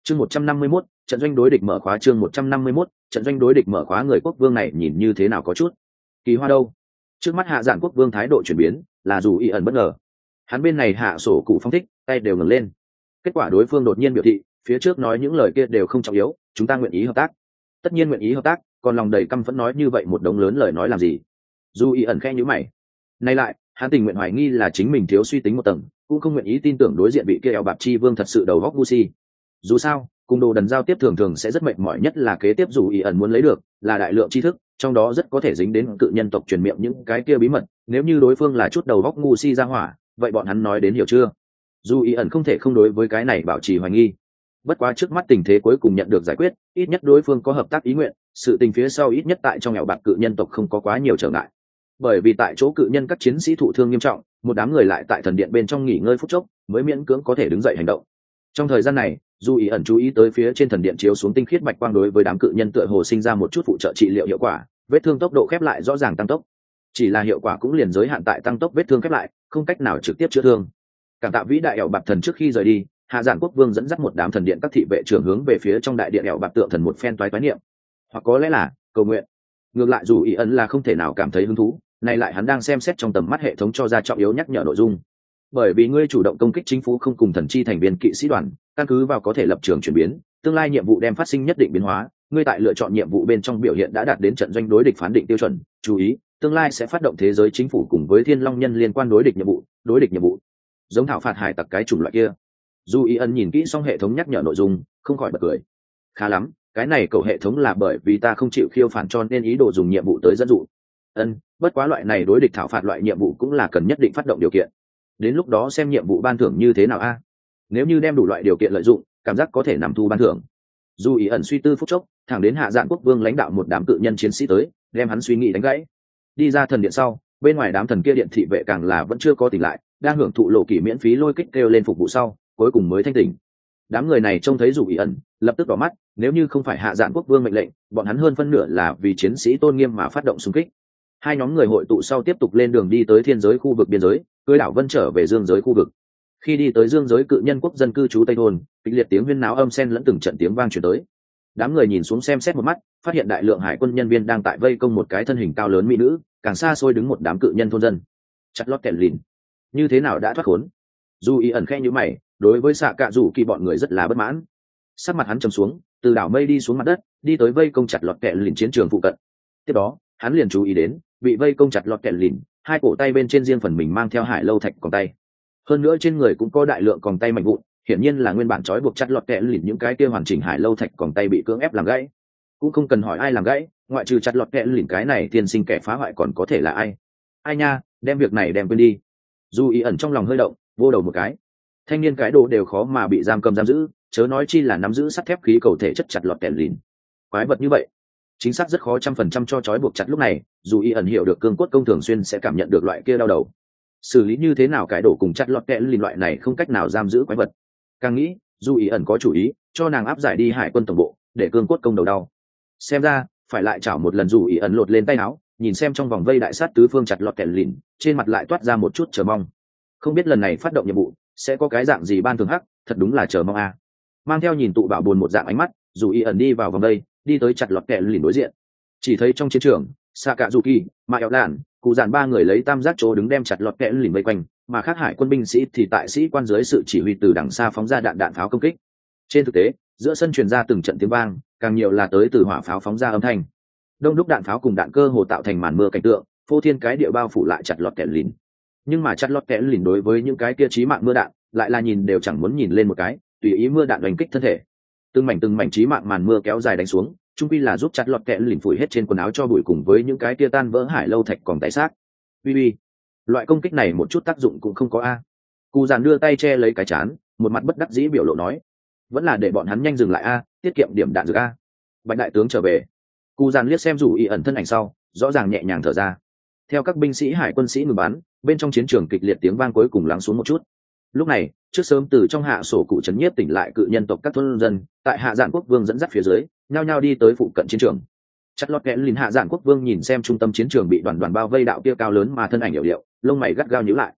Chương 151, trận doanh đối địch mở khóa. Chương 151, trận doanh đối địch mở khóa. Người quốc vương này nhìn như thế nào có chút kỳ hoa đâu. Trước mắt hạ giản quốc vương thái độ chuyển biến, là dù y ẩn bất ngờ. Hắn bên này hạ sổ cụ phong thích, tay đều ngẩng lên. Kết quả đối phương đột nhiên biểu thị, phía trước nói những lời kia đều không trọng yếu, chúng ta nguyện ý hợp tác. Tất nhiên nguyện ý hợp tác, còn lòng đầy căm phẫn nói như vậy một đống lớn lời nói làm gì? Dù y ẩn khẽ nhíu mày. Nay lại, hắn tình nguyện hoài nghi là chính mình thiếu suy tính một tầng, cũng không nguyện ý tin tưởng đối diện vị kia eo bạc chi vương thật sự đầu góc ngu si. Dù sao, cùng đồ đần giao tiếp thường thường sẽ rất mệt mỏi, nhất là kế tiếp dù y ẩn muốn lấy được là đại lượng tri thức, trong đó rất có thể dính đến cự nhân tộc truyền miệng những cái kia bí mật. Nếu như đối phương là chút đầu góc ngu si ra hỏa, vậy bọn hắn nói đến hiểu chưa? Dù y ẩn không thể không đối với cái này bảo trì hoài nghi. Bất quá trước mắt tình thế cuối cùng nhận được giải quyết, ít nhất đối phương có hợp tác ý nguyện, sự tình phía sau ít nhất tại trong eo bạc cự nhân tộc không có quá nhiều trở ngại. Bởi vì tại chỗ cự nhân các chiến sĩ thụ thương nghiêm trọng, một đám người lại tại thần điện bên trong nghỉ ngơi phút chốc, mới miễn cưỡng có thể đứng dậy hành động. Trong thời gian này, dù ý ẩn chú ý tới phía trên thần điện chiếu xuống tinh khiết bạch quang, đối với đám cự nhân tựa hồ sinh ra một chút phụ trợ trị liệu hiệu quả, vết thương tốc độ khép lại rõ ràng tăng tốc. Chỉ là hiệu quả cũng liền giới hạn tại tăng tốc vết thương khép lại, không cách nào trực tiếp chữa thương. Cảm tạ vĩ đại ẻo bạc thần trước khi rời đi, hạ giản quốc vương dẫn dắt một đám thần điện các thị vệ trưởng hướng về phía trong đại điện ẻo bạc tượng thần một phen toái niệm, hoặc có lẽ là cầu nguyện. Ngược lại dù ý ẩn là không thể nào cảm thấy hứng thú, này lại hắn đang xem xét trong tầm mắt hệ thống cho ra trọng yếu nhắc nhở nội dung. Bởi vì ngươi chủ động công kích chính phủ không cùng thần chi thành viên kỵ sĩ đoàn, căn cứ vào có thể lập trường chuyển biến, tương lai nhiệm vụ đem phát sinh nhất định biến hóa, ngươi tại lựa chọn nhiệm vụ bên trong biểu hiện đã đạt đến trận doanh đối địch phán định tiêu chuẩn. Chú ý, tương lai sẽ phát động thế giới chính phủ cùng với thiên long nhân liên quan đối địch nhiệm vụ, giống thảo phạt hải tặc cái chủng loại kia. Dù ý ẩn nhìn kỹ xong hệ thống nhắc nhở nội dung, không khỏi bật cười. Khá lắm, cái này cậu hệ thống là bởi vì ta không chịu khiêu phản cho nên ý đồ dùng nhiệm vụ tới dẫn dụ. Bất quá loại này đối địch thảo phạt loại nhiệm vụ cũng là cần nhất định phát động điều kiện, đến lúc đó xem nhiệm vụ ban thưởng như thế nào a. Nếu như đem đủ loại điều kiện lợi dụng, cảm giác có thể nằm thu ban thưởng. Dù ý ẩn suy tư phút chốc, thẳng đến hạ giản quốc vương lãnh đạo một đám cự nhân chiến sĩ tới, đem hắn suy nghĩ đánh gãy. Đi ra thần điện sau, bên ngoài đám thần kia điện thị vệ càng là vẫn chưa có tỉnh lại, đang hưởng thụ lộ kỷ miễn phí lôi kích kêu lên phục vụ sau, cuối cùng mới thanh tỉnh. Đám người này trông thấy dù ý ẩn, lập tức đỏ mắt, nếu như không phải hạ giản quốc vương mệnh lệnh, bọn hắn hơn phân nửa là vì chiến sĩ tôn nghiêm mà phát động xung kích. Hai nhóm người hội tụ sau tiếp tục lên đường đi tới thiên giới khu vực biên giới, cưỡi đảo vân trở về dương giới khu vực. Khi đi tới dương giới cự nhân quốc dân cư trú tây thôn, kịch liệt tiếng huyên náo âm xen lẫn từng trận tiếng vang truyền tới. Đám người nhìn xuống xem xét một mắt, phát hiện đại lượng hải quân nhân viên đang tại vây công một cái thân hình cao lớn mỹ nữ, càng xa xôi đứng một đám cự nhân thôn dân. Chặt lót kẹt lìn, như thế nào đã thoát khốn? Dù ý ẩn khẽ nhíu mày, đối với xạ cạ rủ kỳ bọn người rất là bất mãn. Sắc mặt hắn trầm xuống, từ đảo mây đi xuống mặt đất, đi tới vây công chặt lọt kẹt lìn chiến trường phụ cận. Tiếp đó, hắn liền chú ý đến bị vây công chặt lọt kẹt lìn, hai cổ tay bên trên riêng phần mình mang theo hải lâu thạch còng tay, hơn nữa trên người cũng có đại lượng còng tay mạnh vụn, hiển nhiên là nguyên bản trói buộc chặt lọt kẹt lìn những cái kia hoàn chỉnh hải lâu thạch còng tay bị cưỡng ép làm gãy. Cũng không cần hỏi ai làm gãy, ngoại trừ chặt lọt kẹt lìn cái này tiên sinh kẻ phá hoại còn có thể là ai? Ai nha, đem việc này đem quên đi. Dù ý ẩn trong lòng hơi động, vô đầu một cái. Thanh niên cái đồ đều khó mà bị giam cầm giam giữ, chớ nói chi là nắm giữ sắt thép khí cầu thể chất chặt lọt kẹt lìn. Quái vật như vậy, chính xác rất khó 100% cho trói buộc chặt. Lúc này dù y ẩn hiểu được cương cốt công thường xuyên sẽ cảm nhận được loại kia đau đầu, xử lý như thế nào cái đổ cùng chặt lọt kẽ lìn loại này không cách nào giam giữ quái vật. Càng nghĩ dù y ẩn có chủ ý cho nàng áp giải đi hải quân tổng bộ để cương cốt công đầu đau. Xem ra phải lại chảo một lần. Dù y ẩn lột lên tay áo, nhìn xem trong vòng vây đại sát tứ phương chặt lọt kẽ lìn, trên mặt lại toát ra một chút chờ mong. Không biết lần này phát động nhiệm vụ sẽ có cái dạng gì ban thường hắc, thật đúng là chờ mong a. Mang theo nhìn tụ bảo buồn một dạng ánh mắt, dù y ẩn đi vào vòng vây, đi tới chặt lọt kẹ lìn đối diện. Chỉ thấy trong chiến trường, xạ cạ dù kỳ, mà eo lạn, cụ dàn ba người lấy tam giác chỗ đứng đem chặt lọt kẹ lìn vây quanh, mà khác hải quân binh sĩ thì tại sĩ quan dưới sự chỉ huy từ đằng xa phóng ra đạn pháo công kích. Trên thực tế, giữa sân truyền ra từng trận tiếng vang, càng nhiều là tới từ hỏa pháo phóng ra âm thanh. Đông đúc đạn pháo cùng đạn cơ hồ tạo thành màn mưa cảnh tượng, phô thiên cái địa bao phủ lại chặt lọt kẹ lìn. Nhưng mà chặt lọt kẹ lìn đối với những cái kia chí mạng mưa đạn, lại là nhìn đều chẳng muốn nhìn lên một cái, tùy ý mưa đạn đánh kích thân thể. Từng mảnh chí mạng màn mưa kéo dài đánh xuống, chung quy là giúp chặt lọt kẹ lìn phủi hết trên quần áo cho bụi cùng với những cái tia tan vỡ hải lâu thạch còn tại xác. Uy, loại công kích này một chút tác dụng cũng không có a. Cù giàn đưa tay che lấy cái chán, một mặt bất đắc dĩ biểu lộ nói, vẫn là để bọn hắn nhanh dừng lại a, tiết kiệm điểm đạn dược a. Bạch đại tướng trở về. Cù giàn liếc xem rủ y ẩn thân ảnh sau, rõ ràng nhẹ nhàng thở ra. Theo các binh sĩ hải quân sĩ ngừng bắn, bên trong chiến trường kịch liệt tiếng vang cuối cùng lắng xuống một chút. Lúc này, trước sớm từ trong hạ sổ cụ trấn nhiếp tỉnh lại cự nhân tộc các thôn dân, tại hạ giản quốc vương dẫn dắt phía dưới, nhao nhao đi tới phụ cận chiến trường. Chặt lọt kẽ lìn hạ giản quốc vương nhìn xem trung tâm chiến trường bị đoàn bao vây đạo kia cao lớn mà thân ảnh hiểu điệu, lông mày gắt gao nhíu lại.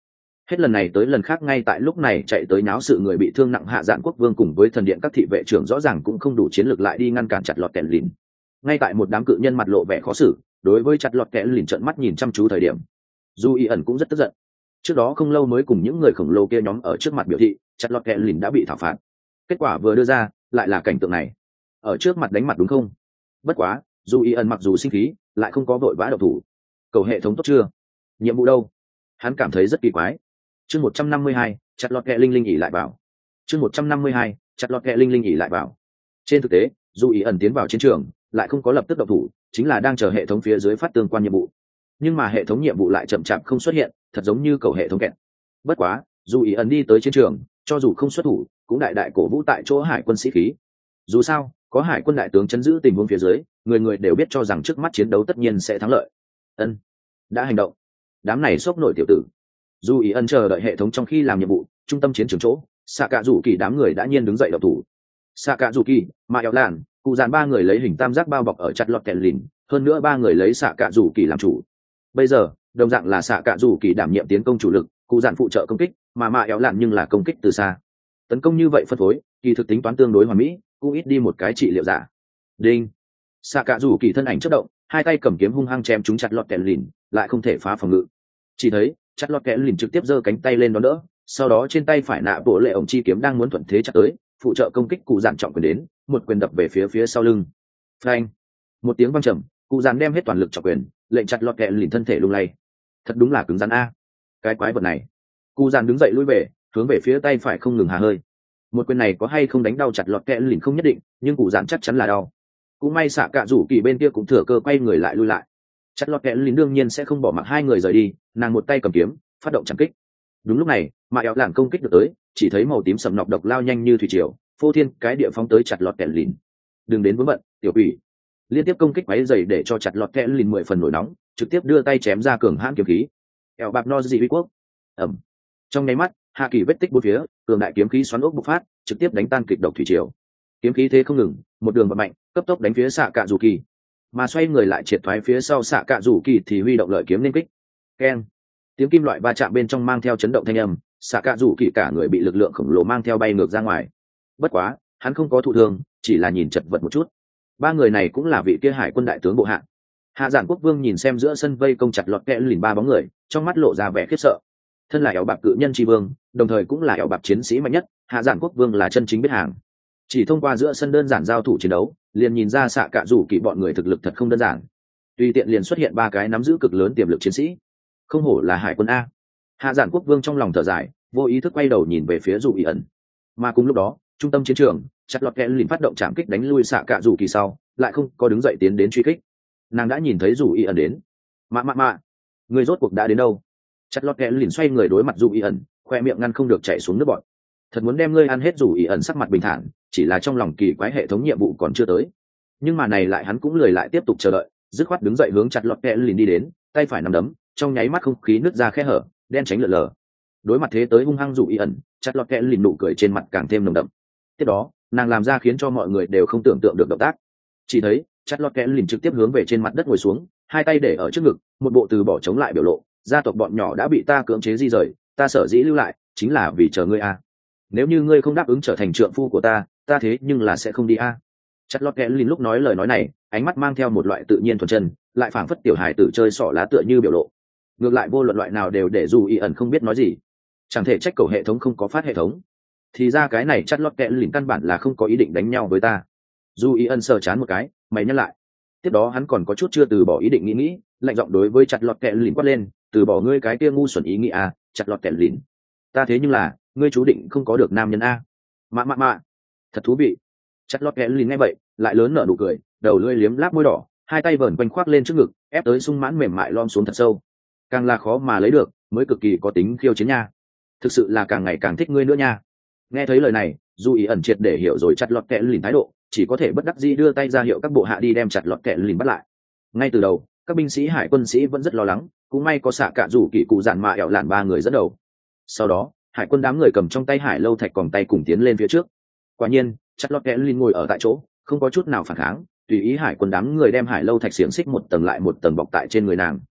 Hết lần này tới lần khác ngay tại lúc này chạy tới náo sự người bị thương nặng Hạ Dạn Quốc Vương cùng với thần điện các thị vệ trưởng rõ ràng cũng không đủ chiến lược lại đi ngăn cản chặt lọt kẹt lìn. Ngay tại một đám cự nhân mặt lộ vẻ khó xử, đối với chặt lọt kẹt lìn trợn mắt nhìn chăm chú thời điểm, dù y ẩn cũng rất tức giận. Trước đó không lâu mới cùng những người khổng lồ kia nhóm ở trước mặt biểu thị chặt lọt kẹt lìn đã bị thảo phạt, kết quả vừa đưa ra lại là cảnh tượng này, ở trước mặt đánh mặt đúng không? Bất quá dù y ẩn mặc dù sinh khí lại không có vội vã độc thủ. Cầu hệ thống tốt chưa? Nhiệm vụ đâu? Hắn cảm thấy rất kỳ quái. Chương 152, chặt lọt kẹ linh linh ỉ lại vào. Chương 152, chặt lọt kẹ linh linh ỉ lại vào. Trên thực tế, dù ý ẩn tiến vào chiến trường, lại không có lập tức động thủ, chính là đang chờ hệ thống phía dưới phát tương quan nhiệm vụ. Nhưng mà hệ thống nhiệm vụ lại chậm chạp không xuất hiện, thật giống như cầu hệ thống kẹt. Bất quá, dù ý ẩn đi tới chiến trường, cho dù không xuất thủ, cũng đại đại cổ vũ tại chỗ hải quân sĩ khí. Dù sao, có hải quân đại tướng chấn giữ tình huống phía dưới, người người đều biết cho rằng trước mắt chiến đấu tất nhiên sẽ thắng lợi. Ân, đã hành động. Đám này sốc nổi tiểu tử. Dù ý ân chờ đợi hệ thống trong khi làm nhiệm vụ trung tâm chiến trường chỗ, xạ cạ rủ kỳ đám người đã nhiên đứng dậy độc thủ. Xạ cạ rủ kỳ, mà éo làn, cụ dàn ba người lấy hình tam giác bao bọc ở chặt lọt kẹt lìn, hơn nữa ba người lấy xạ cạ rủ kỳ làm chủ. Bây giờ đồng dạng là xạ cạ rủ kỳ đảm nhiệm tiến công chủ lực, cụ dàn phụ trợ công kích, mà éo làn nhưng là công kích từ xa. Tấn công như vậy phân phối kỳ thực tính toán tương đối hoàn mỹ, cũng ít đi một cái trị liệu giả. Đinh, xạ cạ rủ kỳ thân ảnh chất động, hai tay cầm kiếm hung hăng chém chúng chặt lọt kẹt lìn, lại không thể phá phòng ngự. Chỉ thấy chặt lọt kẽ lìn trực tiếp giơ cánh tay lên đón đỡ, sau đó trên tay phải nạ bộ lệ ổng chi kiếm đang muốn thuận thế chặt tới, phụ trợ công kích cụ dàn trọng quyền đến, một quyền đập về phía sau lưng. Phanh! Một tiếng vang trầm, cụ dàn đem hết toàn lực trọng quyền, lệnh chặt lọt kẽ lìn thân thể lung lay. Thật đúng là cứng rắn a. Cái quái vật này. Cụ dàn đứng dậy lui về, hướng về phía tay phải không ngừng hà hơi. Một quyền này có hay không đánh đau chặt lọt kẽ lìn không nhất định, nhưng cụ dàn chắc chắn là đau. Cũng may xạ cạ rủ kỳ bên kia cũng thừa cơ quay người lại lui lại. Chặt lọt kẽ lìn đương nhiên sẽ không bỏ mặc hai người rời đi, nàng một tay cầm kiếm phát động chẳng kích. Đúng lúc này mà éo làn công kích được tới, chỉ thấy màu tím sầm nọc độc lao nhanh như thủy triều, phô thiên cái địa phóng tới chặt lọt kẽ lìn. Đừng đến vướng bận tiểu quỷ. Liên tiếp công kích quấy dày để cho chặt lọt kẽ lìn 10 phần nổi nóng, trực tiếp đưa tay chém ra cường hãn kiếm khí. Eo bạc no dị uy quốc. Ẩm. Trong nháy mắt hạ kỳ vết tích bốn phía, cường đại kiếm khí xoắn ốc bộc phát, trực tiếp đánh tan kịch độc thủy triều. Kiếm khí thế không ngừng, một đường bật mạnh, cấp tốc đánh phía xạ cạ rủ kỳ, mà xoay người lại triệt thoái phía sau xạ cạ rủ kỳ thì huy động lợi kiếm nên kích. Keng! Tiếng kim loại va chạm bên trong mang theo chấn động thanh âm, xạ cạ rủ kỳ cả người bị lực lượng khổng lồ mang theo bay ngược ra ngoài. Bất quá hắn không có thụ thương, chỉ là nhìn chật vật một chút. Ba người này cũng là vị kia hải quân đại tướng bộ hạ. Hạ Giản Quốc Vương nhìn xem giữa sân vây công chặt lọt kẽ lìn ba bóng người, trong mắt lộ ra vẻ khiếp sợ. Thân là ẻo bạc cự nhân tri vương, đồng thời cũng là ẻo bạc chiến sĩ mạnh nhất, Hạ Giản Quốc Vương là chân chính biết hàng. Chỉ thông qua giữa sân đơn giản giao thủ chiến đấu, liền nhìn ra xạ cạ rủ kỳ bọn người thực lực thật không đơn giản. Tùy tiện liền xuất hiện ba cái nắm giữ cực lớn tiềm lực chiến sĩ, không hổ là hải quân a. Hạ Giản Quốc Vương trong lòng thở dài, vô ý thức quay đầu nhìn về phía Dụ Ý ẩn. Mà cùng lúc đó, trung tâm chiến trường, chặt lọt kẽ lìn phát động chạm kích đánh lui xạ cạ rủ kỳ sau, lại không có đứng dậy tiến đến truy kích. Nàng đã nhìn thấy Dụ Ý ẩn đến. Mạ, người rốt cuộc đã đến đâu? Chặt lọt kẽ lìn xoay người đối mặt Dụ Ý ẩn, khoe miệng ngăn không được chảy xuống nước bọt. Thật muốn đem ngươi ăn hết. Dụ Ý ẩn sắc mặt bình thản, chỉ là trong lòng kỳ quái hệ thống nhiệm vụ còn chưa tới. Nhưng mà này lại hắn cũng lười lại tiếp tục chờ đợi, dứt khoát đứng dậy hướng chặt lọt kẽ lìn đi đến, tay phải nắm đấm, trong nháy mắt không khí nứt ra khe hở, đen tránh lờ lờ. Đối mặt thế tới hung hăng Dụ Ý ẩn, chặt lọt kẽ lìn nụ cười trên mặt càng thêm nồng đậm. Tiếp đó nàng làm ra khiến cho mọi người đều không tưởng tượng được động tác. Chỉ thấy chặt lọt kẽ lìn trực tiếp hướng về trên mặt đất ngồi xuống, hai tay để ở trước ngực, một bộ từ bỏ chống lại biểu lộ. Gia tộc bọn nhỏ đã bị ta cưỡng chế di rời, ta sở dĩ lưu lại chính là vì chờ ngươi a. Nếu như ngươi không đáp ứng trở thành trượng phu của ta thế nhưng là sẽ không đi a. Chặt lọt kẽ lìn lúc nói lời nói này, ánh mắt mang theo một loại tự nhiên thuần chân, lại phảng phất tiểu hài tử chơi xỏ lá tựa như biểu lộ. Ngược lại vô luận loại nào đều để Dù Ý ẩn không biết nói gì. Chẳng thể trách cầu hệ thống không có phát hệ thống. Thì ra cái này chặt lọt kẽ lìn căn bản là không có ý định đánh nhau với ta. Dù Ý ẩn sờ chán một cái, mày nhắc lại. Tiếp đó hắn còn có chút chưa từ bỏ ý định nghĩ, lạnh giọng đối với chặt lọt kẽ lìn quát lên, từ bỏ ngươi cái kia ngu xuẩn ý nghĩ à, chặt lọt kẽ lìn. Ta thế nhưng là, ngươi chú định không có được nam nhân a. Mạ. Thật thú vị. Chặt lọt kẽ lìn nghe vậy, lại lớn nở nụ cười, đầu lưỡi liếm láp môi đỏ, hai tay vờn quanh khoác lên trước ngực, ép tới sung mãn mềm mại lom xuống thật sâu. Càng là khó mà lấy được, mới cực kỳ có tính khiêu chiến nha. Thực sự là càng ngày càng thích ngươi nữa nha. Nghe thấy lời này, Dù Ý ẩn triệt để hiểu rồi chặt lọt kẽ lìn thái độ, chỉ có thể bất đắc dĩ đưa tay ra hiệu các bộ hạ đi đem chặt lọt kẽ lìn bắt lại. Ngay từ đầu, các binh sĩ hải quân sĩ vẫn rất lo lắng, cũng may có xạ cạ rủ kỳ cụ dạn mạ ẻo lạn ba người dẫn đầu. Sau đó hải quân đám người cầm trong tay hải lâu thạch còng tay cùng tiến lên phía trước. Quả nhiên chặt lọt kẽ lìn ngồi ở tại chỗ, không có chút nào phản kháng, tùy ý hải quân đám người đem hải lâu thạch xiềng xích một tầng lại một tầng bọc tại trên người nàng.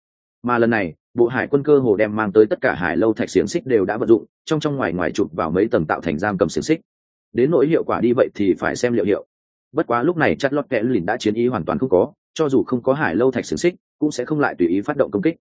Mà lần này bộ hải quân cơ hồ đem mang tới tất cả hải lâu thạch xiềng xích đều đã vận dụng, trong ngoài ngoài chụp vào mấy tầng tạo thành giam cầm xiềng xích. Đến nỗi hiệu quả đi vậy thì phải xem liệu hiệu. Bất quá lúc này chặt lót kẽ lìn đã chiến ý hoàn toàn không có, cho dù không có hải lâu thạch xiềng xích cũng sẽ không lại tùy ý phát động công kích.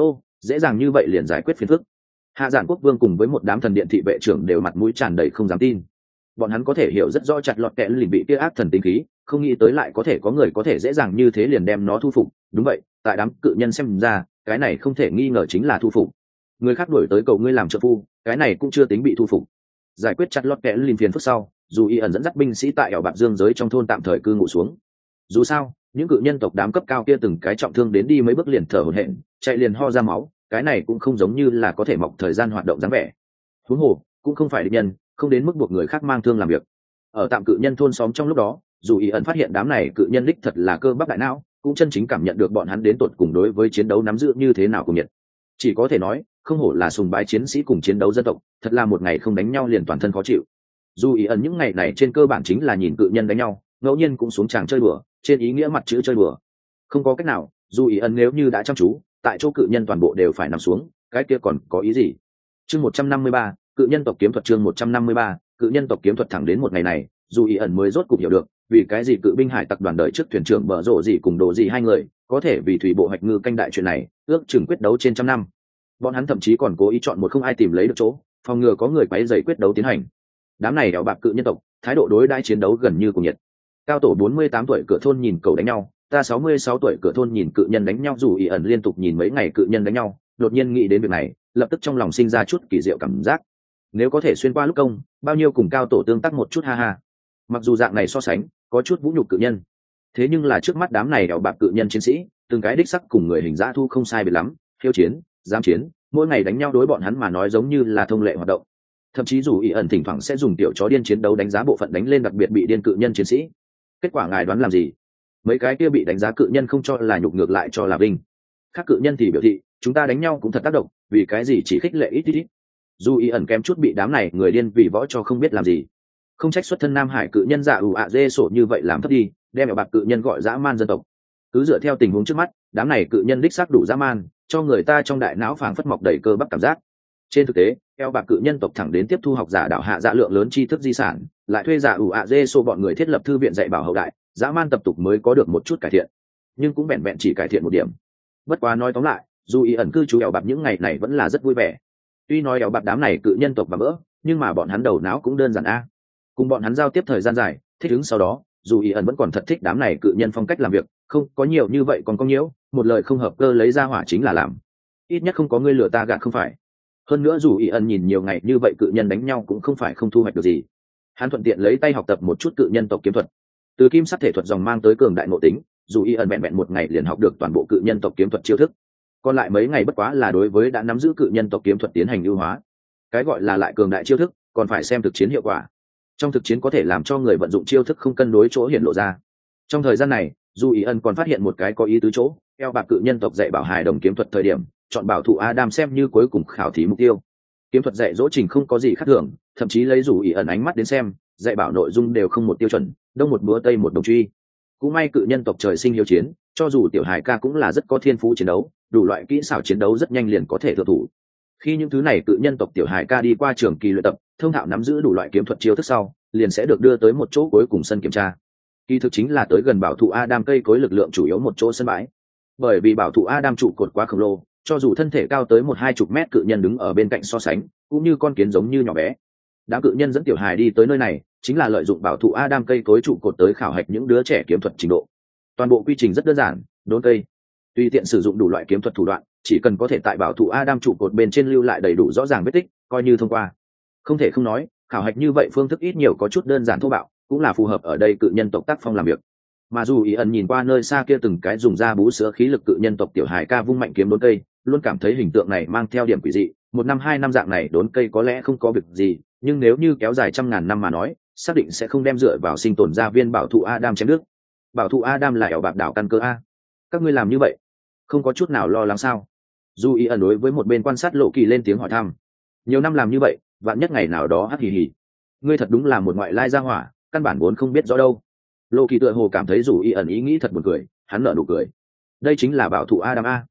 Dễ dàng như vậy liền giải quyết phiền phức. Hạ Giản Quốc Vương cùng với một đám thần điện thị vệ trưởng đều mặt mũi tràn đầy không dám tin. Bọn hắn có thể hiểu rất rõ chặt lọt kẽ lìn bị kia ác thần tính khí, không nghĩ tới lại có thể có người có thể dễ dàng như thế liền đem nó thu phục. Đúng vậy, tại đám cự nhân xem ra, cái này không thể nghi ngờ chính là thu phục. Người khác đuổi tới cầu ngươi làm trợ phu, cái này cũng chưa tính bị thu phục. Giải quyết chặt lọt kẽ lìn phiền phức sau, dù y ẩn dẫn dắt binh sĩ tại ẻo bạc dương giới trong thôn tạm thời cư ngụ xuống. Dù sao, những cự nhân tộc đám cấp cao kia từng cái trọng thương đến đi mấy bước liền thở hổn hển, chạy liền ho ra máu, cái này cũng không giống như là có thể mọc thời gian hoạt động dáng vẻ. Huống hồ cũng không phải địch nhân, không đến mức buộc người khác mang thương làm việc. Ở tạm cự nhân thôn xóm trong lúc đó, dù ý ẩn phát hiện đám này cự nhân đích thật là cơ bắp đại não, cũng chân chính cảm nhận được bọn hắn đến tột cùng đối với chiến đấu nắm giữ như thế nào cùng nhiệt. Chỉ có thể nói, không hổ là sùng bái chiến sĩ cùng chiến đấu dân tộc, thật là một ngày không đánh nhau liền toàn thân khó chịu. Dù ý ẩn những ngày này trên cơ bản chính là nhìn cự nhân đánh nhau, ngẫu nhiên cũng xuống tràng chơi đùa, trên ý nghĩa mặt chữ chơi đùa. Không có cách nào, dù ý ẩn nếu như đã chăm chú, tại chỗ cự nhân toàn bộ đều phải nằm xuống, cái kia còn có ý gì? Chương 153, cự nhân tộc kiếm thuật. Chương 153, cự nhân tộc kiếm thuật. Thẳng đến một ngày này, dù ý ẩn mới rốt cục hiểu được vì cái gì cự binh hải tặc đoàn đời trước thuyền trưởng bờ rổ gì cùng đồ gì hai người có thể vì thủy bộ hoạch ngư canh đại chuyện này ước chừng quyết đấu trên trăm năm. Bọn hắn thậm chí còn cố ý chọn một không ai tìm lấy được chỗ, phòng ngừa có người quấy rầy quyết đấu tiến hành. Đám này đẻo bạc cự nhân tộc thái độ đối đãi chiến đấu gần như cùng nhiệt. Cao tổ 48 tuổi cửa thôn nhìn cầu đánh nhau, ta 66 tuổi cửa thôn nhìn cự nhân đánh nhau. Dù ý ẩn liên tục nhìn mấy ngày cự nhân đánh nhau, đột nhiên nghĩ đến việc này, lập tức trong lòng sinh ra chút kỳ diệu cảm giác. Nếu có thể xuyên qua lúc công, bao nhiêu cùng cao tổ tương tác một chút ha ha. Mặc dù dạng này so sánh có chút vũ nhục cự nhân, thế nhưng là trước mắt đám này đẻo bạc cự nhân chiến sĩ, từng cái đích sắc cùng người hình dã thu không sai biệt lắm, khiêu chiến, giám chiến, mỗi ngày đánh nhau đối bọn hắn mà nói giống như là thông lệ hoạt động. Thậm chí dù ý ẩn thỉnh thoảng sẽ dùng tiểu chó điên chiến đấu đánh giá bộ phận đánh lên đặc biệt bị điên cự nhân chiến sĩ. Kết quả ngài đoán làm gì? Mấy cái kia bị đánh giá cự nhân không cho là nhục, ngược lại cho là vinh. Khác cự nhân thì biểu thị chúng ta đánh nhau cũng thật tác động, vì cái gì chỉ khích lệ ít ít ít. Dù ý ẩn kém chút bị đám này người điên vì võ cho không biết làm gì. Không trách xuất thân Nam Hải cự nhân dạ dê sổ như vậy làm thấp đi, đem bạc cự nhân gọi dã man dân tộc. Cứ dựa theo tình huống trước mắt, đám này cự nhân đích xác đủ dã man, cho người ta trong đại não phảng phất mọc đầy cơ bắp cảm giác. Trên thực tế, eo bạc cự nhân tộc thẳng đến tiếp thu học giả đạo hạ dạ lượng lớn tri thức di sản, lại thuê giả dê sổ bọn người thiết lập thư viện dạy bảo hậu đại, dã man tập tục mới có được một chút cải thiện, nhưng cũng vẹn vẹn chỉ cải thiện một điểm. Bất quá nói tóm lại, dù ý ẩn cư trú eo bạc những ngày này vẫn là rất vui vẻ. Tuy nói eo bạc đám này cự nhân tộc và bỡ, nhưng mà bọn hắn đầu não cũng đơn giản a. Cùng bọn hắn giao tiếp thời gian dài, thích ứng sau đó, dù ý ẩn vẫn còn thật thích đám này cự nhân phong cách làm việc, không có nhiều như vậy còn có nhiễu, một lời không hợp cơ lấy ra hỏa chính là làm. Ít nhất không có ngươi lừa ta gạt không phải. Hơn nữa dù ý ẩn nhìn nhiều ngày như vậy cự nhân đánh nhau cũng không phải không thu hoạch được gì. Hắn thuận tiện lấy tay học tập một chút cự nhân tộc kiếm thuật, từ kim sắc thể thuật dòng mang tới cường đại nội tính, dù ý ẩn vẹn một ngày liền học được toàn bộ cự nhân tộc kiếm thuật chiêu thức. Còn lại mấy ngày bất quá là đối với đã nắm giữ cự nhân tộc kiếm thuật tiến hành ưu hóa. Cái gọi là lại cường đại chiêu thức, còn phải xem thực chiến hiệu quả. Trong thực chiến có thể làm cho người vận dụng chiêu thức không cân đối chỗ hiện lộ ra. Trong thời gian này, dù ý ẩn còn phát hiện một cái có ý tứ chỗ, eo bạc cự nhân tộc dạy bảo hài đồng kiếm thuật thời điểm, chọn bảo thủ Adam xem như cuối cùng khảo thí mục tiêu. Kiếm thuật dạy dỗ trình không có gì khác thường, thậm chí lấy dù ý ẩn ánh mắt đến xem, dạy bảo nội dung đều không một tiêu chuẩn, đông một búa tây một đồng truy. Cũng may cự nhân tộc trời sinh hiếu chiến, cho dù tiểu hài ca cũng là rất có thiên phú chiến đấu, đủ loại kỹ xảo chiến đấu rất nhanh liền có thể thượng thủ. Khi những thứ này cự nhân tộc tiểu hài ca đi qua trường kỳ luyện tập, thông thạo nắm giữ đủ loại kiếm thuật chiêu thức sau, liền sẽ được đưa tới một chỗ cuối cùng sân kiểm tra. Kỳ thực chính là tới gần bảo thủ Adam cây cối lực lượng chủ yếu một chỗ sân bãi. Bởi vì bảo thủ Adam trụ cột quá khổng lồ, cho dù thân thể cao tới 1-20 mét cự nhân đứng ở bên cạnh so sánh, cũng như con kiến giống như nhỏ bé. Đám cự nhân dẫn tiểu hài đi tới nơi này, chính là lợi dụng bảo thủ Adam cây cối trụ cột tới khảo hạch những đứa trẻ kiếm thuật trình độ. Toàn bộ quy trình rất đơn giản, đốn cây, tùy tiện sử dụng đủ loại kiếm thuật thủ đoạn, chỉ cần có thể tại bảo thủ Adam trụ cột bên trên lưu lại đầy đủ rõ ràng vết tích, coi như thông qua. Không thể không nói, khảo hạch như vậy phương thức ít nhiều có chút đơn giản thô bạo, cũng là phù hợp ở đây cự nhân tộc tác phong làm việc. Mà dù ý ẩn nhìn qua nơi xa kia từng cái dùng da bú sữa khí lực cự nhân tộc tiểu hài ca vung mạnh kiếm đốn cây, luôn cảm thấy hình tượng này mang theo điểm quỷ dị. 1 năm 2 năm dạng này đốn cây có lẽ không có việc gì, nhưng nếu như kéo dài trăm ngàn năm mà nói, xác định sẽ không đem dựa vào sinh tồn gia viên bảo thủ Adam chém nước. Bảo thủ Adam là ẻo bạc đảo căn cơ a. Các ngươi làm như vậy, không có chút nào lo lắng sao? Dù ý ẩn đối với một bên quan sát Lộ Kỳ lên tiếng hỏi thăm. Nhiều năm làm như vậy, vạn nhất ngày nào đó hắt hì hì. Ngươi thật đúng là một ngoại lai gia hỏa, căn bản vốn không biết rõ đâu. Lộ Kỳ tựa hồ cảm thấy dù ý ẩn ý nghĩ thật buồn cười, hắn nở nụ cười. Đây chính là bảo thủ Adam a.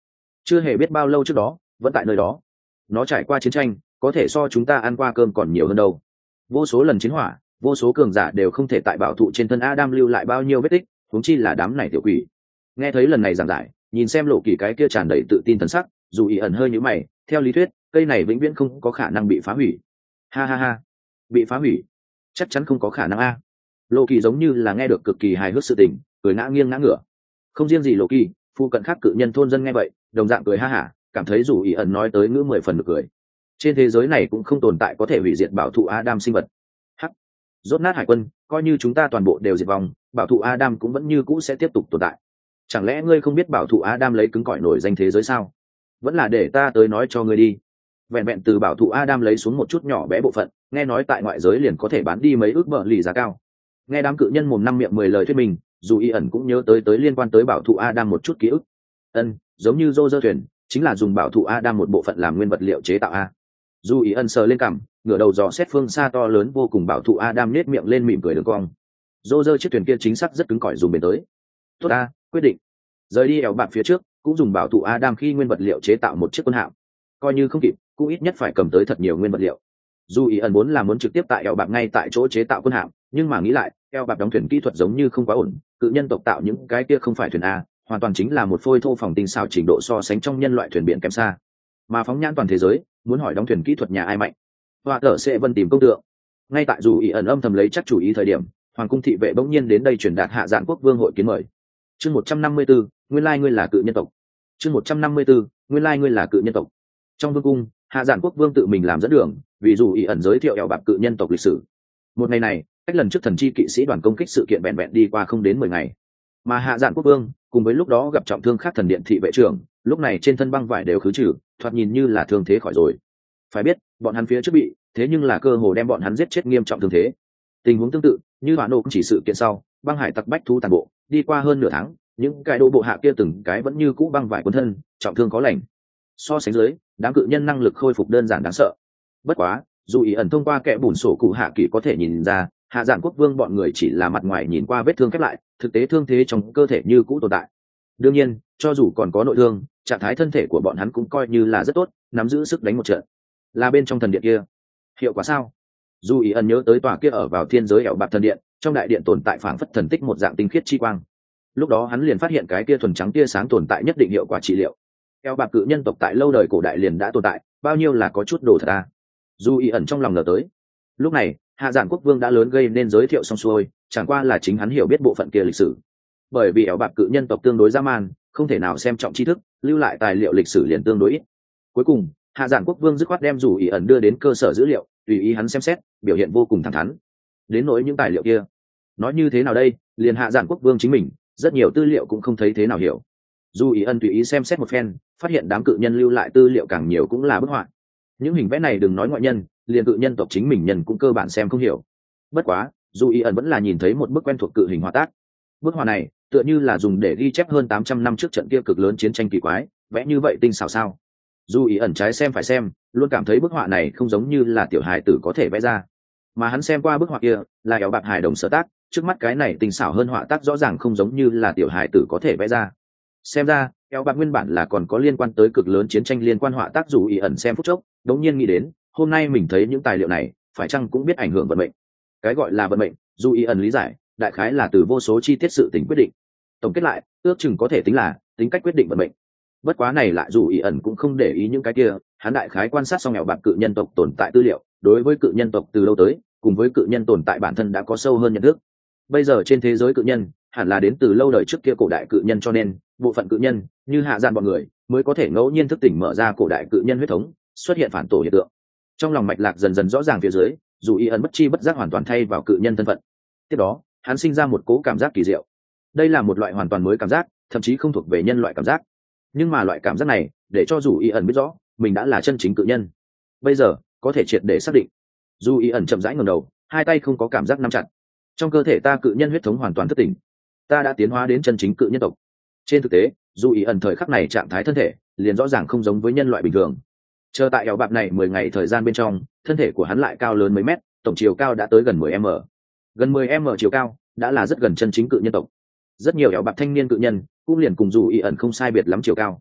chưa hề biết bao lâu trước đó vẫn tại nơi đó. Nó trải qua chiến tranh có thể so chúng ta ăn qua cơm còn nhiều hơn đâu. Vô số lần chiến hỏa, vô số cường giả đều không thể tại bảo thụ trên thân Adam lưu lại bao nhiêu vết tích, huống chi là đám này tiểu quỷ. Nghe thấy lần này giảng giải, nhìn xem Lộ Kỳ cái kia tràn đầy tự tin thần sắc, dù ý ẩn hơi nhíu mày, theo lý thuyết cây này vĩnh viễn không có khả năng bị phá hủy. Ha ha ha, bị phá hủy chắc chắn không có khả năng a. Lộ Kỳ giống như là nghe được cực kỳ hài hước sự tình, cười ngã nghiêng ngã ngửa. Không riêng gì Lộ Kỳ, phụ cận khác cự nhân thôn dân nghe vậy đồng dạng cười ha hả, cảm thấy dù ý ẩn nói tới ngữ 10 phần được cười. Trên thế giới này cũng không tồn tại có thể hủy diệt bảo thụ Adam sinh vật. Hắc, rốt nát hải quân, coi như chúng ta toàn bộ đều diệt vong, bảo thụ Adam cũng vẫn như cũ sẽ tiếp tục tồn tại. Chẳng lẽ ngươi không biết bảo thụ Adam lấy cứng cỏi nổi danh thế giới sao? Vẫn là để ta tới nói cho ngươi đi. Vẹn vẹn từ bảo thụ Adam lấy xuống một chút nhỏ bé bộ phận, nghe nói tại ngoại giới liền có thể bán đi mấy ước bờ lì giá cao. Nghe đám cự nhân mồm năm miệng 10 lời thuyết mình, dù y ẩn cũng nhớ tới liên quan tới bảo thụ Adam một chút ký ức. Giống như rô rơ thuyền chính là dùng bảo thụ Adam một bộ phận làm nguyên vật liệu chế tạo a. Dù y ẩn sờ lên cằm, ngửa đầu dò xét phương xa to lớn vô cùng bảo thụ Adam nết miệng lên mỉm cười đường cong. Rô rơ chiếc thuyền kia chính xác rất cứng cỏi dùng bền tới. Tốt a, quyết định. Rời đi ẻo bạc phía trước, cũng dùng bảo thụ Adam khi nguyên vật liệu chế tạo một chiếc quân hạm. Coi như không kịp, cũng ít nhất phải cầm tới thật nhiều nguyên vật liệu. Dù ý ẩn muốn trực tiếp tại ẻo bạc ngay tại chỗ chế tạo quân hạm, nhưng mà nghĩ lại, ẻo bạc đóng thuyền kỹ thuật giống như không quá ổn, cự nhân tộc tạo những cái kia không phải thuyền a, hoàn toàn chính là một phôi thô phòng tinh xảo trình độ so sánh trong nhân loại thuyền biển kém xa. Mà phóng nhãn toàn thế giới, muốn hỏi đóng thuyền kỹ thuật nhà ai mạnh, Hoa Tở sẽ vân tìm công tượng. Ngay tại dù ý ẩn âm thầm lấy chắc chủ ý thời điểm, hoàng cung thị vệ bỗng nhiên đến đây truyền đạt hạ dạn quốc vương hội kiến mời. Chương 154, nguyên lai ngươi là cự nhân tộc. Chương 154, nguyên lai ngươi là cự nhân tộc. Trong vương cung, hạ giản quốc vương tự mình làm dẫn đường, vì dù ý ẩn giới thiệu ẻo bạc cự nhân tộc lịch sử. Một ngày này, cách lần trước thần chi kỵ sĩ đoàn công kích sự kiện vẹn vẹn đi qua không đến 10 ngày, mà hạ giản quốc vương cùng với lúc đó gặp trọng thương khác thần điện thị vệ trưởng, lúc này trên thân băng vải đều khứ trừ, thoạt nhìn như là thương thế khỏi rồi. Phải biết, bọn hắn phía trước bị, thế nhưng là cơ hồ đem bọn hắn giết chết nghiêm trọng thương thế. Tình huống tương tự, như Hoạn Nộ chỉ sự kiện sau, băng hải tặc bách thú tàn bộ, đi qua hơn nửa tháng, những cái đô bộ hạ kia từng cái vẫn như cũ băng vải cuốn thân, trọng thương có lành. So sánh dưới, đám cự nhân năng lực khôi phục đơn giản đáng sợ. Bất quá, dù ý ẩn thông qua kẽ bùn sổ cụ hạ kỳ có thể nhìn ra, hạ giản quốc vương bọn người chỉ là mặt ngoài nhìn qua vết thương khép lại, thực tế thương thế trong cơ thể như cũ tồn tại. Đương nhiên, cho dù còn có nội thương, trạng thái thân thể của bọn hắn cũng coi như là rất tốt, nắm giữ sức đánh một trận. Là bên trong thần điện kia, hiệu quả sao? Dù ý ẩn nhớ tới tòa kia ở vào thiên giới ẻo bạc thần điện, trong đại điện tồn tại phảng phất thần tích một dạng tinh khiết chi quang. Lúc đó hắn liền phát hiện cái kia thuần trắng tia sáng tồn tại nhất định hiệu quả trị liệu. Ẻo bạc cự nhân tộc tại lâu đời cổ đại liền đã tồn tại, bao nhiêu là có chút đồ thật à? Dù ý ẩn trong lòng ngờ tới. Lúc này, hạ giản quốc vương đã lớn gây nên giới thiệu xong xuôi, chẳng qua là chính hắn hiểu biết bộ phận kia lịch sử. Bởi vì ẻo bạc cự nhân tộc tương đối dã man, không thể nào xem trọng tri thức, lưu lại tài liệu lịch sử liền tương đối ít. Cuối cùng, hạ giản quốc vương dứt khoát đem dù ý ẩn đưa đến cơ sở dữ liệu, tùy ý hắn xem xét, biểu hiện vô cùng thẳng thắn. Đến nỗi những tài liệu kia, nói như thế nào đây, liền hạ giản quốc vương chính mình, rất nhiều tư liệu cũng không thấy thế nào hiểu. Dù ý ẩn tùy ý xem xét một phen, phát hiện đám cự nhân lưu lại tư liệu càng nhiều cũng là bức họa. Những hình vẽ này đừng nói ngoại nhân, liền cự nhân tộc chính mình nhân cũng cơ bản xem không hiểu. Bất quá, dù ý ẩn vẫn là nhìn thấy một bức quen thuộc cự hình họa tác. Bức họa này tựa như là dùng để ghi chép hơn 800 năm trước trận kia cực lớn chiến tranh kỳ quái, vẽ như vậy tinh xảo sao? Dù ý ẩn trái xem phải xem, luôn cảm thấy bức họa này không giống như là tiểu hài tử có thể vẽ ra. Mà hắn xem qua bức họa kia, là ẻo bạc hài đồng sở tác, trước mắt cái này tinh xảo hơn họa tác rõ ràng không giống như là tiểu hài tử có thể vẽ ra. Xem ra, ẻo bạc nguyên bản là còn có liên quan tới cực lớn chiến tranh liên quan họa tác. Dù ý ẩn xem phút chốc, đống nhiên nghĩ đến, hôm nay mình thấy những tài liệu này, phải chăng cũng biết ảnh hưởng vận mệnh? Cái gọi là vận mệnh, dù ý ẩn lý giải, đại khái là từ vô số chi tiết sự tính quyết định. Tổng kết lại, ước chừng có thể tính là tính cách quyết định vận mệnh. Bất quá này lại dù ý ẩn cũng không để ý những cái kia, hắn đại khái quan sát xong ẻo bạc cự nhân tộc tồn tại tư liệu, đối với cự nhân tộc từ lâu tới, cùng với cự nhân tồn tại bản thân đã có sâu hơn nhận thức. Bây giờ trên thế giới cự nhân, hẳn là đến từ lâu đời trước kia cổ đại cự nhân, cho nên bộ phận cự nhân như hạ giản bọn người mới có thể ngẫu nhiên thức tỉnh mở ra cổ đại cự nhân huyết thống, xuất hiện phản tổ hiện tượng. Trong lòng mạch lạc dần dần rõ ràng phía dưới, dù ý ẩn bất chi bất giác hoàn toàn thay vào cự nhân thân phận. Tiếp đó, hắn sinh ra một cố cảm giác kỳ diệu. Đây là một loại hoàn toàn mới cảm giác, thậm chí không thuộc về nhân loại cảm giác. Nhưng mà loại cảm giác này để cho dù ý ẩn biết rõ mình đã là chân chính cự nhân. Bây giờ có thể triệt để xác định. Dù ý ẩn chậm rãi ngẩng đầu, hai tay không có cảm giác nắm chặt. Trong cơ thể ta cự nhân huyết thống hoàn toàn thức tỉnh, ta đã tiến hóa đến chân chính cự nhân tộc. Trên thực tế, dù ý ẩn thời khắc này trạng thái thân thể liền rõ ràng không giống với nhân loại bình thường. Chờ tại ẻo bạc này 10 ngày thời gian bên trong, thân thể của hắn lại cao lớn mấy mét, tổng chiều cao đã tới gần 10 m. Gần 10 m chiều cao đã là rất gần chân chính cự nhân tộc. Rất nhiều ẻo bạc thanh niên cự nhân cũng liền cùng dù ý ẩn không sai biệt lắm chiều cao.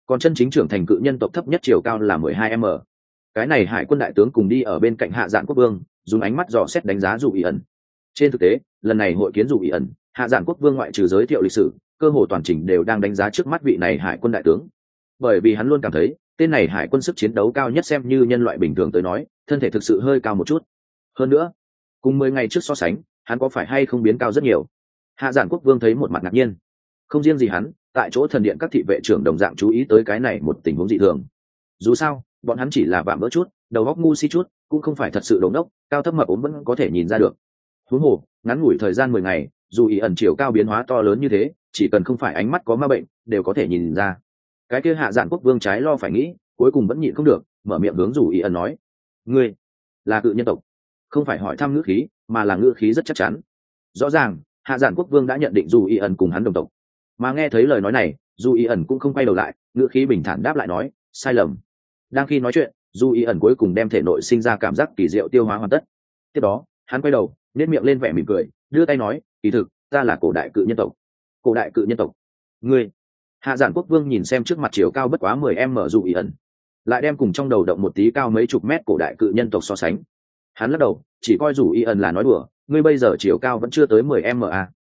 còn chân chính trưởng thành cự nhân tộc thấp nhất chiều cao là 12 m. Cái này hải quân đại tướng cùng đi ở bên cạnh hạ dạn quốc vương, dùng ánh mắt dò xét đánh giá dù ý ẩn. Trên thực tế lần này hội kiến dù ý ẩn, hạ dạn quốc vương ngoại trừ giới thiệu lịch sử, cơ hồ toàn trình đều đang đánh giá trước mắt vị này hải quân đại tướng, bởi vì hắn luôn cảm thấy tên này hải quân sức chiến đấu cao nhất xem như nhân loại bình thường tới nói, thân thể thực sự hơi cao một chút. Hơn nữa cùng 10 ngày trước so sánh, hắn có phải hay không biến cao rất nhiều. Hạ giản quốc vương thấy một mặt ngạc nhiên. Không riêng gì hắn, tại chỗ thần điện các thị vệ trưởng đồng dạng chú ý tới cái này một tình huống dị thường. Dù sao bọn hắn chỉ là vạm vỡ chút, đầu óc ngu si chút, cũng không phải thật sự đống đốc, cao thấp mập ốm vẫn có thể nhìn ra được. Huống hồ ngắn ngủi thời gian 10 ngày, dù ý ẩn chiều cao biến hóa to lớn như thế, chỉ cần không phải ánh mắt có ma bệnh đều có thể nhìn ra. Cái kia hạ giản quốc vương trái lo phải nghĩ, cuối cùng vẫn nhịn không được, mở miệng hướng dù ý ẩn nói: ngươi là cự nhân tộc? Không phải hỏi thăm ngữ khí, mà là ngữ khí rất chắc chắn. Rõ ràng hạ giản quốc vương đã nhận định dù ý ẩn cùng hắn đồng tộc, mà nghe thấy lời nói này, dù ý ẩn cũng không quay đầu lại, ngữ khí bình thản đáp lại nói: sai lầm. Đang khi nói chuyện, dù ý ẩn cuối cùng đem thể nội sinh ra cảm giác kỳ diệu tiêu hóa hoàn tất. Tiếp đó hắn quay đầu, nét miệng lên vẻ mỉm cười, đưa tay nói: kỳ thực ta là cổ đại cự nhân tộc. Cổ đại cự nhân tộc? Ngươi? Hạ giản quốc vương nhìn xem trước mặt chiều cao bất quá 10 m dù ý ẩn, lại đem cùng trong đầu động một tí cao mấy chục mét cổ đại cự nhân tộc so sánh. Hắn lắc đầu, chỉ coi dù ý ẩn là nói đùa, ngươi bây giờ chiều cao vẫn chưa tới 10 m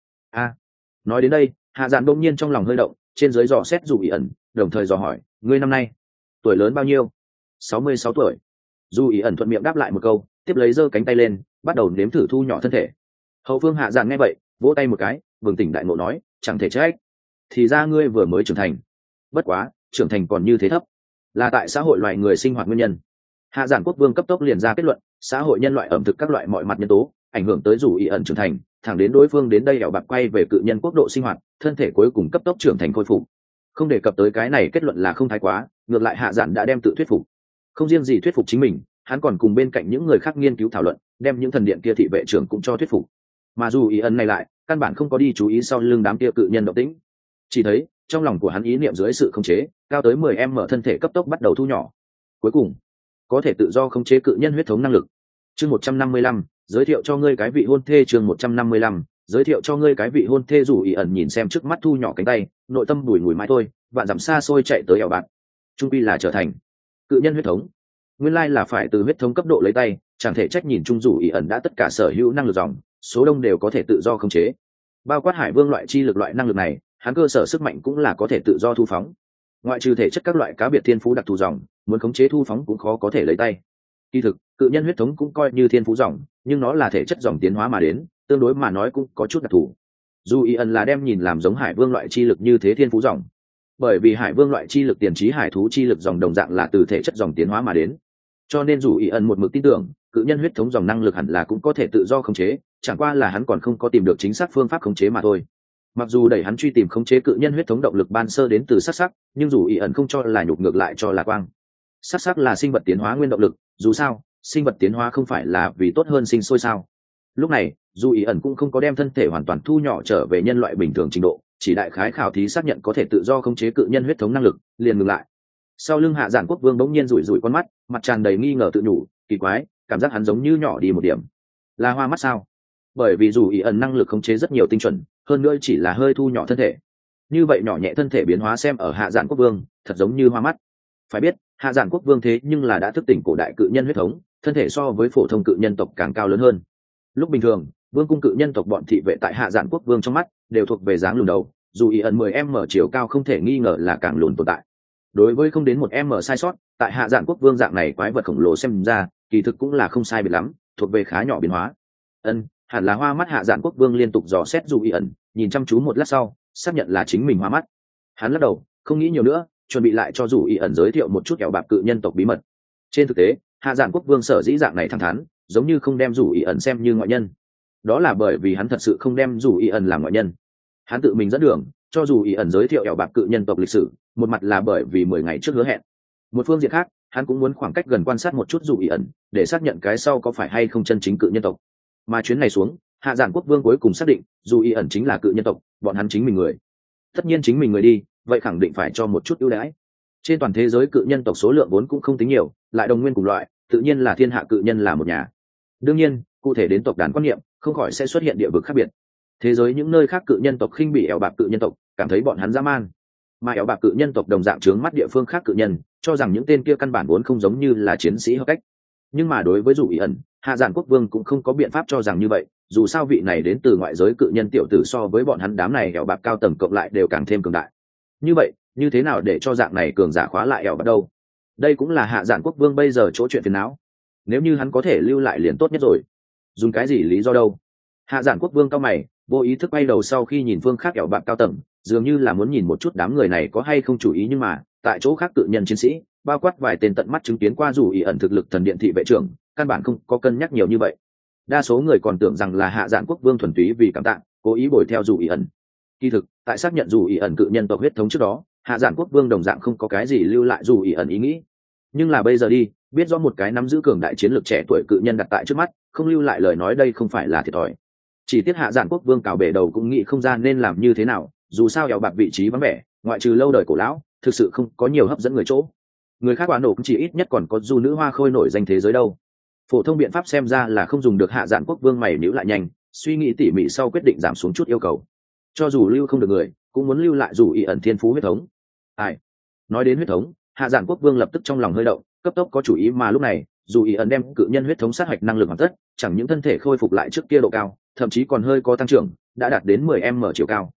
a. Nói đến đây, hạ giản đông nhiên trong lòng hơi động, trên dưới dò xét dù ý ẩn, đồng thời dò hỏi: ngươi năm nay tuổi lớn bao nhiêu? 66 tuổi. Dù ý ẩn thuận miệng đáp lại một câu, tiếp lấy giơ cánh tay lên, bắt đầu nếm thử thu nhỏ thân thể. Hậu phương hạ giản nghe vậy, vỗ tay một cái, bừng tỉnh đại ngộ nói: chẳng thể trách, thì ra ngươi vừa mới trưởng thành. Bất quá trưởng thành còn như thế thấp, là tại xã hội loài người sinh hoạt nguyên nhân. Hạ giản quốc vương cấp tốc liền ra kết luận: xã hội nhân loại ẩm thực các loại mọi mặt nhân tố ảnh hưởng tới dù ý ẩn trưởng thành, thẳng đến đối phương đến đây ẻo bạc quay về cự nhân quốc độ sinh hoạt, thân thể cuối cùng cấp tốc trưởng thành khôi phục. Không đề cập tới cái này, kết luận là không thái quá, ngược lại hạ giản đã đem tự thuyết phục. Không riêng gì thuyết phục chính mình, hắn còn cùng bên cạnh những người khác nghiên cứu thảo luận, đem những thần điện kia thị vệ trưởng cũng cho thuyết phục. Mà dù ý ẩn này lại căn bản không có đi chú ý sau lưng đám kia cự nhân động tĩnh, chỉ thấy trong lòng của hắn ý niệm dưới sự khống chế, cao tới 10 m thân thể cấp tốc bắt đầu thu nhỏ, cuối cùng có thể tự do khống chế cự nhân huyết thống năng lực. Chương 155, giới thiệu cho ngươi cái vị hôn thê. Chương 155, giới thiệu cho ngươi cái vị hôn thê. Dù ý ẩn nhìn xem trước mắt thu nhỏ cánh tay, nội tâm bùi ngùi mãi thôi, vạn dặm xa xôi chạy tới ẻo bạn, trung quy là trở thành cự nhân huyết thống. Nguyên lai là phải từ huyết thống cấp độ lấy tay, chẳng thể trách nhìn chung dù ý ẩn đã tất cả sở hữu năng lực dòng, số đông đều có thể tự do khống chế, bao quát hải vương loại chi lực loại năng lực này, hắn cơ sở sức mạnh cũng là có thể tự do thu phóng. Ngoại trừ thể chất các loại cá biệt thiên phú đặc thù dòng, muốn khống chế thu phóng cũng khó có thể lấy tay. Kỳ thực cự nhân huyết thống cũng coi như thiên phú dòng, nhưng nó là thể chất dòng tiến hóa mà đến, tương đối mà nói cũng có chút đặc thù. Dù ý ẩn là đem nhìn làm giống hải vương loại chi lực như thế thiên phú dòng, bởi vì hải vương loại chi lực tiền trí hải thú chi lực dòng đồng dạng là từ thể chất dòng tiến hóa mà đến, cho nên dù ý ẩn một mực tin tưởng cự nhân huyết thống dòng năng lực hẳn là cũng có thể tự do khống chế, chẳng qua là hắn còn không có tìm được chính xác phương pháp khống chế mà thôi. Mặc dù đẩy hắn truy tìm khống chế cự nhân huyết thống động lực ban sơ đến từ sắc sắc, nhưng dù ý ẩn không cho là nhục, ngược lại cho là quang. Sắc sắc là sinh vật tiến hóa nguyên động lực, dù sao sinh vật tiến hóa không phải là vì tốt hơn sinh sôi sao. Lúc này dù ý ẩn cũng không có đem thân thể hoàn toàn thu nhỏ trở về nhân loại bình thường trình độ, chỉ đại khái khảo thí xác nhận có thể tự do khống chế cự nhân huyết thống năng lực, liền ngừng lại. Sau lưng hạ giản quốc vương bỗng nhiên rủi rủi con mắt, mặt tràn đầy nghi ngờ tự nhủ, kỳ quái, cảm giác hắn giống như nhỏ đi một điểm. Là hoa mắt sao? Bởi vì dù ý ẩn năng lực khống chế rất nhiều tinh chuẩn, hơn nữa chỉ là hơi thu nhỏ thân thể, như vậy nhỏ nhẹ thân thể biến hóa xem ở hạ giản quốc vương thật giống như hoa mắt. Phải biết hạ giản quốc vương thế nhưng là đã thức tỉnh cổ đại cự nhân huyết thống, thân thể so với phổ thông cự nhân tộc càng cao lớn hơn. Lúc bình thường vương cung cự nhân tộc bọn thị vệ tại hạ giản quốc vương trong mắt đều thuộc về dáng lùn đầu, dù ý ẩn 10 m chiều cao không thể nghi ngờ là càng lùn tồn tại. Đối với không đến 1 m sai sót, tại hạ giản quốc vương dạng này quái vật khổng lồ xem ra kỳ thực cũng là không sai biệt lắm, thuộc về khá nhỏ biến hóa. Hẳn là hoa mắt. Hạ giản quốc vương liên tục dò xét dù ý ẩn, nhìn chăm chú một lát sau xác nhận là chính mình hoa mắt. Hắn lắc đầu, không nghĩ nhiều nữa, chuẩn bị lại cho dù ý ẩn giới thiệu một chút ẻo bạc cự nhân tộc bí mật. Trên thực tế hạ giản quốc vương sở dĩ dạng này thẳng thắn, giống như không đem dù ý ẩn xem như ngoại nhân, đó là bởi vì hắn thật sự không đem dù ý ẩn làm ngoại nhân. Hắn tự mình dẫn đường cho dù ý ẩn giới thiệu ẻo bạc cự nhân tộc lịch sử, một mặt là bởi vì 10 ngày trước hứa hẹn, một phương diện khác hắn cũng muốn khoảng cách gần quan sát một chút dù ý ẩn, để xác nhận cái sau có phải hay không chân chính cự nhân tộc. Mà chuyến này xuống, hạ giản quốc vương cuối cùng xác định dù ý ẩn chính là cự nhân tộc, bọn hắn chính mình người. Tất nhiên chính mình người đi, vậy khẳng định phải cho một chút ưu đãi. Trên toàn thế giới cự nhân tộc số lượng vốn cũng không tính nhiều, lại đồng nguyên cùng loại, tự nhiên là thiên hạ cự nhân là một nhà. Đương nhiên cụ thể đến tộc đàn quan niệm không khỏi sẽ xuất hiện địa vực khác biệt. Thế giới những nơi khác cự nhân tộc khinh bỉ ẻo bạc cự nhân tộc, cảm thấy bọn hắn dã man. mà ẻo bạc cự nhân tộc đồng dạng trướng mắt địa phương khác cự nhân, cho rằng những tên kia căn bản vốn không giống như là chiến sĩ hợp cách. Nhưng mà đối với dù ý ẩn, hạ giản quốc vương cũng không có biện pháp cho rằng như vậy, dù sao vị này đến từ ngoại giới cự nhân tiểu tử so với bọn hắn đám này ẻo bạc cao tầng cộng lại đều càng thêm cường đại. Như vậy như thế nào để cho dạng này cường giả khóa lại ẻo bạc đâu? Đây cũng là hạ giản quốc vương bây giờ chỗ chuyện phiền não. Nếu như hắn có thể lưu lại liền tốt nhất rồi. Dùng cái gì lý do đâu? Hạ giản quốc vương cao mày, vô ý thức quay đầu sau khi nhìn phương khác ẻo bạc cao tầng, dường như là muốn nhìn một chút đám người này có hay không chủ ý, nhưng mà tại chỗ khác cự nhân chiến sĩ bao quát vài tên tận mắt chứng kiến qua dù ý ẩn thực lực thần điện thị vệ trưởng, căn bản không có cân nhắc nhiều như vậy. Đa số người còn tưởng rằng là hạ giản quốc vương thuần túy vì cảm tạ cố ý bồi theo dù ý ẩn. Kỳ thực tại xác nhận dù ý ẩn cự nhân tộc huyết thống trước đó, hạ giản quốc vương đồng dạng không có cái gì lưu lại dù ý ẩn ý nghĩ. Nhưng là bây giờ đi biết rõ một cái nắm giữ cường đại chiến lược trẻ tuổi cự nhân đặt tại trước mắt, không lưu lại lời nói đây không phải là thiệt thòi. Chỉ tiếc hạ giản quốc vương cào bể đầu cũng nghĩ không ra nên làm như thế nào, dù sao ẻo bạc vị trí vắng vẻ, ngoại trừ lâu đời cổ lão thực sự không có nhiều hấp dẫn người chỗ. Người khác quả nổ cũng chỉ ít nhất còn có du nữ hoa khôi nổi danh thế giới đâu. Phổ thông biện pháp xem ra là không dùng được. Hạ giản quốc vương mày níu lại nhanh, suy nghĩ tỉ mỉ sau quyết định giảm xuống chút yêu cầu. Cho dù lưu không được người cũng muốn lưu lại dù ý ẩn thiên phú huyết thống. Nói đến huyết thống, hạ giản quốc vương lập tức trong lòng hơi động, cấp tốc có chủ ý. Mà lúc này dù ý ẩn đem cự nhân huyết thống sát hạch năng lực hoàn tất, chẳng những thân thể khôi phục lại trước kia độ cao, thậm chí còn hơi có tăng trưởng, đã đạt đến 10m chiều cao.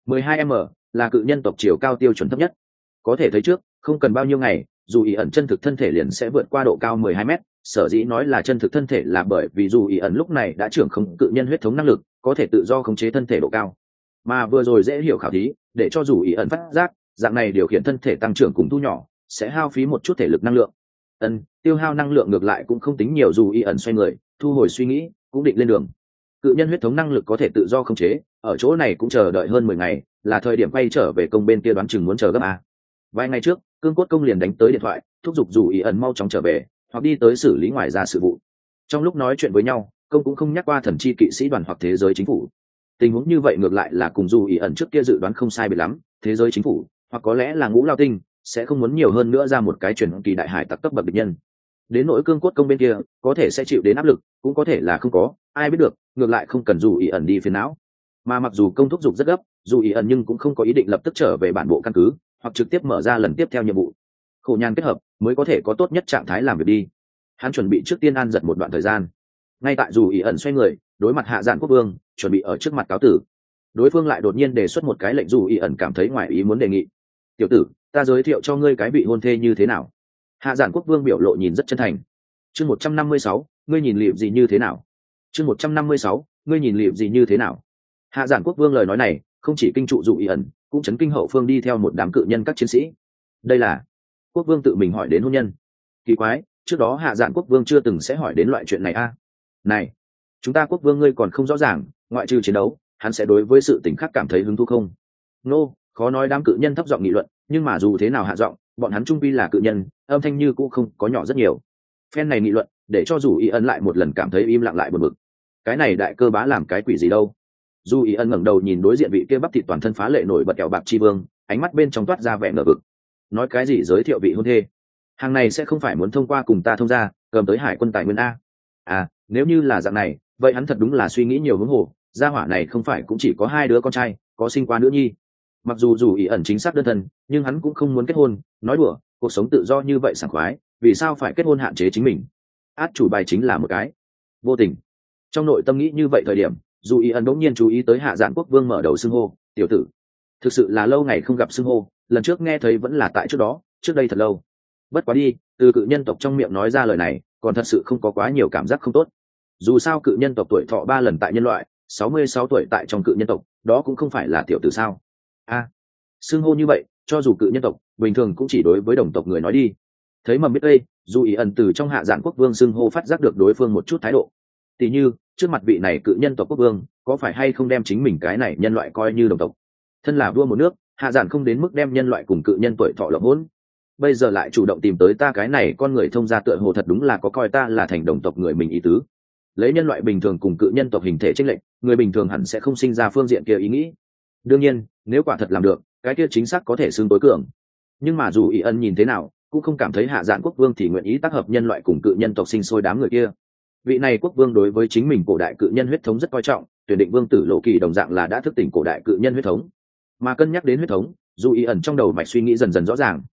12m là cự nhân tộc chiều cao tiêu chuẩn thấp nhất. Có thể thấy trước không cần bao nhiêu ngày dù ý ẩn chân thực thân thể liền sẽ vượt qua độ cao 12m. Sở dĩ nói là chân thực thân thể là bởi vì dù ý ẩn lúc này đã trưởng không cự nhân huyết thống năng lực, có thể tự do khống chế thân thể độ cao. Mà vừa rồi dễ hiểu khảo thí để cho dù ý ẩn phát giác dạng này điều khiển thân thể tăng trưởng cùng thu nhỏ sẽ hao phí một chút thể lực năng lượng. Tiêu hao năng lượng ngược lại cũng không tính nhiều. Dù ý ẩn xoay người thu hồi suy nghĩ cũng định lên đường. Cự nhân huyết thống năng lực có thể tự do khống chế, ở chỗ này cũng chờ đợi hơn 10 ngày, là thời điểm quay trở về công bên kia đoán chừng muốn chờ gấp a. Vài ngày trước cương cốt công liền đánh tới điện thoại thúc giục dù ý ẩn mau chóng trở về hoặc đi tới xử lý ngoài ra sự vụ. Trong lúc nói chuyện với nhau công cũng không nhắc qua thần chi kỵ sĩ đoàn hoặc thế giới chính phủ. Tình huống như vậy ngược lại là cùng dù ý ẩn trước kia dự đoán không sai biệt lắm, thế giới chính phủ hoặc có lẽ là ngũ lao tinh sẽ không muốn nhiều hơn nữa ra một cái truyền kỳ đại hải tặc cấp bậc địch nhân. Đến nỗi cương cốt công bên kia có thể sẽ chịu đến áp lực, cũng có thể là không có, ai biết được. Ngược lại không cần dù ý ẩn đi phiền não. Mà mặc dù công thúc giục rất gấp, dù ý ẩn nhưng cũng không có ý định lập tức trở về bản bộ căn cứ hoặc trực tiếp mở ra lần tiếp theo nhiệm vụ. Khổ nhàn kết hợp mới có thể có tốt nhất trạng thái làm việc đi. Hắn chuẩn bị trước tiên an giật một đoạn thời gian. Ngay tại dù ý ẩn xoay người đối mặt hạ giản quốc vương chuẩn bị ở trước mặt cáo tử, đối phương lại đột nhiên đề xuất một cái lệnh dù ý ẩn cảm thấy ngoài ý muốn đề nghị. Tiểu tử, ta giới thiệu cho ngươi cái vị hôn thê như thế nào? Hạ giản quốc vương biểu lộ nhìn rất chân thành. Chương 156, ngươi nhìn liệu gì như thế nào? Chương 156, ngươi nhìn liệu gì như thế nào? Hạ giản quốc vương lời nói này không chỉ kinh trụ dù ý ẩn, cũng chấn kinh hậu phương đi theo một đám cự nhân các chiến sĩ. Đây là quốc vương tự mình hỏi đến hôn nhân. Kỳ quái, trước đó hạ giản quốc vương chưa từng sẽ hỏi đến loại chuyện này a. Này, chúng ta quốc vương ngươi còn không rõ ràng, ngoại trừ chiến đấu hắn sẽ đối với sự tình khác cảm thấy hứng thú không? Nô, khó nói. Đám cự nhân thấp giọng nghị luận, nhưng mà dù thế nào hạ giọng, bọn hắn trung quy là cự nhân, âm thanh như cũng không có nhỏ rất nhiều. Phen này nghị luận để cho dù ý ẩn lại một lần cảm thấy im lặng lại buồn bực. Cái này đại cơ bá làm cái quỷ gì đâu? Dù ý ẩn ngẩng đầu nhìn đối diện vị kia bắp thịt toàn thân phá lệ nổi bật kẹo bạc chi vương, ánh mắt bên trong toát ra vẻ ngờ vực. Nói cái gì giới thiệu vị hôn thê? Hàng này sẽ không phải muốn thông qua cùng ta thông gia cầm tới hải quân tài nguyên a? Nếu như là dạng này vậy hắn thật đúng là suy nghĩ nhiều hướng hồ. Gia hỏa này không phải cũng chỉ có 2 đứa con trai, có sinh qua nữ nhi. Mặc dù dù ý ẩn chính xác đơn thân, nhưng hắn cũng không muốn kết hôn. Nói đùa, cuộc sống tự do như vậy sảng khoái, vì sao phải kết hôn hạn chế chính mình? Át chủ bài chính là một cái vô tình. Trong nội tâm nghĩ như vậy thời điểm, dù ý ẩn bỗng nhiên chú ý tới hạ giản quốc vương mở đầu xưng hô tiểu tử. Thực sự là lâu ngày không gặp xưng hô, lần trước nghe thấy vẫn là tại trước đó, trước đây thật lâu. Bất quá đi, từ cự nhân tộc trong miệng nói ra lời này còn thật sự không có quá nhiều cảm giác không tốt. Dù sao cự nhân tộc tuổi thọ 3 lần tại nhân loại, 66 tuổi tại trong cự nhân tộc, đó cũng không phải là tiểu tử sao? Xưng hô như vậy cho dù cự nhân tộc bình thường cũng chỉ đối với đồng tộc người nói đi. Thấy mầm biết đây, dù ý ẩn từ trong hạ giản quốc vương xưng hô phát giác được đối phương một chút thái độ. Tỉ như trước mặt vị này cự nhân tộc quốc vương có phải hay không đem chính mình cái này nhân loại coi như đồng tộc. Thân là vua một nước, hạ giản không đến mức đem nhân loại cùng cự nhân tuổi thọ lộng hỗn, bây giờ lại chủ động tìm tới ta cái này con người thông gia, tựa hồ thật đúng là có coi ta là thành đồng tộc người mình ý tứ. Lấy nhân loại bình thường cùng cự nhân tộc hình thể chênh lệch, người bình thường hẳn sẽ không sinh ra phương diện kia ý nghĩ. Đương nhiên nếu quả thật làm được, cái kia chính xác có thể xưng tối cường. Nhưng mà dù ý ân nhìn thế nào cũng không cảm thấy hạ giản quốc vương thì nguyện ý tác hợp nhân loại cùng cự nhân tộc sinh sôi đám người kia. Vị này quốc vương đối với chính mình cổ đại cự nhân huyết thống rất coi trọng, tuyển định vương tử Lộ Kỳ đồng dạng là đã thức tỉnh cổ đại cự nhân huyết thống. Mà cân nhắc đến huyết thống, dù ý ẩn trong đầu mạch suy nghĩ dần dần rõ ràng.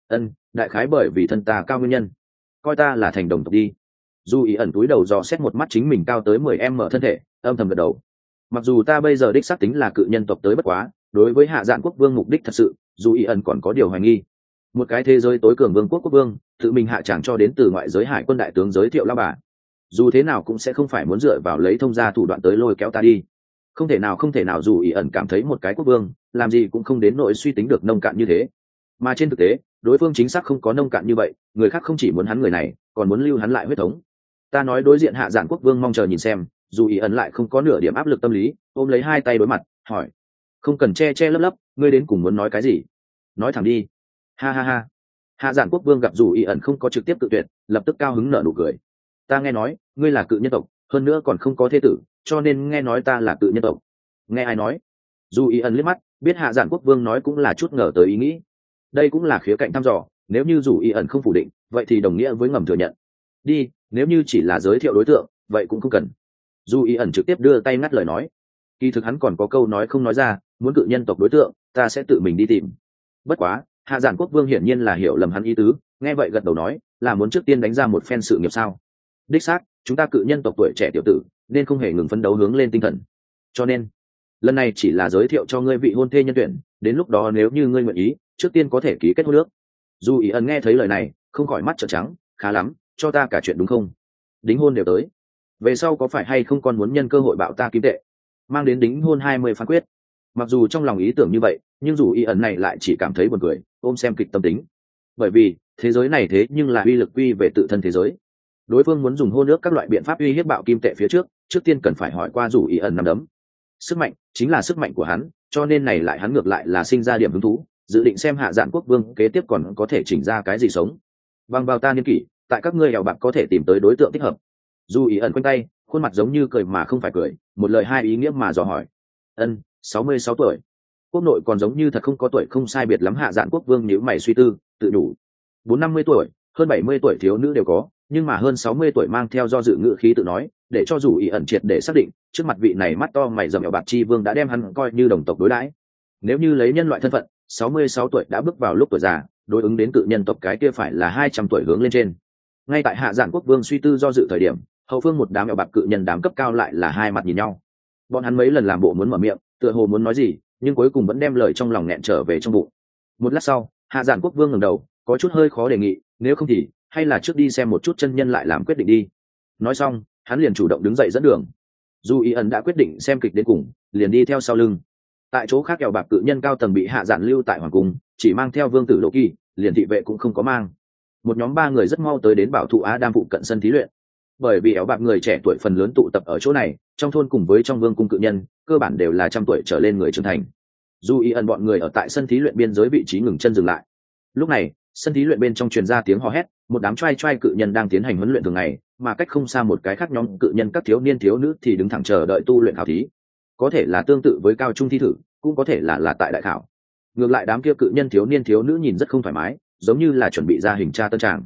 Đại khái bởi vì thân ta cao nguyên nhân, coi ta là thành đồng tộc đi. Dù ý ẩn túi đầu dò xét một mắt chính mình cao tới 10 m thân thể, âm thầm gật đầu. Mặc dù ta bây giờ đích xác tính là cự nhân tộc tới bất quá, đối với Hạ Dạn quốc vương mục đích thật sự, dù ý ẩn còn có điều hoài nghi. Một cái thế giới tối cường vương quốc quốc vương, tự mình hạ tràng cho đến từ ngoại giới hải quân đại tướng giới thiệu lao bà, dù thế nào cũng sẽ không phải muốn dựa vào lấy thông gia thủ đoạn tới lôi kéo ta đi. Không thể nào, dù ý ẩn cảm thấy một cái quốc vương làm gì cũng không đến nỗi suy tính được nông cạn như thế. Mà trên thực tế đối phương chính xác không có nông cạn như vậy, người khác không chỉ muốn hắn người này còn muốn lưu hắn lại huyết thống. Ta nói đối diện Hạ Dạn quốc vương mong chờ nhìn xem, dù ý ẩn lại không có nửa điểm áp lực tâm lý, ôm lấy hai tay đối mặt hỏi, không cần che lấp, ngươi đến cùng muốn nói cái gì, nói thẳng đi. Ha ha ha. Hạ Dạn quốc vương gặp dù ý ẩn không có trực tiếp tự tuyệt, lập tức cao hứng nở nụ cười. Ta nghe nói ngươi là cự nhân tộc, hơn nữa còn không có thế tử, cho nên nghe nói ta là cự nhân tộc. Nghe ai nói? Dù ý ẩn liếc mắt biết Hạ Dạn quốc vương nói cũng là chút ngờ tới ý nghĩ. Đây cũng là khía cạnh thăm dò, nếu như dù ý ẩn không phủ định vậy thì đồng nghĩa với ngầm thừa nhận. Đi, nếu như chỉ là giới thiệu đối tượng vậy cũng không cần. Dù ý ẩn trực tiếp đưa tay ngắt lời nói. Kỳ thực hắn còn có câu nói không nói ra, muốn cự nhân tộc đối tượng ta sẽ tự mình đi tìm. Bất quá Hạ Dạn quốc vương hiển nhiên là hiểu lầm hắn ý tứ, nghe vậy gật đầu nói, là muốn trước tiên đánh ra một phen sự nghiệp sao? Đích xác, chúng ta cự nhân tộc tuổi trẻ tiểu tử nên không hề ngừng phấn đấu hướng lên tinh thần. Cho nên lần này chỉ là giới thiệu cho ngươi vị hôn thê nhân tuyển, đến lúc đó nếu như ngươi nguyện ý trước tiên có thể ký kết hôn ước. Dù ý ẩn nghe thấy lời này không khỏi mắt trợn trắng, khá lắm, cho ta cả chuyện đúng không? Đính hôn đều tới, về sau có phải hay không còn muốn nhân cơ hội bạo ta kim tệ, mang đến đính hôn 20 phán quyết? Mặc dù trong lòng ý tưởng như vậy, nhưng dù ý ẩn này lại chỉ cảm thấy buồn cười, ôm xem kịch tâm tính. Bởi vì thế giới này thế nhưng là uy lực quy về tự thân thế giới, đối phương muốn dùng hôn ước các loại biện pháp uy hiếp bạo kim tệ phía trước tiên cần phải hỏi qua dù ý ẩn nắm đấm. Sức mạnh chính là sức mạnh của hắn, cho nên này lại hắn ngược lại là sinh ra điểm hứng thú, dự định xem Hạ Dạn quốc vương kế tiếp còn có thể chỉnh ra cái gì sống. Bằng vào ta niên kỷ, tại các ngươi ẻo bạc có thể tìm tới đối tượng thích hợp. Dù ý ẩn quanh tay, khuôn mặt giống như cười mà không phải cười, một lời hai ý nghĩa mà dò hỏi. 66 tuổi. Quốc nội còn giống như thật không có tuổi không sai biệt lắm. Hạ Dạn quốc vương nhíu mày suy tư, tự đủ. 450 tuổi, hơn 70 tuổi thiếu nữ đều có, nhưng mà hơn 60 tuổi mang theo do dự ngữ khí tự nói, để cho dù ý ẩn triệt để xác định, trước mặt vị này mắt to mày rậm ẻo bạc chi vương đã đem hắn coi như đồng tộc đối đãi. Nếu như lấy nhân loại thân phận, 66 tuổi đã bước vào lúc tuổi già, đối ứng đến cự nhân tộc cái kia phải là 200 tuổi hướng lên trên. Ngay tại Hạ Dạn quốc vương suy tư do dự thời điểm, hậu phương một đám ẻo bạc cự nhân đám cấp cao lại là hai mặt nhìn nhau. Bọn hắn mấy lần làm bộ muốn mở miệng, tựa hồ muốn nói gì, nhưng cuối cùng vẫn đem lời trong lòng nghẹn trở về trong bụng. Một lát sau, Hạ Dạn quốc vương ngẩng đầu, có chút hơi khó đề nghị, nếu không thì hay là trước đi xem một chút chân nhân lại làm quyết định đi. Nói xong hắn liền chủ động đứng dậy dẫn đường. Dù ý ẩn đã quyết định xem kịch đến cùng, liền đi theo sau lưng. Tại chỗ khác ẻo bạc cự nhân cao tầng bị Hạ Dạn lưu tại hoàng cung, chỉ mang theo vương tử Lộ Kỳ, liền thị vệ cũng không có mang. Một nhóm 3 người rất mau tới đến bảo thụ Á Đam phụ cận sân thí luyện. Bởi vì ẻo bạc người trẻ tuổi phần lớn tụ tập ở chỗ này, trong thôn cùng với trong vương cung cự nhân cơ bản đều là trăm tuổi trở lên người trưởng thành. Dù ý ẩn bọn người ở tại sân thí luyện biên giới vị trí ngừng chân dừng lại. Lúc này sân thí luyện bên trong truyền ra tiếng hò hét, một đám trai cự nhân đang tiến hành huấn luyện thường ngày, mà cách không xa một cái khác nhóm cự nhân các thiếu niên thiếu nữ thì đứng thẳng chờ đợi tu luyện khảo thí. Có thể là tương tự với cao trung thi thử, cũng có thể là tại đại khảo. Ngược lại đám kia cự nhân thiếu niên thiếu nữ nhìn rất không thoải mái, giống như là chuẩn bị ra hình tra tân tràng.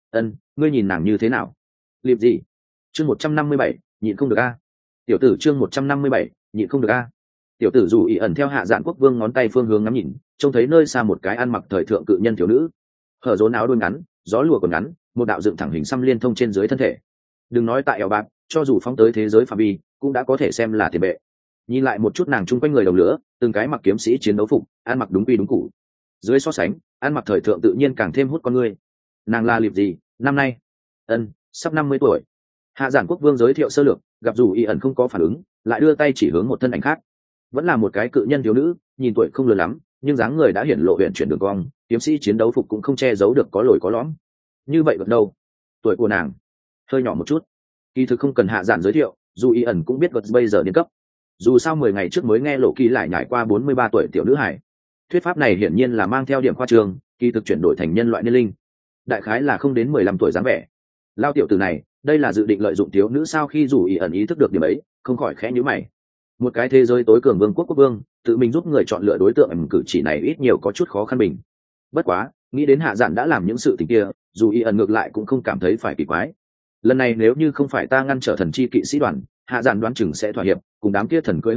Ngươi nhìn nàng như thế nào? Liệp gì? Chương 157, nhịn không được a. Tiểu tử chương 157, nhịn không được a. Tiểu tử dù ý ẩn theo Hạ Dạn quốc vương ngón tay phương hướng ngắm nhìn, trông thấy nơi xa một cái ăn mặc thời thượng cự nhân thiếu nữ, hở rốn áo đôi ngắn, gió lùa quần ngắn, một đạo dựng thẳng hình xăm liên thông trên dưới thân thể. Đừng nói tại eo bạc, cho dù phóng tới thế giới phạm vi cũng đã có thể xem là tiền bệ. Nhìn lại một chút nàng chung quanh người đồng lửa, từng cái mặc kiếm sĩ chiến đấu phục, ăn mặc đúng quy đúng cũ. Dưới so sánh, ăn mặc thời thượng tự nhiên càng thêm hút con người. Nàng là liệp gì, năm nay sắp 50 tuổi. Hạ Dạn quốc vương giới thiệu sơ lược, gặp dù y ẩn không có phản ứng, lại đưa tay chỉ hướng một thân ảnh khác. Vẫn là một cái cự nhân thiếu nữ, nhìn tuổi không lớn lắm, nhưng dáng người đã hiển lộ huyện chuyển đường cong, kiếm sĩ chiến đấu phục cũng không che giấu được có lồi có lõm. Như vậy gật đâu, tuổi của nàng hơi nhỏ một chút. Kỳ thực không cần Hạ Dạn giới thiệu, dù y ẩn cũng biết vật bây giờ niên cấp. Dù sao 10 ngày trước mới nghe Lộ Kỳ lại nhảy qua 43 tuổi tiểu nữ hải. Thuyết pháp này hiển nhiên là mang theo điểm khoa trương, kỳ thực chuyển đổi thành nhân loại niên linh, đại khái là không đến 15 tuổi dáng vẻ. Lao tiểu tử này, đây là dự định lợi dụng thiếu nữ sao? Khi dù y ẩn ý thức được điểm ấy, không khỏi khẽ nhíu mày. Một cái thế giới tối cường vương quốc quốc vương, tự mình giúp người chọn lựa đối tượng, cử chỉ này ít nhiều có chút khó khăn bình. Bất quá nghĩ đến Hạ Dạn đã làm những sự tình kia, dù y ẩn ngược lại cũng không cảm thấy phải kỳ quái. Lần này nếu như không phải ta ngăn trở thần chi kỵ sĩ đoàn, Hạ Dạn đoán chừng sẽ thỏa hiệp, cùng đám kia thần cưới hợp tác,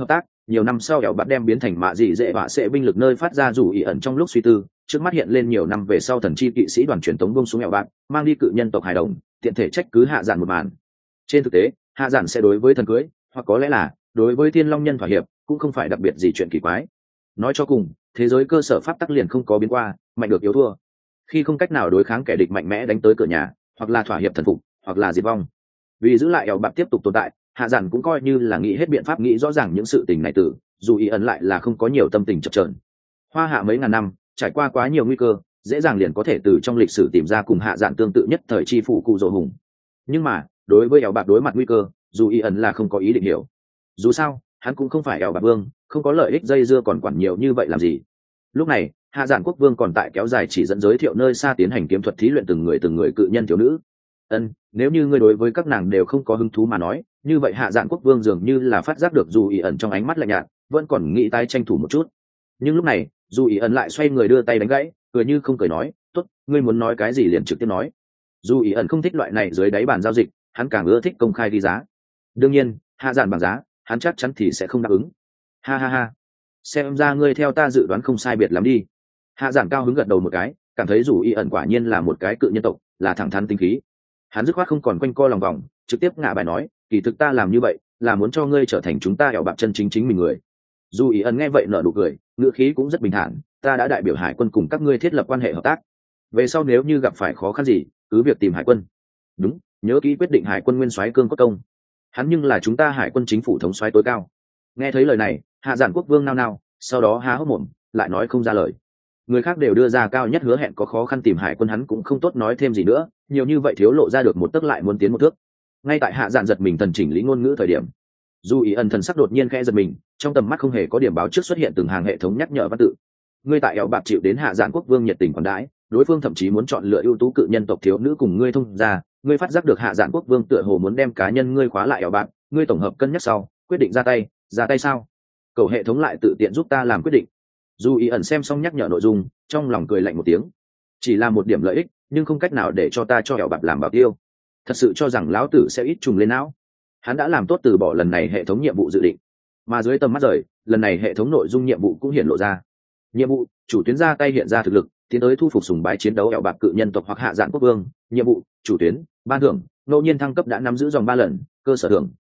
nhiều năm sau ẻo bạt đem biến thành mạ dị dễ họa sẽ binh lực nơi phát ra dù ý ẩn trong lúc suy tư, trước mắt hiện lên nhiều năm về sau thần chi kỵ sĩ đoàn truyền tống bông xuống ẻo bạt, mang đi cự nhân tộc hài đồng, tiện thể trách cứ hạ giản một màn. Trên thực tế, hạ giản sẽ đối với thần cưới, hoặc có lẽ là đối với thiên long nhân thỏa hiệp, cũng không phải đặc biệt gì chuyện kỳ quái. Nói cho cùng, thế giới cơ sở pháp tắc liền không có biến qua, mạnh được yếu thua. Khi không cách nào đối kháng kẻ địch mạnh mẽ đánh tới cửa nhà, hoặc là thỏa hiệp thần phục, hoặc là diệt vong. Vì giữ lại ẻo bạt tiếp tục tồn tại, hạ giản cũng coi như là nghĩ hết biện pháp nghĩ rõ ràng những sự tình này từ, dù ý ẩn lại là không có nhiều tâm tình chập chờn. Hoa hạ mấy ngàn năm trải qua quá nhiều nguy cơ, dễ dàng liền có thể từ trong lịch sử tìm ra cùng hạ giản tương tự nhất thời chi phụ cụ dỗ hùng. Nhưng mà đối với ẻo bạt đối mặt nguy cơ, dù ý ẩn là không có ý định hiểu. Dù sao hắn cũng không phải ẻo bạt vương, không có lợi ích dây dưa còn quản nhiều như vậy làm gì. Lúc này hạ giản quốc vương còn tại kéo dài chỉ dẫn giới thiệu nơi xa tiến hành kiếm thuật thí luyện từng người cự nhân thiếu nữ. Nếu như ngươi đối với các nàng đều không có hứng thú mà nói, như vậy hạ giản quốc vương dường như là phát giác được dù ý ẩn trong ánh mắt lạnh nhạt, vẫn còn nghĩ tái tranh thủ một chút. Nhưng lúc này dù ý ẩn lại xoay người đưa tay đánh gãy, cười như không cười nói, tốt, ngươi muốn nói cái gì liền trực tiếp nói. Dù ý ẩn không thích loại này dưới đáy bàn giao dịch, hắn càng ưa thích công khai đi giá. Đương nhiên hạ giản bằng giá, hắn chắc chắn thì sẽ không đáp ứng. Ha ha ha, xem ra ngươi theo ta dự đoán không sai biệt lắm đi. Hạ giản cao hứng gật đầu một cái, cảm thấy dù ý ẩn quả nhiên là một cái cự nhân tộc, là thẳng thắn tinh khí. Hắn dứt khoát không còn quanh co lòng vòng, trực tiếp ngả bài nói, kỳ thực ta làm như vậy là muốn cho ngươi trở thành chúng ta ẻo bạc chân chính mình người. Dù ý ẩn nghe vậy nở nụ cười, ngữ khí cũng rất bình thản, ta đã đại biểu hải quân cùng các ngươi thiết lập quan hệ hợp tác, về sau nếu như gặp phải khó khăn gì cứ việc tìm hải quân. Đúng, nhớ kỹ quyết định hải quân nguyên soái cương cốt công, hắn nhưng là chúng ta hải quân chính phủ thống soái tối cao. Nghe thấy lời này hạ giản quốc vương nao nao, sau đó há hốc mồm lại nói không ra lời. Người khác đều đưa ra cao nhất hứa hẹn có khó khăn tìm hải quân, hắn cũng không tốt nói thêm gì nữa, nhiều như vậy thiếu lộ ra được một tấc lại muốn tiến một thước. Ngay tại hạ giản giật mình thần chỉnh lý ngôn ngữ thời điểm, dù ý ẩn thần sắc đột nhiên khẽ giật mình, trong tầm mắt không hề có điểm báo trước xuất hiện từng hàng hệ thống nhắc nhở văn tự. Ngươi tại ẻo bạc chịu đến hạ giản quốc vương nhiệt tình quản đãi, đối phương thậm chí muốn chọn lựa ưu tú cự nhân tộc thiếu nữ cùng ngươi thông ra, ngươi phát giác được hạ giản quốc vương tựa hồ muốn đem cá nhân ngươi khóa lại ẻo bạc, ngươi tổng hợp cân nhắc sau quyết định ra tay sao? Cầu hệ thống lại tự tiện giúp ta làm quyết định. Dù ý ẩn xem xong nhắc nhở nội dung, trong lòng cười lạnh một tiếng. Chỉ là một điểm lợi ích, nhưng không cách nào để cho ta cho ẻo bạc làm bảo tiêu. Thật sự cho rằng lão tử sẽ ít trùng lên não? Hắn đã làm tốt từ bỏ lần này hệ thống nhiệm vụ dự định, mà dưới tầm mắt rời, lần này hệ thống nội dung nhiệm vụ cũng hiện lộ ra. Nhiệm vụ: chủ tuyến ra tay hiện ra thực lực, tiến tới thu phục sùng bái chiến đấu ẻo bạc cự nhân tộc hoặc hạ giản quốc vương. Nhiệm vụ: chủ tuyến, ban thưởng, ngẫu nhiên thăng cấp đã nắm giữ dòng 3 lần, cơ sở thưởng,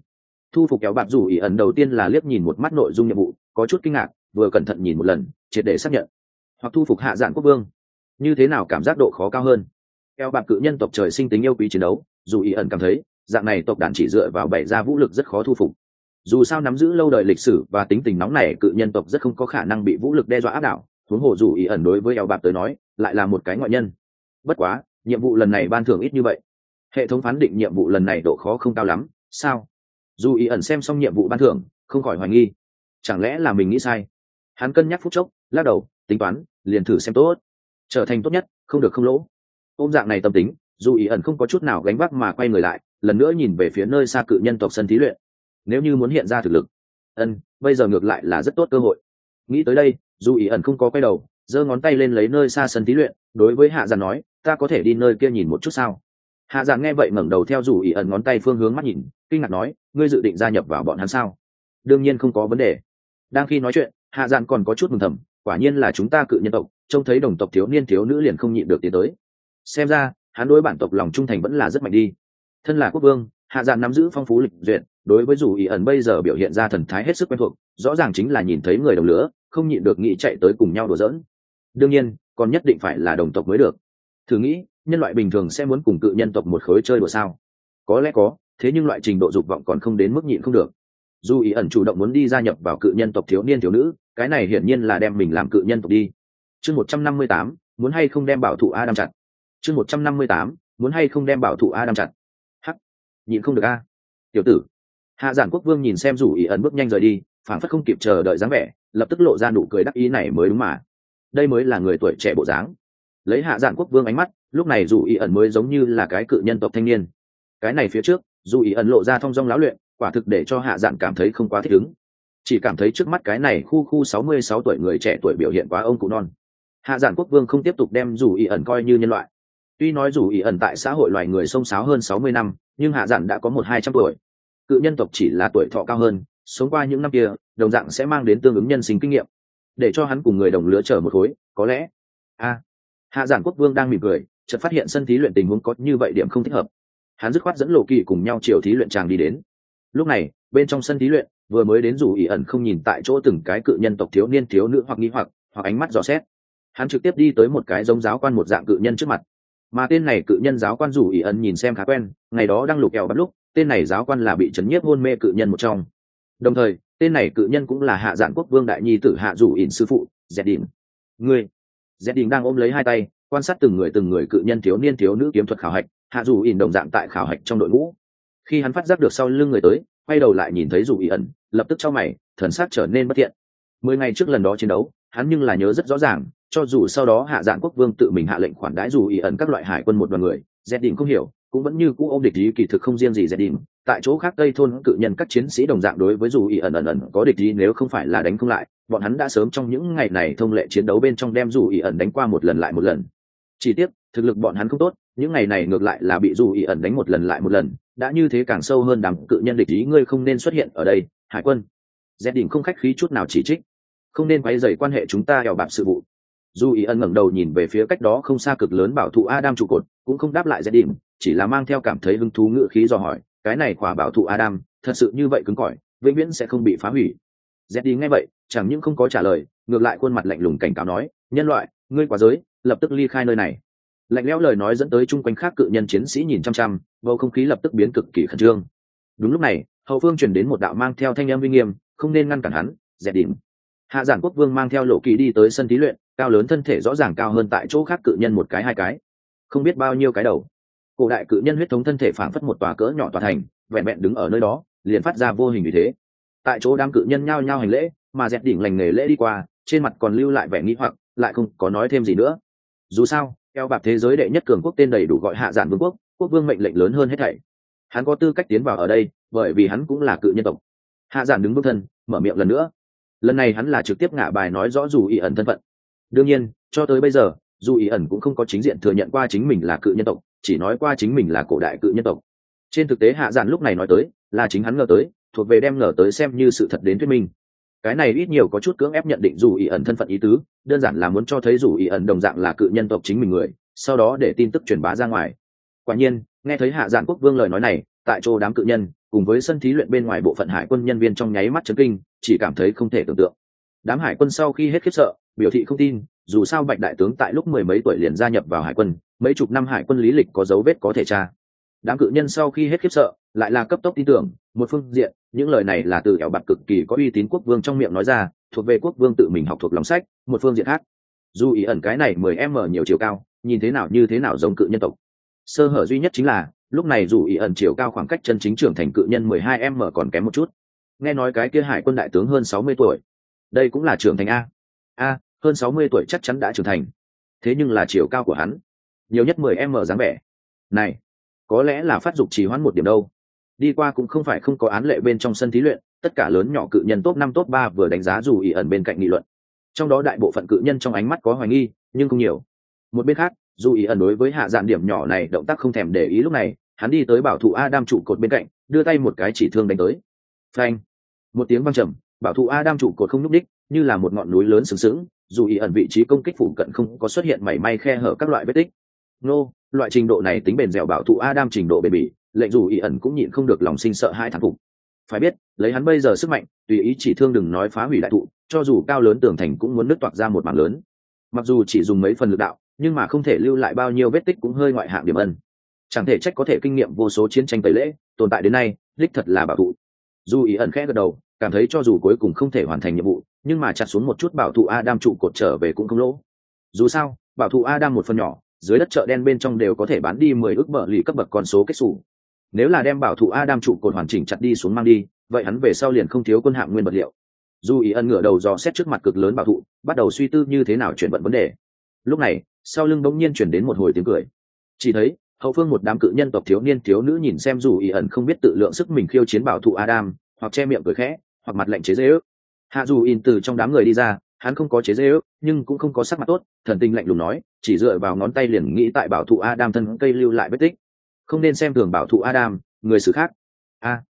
thu phục ẻo bạc. Dù ý ẩn đầu tiên là liếc nhìn một mắt nội dung nhiệm vụ, có chút kinh ngạc, vừa cẩn thận nhìn một lần, triệt để xác nhận. Hoặc thu phục hạ giản quốc vương, như thế nào cảm giác độ khó cao hơn? Ẻo bạc cự nhân tộc trời sinh tính yêu quý chiến đấu, dù ý ẩn cảm thấy dạng này tộc đàn chỉ dựa vào bày ra vũ lực rất khó thu phục. Dù sao nắm giữ lâu đời lịch sử và tính tình nóng nảy cự nhân tộc rất không có khả năng bị vũ lực đe dọa áp đảo, huống hồ dù ý ẩn đối với ẻo bạc tới nói lại là một cái ngoại nhân. Bất quá nhiệm vụ lần này ban thưởng ít như vậy, hệ thống phán định nhiệm vụ lần này độ khó không cao lắm sao? Dù ý ẩn xem xong nhiệm vụ ban thưởng không khỏi hoài nghi, chẳng lẽ là mình nghĩ sai? Hắn cân nhắc phút chốc, lắc đầu, tính toán liền thử xem tốt, trở thành tốt nhất, không được không lỗ. Ôm dạng này tâm tính, dù ý ẩn không có chút nào gánh vác mà quay người lại, lần nữa nhìn về phía nơi xa cự nhân tộc sân thí luyện. Nếu như muốn hiện ra thực lực, bây giờ ngược lại là rất tốt cơ hội. Nghĩ tới đây, dù ý ẩn không có quay đầu, giơ ngón tay lên lấy nơi xa sân thí luyện, đối với hạ giản nói, ta có thể đi nơi kia nhìn một chút sao? Hạ giản nghe vậy ngẩng đầu theo dù ý ẩn ngón tay phương hướng mắt nhìn, kinh ngạc nói, ngươi dự định gia nhập vào bọn hắn sao? Đương nhiên không có vấn đề. Đang khi nói chuyện, hạ giản còn có chút mừng thầm, quả nhiên là chúng ta cự nhân tộc, trông thấy đồng tộc thiếu niên thiếu nữ liền không nhịn được tiến tới. Xem ra hắn đối bản tộc lòng trung thành vẫn là rất mạnh đi. Thân là quốc vương, hạ giản nắm giữ phong phú lịch duyệt, đối với dù ý ẩn bây giờ biểu hiện ra thần thái hết sức quen thuộc, rõ ràng chính là nhìn thấy người đồng lứa, không nhịn được nghĩ chạy tới cùng nhau đùa giỡn. Đương nhiên còn nhất định phải là đồng tộc mới được. Thử nghĩ, nhân loại bình thường sẽ muốn cùng cự nhân tộc một khối chơi đùa sao? Có lẽ có, thế nhưng loại trình độ dục vọng còn không đến mức nhịn không được. Dù ý ẩn chủ động muốn đi gia nhập vào cự nhân tộc thiếu niên thiếu nữ, cái này hiển nhiên là đem mình làm cự nhân tộc đi. Chương 158, muốn hay không đem bảo thủ Adam chặt. Chương 158, muốn hay không đem bảo thủ Adam chặt. Hắc, nhịn không được a. Tiểu tử. Hạ giản quốc vương nhìn xem Dù ý ẩn bước nhanh rời đi, phảng phất không kịp chờ đợi dáng vẻ, lập tức lộ ra nụ cười đắc ý này mới đúng mà. Đây mới là người tuổi trẻ bộ dáng. Lấy hạ giản quốc vương ánh mắt, lúc này Dù ý ẩn mới giống như là cái cự nhân tộc thanh niên. Cái này phía trước, Dù ý ẩn lộ ra thong dong láo luyện, quả thực để cho hạ giản cảm thấy không quá thích ứng. Chỉ cảm thấy trước mắt cái này khu 66 tuổi người trẻ tuổi biểu hiện quá ông cụ non. Hạ giản quốc vương không tiếp tục đem Dù ý ẩn coi như nhân loại. Tuy nói Dù ý ẩn tại xã hội loài người xông xáo hơn 60 năm, nhưng hạ giản đã có 100-200 tuổi. Cự nhân tộc chỉ là tuổi thọ cao hơn, sống qua những năm kia đồng dạng sẽ mang đến tương ứng nhân sinh kinh nghiệm, để cho hắn cùng người đồng lứa chở một khối. Có lẽ hạ giản quốc vương đang mỉm cười, chợt phát hiện sân thí luyện tình huống có như vậy điểm không thích hợp. Hắn dứt khoát dẫn Lộ Kỳ cùng nhau chiều thí luyện tràng đi đến. Lúc này bên trong sân thí luyện vừa mới đến dù ý ẩn không nhìn tại chỗ từng cái cự nhân tộc thiếu niên thiếu nữ hoặc nghi hoặc ánh mắt dò xét, hắn trực tiếp đi tới một cái giống giáo quan một dạng cự nhân trước mặt. Mà tên này cự nhân giáo quan dù ý ẩn nhìn xem khá quen, ngày đó đang lục kẹo bắt lúc tên này giáo quan là bị chấn nhiếp hôn mê cự nhân một trong. Đồng thời tên này cự nhân cũng là hạ giản quốc vương đại nhi tử hạ dù ỉn sư phụ dẹt đỉnh. Dẹt đỉnh đang ôm lấy hai tay quan sát từng người cự nhân thiếu niên thiếu nữ kiếm thuật khảo hạch. Hạ dù ỉn đồng dạng tại khảo hạch trong đội ngũ. Khi hắn phát giác được sau lưng người tới, quay đầu lại nhìn thấy dù ý ẩn, lập tức chau mày, thần sắc trở nên bất thiện. 10 ngày trước lần đó chiến đấu, hắn nhưng là nhớ rất rõ ràng, cho dù sau đó hạ giản quốc vương tự mình hạ lệnh khoản đãi dù ý ẩn các loại hải quân một đoàn người, dẹt đỉnh không hiểu, cũng vẫn như cũ ôm địch ý, kỳ thực không riêng gì dẹt đỉnh, tại chỗ khác tây thôn cự nhân các chiến sĩ đồng dạng đối với dù ý ẩn có địch ý, nếu không phải là đánh không lại, bọn hắn đã sớm trong những ngày này thông lệ chiến đấu bên trong đem dù ý ẩn đánh qua một lần lại một lần. Chỉ tiếc thực lực bọn hắn không tốt, những ngày này ngược lại là bị dù ý ẩn đánh một lần lại một lần, đã như thế càng sâu hơn đám cự nhân địch ý, ngươi không nên xuất hiện ở đây, hải quân. Dẹt đỉnh không khách khí chút nào chỉ trích, không nên quấy rầy quan hệ chúng ta ẻo bạp sự vụ. Dù ý ẩn ngẩng đầu nhìn về phía cách đó không xa cực lớn bảo thụ Adam trụ cột, cũng không đáp lại Dẹt đỉnh, chỉ là mang theo cảm thấy hứng thú ngữ khí dò hỏi, cái này khỏa bảo thụ Adam thật sự như vậy cứng cỏi, vĩnh viễn sẽ không bị phá hủy? Dẹt đỉnh nghe vậy chẳng những không có trả lời, ngược lại khuôn mặt lạnh lùng cảnh cáo nói, nhân loại, ngươi quá giới, lập tức ly khai nơi này. Lạnh lẽo lời nói dẫn tới chung quanh khác cự nhân chiến sĩ nhìn chăm chăm, bầu không khí lập tức biến cực kỳ khẩn trương. Đúng lúc này hậu phương truyền đến một đạo mang theo thanh âm uy nghiêm, không nên ngăn cản hắn, Dẹt đỉnh. Hạ giản quốc vương mang theo Lộ Kỳ đi tới sân thí luyện, cao lớn thân thể rõ ràng cao hơn tại chỗ khác cự nhân một cái hai cái, không biết bao nhiêu cái đầu. Cổ đại cự nhân huyết thống thân thể phảng phất một tòa cỡ nhỏ tòa thành, vẹn vẹn đứng ở nơi đó liền phát ra vô hình vì thế. Tại chỗ đám cự nhân nhao nhao hành lễ, mà Dẹt đỉnh lành nghề lễ đi qua, trên mặt còn lưu lại vẻ nghi hoặc, lại không có nói thêm gì nữa. Dù sao eo bạc thế giới đệ nhất cường quốc tên đầy đủ gọi hạ giản vương quốc, quốc vương mệnh lệnh lớn hơn hết thảy, hắn có tư cách tiến vào ở đây, bởi vì hắn cũng là cự nhân tộc. Hạ giản đứng bước thân mở miệng lần nữa, lần này hắn là trực tiếp ngả bài nói rõ dù ý ẩn thân phận. Đương nhiên cho tới bây giờ dù ý ẩn cũng không có chính diện thừa nhận qua chính mình là cự nhân tộc, chỉ nói qua chính mình là cổ đại cự nhân tộc. Trên thực tế hạ giản lúc này nói tới là chính hắn ngờ tới, thuộc về đem ngờ tới xem như sự thật đến thuyết minh. Cái này ít nhiều có chút cưỡng ép nhận định dù ý ẩn thân phận ý tứ, đơn giản là muốn cho thấy dù ý ẩn đồng dạng là cự nhân tộc chính mình người, sau đó để tin tức truyền bá ra ngoài. Quả nhiên nghe thấy hạ giản quốc vương lời nói này, tại chỗ đám cự nhân cùng với sân thí luyện bên ngoài bộ phận hải quân nhân viên trong nháy mắt chấn kinh, chỉ cảm thấy không thể tưởng tượng. Đám hải quân sau khi hết khiếp sợ biểu thị không tin, dù sao Bạch đại tướng tại lúc 10 mấy tuổi liền gia nhập vào hải quân, mấy chục năm hải quân lý lịch có dấu vết có thể tra. Đám cự nhân sau khi hết khiếp sợ lại là cấp tốc tin tưởng. Một phương diện những lời này là từ ẻo bạc cực kỳ có uy tín quốc vương trong miệng nói ra, thuộc về quốc vương tự mình học thuộc lòng sách. Một phương diện khác, dù ý ẩn cái này 10m nhiều chiều cao, nhìn thế nào như thế nào giống cự nhân tộc. Sơ hở duy nhất chính là lúc này dù ý ẩn chiều cao khoảng cách chân chính trưởng thành cự nhân 12m còn kém một chút. Nghe nói cái kia hải quân đại tướng hơn 60 tuổi, đây cũng là trưởng thành hơn 60 tuổi chắc chắn đã trưởng thành. Thế nhưng là chiều cao của hắn nhiều nhất 10m dáng vẻ này, có lẽ là phát dục trì hoãn một điểm đâu. Đi qua cũng không phải không có án lệ, bên trong sân thí luyện tất cả lớn nhỏ cự nhân top 5 top 3 vừa đánh giá dù ý ẩn bên cạnh nghị luận, trong đó đại bộ phận cự nhân trong ánh mắt có hoài nghi nhưng không nhiều. Một bên khác dù ý ẩn đối với hạ dạn điểm nhỏ này động tác không thèm để ý, lúc này hắn đi tới bảo thụ Adam trụ cột bên cạnh, đưa tay một cái chỉ thương đánh tới. Phanh! Một tiếng vang trầm, bảo thụ Adam trụ cột không nhúc đích, như là một ngọn núi lớn sừng sững. Dù ý ẩn vị trí công kích phụ cận không có xuất hiện mảy may khe hở các loại vết tích. Loại trình độ này tính bền dẻo bảo thụ Adam trình độ bền bỉ, lệnh dù ý ẩn cũng nhịn không được lòng sinh sợ hai thán phục. Phải biết lấy hắn bây giờ sức mạnh, tùy ý chỉ thương đừng nói phá hủy đại thụ, cho dù cao lớn tường thành cũng muốn nứt toạc ra một mảng lớn. Mặc dù chỉ dùng mấy phần lực đạo, nhưng mà không thể lưu lại bao nhiêu vết tích cũng hơi ngoại hạng điểm ân. Chẳng thể trách có thể kinh nghiệm vô số chiến tranh tẩy lễ, tồn tại đến nay đích thật là bảo thụ. Dù ý ẩn khẽ gật đầu, cảm thấy cho dù cuối cùng không thể hoàn thành nhiệm vụ, nhưng mà chặt xuống một chút bảo thụ Adam trụ cột trở về cũng không lỗ. Dù sao bảo thụ Adam một phần nhỏ, dưới đất chợ đen bên trong đều có thể bán đi 10 ức bờ lì cấp bậc con số kết xù. Nếu là đem bảo thụ Adam trụ cột hoàn chỉnh chặt đi xuống mang đi, vậy hắn về sau liền không thiếu quân hạng nguyên vật liệu. Dù ý ẩn ngửa đầu dò xét trước mặt cực lớn bảo thụ, bắt đầu suy tư như thế nào chuyển vận vấn đề. Lúc này sau lưng bỗng nhiên chuyển đến một hồi tiếng cười. Chỉ thấy hậu phương một đám cự nhân tộc thiếu niên thiếu nữ nhìn xem dù ý ẩn không biết tự lượng sức mình khiêu chiến bảo thụ Adam, hoặc che miệng cười khẽ, hoặc mặt lạnh chế giễu ước. Hạ dù in từ trong đám người đi ra, hắn không có chế giễu ước, nhưng cũng không có sắc mặt tốt, thần tình lạnh lùng nói, chỉ dựa vào ngón tay liền nghĩ tại bảo thụ Adam thân cây lưu lại vết tích. Không nên xem thường bảo thụ Adam, người xử khác.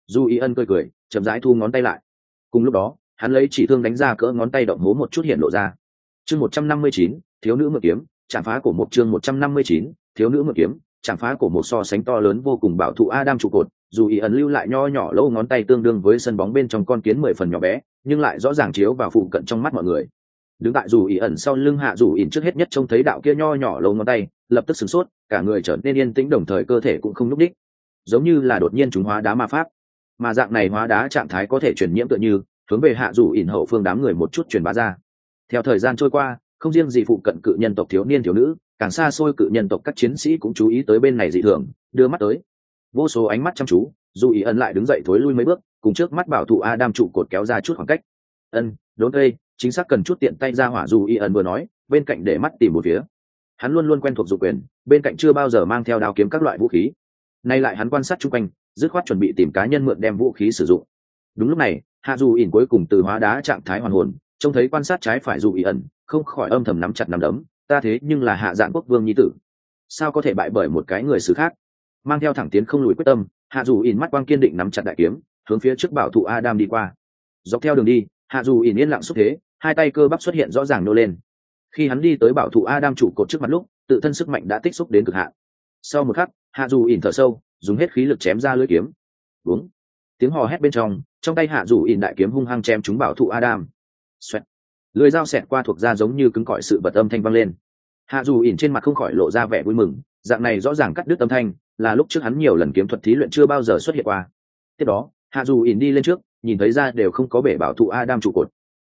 Dù ý ân cười cười chậm rãi thu ngón tay lại. Cùng lúc đó hắn lấy chỉ thương đánh ra cỡ ngón tay động hố một chút hiện lộ ra. Chương 159, thiếu nữ mượn kiếm chạm phá cổ một. Chương 159, thiếu nữ mượn kiếm chạm phá cổ một. So sánh to lớn vô cùng bảo thụ Adam trụ cột, dù ý ẩn lưu lại nho nhỏ lỗ ngón tay tương đương với sân bóng bên trong con kiến 10 phần nhỏ bé, nhưng lại rõ ràng chiếu vào phụ cận trong mắt mọi người. Đứng tại dù ý ẩn sau lưng hạ dù ỉn trước hết nhất trông thấy đạo kia nho nhỏ lỗ ngón tay, lập tức sửng sốt, cả người trở nên yên tĩnh, đồng thời cơ thể cũng không nhúc nhích, giống như là đột nhiên chúng hóa đá ma pháp. Mà dạng này hóa đá trạng thái có thể truyền nhiễm, tựa như hướng về hạ dù ỉn hậu phương đám người một chút truyền bá ra. Theo thời gian trôi qua, không riêng gì phụ cận cự nhân tộc thiếu niên thiếu nữ, càng xa xôi cự nhân tộc các chiến sĩ cũng chú ý tới bên này dị thường, đưa mắt tới. Vô số ánh mắt chăm chú, dù ý ẩn lại đứng dậy thối lui mấy bước, cùng trước mắt bảo thủ Adam trụ cột kéo ra chút khoảng cách. Đốn đây, chính xác cần chút tiện tay ra hỏa, dù ý ẩn vừa nói, bên cạnh để mắt tìm một phía. Hắn luôn luôn quen thuộc dụng quyền, bên cạnh chưa bao giờ mang theo đao kiếm các loại vũ khí. Nay lại hắn quan sát chung quanh, dứt khoát chuẩn bị tìm cá nhân mượn đem vũ khí sử dụng. Đúng lúc này, hạ dù ỉn cuối cùng từ hóa đá trạng thái hoàn hồn, trông thấy quan sát trái phải dù ý ẩn, không khỏi âm thầm nắm chặt nắm đấm. Ta thế nhưng là hạ dạng quốc vương nhi tử, sao có thể bại bởi một cái người xứ khác? Mang theo thẳng tiến không lùi quyết tâm, hạ dù ỉn mắt quang kiên định nắm chặt đại kiếm, hướng phía trước bảo thụ Adam đi qua. Dọc theo đường đi, hạ dù ỉn yên lặng xúc thế, hai tay cơ bắp xuất hiện rõ ràng nô lên. Khi hắn đi tới bảo thụ Adam trụ cột trước mặt lúc, tự thân sức mạnh đã tích xúc đến cực hạn. Sau một khắc, hạ dù ỉn thở sâu, dùng hết khí lực chém ra lưỡi kiếm. Đúng, tiếng hò hét bên trong tay hạ dù ỉn đại kiếm hung hăng chém trúng bảo thụ Adam. Xoẹt, lưỡi dao xẹt qua thuộc da giống như cứng cỏi, sự vật âm thanh vang lên. Hạ dù ỉn trên mặt không khỏi lộ ra vẻ vui mừng, dạng này rõ ràng cắt đứt âm thanh, là lúc trước hắn nhiều lần kiếm thuật thí luyện chưa bao giờ xuất hiện qua. Tiếp đó, hạ dù ỉn đi lên trước, nhìn thấy ra đều không có bể bảo thụ Adam trụ cột.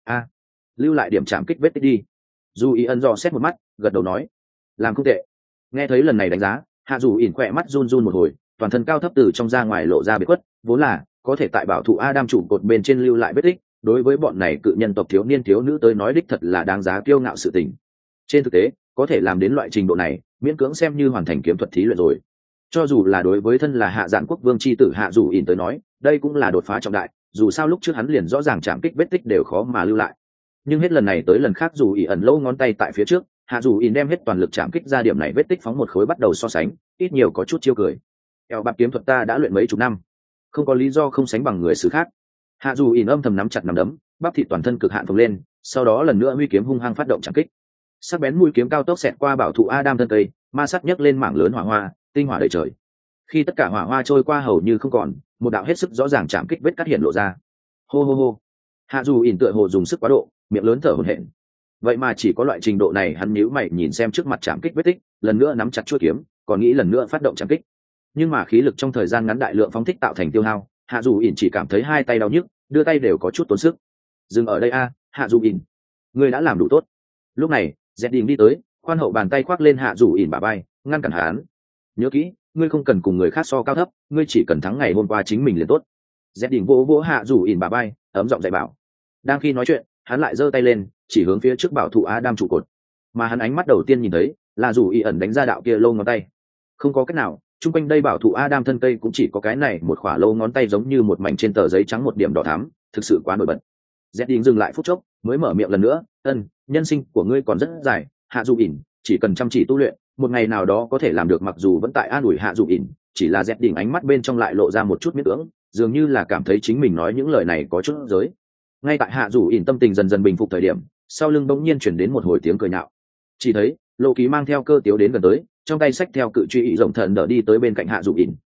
Lưu lại điểm chạm kích vết tích đi. Dù ý ân dò xét một mắt, gật đầu nói, làm không tệ. Nghe thấy lần này đánh giá, hạ dù ỉn khỏe mắt run run một hồi, toàn thân cao thấp từ trong ra ngoài lộ ra biệt khuất, vốn là có thể tại bảo thụ Adam trụ cột bên trên lưu lại vết tích, đối với bọn này cự nhân tộc thiếu niên thiếu nữ tới nói đích thật là đáng giá kiêu ngạo sự tình. Trên thực tế, có thể làm đến loại trình độ này, miễn cưỡng xem như hoàn thành kiếm thuật thí luyện rồi. Cho dù là đối với thân là hạ dạng quốc vương chi tử hạ dù ỉn tới nói, đây cũng là đột phá trọng đại, dù sao lúc trước hắn liền rõ ràng chạm kích vết tích đều khó mà lưu lại. Nhưng hết lần này tới lần khác, dù ỉ ẩn lâu ngón tay tại phía trước, hạ dù ỉn đem hết toàn lực chạm kích ra điểm này vết tích, phóng một khối bắt đầu so sánh, ít nhiều có chút chiêu cười. Eo bạc kiếm thuật ta đã luyện mấy chục năm, không có lý do không sánh bằng người xứ khác. Hạ dù ỉn âm thầm nắm chặt nắm đấm, bắp thịt toàn thân cực hạn phồng lên, sau đó lần nữa huy kiếm hung hăng phát động chạm kích. Sắc bén mũi kiếm cao tốc xẹt qua bảo thụ Adam thân cây, ma sát nhấc lên mảng lớn hỏa hoa, tinh hỏa đầy trời. Khi tất cả hỏa hoa trôi qua hầu như không còn, một đạo hết sức rõ ràng chạm kích vết cắt hiện lộ ra. Hô hô hô. Hạ dù ỉn tựa hồ dùng sức quá độ, miệng lớn thở hổn hển. Vậy mà chỉ có loại trình độ này, hắn nhíu mày nhìn xem trước mặt chạm kích vết tích, lần nữa nắm chặt chuôi kiếm, còn nghĩ lần nữa phát động chạm kích. Nhưng mà khí lực trong thời gian ngắn đại lượng phóng thích tạo thành tiêu hao, hạ dù ỉn chỉ cảm thấy hai tay đau nhức, đưa tay đều có chút tốn sức. Dừng ở đây a, hạ dù ỉn, ngươi đã làm đủ tốt. Lúc này, Dẹt Đình đi tới, khoan hậu bàn tay khoác lên hạ dù ỉn bả vai, ngăn cản hắn. Nhớ kỹ, ngươi không cần cùng người khác so cao thấp, ngươi chỉ cần thắng ngày hôm qua chính mình liền tốt. Dẹt Đình vỗ vỗ hạ dù ỉn bả vai, ấm giọng dạy bảo. Đang khi nói chuyện, hắn lại giơ tay lên, chỉ hướng phía trước bảo thụ Adam trụ cột. Mà hắn ánh mắt đầu tiên nhìn thấy là dù ỉ ẩn đánh ra đạo kia lông ngón tay. Không có cách nào, chung quanh đây bảo thụ Adam thân cây cũng chỉ có cái này một khỏa lông ngón tay, giống như một mảnh trên tờ giấy trắng một điểm đỏ thắm, thực sự quá nổi bật. Dẹt Đình dừng lại phút chốc, mới mở miệng lần nữa, nhân sinh của ngươi còn rất dài, hạ dù ỉn, chỉ cần chăm chỉ tu luyện, một ngày nào đó có thể làm được. Mặc dù vẫn tại an ủi hạ dù ỉn, chỉ là Dẹt Đình ánh mắt bên trong lại lộ ra một chút miễn cưỡng, dường như là cảm thấy chính mình nói những lời này có chút giới. Ngay tại hạ dù ỉn tâm tình dần dần bình phục thời điểm, sau lưng bỗng nhiên chuyển đến một hồi tiếng cười nhạo. Chỉ thấy Lô Ký mang theo cơ tiếu đến gần tới, trong tay xách theo cự truy ỷ rồng thần đỡ đi tới bên cạnh hạ dù ỉn.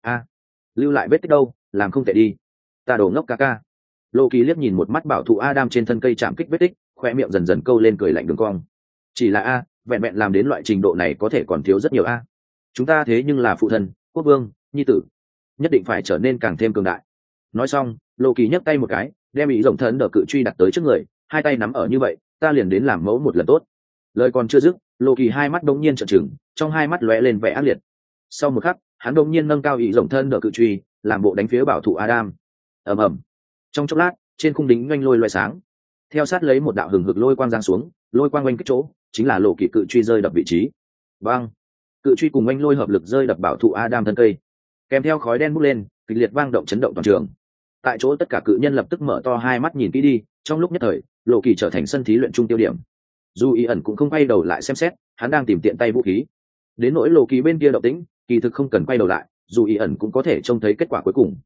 Lưu lại vết tích đâu, làm không tệ đi. Ta đồ ngốc ca ca. Lô Ký liếc nhìn một mắt bảo thụ Adam trên thân cây chạm kích vết tích, khoe miệng dần dần câu lên cười lạnh đường cong. Chỉ là vẹn vẹn làm đến loại trình độ này có thể còn thiếu rất nhiều chúng ta thế nhưng là phụ thân, quốc vương, nhi tử, nhất định phải trở nên càng thêm cường đại. Nói xong, Lô Kỳ nhấc tay một cái, đem ý rồng thần đỡ cự truy đặt tới trước người, hai tay nắm ở như vậy, ta liền đến làm mẫu một lần tốt. Lời còn chưa dứt, Lô Kỳ hai mắt đống nhiên trợn trừng, trong hai mắt lóe lên vẻ ác liệt. Sau một khắc, hắn đống nhiên nâng cao ý rồng thân đỡ cự truy, làm bộ đánh phía bảo thủ Adam. Ầm ầm. Trong chốc lát, trên khung đính oanh lôi loé sáng, theo sát lấy một đạo hừng hực lôi quang giáng xuống, lôi quang oanh kích chỗ chính là Lô Kỳ cự truy rơi đập vị trí. Bang! Cự truy cùng oanh lôi hợp lực rơi đập bảo thủ Adam thân cây, kèm theo khói đen bốc lên, kịch liệt vang động chấn động toàn trường. Tại chỗ tất cả cự nhân lập tức mở to hai mắt nhìn kỹ đi, trong lúc nhất thời, Lô Kỳ trở thành sân thí luyện trung tiêu điểm. Dù ý ẩn cũng không quay đầu lại xem xét, hắn đang tìm tiện tay vũ khí. Đến nỗi Lô Kỳ bên kia động tĩnh, kỳ thực không cần quay đầu lại, dù ý ẩn cũng có thể trông thấy kết quả cuối cùng.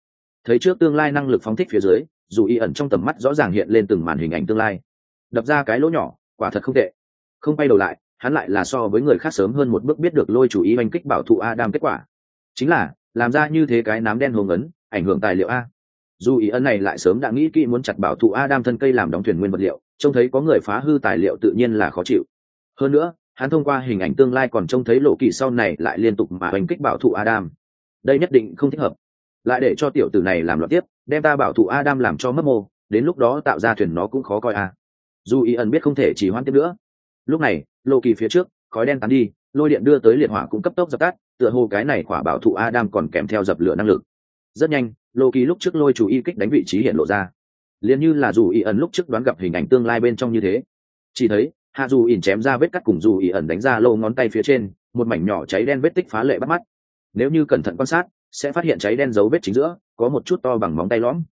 thấy trước tương lai năng lực phóng thích phía dưới, dù y ẩn trong tầm mắt rõ ràng hiện lên từng màn hình ảnh tương lai, đập ra cái lỗ nhỏ, quả thật không tệ. Không bay đầu lại, hắn lại là so với người khác sớm hơn một bước biết được lôi chủ ý oanh kích bảo thụ Adam kết quả, chính là làm ra như thế cái nám đen hồng ấn, ảnh hưởng tài liệu a. Dù ý ẩn này lại sớm đã nghĩ kỹ muốn chặt bảo thụ Adam thân cây làm đóng thuyền nguyên vật liệu, trông thấy có người phá hư tài liệu tự nhiên là khó chịu. Hơn nữa, hắn thông qua hình ảnh tương lai còn trông thấy lộ kỳ sau này lại liên tục mà oanh kích bảo thụ Adam. Đây nhất định không thích hợp, lại để cho tiểu tử này làm loạn tiếp, đem ta bảo thụ Adam làm cho mất mô, đến lúc đó tạo ra thuyền nó cũng khó coi a. Dù ý ẩn biết không thể chỉ hoãn tiếp nữa. Lúc này, lộ kỳ phía trước, khói đen tán đi, lôi điện đưa tới liệt hỏa cũng cấp tốc dập tắt, tựa hồ cái này quả bảo thụ Adam còn kèm theo dập lửa năng lực. Rất nhanh, lộ kỳ lúc trước lôi chủ y kích đánh vị trí hiện lộ ra, liền như là dù ý ẩn lúc trước đoán gặp hình ảnh tương lai bên trong như thế. Chỉ thấy hạ dù ỉn chém ra vết cắt cùng dù ý ẩn đánh ra lô ngón tay phía trên một mảnh nhỏ cháy đen vết tích phá lệ bắt mắt. Nếu như cẩn thận quan sát sẽ phát hiện cháy đen dấu vết chính giữa có một chút to bằng móng tay lõm.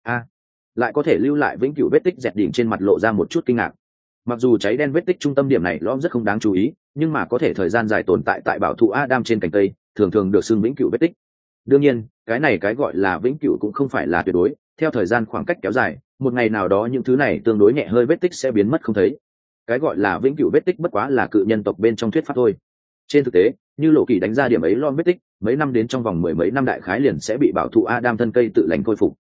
Lại có thể lưu lại vĩnh cửu vết tích dẹt đỉnh trên mặt lộ ra một chút kinh ngạc. Mặc dù cháy đen vết tích trung tâm điểm này lõm rất không đáng chú ý, nhưng mà có thể thời gian dài tồn tại tại bảo thụ Adam trên cành cây, thường thường được xưng vĩnh cửu vết tích. Đương nhiên, cái này cái gọi là vĩnh cửu cũng không phải là tuyệt đối, theo thời gian khoảng cách kéo dài, một ngày nào đó những thứ này tương đối nhẹ hơi vết tích sẽ biến mất không thấy. Cái gọi là vĩnh cửu vết tích bất quá là cự nhân tộc bên trong thuyết pháp thôi. Trên thực tế, như lộ kỳ đánh ra điểm ấy lõm vết tích, mấy năm đến trong vòng mười mấy năm đại khái liền sẽ bị bảo thụ Adam thân cây tự lành khôi phục.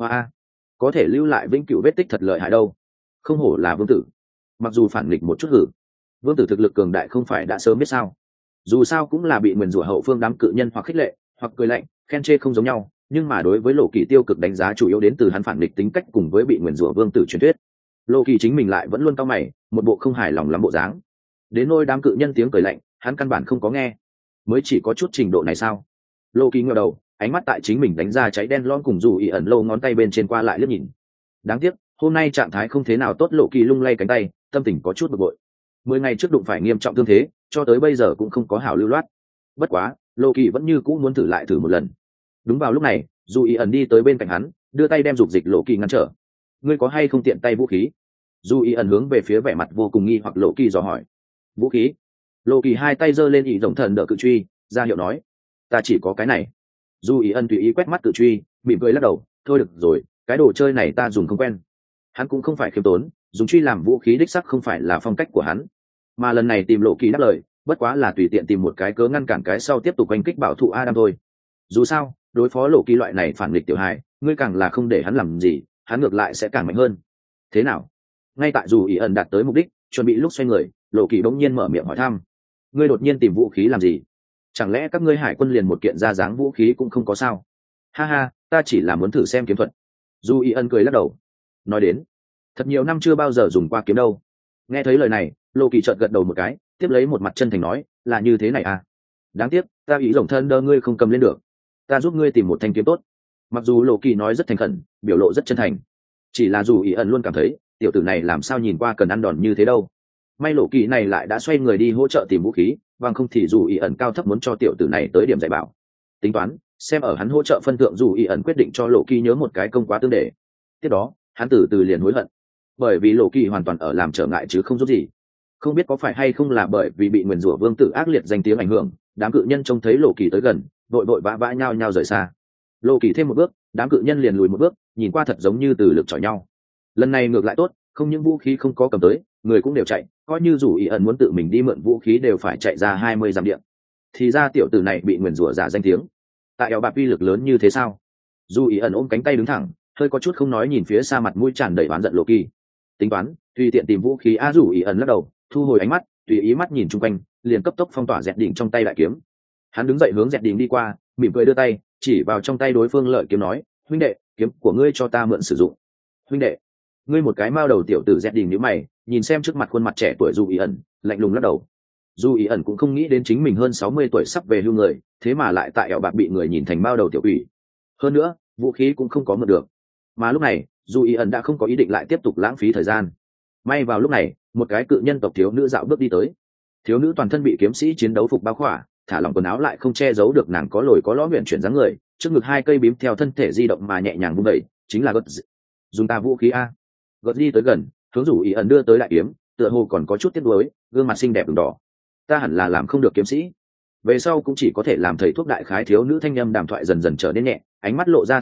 Có thể lưu lại vĩnh cửu vết tích thật lợi hại đâu. Không hổ là vương tử. Mặc dù phản nghịch một chút hử, vương tử thực lực cường đại không phải đã sớm biết sao. Dù sao cũng là bị nguyền rủa hậu phương đám cự nhân hoặc khích lệ hoặc cười lạnh khen chê không giống nhau, nhưng mà đối với lộ kỳ tiêu cực đánh giá chủ yếu đến từ hắn phản nghịch tính cách cùng với bị nguyền rủa vương tử truyền thuyết. Lộ kỳ chính mình lại vẫn luôn cau mày, một bộ không hài lòng lắm bộ dáng. Đến nôi đám cự nhân tiếng cười lạnh hắn căn bản không có nghe. Mới chỉ có chút trình độ này sao? Lộ kỳ ngẩng đầu, ánh mắt tại chính mình đánh ra cháy đen lon cùng dù ý ẩn lâu ngón tay bên trên qua lại liếc nhìn. Đáng tiếc hôm nay trạng thái không thế nào tốt. Lộ kỳ lung lay cánh tay, tâm tình có chút bực bội. 10 ngày trước đụng phải nghiêm trọng thương thế, cho tới bây giờ cũng không có hảo lưu loát. Bất quá Lộ kỳ vẫn như cũ muốn thử lại thử một lần. Đúng vào lúc này, dù ý ẩn đi tới bên cạnh hắn, đưa tay đem dục dịch Lộ kỳ ngăn trở. Ngươi có hay không tiện tay vũ khí? Dù ý ẩn hướng về phía vẻ mặt vô cùng nghi hoặc Lộ kỳ dò hỏi. Vũ khí? Lộ kỳ hai tay giơ lên ý rồng thần đỡ cự truy, ra hiệu nói, ta chỉ có cái này. Dù ý ẩn tùy ý quét mắt cự truy, mỉm cười lắc đầu, thôi được rồi, cái đồ chơi này ta dùng không quen. Hắn cũng không phải khiêm tốn, dùng truy làm vũ khí đích sắc không phải là phong cách của hắn. Mà lần này tìm Lộ kỳ đáp lời, bất quá là tùy tiện tìm một cái cớ ngăn cản cái sau tiếp tục oanh kích bảo thụ Adam thôi. Dù sao, đối phó Lộ kỳ loại này phản nghịch tiểu hài, ngươi càng là không để hắn làm gì, hắn ngược lại sẽ càng mạnh hơn. Thế nào? Ngay tại dù ý ẩn đạt tới mục đích, chuẩn bị lúc xoay người, Lộ kỳ bỗng nhiên mở miệng hỏi thăm. Ngươi đột nhiên tìm vũ khí làm gì? Chẳng lẽ các ngươi hải quân liền một kiện ra dáng vũ khí cũng không có sao? Ha ha, ta chỉ là muốn thử xem kiếm thuật. Dù ý ẩn cười lắc đầu. Nói đến, thật nhiều năm chưa bao giờ dùng qua kiếm đâu. Nghe thấy lời này, Lộ kỳ chợt gật đầu một cái, tiếp lấy một mặt chân thành nói, là như thế này à? Đáng tiếc, ta ý rồng thân đơ ngươi không cầm lên được. Ta giúp ngươi tìm một thanh kiếm tốt. Mặc dù Lộ kỳ nói rất thành khẩn, biểu lộ rất chân thành, chỉ là dù ý ẩn luôn cảm thấy tiểu tử này làm sao nhìn qua cần ăn đòn như thế đâu. May Lộ kỳ này lại đã xoay người đi hỗ trợ tìm vũ khí, bằng không thì dù ý ẩn cao thấp muốn cho tiểu tử này tới điểm dạy bảo. Tính toán xem ở hắn hỗ trợ phân thượng, dù ý ẩn quyết định cho Lộ kỳ nhớ một cái công quá tương để. Tiếp đó hắn từ từ liền hối hận, bởi vì Lộ kỳ hoàn toàn ở làm trở ngại chứ không giúp gì. Không biết có phải hay không là bởi vì bị nguyền rủa vương tử ác liệt danh tiếng ảnh hưởng, đám cự nhân trông thấy Lộ kỳ tới gần, vội vội vã vã nhao nhao rời xa. Lộ kỳ thêm một bước, đám cự nhân liền lùi một bước, nhìn qua thật giống như từ lực chọi nhau. Lần này ngược lại tốt, không những vũ khí không có cầm tới, người cũng đều chạy, coi như dù ý ẩn muốn tự mình đi mượn vũ khí đều phải chạy ra 20 dặm điện. Thì ra tiểu tử này bị nguyền rủa giả danh tiếng, tại eo bạc uy lực lớn như thế sao? Dù ý ẩn ôm cánh tay đứng thẳng, hơi có chút không nói nhìn phía xa mặt mũi tràn đầy oán giận Lộ kỳ. Tính toán tùy tiện tìm vũ khí dù ý ẩn lắc đầu, thu hồi ánh mắt, tùy ý mắt nhìn chung quanh, liền cấp tốc phong tỏa dẹt đỉnh trong tay đại kiếm. Hắn đứng dậy hướng dẹt đỉnh đi qua, mỉm cười đưa tay chỉ vào trong tay đối phương lợi kiếm nói, huynh đệ, kiếm của ngươi cho ta mượn sử dụng. Huynh đệ? Ngươi một cái mao đầu tiểu tử dẹt đỉnh nhíu mày, nhìn xem trước mặt khuôn mặt trẻ tuổi dù ý ẩn, lạnh lùng lắc đầu. Dù ý ẩn cũng không nghĩ đến chính mình hơn 60 tuổi sắp về hưu người, thế mà lại tại ẻo bạc bị người nhìn thành mao đầu tiểu quỷ. Hơn nữa vũ khí cũng không có mượn được. Mà lúc này dù ý ẩn đã không có ý định lại tiếp tục lãng phí thời gian. May vào lúc này một cái cự nhân tộc thiếu nữ dạo bước đi tới. Thiếu nữ toàn thân bị kiếm sĩ chiến đấu phục bao khỏa, thả lỏng quần áo lại không che giấu được nàng có lồi có lõm luyện chuyển dáng người, trước ngực hai cây bím theo thân thể di động mà nhẹ nhàng vung đẩy, chính là gật. Dùng ta vũ khí a. Gật đi tới gần, hướng rủ ý ẩn đưa tới đại kiếm, tựa hồ còn có chút tiếc nuối, gương mặt xinh đẹp ửng đỏ. Ta hẳn là làm không được kiếm sĩ, về sau cũng chỉ có thể làm thầy thuốc đại khái. Thiếu nữ thanh âm đàm thoại dần dần trở nên nhẹ, ánh mắt lộ ra thất lạc,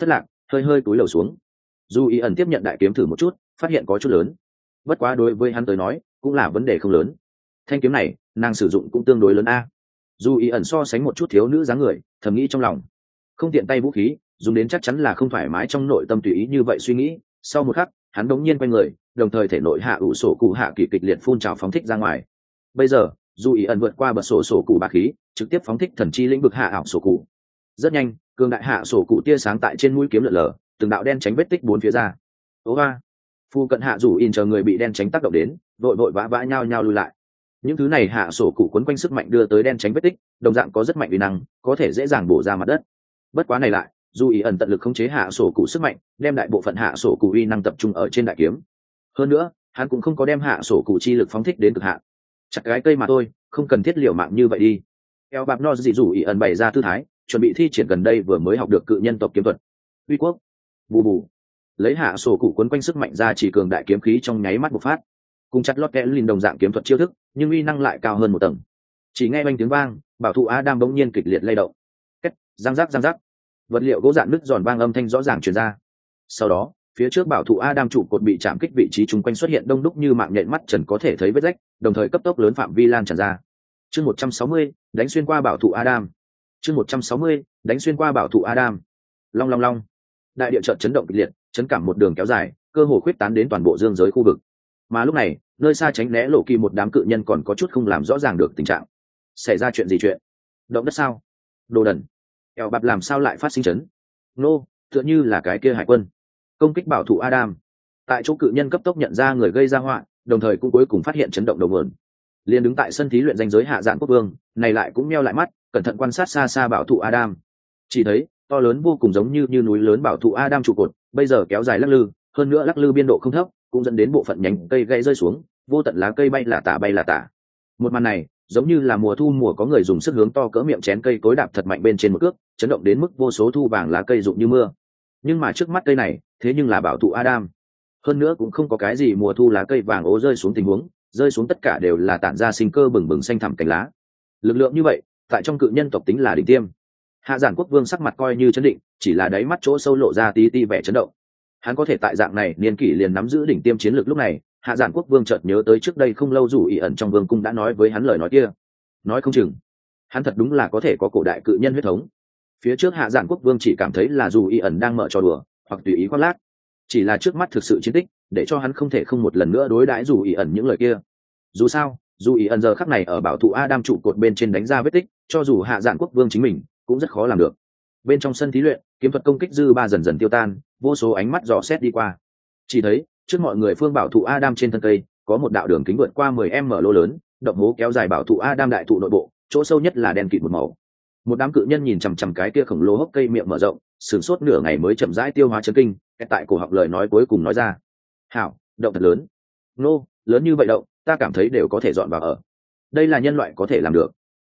hơi hơi cúi đầu xuống. Dù ý ẩn tiếp nhận đại kiếm thử một chút, phát hiện có chút lớn, bất quá đối với hắn tới nói cũng là vấn đề không lớn. Thanh kiếm này nàng sử dụng cũng tương đối lớn a. Dù ý ẩn so sánh một chút thiếu nữ dáng người, thầm nghĩ trong lòng, không tiện tay vũ khí dùng đến chắc chắn là không thoải mái trong nội tâm tùy ý như vậy suy nghĩ. Sau một khắc hắn đống nhiên quay người, đồng thời thể nội hạ ủ sổ cụ hạ kỳ kịch liệt phun trào phóng thích ra ngoài. Bây giờ dù ý ẩn vượt qua bật sổ cụ bá khí, trực tiếp phóng thích thần chi lĩnh vực hạ ảo sổ cụ. Rất nhanh cường đại hạ sổ cụ tia sáng tại trên mũi kiếm lượn lờ, từng đạo đen tránh vết tích bốn phía ra. Ố ba, phu cận hạ dù in chờ người bị đen tránh tác động đến, vội vội vã vã nhao nhao lui lại. Những thứ này hạ sổ cụ quấn quanh sức mạnh đưa tới đen tránh vết tích, đồng dạng có rất mạnh uy năng, có thể dễ dàng bổ ra mặt đất. Bất quá này lại dù ý ẩn tận lực khống chế hạ sổ cụ sức mạnh, đem đại bộ phận hạ sổ cụ uy năng tập trung ở trên đại kiếm. Hơn nữa hắn cũng không có đem hạ sổ cụ chi lực phóng thích đến cực hạn. Chặt cái cây mà thôi, không cần thiết liều mạng như vậy đi. Eo bạc no dị dù ý ẩn bày ra tư thái, chuẩn bị thi triển gần đây vừa mới học được cự nhân tộc kiếm thuật uy quốc. Bù bù, lấy hạ sổ cụ quấn quanh sức mạnh ra chỉ cường đại kiếm khí trong nháy mắt bộc phát, cùng chặt lót kẽ linh đồng dạng kiếm thuật chiêu thức, nhưng uy năng lại cao hơn một tầng. Chỉ nghe oanh tiếng vang, bảo thụ Adam bỗng nhiên kịch liệt lay động. Két, răng rắc, vật liệu gỗ dạn nứt giòn vang âm thanh rõ ràng truyền ra. Sau đó phía trước bảo thụ Adam trụ cột bị chạm kích vị trí chung quanh xuất hiện đông đúc như mạng nhện mắt trần có thể thấy vết rách, đồng thời cấp tốc lớn phạm vi lan tràn ra. Chương 160, đánh xuyên qua bảo thụ Adam. Chương 160, đánh xuyên qua bảo thụ Adam. Long long long. Đại địa chợt chấn động kịch liệt, chấn cảm một đường kéo dài, cơ hồ khuyết tán đến toàn bộ dương giới khu vực. Mà lúc này nơi xa tránh né lộ kỳ một đám cự nhân còn có chút không làm rõ ràng được tình trạng. Xảy ra chuyện gì? Chuyện động đất sao? Đồ đần. Eo bạp làm sao lại phát sinh chấn? Nô, tựa như là cái kia hải quân công kích bảo thủ Adam. Tại chỗ cự nhân cấp tốc nhận ra người gây ra họa, đồng thời cũng cuối cùng phát hiện chấn động đầu nguồn. Liền đứng tại sân thí luyện danh giới hạ dạng quốc vương này lại cũng meo lại mắt, cẩn thận quan sát xa xa bảo thủ Adam. Chỉ thấy to lớn vô cùng giống như núi lớn bảo thủ Adam trụ cột bây giờ kéo dài lắc lư, hơn nữa lắc lư biên độ không thấp, cũng dẫn đến bộ phận nhánh cây gãy rơi xuống, vô tận lá cây bay là tả. Một màn này giống như là mùa thu mùa có người dùng sức hướng to cỡ miệng chén cây cối đạp thật mạnh bên trên một cước, chấn động đến mức vô số thu vàng lá cây rụng như mưa. Nhưng mà trước mắt cây này thế nhưng là bảo thụ Adam, hơn nữa cũng không có cái gì mùa thu lá cây vàng ố rơi xuống tình huống, rơi xuống tất cả đều là tản ra sinh cơ bừng bừng xanh thẳm cánh lá. Lực lượng như vậy tại trong cự nhân tộc tính là đỉnh tiêm. Hạ giản quốc vương sắc mặt coi như chấn định, chỉ là đáy mắt chỗ sâu lộ ra tí ti vẻ chấn động. Hắn có thể tại dạng này niên kỷ liền nắm giữ đỉnh tiêm chiến lược lúc này. Hạ giản quốc vương chợt nhớ tới trước đây không lâu dù ỷ ẩn trong vương cung đã nói với hắn lời nói kia, nói không chừng hắn thật đúng là có thể có cổ đại cự nhân huyết thống. Phía trước hạ giản quốc vương chỉ cảm thấy là dù ỷ ẩn đang mở trò đùa hoặc tùy ý khoác lác, chỉ là trước mắt thực sự chiến tích để cho hắn không thể không một lần nữa đối đãi dù ỷ ẩn những lời kia. Dù sao dù ỷ ẩn giờ khắc này ở bảo thụ Adam trụ cột bên trên đánh ra vết tích, cho dù hạ giản quốc vương chính mình cũng rất khó làm được. Bên trong sân thí luyện kiếm thuật công kích dư ba dần dần tiêu tan, vô số ánh mắt dò xét đi qua, chỉ thấy trước mọi người phương bảo thụ Adam trên thân cây có một đạo đường kính vượt qua 10m lỗ lớn, động hố kéo dài bảo thụ Adam đại thụ nội bộ, chỗ sâu nhất là đen kịt một màu. Một đám cự nhân nhìn chằm chằm cái kia khổng lồ hốc cây miệng mở rộng, sửng sốt nửa ngày mới chậm rãi tiêu hóa chấn kinh, tại cổ họng lời nói cuối cùng nói ra: hảo, động thật lớn. Nô, lớn như vậy động ta cảm thấy đều có thể dọn vào ở. Đây là nhân loại có thể làm được.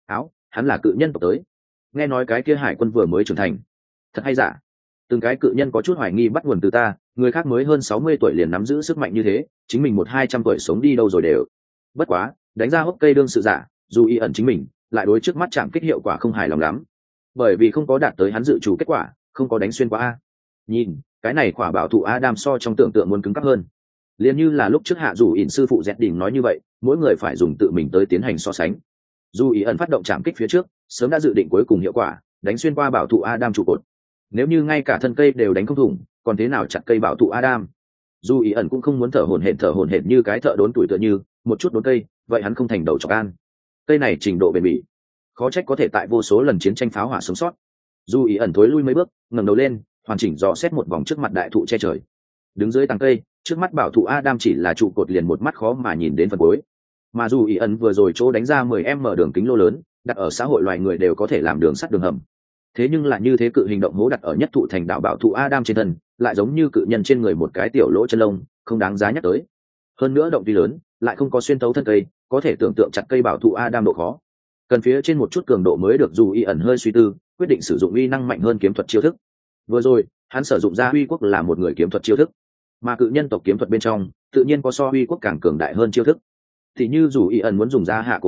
Hắn là cự nhân tộc tới. Nghe nói cái kia hải quân vừa mới trưởng thành, thật hay giả? Từng cái cự nhân có chút hoài nghi bắt nguồn từ ta, người khác mới hơn 60 tuổi liền nắm giữ sức mạnh như thế, chính mình 100-200 tuổi sống đi đâu rồi đều. Bất quá đánh ra hốc cây đương sự giả, dù y ẩn chính mình lại đối trước mắt chạm kích hiệu quả không hài lòng lắm, bởi vì không có đạt tới hắn dự chủ kết quả, không có đánh xuyên qua a. Nhìn cái này quả bảo thụ Adam so trong tưởng tượng muốn cứng cáp hơn, liền như là lúc trước hạ dù ỉn sư phụ dẹt đỉnh nói như vậy, mỗi người phải dùng tự mình tới tiến hành so sánh. Dù ý ẩn phát động chạm kích phía trước sớm đã dự định cuối cùng hiệu quả, đánh xuyên qua bảo thụ Adam trụ cột. Nếu như ngay cả thân cây đều đánh không thủng, còn thế nào chặt cây bảo thụ Adam? Dù ý ẩn cũng không muốn thở hổn hển như cái thợ đốn tuổi tựa như một chút đốn cây, vậy hắn không thành đầu chọc an. Cây này trình độ bền bỉ, khó trách có thể tại vô số lần chiến tranh pháo hỏa sống sót. Dù ý ẩn thối lui mấy bước, ngẩng đầu lên, hoàn chỉnh dò xét một vòng trước mặt đại thụ che trời. Đứng dưới tàng cây, trước mắt bảo thụ Adam chỉ là trụ cột liền một mắt khó mà nhìn đến phần cuối. Mà dù ý ẩn vừa rồi chỗ đánh ra 10m đường kính lô lớn, đặt ở xã hội loài người đều có thể làm đường sắt đường hầm. Thế nhưng là như thế cự hình động hố đặt ở nhất thụ thành đạo bảo thụ Adam trên thân, lại giống như cự nhân trên người một cái tiểu lỗ chân lông, không đáng giá nhắc tới. Hơn nữa động tuy lớn, lại không có xuyên thấu thân cây, có thể tưởng tượng chặt cây bảo thụ Adam độ khó. Cần phía trên một chút cường độ mới được. Dù y ẩn hơi suy tư, quyết định sử dụng uy năng mạnh hơn kiếm thuật chiêu thức. Vừa rồi hắn sử dụng ra uy quốc là một người kiếm thuật chiêu thức, mà cự nhân tộc kiếm thuật bên trong tự nhiên có so uy quốc càng cường đại hơn chiêu thức. Thì như dù y ẩn muốn dùng ra hạ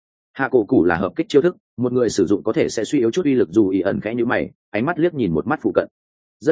cổ cụ là hợp kích chiêu thức, một người sử dụng có thể sẽ suy yếu chút uy lực. Dù y ẩn khẽ nhíu mày, ánh mắt liếc nhìn một mắt phụ cận. Rất nhanh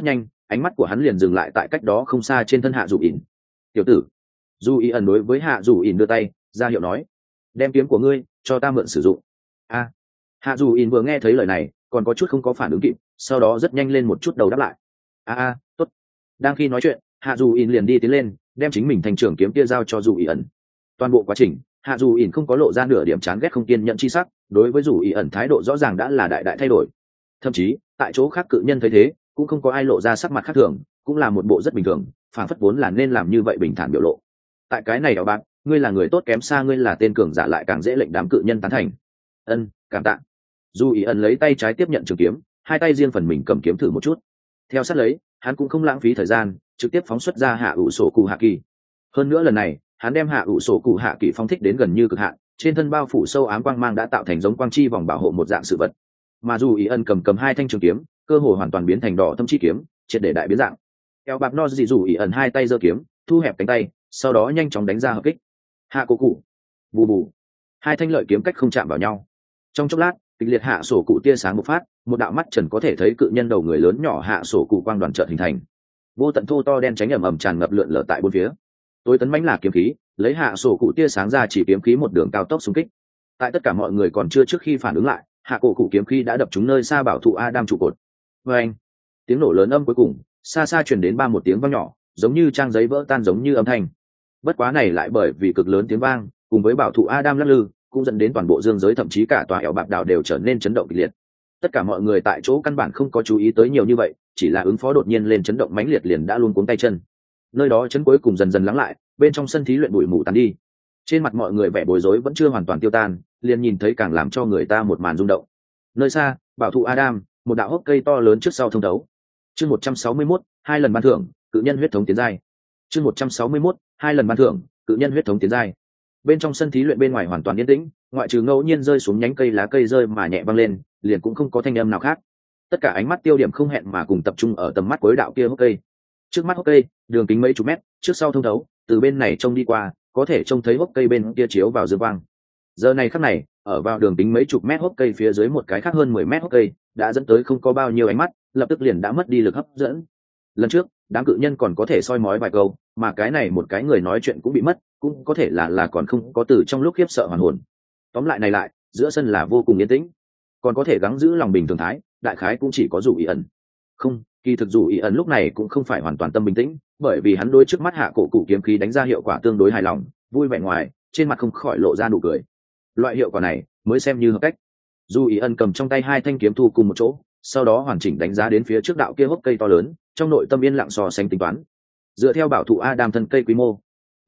ánh mắt của hắn liền dừng lại tại cách đó không xa trên thân hạ dù ỉn. Tiểu tử. Dù ý ẩn đối với hạ dù ỉn đưa tay ra hiệu nói, đem kiếm của ngươi cho ta mượn sử dụng. A. Hạ dù ỉn vừa nghe thấy lời này còn có chút không có phản ứng kịp, sau đó rất nhanh lên một chút đầu đáp lại. Tốt. Đang khi nói chuyện hạ dù ỉn liền đi tiến lên đem chính mình thành trưởng kiếm kia giao cho dù ý ẩn. Toàn bộ quá trình hạ dù ỉn không có lộ ra nửa điểm chán ghét không kiên nhẫn chi sắc, đối với dù ý ẩn thái độ rõ ràng đã là đại thay đổi. Thậm chí tại chỗ khác cự nhân thấy thế cũng không có ai lộ ra sắc mặt khác thường, cũng là một bộ rất bình thường, phản phất vốn là nên làm như vậy bình thản biểu lộ. Tại cái này đó bạn, ngươi là người tốt kém xa ngươi là tên cường giả lại càng dễ lệnh đám cự nhân tán thành. Cảm tạ. Dù ý ẩn lấy tay trái tiếp nhận trường kiếm, hai tay riêng phần mình cầm kiếm thử một chút. Theo sát lấy hắn cũng không lãng phí thời gian, trực tiếp phóng xuất ra hạ ủ sổ cụ hạ kỳ. Hơn nữa lần này hắn đem hạ ủ sổ cụ hạ kỳ phóng thích đến gần như cực hạn, trên thân bao phủ sâu ám quang mang đã tạo thành giống quang chi vòng bảo hộ một dạng sự vật. Mà dù ý ẩn cầm hai thanh trường kiếm cơ hồ hoàn toàn biến thành đỏ thâm chi kiếm, triệt để đại biến dạng. Eo bạc no dị dù ý ẩn hai tay giơ kiếm thu hẹp cánh tay, sau đó nhanh chóng đánh ra hợp kích. Hạ cổ cụ. Bù bù. Hai thanh lợi kiếm cách không chạm vào nhau. Trong chốc lát kịch liệt hạ sổ cụ tia sáng bộc phát, một đạo mắt trần có thể thấy cự nhân đầu người lớn nhỏ hạ sổ cụ quang đoàn chợt hình thành. Vô tận thô to đen tránh ầm ầm tràn ngập lượn lờ tại bốn phía. Tối tấn mãnh là kiếm khí lấy hạ sổ cụ tia sáng ra chỉ kiếm khí một đường cao tốc xung kích. Tại tất cả mọi người còn chưa trước khi phản ứng lại, hạ cổ cụ kiếm khí đã đập trúng nơi xa bảo thụ Adam trụ cột. Vâng. Tiếng nổ lớn âm cuối cùng xa xa truyền đến một tiếng vang nhỏ, giống như trang giấy vỡ tan giống như âm thanh. Bất quá này lại bởi vì cực lớn tiếng vang cùng với bảo thụ Adam lắc lư cũng dẫn đến toàn bộ dương giới thậm chí cả tòa ẻo bạc đảo đều trở nên chấn động kịch liệt. Tất cả mọi người tại chỗ căn bản không có chú ý tới nhiều như vậy, chỉ là ứng phó đột nhiên lên chấn động mãnh liệt liền đã luôn cuống tay chân. Nơi đó chấn cuối cùng dần dần lắng lại, bên trong sân thí luyện bụi mù tan đi. Trên mặt mọi người vẻ bối rối vẫn chưa hoàn toàn tiêu tan, liền nhìn thấy càng làm cho người ta một màn rung động. Nơi xa bảo thụ Adam, một đạo hốc cây to lớn trước sau thông đấu. Chương 161, hai lần ban thưởng, cự nhân huyết thống tiến giai. Chương 161, hai lần ban thưởng, cự nhân huyết thống tiến giai. Bên trong sân thí luyện bên ngoài hoàn toàn yên tĩnh, ngoại trừ ngẫu nhiên rơi xuống nhánh cây lá cây rơi mà nhẹ văng lên, liền cũng không có thanh âm nào khác. Tất cả ánh mắt tiêu điểm không hẹn mà cùng tập trung ở tầm mắt cuối đạo kia hốc cây. Trước mắt hốc cây đường kính mấy chục mét, trước sau thông thấu, từ bên này trông đi qua có thể trông thấy hốc cây bên kia chiếu vào dương quang. Giờ này khắc này ở vào đường kính mấy chục mét hốc cây phía dưới một cái khác hơn 10 mét hốc cây đã dẫn tới không có bao nhiêu ánh mắt, lập tức liền đã mất đi lực hấp dẫn. Lần trước đám cự nhân còn có thể soi mói vài câu, mà cái này một cái người nói chuyện cũng bị mất, cũng có thể là còn không có từ trong lúc khiếp sợ hoàn hồn. Tóm lại này lại giữa sân là vô cùng yên tĩnh, còn có thể gắng giữ lòng bình thường thái, đại khái cũng chỉ có dù ý ẩn. Không, kỳ thực dù ý ẩn lúc này cũng không phải hoàn toàn tâm bình tĩnh, bởi vì hắn đối trước mắt hạ cổ cụ kiếm khí đánh ra hiệu quả tương đối hài lòng, vui vẻ ngoài trên mặt không khỏi lộ ra nụ cười. Loại hiệu quả này mới xem như hợp cách. Dù ý ẩn cầm trong tay hai thanh kiếm thu cùng một chỗ, sau đó hoàn chỉnh đánh giá đến phía trước đạo kia hốc cây to lớn, trong nội tâm yên lặng so sánh tính toán. Dựa theo bảo thụ Adam thân cây quy mô,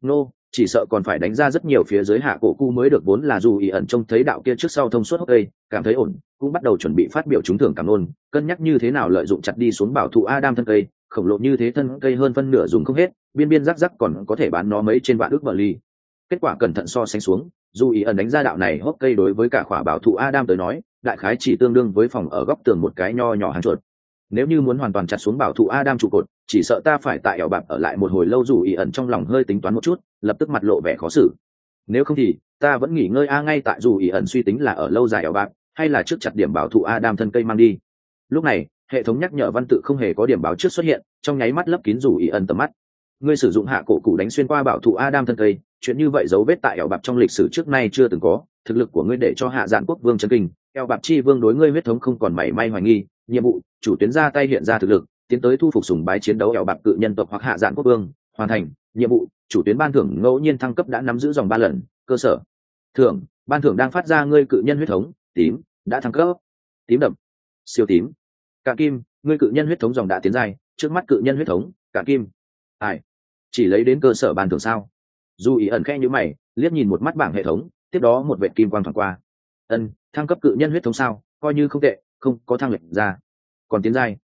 chỉ sợ còn phải đánh ra rất nhiều phía dưới hạ cổ cụ mới được, vốn là dù ý ẩn trông thấy đạo kia trước sau thông suốt hốc cây, cảm thấy ổn, cũng bắt đầu chuẩn bị phát biểu trúng thưởng cảm ơn, cân nhắc như thế nào lợi dụng chặt đi xuống bảo thụ Adam thân cây, khổng lồ như thế thân cây hơn phân nửa dùng không hết, biên biên rắc rắc còn có thể bán nó mấy trên vạn ước bờ ly. Kết quả cẩn thận so sánh xuống, dù ý ẩn đánh ra đạo này hốc cây đối với cả khỏa bảo thụ Adam tới nói, đại khái chỉ tương đương với phòng ở góc tường một cái nho nhỏ hàng chuột. Nếu như muốn hoàn toàn chặt xuống bảo thụ Adam trụ cột, chỉ sợ ta phải tại ẻo bạc ở lại một hồi lâu. Dù ý ẩn trong lòng hơi tính toán một chút, lập tức mặt lộ vẻ khó xử. Nếu không thì ta vẫn nghỉ ngơi ngay tại dù ý ẩn suy tính là ở lâu dài ẻo bạc, hay là trước chặt điểm bảo thụ Adam thân cây mang đi. Lúc này hệ thống nhắc nhở văn tự không hề có điểm báo trước xuất hiện, trong nháy mắt lấp kín dù ý ẩn tầm mắt. Ngươi sử dụng hạ cổ cụ đánh xuyên qua bảo thụ Adam thân cây, chuyện như vậy dấu vết tại ẻo bạc trong lịch sử trước nay chưa từng có, thực lực của ngươi để cho hạ dạn quốc vương chấn kinh, ẻo bạc chi vương đối ngươi huyết thống không còn mảy may hoài nghi. Nhiệm vụ chủ tuyến ra tay hiện ra thực lực, tiến tới thu phục sùng bái chiến đấu ẻo bạc cự nhân tộc hoặc hạ dạn quốc vương. Hoàn thành nhiệm vụ chủ tuyến ban thưởng ngẫu nhiên thăng cấp đã nắm giữ dòng 3 lần. Cơ sở thưởng ban thưởng đang phát ra, ngươi cự nhân huyết thống tím đã thăng cấp. Tím đậm siêu tím. Cả kim, ngươi cự nhân huyết thống dòng đã tiến giai, trước mắt cự nhân huyết thống cả kim. Ai chỉ lấy đến cơ sở ban thưởng sao? Dù ý ẩn khẽ nhíu mày, liếc nhìn một mắt bảng hệ thống, tiếp đó một vệt kim quang thoáng qua. Thăng cấp cự nhân huyết thống sao? Coi như không tệ, không có thăng lệch ra. Còn tiến giai,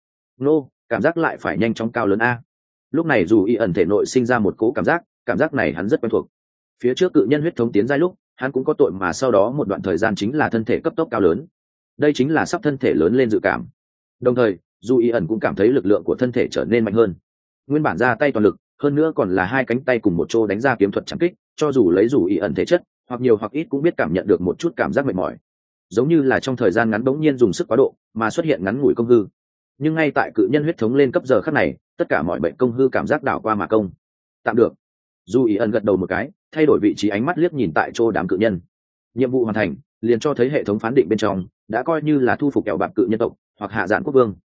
cảm giác lại phải nhanh chóng cao lớn a. Lúc này dù ý ẩn thể nội sinh ra một cỗ cảm giác này hắn rất quen thuộc. Phía trước cự nhân huyết thống tiến giai lúc, hắn cũng có tội, mà sau đó một đoạn thời gian chính là thân thể cấp tốc cao lớn. Đây chính là sắp thân thể lớn lên dự cảm. Đồng thời dù ý ẩn cũng cảm thấy lực lượng của thân thể trở nên mạnh hơn. Nguyên bản ra tay toàn lực, hơn nữa còn là hai cánh tay cùng một chỗ đánh ra kiếm thuật chẳng kích, cho dù lấy dù ý ẩn thể chất hoặc nhiều hoặc ít cũng biết cảm nhận được một chút cảm giác mệt mỏi, giống như là trong thời gian ngắn bỗng nhiên dùng sức quá độ mà xuất hiện ngắn ngủi công hư. nhưng ngay tại cự nhân huyết thống lên cấp giờ khắc này, tất cả mọi bệnh công hư cảm giác đảo qua mà công. Tạm được. Dù ý ẩn gật đầu một cái, thay đổi vị trí ánh mắt liếc nhìn tại chỗ đám cự nhân. Nhiệm vụ hoàn thành, liền cho thấy hệ thống phán định bên trong đã coi như là thu phục kẹo bạc cự nhân tộc hoặc hạ dạn quốc vương.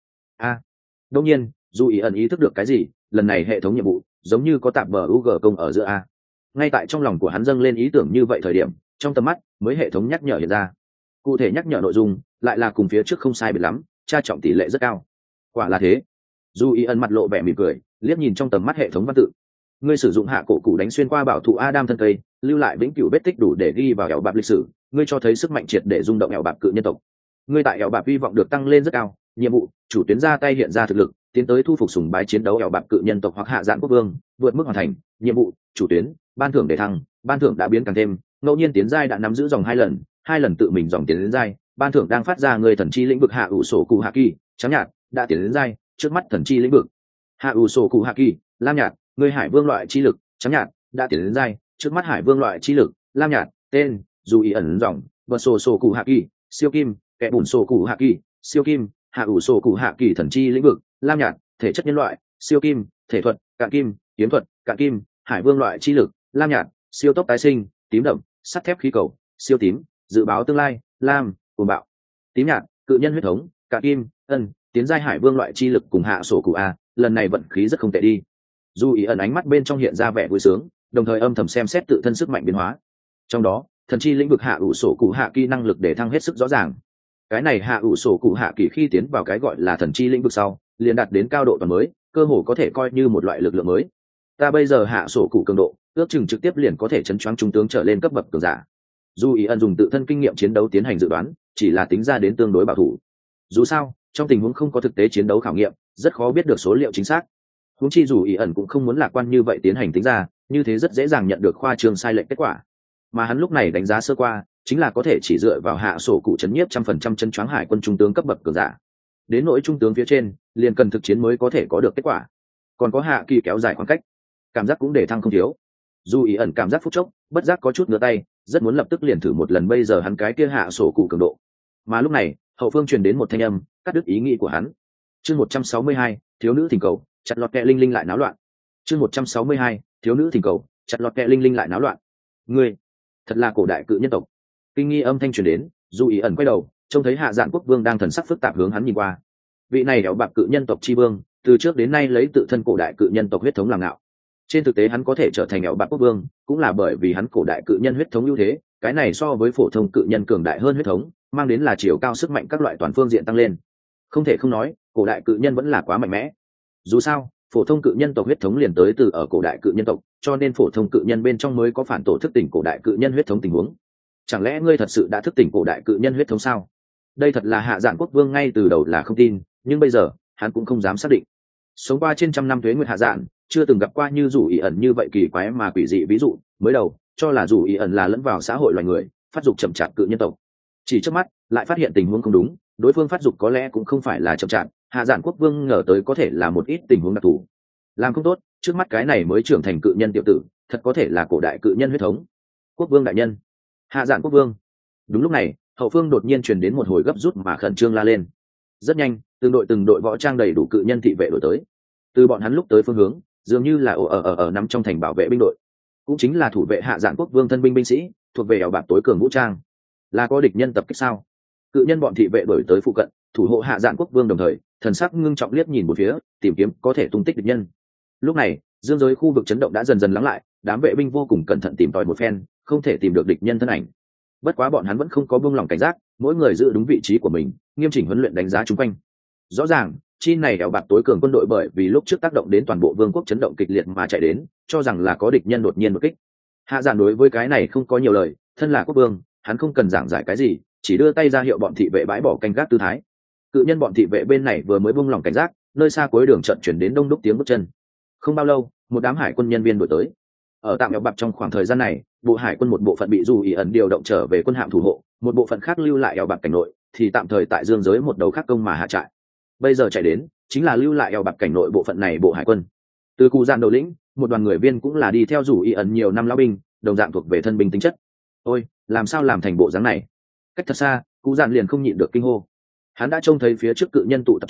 Đương nhiên, dù ý ẩn ý thức được cái gì, lần này hệ thống nhiệm vụ giống như có tạp bờ UG công ở giữa a. Ngay tại trong lòng của hắn dâng lên ý tưởng như vậy thời điểm, trong tầm mắt mới hệ thống nhắc nhở hiện ra. Cụ thể nhắc nhở nội dung lại là cùng phía trước không sai biệt lắm, tra trọng tỷ lệ rất cao. Quả là thế. Dù ý ẩn mặt lộ vẻ mỉm cười, liếc nhìn trong tầm mắt hệ thống văn tự. Ngươi sử dụng hạ cổ cụ đánh xuyên qua bảo thụ Adam thân cây, lưu lại vĩnh cửu vết tích đủ để ghi vào ẻo bạc lịch sử. Ngươi cho thấy sức mạnh triệt để rung động ẻo bạc cự nhân tộc. Ngươi tại ẻo bạc hy vọng được tăng lên rất cao. Nhiệm vụ: chủ tuyến ra tay hiện ra thực lực, tiến tới thu phục sùng bái chiến đấu ẻo bạc cự nhân tộc hoặc hạ dạn quốc vương, vượt mức hoàn thành. Nhiệm vụ: chủ tuyến, ban thưởng để thăng, ban thưởng đã biến càng thêm, ngẫu nhiên tiến giai đã nắm giữ dòng 2 lần tự mình dòng tiến đến giai, ban thưởng đang phát ra người thần chi lĩnh vực hạ ủ sổ cụ hạ kỳ, trắng nhạt, đã tiến đến giai, trước mắt thần chi lĩnh vực hạ ủ sổ cụ hạ kỳ, lam nhạt, người hải vương loại chi lực, trắng nhạt, đã tiến đến giai, trước mắt hải vương loại chi lực, lam nhạt, tên dù ý ẩn dòng bật sổ cụ hạ kỳ, siêu kim, kẻ bùn sổ cụ hạ kỳ, siêu kim, hạ ủ sổ cụ hạ kỳ thần chi lĩnh vực, lam nhạt, thể chất nhân loại, siêu kim, thể thuật, cạn kim, kiếm thuật, cạn kim, hải vương loại chi lực, lam nhạt, siêu tốc tái sinh, tím đậm, sắt thép khí cầu, siêu tím, dự báo tương lai, lam, cuồng bạo, tím nhạt, cự nhân huyết thống, cạn kim, ân, tiến giai hải vương loại chi lực cùng hạ sổ cụ a, lần này vận khí rất không tệ đi. Dù ý ẩn ánh mắt bên trong hiện ra vẻ vui sướng, đồng thời âm thầm xem xét tự thân sức mạnh biến hóa. Trong đó, thần chi lĩnh vực hạ ủ sổ cụ hạ kỳ năng lực để thăng hết sức rõ ràng. Cái này hạ ủ sổ cụ hạ kỳ khi tiến vào cái gọi là thần chi lĩnh vực sau, liền đạt đến cao độ toàn mới, cơ hồ có thể coi như một loại lực lượng mới. Ta bây giờ hạ sổ cụ cường độ, ước chừng trực tiếp liền có thể chấn choáng trung tướng trở lên cấp bậc cường giả. Dù ý ẩn dùng tự thân kinh nghiệm chiến đấu tiến hành dự đoán, chỉ là tính ra đến tương đối bảo thủ. Dù sao, trong tình huống không có thực tế chiến đấu khảo nghiệm, rất khó biết được số liệu chính xác. Huống chi dù ý ẩn cũng không muốn lạc quan như vậy tiến hành tính ra, như thế rất dễ dàng nhận được khoa trương sai lệch kết quả. Mà hắn lúc này đánh giá sơ qua, chính là có thể chỉ dựa vào hạ sổ cụ chấn nhiếp 100% chân choáng hải quân trung tướng cấp bậc cường giả. Đến nỗi trung tướng phía trên, liền cần thực chiến mới có thể có được kết quả. Còn có hạ kỳ kéo dài khoảng cách, cảm giác cũng để thăng không thiếu. Dù ý ẩn cảm giác phút chốc, bất giác có chút ngửa tay, rất muốn lập tức liền thử một lần bây giờ hắn cái kia hạ sổ cụ cường độ. Mà lúc này, hậu phương truyền đến một thanh âm, cắt đứt ý nghĩ của hắn. Chương 162, thiếu nữ thỉnh cầu, chặt lọt kẹ linh linh lại náo loạn. Chương 162, thiếu nữ thỉnh cầu, chặt lọt kẹ linh linh lại náo loạn. Ngươi, thật là cổ đại cự nhân tộc. Kinh nghi âm thanh truyền đến, dù ý ẩn quay đầu, trông thấy hạ dạn quốc vương đang thần sắc phức tạp hướng hắn nhìn qua. Vị này đẽo bạc cự nhân tộc chi vương, từ trước đến nay lấy tự thân cổ đại cự nhân tộc huyết thống làm ngạo. Trên thực tế hắn có thể trở thành đẽo bạc quốc vương, cũng là bởi vì hắn cổ đại cự nhân huyết thống ưu thế, cái này so với phổ thông cự nhân cường đại hơn huyết thống, mang đến là chiều cao sức mạnh các loại toàn phương diện tăng lên. Không thể không nói, cổ đại cự nhân vẫn là quá mạnh mẽ. Dù sao, phổ thông cự nhân tộc huyết thống liền tới từ ở cổ đại cự nhân tộc, cho nên phổ thông cự nhân bên trong mới có phản tổ thức tỉnh cổ đại cự nhân huyết thống tình huống. Chẳng lẽ ngươi thật sự đã thức tỉnh cổ đại cự nhân huyết thống sao? Đây thật là hạ dạn quốc vương ngay từ đầu là không tin, nhưng bây giờ hắn cũng không dám xác định. Sống qua trên trăm năm tuế nguyệt hạ dạn, chưa từng gặp qua như rủ ý ẩn như vậy kỳ quái mà quỷ dị ví dụ. Mới đầu cho là rủ ý ẩn là lẫn vào xã hội loài người, phát dục chậm chạp cự nhân tộc. Chỉ trước mắt lại phát hiện tình huống không đúng, đối phương phát dục có lẽ cũng không phải là chậm chạp, hạ dạn quốc vương ngờ tới có thể là một ít tình huống đặc thù. Làm không tốt, trước mắt cái này mới trưởng thành cự nhân tiểu tử, thật có thể là cổ đại cự nhân huyết thống. Quốc vương đại nhân, hạ dạn quốc vương. Đúng lúc này, hậu phương đột nhiên truyền đến một hồi gấp rút mà khẩn trương la lên. Rất nhanh, từng đội võ trang đầy đủ cự nhân thị vệ đổi tới. Từ bọn hắn lúc tới phương hướng, dường như là ở nằm trong thành bảo vệ binh đội, cũng chính là thủ vệ hạ dạn quốc vương thân binh binh sĩ, thuộc về ảo bạc tối cường vũ trang. Là có địch nhân tập kích sao? Cự nhân bọn thị vệ đổi tới phụ cận, thủ hộ hạ dạn quốc vương, đồng thời thần sắc ngưng trọng liếc nhìn một phía, tìm kiếm có thể tung tích địch nhân. Lúc này, dương giới khu vực chấn động đã dần dần lắng lại, đám vệ binh vô cùng cẩn thận tìm tòi một phen, không thể tìm được địch nhân thân ảnh. Bất quá bọn hắn vẫn không có buông lỏng cảnh giác, mỗi người giữ đúng vị trí của mình, nghiêm chỉnh huấn luyện đánh giá chung quanh. Rõ ràng, chi này đèo bạc tối cường quân đội bởi vì lúc trước tác động đến toàn bộ vương quốc chấn động kịch liệt mà chạy đến, cho rằng là có địch nhân đột nhiên đột kích. Hạ Giản đối với cái này không có nhiều lời, thân là quốc vương, hắn không cần giảng giải cái gì, chỉ đưa tay ra hiệu bọn thị vệ bãi bỏ canh gác tư thái. Cự nhân bọn thị vệ bên này vừa mới buông lỏng cảnh giác, nơi xa cuối đường trận chuyển đến đông đúc tiếng bước chân. Không bao lâu, một đám hải quân nhân viên đuổi tới. Ở tạm đèo bạc trong khoảng thời gian này, bộ hải quân một bộ phận bị dù ý ẩn điều động trở về quân hạm thủ hộ, một bộ phận khác lưu lại eo bạc cảnh nội, thì tạm thời tại dương giới một đầu khác công mà hạ trại. Bây giờ chạy đến chính là lưu lại eo bạc cảnh nội bộ phận này bộ hải quân. Từ cụ dạn đầu lĩnh, một đoàn người viên cũng là đi theo dù ý ẩn nhiều năm lão binh, đồng dạng thuộc về thân binh tính chất. Ôi, làm sao làm thành bộ dáng này? Cách thật xa, cụ dạn liền không nhịn được kinh hô. Hắn đã trông thấy phía trước cự nhân tụ tập chỗ,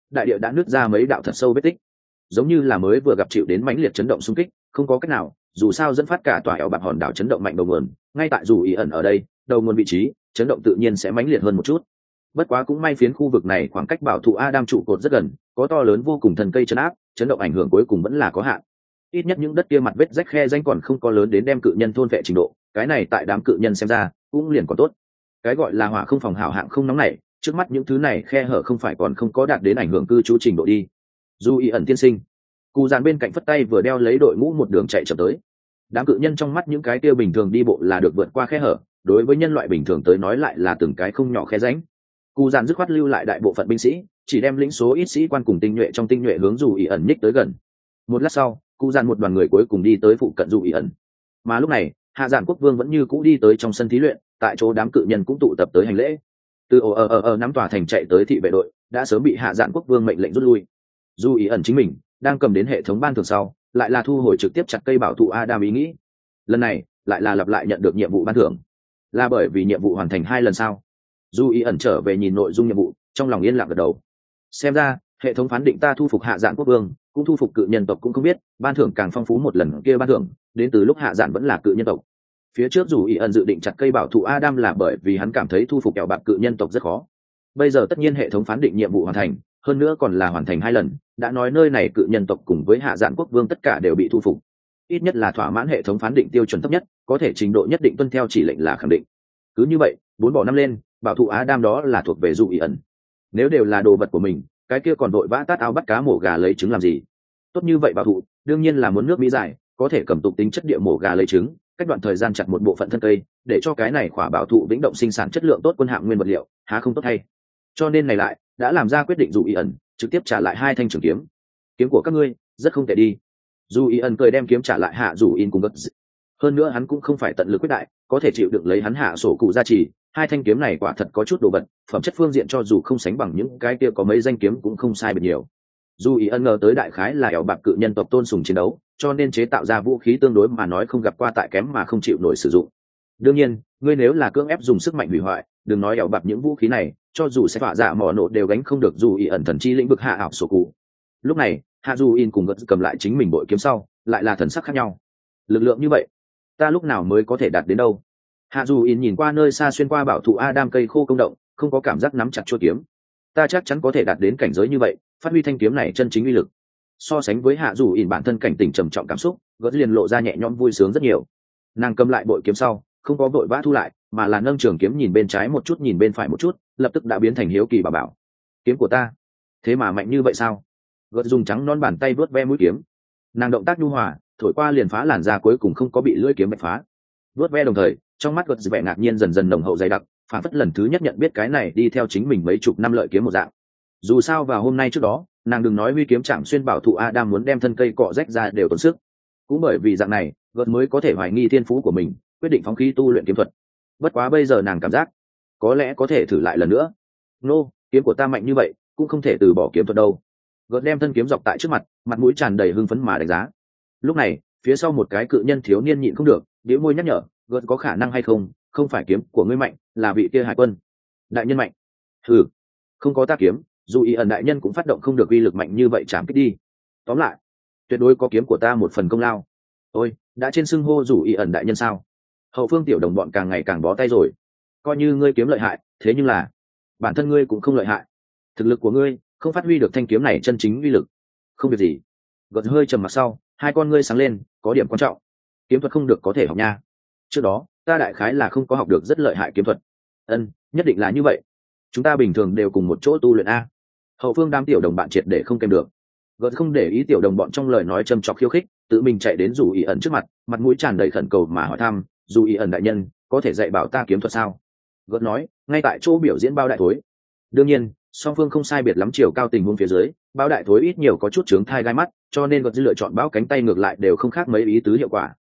đại địa đã nứt ra mấy đạo thật sâu vết tích, giống như là mới vừa gặp chịu đến mãnh liệt chấn động xung kích. Không có cách nào, dù sao dẫn phát cả tòa eo bạc hòn đảo chấn động mạnh đầu nguồn ngay tại dù ý ẩn ở đây, đầu nguồn vị trí chấn động tự nhiên sẽ mãnh liệt hơn một chút. Bất quá cũng may phiến khu vực này khoảng cách bảo thụ Adam trụ cột rất gần, có to lớn vô cùng thần cây chấn áp, chấn động ảnh hưởng cuối cùng vẫn là có hạn. Ít nhất những đất kia mặt vết rách khe danh còn không có lớn đến đem cự nhân thôn vệ trình độ, cái này tại đám cự nhân xem ra cũng liền còn tốt. Cái gọi là hỏa không phòng hảo hạng không nóng này, trước mắt những thứ này khe hở không phải còn không có đạt đến ảnh hưởng cư trú trình độ đi. Dù ý ẩn tiên sinh, cụ dàn bên cạnh phất tay vừa đeo lấy đội ngũ một đường chạy chậm tới. Đám cự nhân trong mắt những cái kia bình thường đi bộ là được vượt qua khe hở, đối với nhân loại bình thường tới nói lại là từng cái không nhỏ khe rãnh. Cụ dàn dứt khoát lưu lại đại bộ phận binh sĩ, chỉ đem lĩnh số ít sĩ quan cùng tinh nhuệ trong tinh nhuệ hướng dù ý ẩn nhích tới gần. Một lát sau, cụ dàn một đoàn người cuối cùng đi tới phụ cận dù ý ẩn. Mà lúc này, hạ giản quốc vương vẫn như cũ đi tới trong sân thí luyện, tại chỗ đám cự nhân cũng tụ tập tới hành lễ. Từ nắm tòa thành chạy tới thị vệ đội đã sớm bị hạ giản quốc vương mệnh lệnh rút lui. Dù ý ẩn chính mình đang cầm đến hệ thống ban thường sau, lại là thu hồi trực tiếp chặt cây bảo thụ Adam ý nghĩ. Lần này lại là lặp lại nhận được nhiệm vụ ban thưởng, là bởi vì nhiệm vụ hoàn thành 2 lần sau. Dù ý ẩn trở về nhìn nội dung nhiệm vụ, trong lòng yên lặng gật đầu. Xem ra hệ thống phán định ta thu phục hạ giản quốc vương, cũng thu phục cự nhân tộc cũng không biết, ban thưởng càng phong phú một lần kia ban thưởng đến từ lúc hạ giản vẫn là cự nhân tộc. Phía trước dù ý ẩn dự định chặt cây bảo thụ Adam là bởi vì hắn cảm thấy thu phục kẹo bạc cự nhân tộc rất khó. Bây giờ tất nhiên hệ thống phán định nhiệm vụ hoàn thành, hơn nữa còn là hoàn thành 2 lần, đã nói nơi này cự nhân tộc cùng với hạ giản quốc vương tất cả đều bị thu phục, ít nhất là thỏa mãn hệ thống phán định tiêu chuẩn thấp nhất, có thể trình độ nhất định tuân theo chỉ lệnh là khẳng định. Cứ như vậy 4 bỏ 5 lên, bảo thụ Adam đó là thuộc về dù ý ẩn. Nếu đều là đồ vật của mình, cái kia còn vội vã tát áo bắt cá mổ gà lấy trứng làm gì? Tốt như vậy bảo thụ đương nhiên là muốn nước mỹ dài, có thể cầm tục tính chất địa mổ gà lấy trứng, cách đoạn thời gian chặt một bộ phận thân cây, để cho cái này khỏa bảo thụ vĩnh động sinh sản chất lượng tốt quân hạng nguyên vật liệu, há không tốt hay? Cho nên này lại đã làm ra quyết định dù ý ẩn trực tiếp trả lại 2 thanh trường kiếm. Kiếm của các ngươi rất không tệ đi. Dù ý ẩn cười đem kiếm trả lại hạ dù in cùng gật. Hơn nữa hắn cũng không phải tận lực quyết đại, có thể chịu được lấy hắn hạ sổ cụ gia trì. 2 thanh kiếm này quả thật có chút đồ vật, phẩm chất phương diện cho dù không sánh bằng những cái kia có mấy danh kiếm cũng không sai biệt nhiều. Dù ý ẩn ngờ tới đại khái là ẻo bạc cự nhân tộc tôn sùng chiến đấu, cho nên chế tạo ra vũ khí tương đối mà nói không gặp qua tại kém mà không chịu nổi sử dụng. Đương nhiên, ngươi nếu là cưỡng ép dùng sức mạnh hủy hoại, đừng nói ẻo bạc những vũ khí này, cho dù sẽ phạ dạ mỏ nổ đều gánh không được dù ý ẩn thần chi lĩnh vực hạ ảo sổ cụ. Lúc này hạ dù in cùng gật cầm lại chính mình bội kiếm sau, lại là thần sắc khác nhau. Lực lượng như vậy ta lúc nào mới có thể đạt đến đâu? Hạ dù in nhìn qua nơi xa xuyên qua bảo thụ Adam cây khô công động, không có cảm giác nắm chặt chuôi kiếm. Ta chắc chắn có thể đạt đến cảnh giới như vậy, phát huy thanh kiếm này chân chính uy lực. So sánh với hạ dù in bản thân cảnh tỉnh trầm trọng cảm xúc, gật liền lộ ra nhẹ nhõm vui sướng rất nhiều. Nàng cầm lại bội kiếm sau, không có vội vã thu lại, mà là nâng trường kiếm nhìn bên trái một chút nhìn bên phải một chút, lập tức đã biến thành hiếu kỳ bà bảo. Kiếm của ta thế mà mạnh như vậy sao? Gật dùng trắng non bàn tay vuốt ve mũi kiếm. Nàng động tác nhu hòa, thổi qua liền phá làn da cuối cùng không có bị lưỡi kiếm bạch phá. Vuốt ve đồng thời, trong mắt gật vẻ ngạc nhiên dần dần nồng hậu dày đặc, phản phất lần thứ nhất nhận biết cái này đi theo chính mình mấy chục năm lợi kiếm một dạng. Dù sao vào hôm nay trước đó, nàng đừng nói huy kiếm chạm xuyên bảo thụ Adam muốn đem thân cây cọ rách ra đều tốn sức. Cũng bởi vì dạng này, gật mới có thể hoài nghi thiên phú của mình, quyết định phóng khí tu luyện kiếm thuật. Bất quá bây giờ nàng cảm giác có lẽ có thể thử lại lần nữa. Nô, kiếm của ta mạnh như vậy, cũng không thể từ bỏ kiếm thuật đâu. Gật đem thân kiếm dọc tại trước mặt, mặt mũi tràn đầy hưng phấn mà đánh giá. Lúc này phía sau một cái cự nhân thiếu niên nhịn không được, bĩu môi nhắc nhở, gật có khả năng hay không phải kiếm của ngươi mạnh, là vị kia hải quân đại nhân mạnh. Ừ, không có ta kiếm, dù ý ẩn đại nhân cũng phát động không được uy lực mạnh như vậy, chạm kích đi. Tóm lại tuyệt đối có kiếm của ta một phần công lao. Ôi, đã trên xưng hô dù ý ẩn đại nhân sao? Hậu phương tiểu đồng bọn càng ngày càng bó tay rồi. Coi như ngươi kiếm lợi hại, thế nhưng là bản thân ngươi cũng không lợi hại, thực lực của ngươi không phát huy được thanh kiếm này chân chính uy lực. Không việc gì. Gật hơi trầm mặc sau, 2 con ngươi sáng lên, có điểm quan trọng. Kiếm thuật không được có thể học nha. Trước đó ta đại khái là không có học được rất lợi hại kiếm thuật. Nhất định là như vậy. Chúng ta bình thường đều cùng một chỗ tu luyện a. Hậu phương đám tiểu đồng bạn triệt để không kèm được. Gật không để ý tiểu đồng bọn trong lời nói châm chọc khiêu khích, tự mình chạy đến dù ý ẩn trước mặt, mặt mũi tràn đầy khẩn cầu mà hỏi thăm, dù ý ẩn đại nhân có thể dạy bảo ta kiếm thuật sao? Gật nói, ngay tại chỗ biểu diễn bao đại thối. Đương nhiên song phương không sai biệt lắm chiều cao tình huống phía dưới, bao đại thối ít nhiều có chút trướng thai gai mắt, cho nên gật lựa chọn bao cánh tay ngược lại đều không khác mấy ý tứ hiệu quả.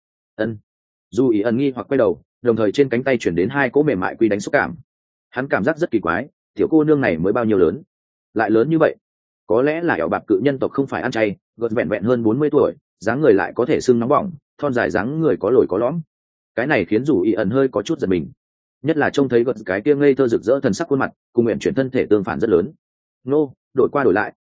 Dù ý ẩn nghi hoặc quay đầu, đồng thời trên cánh tay chuyển đến 2 cỗ mềm mại quy đánh xúc cảm. Hắn cảm giác rất kỳ quái, tiểu cô nương này mới bao nhiêu lớn, lại lớn như vậy? Có lẽ là ẻo bạc cự nhân tộc không phải ăn chay, gật vẹn vẹn hơn 40 tuổi, dáng người lại có thể sưng nóng bỏng, thon dài dáng người có lồi có lõm. Cái này khiến dù ý ẩn hơi có chút giật mình, nhất là trông thấy gật cái kia ngây thơ rực rỡ thần sắc khuôn mặt cùng nguyện chuyển thân thể tương phản rất lớn. Đổi qua đổi lại,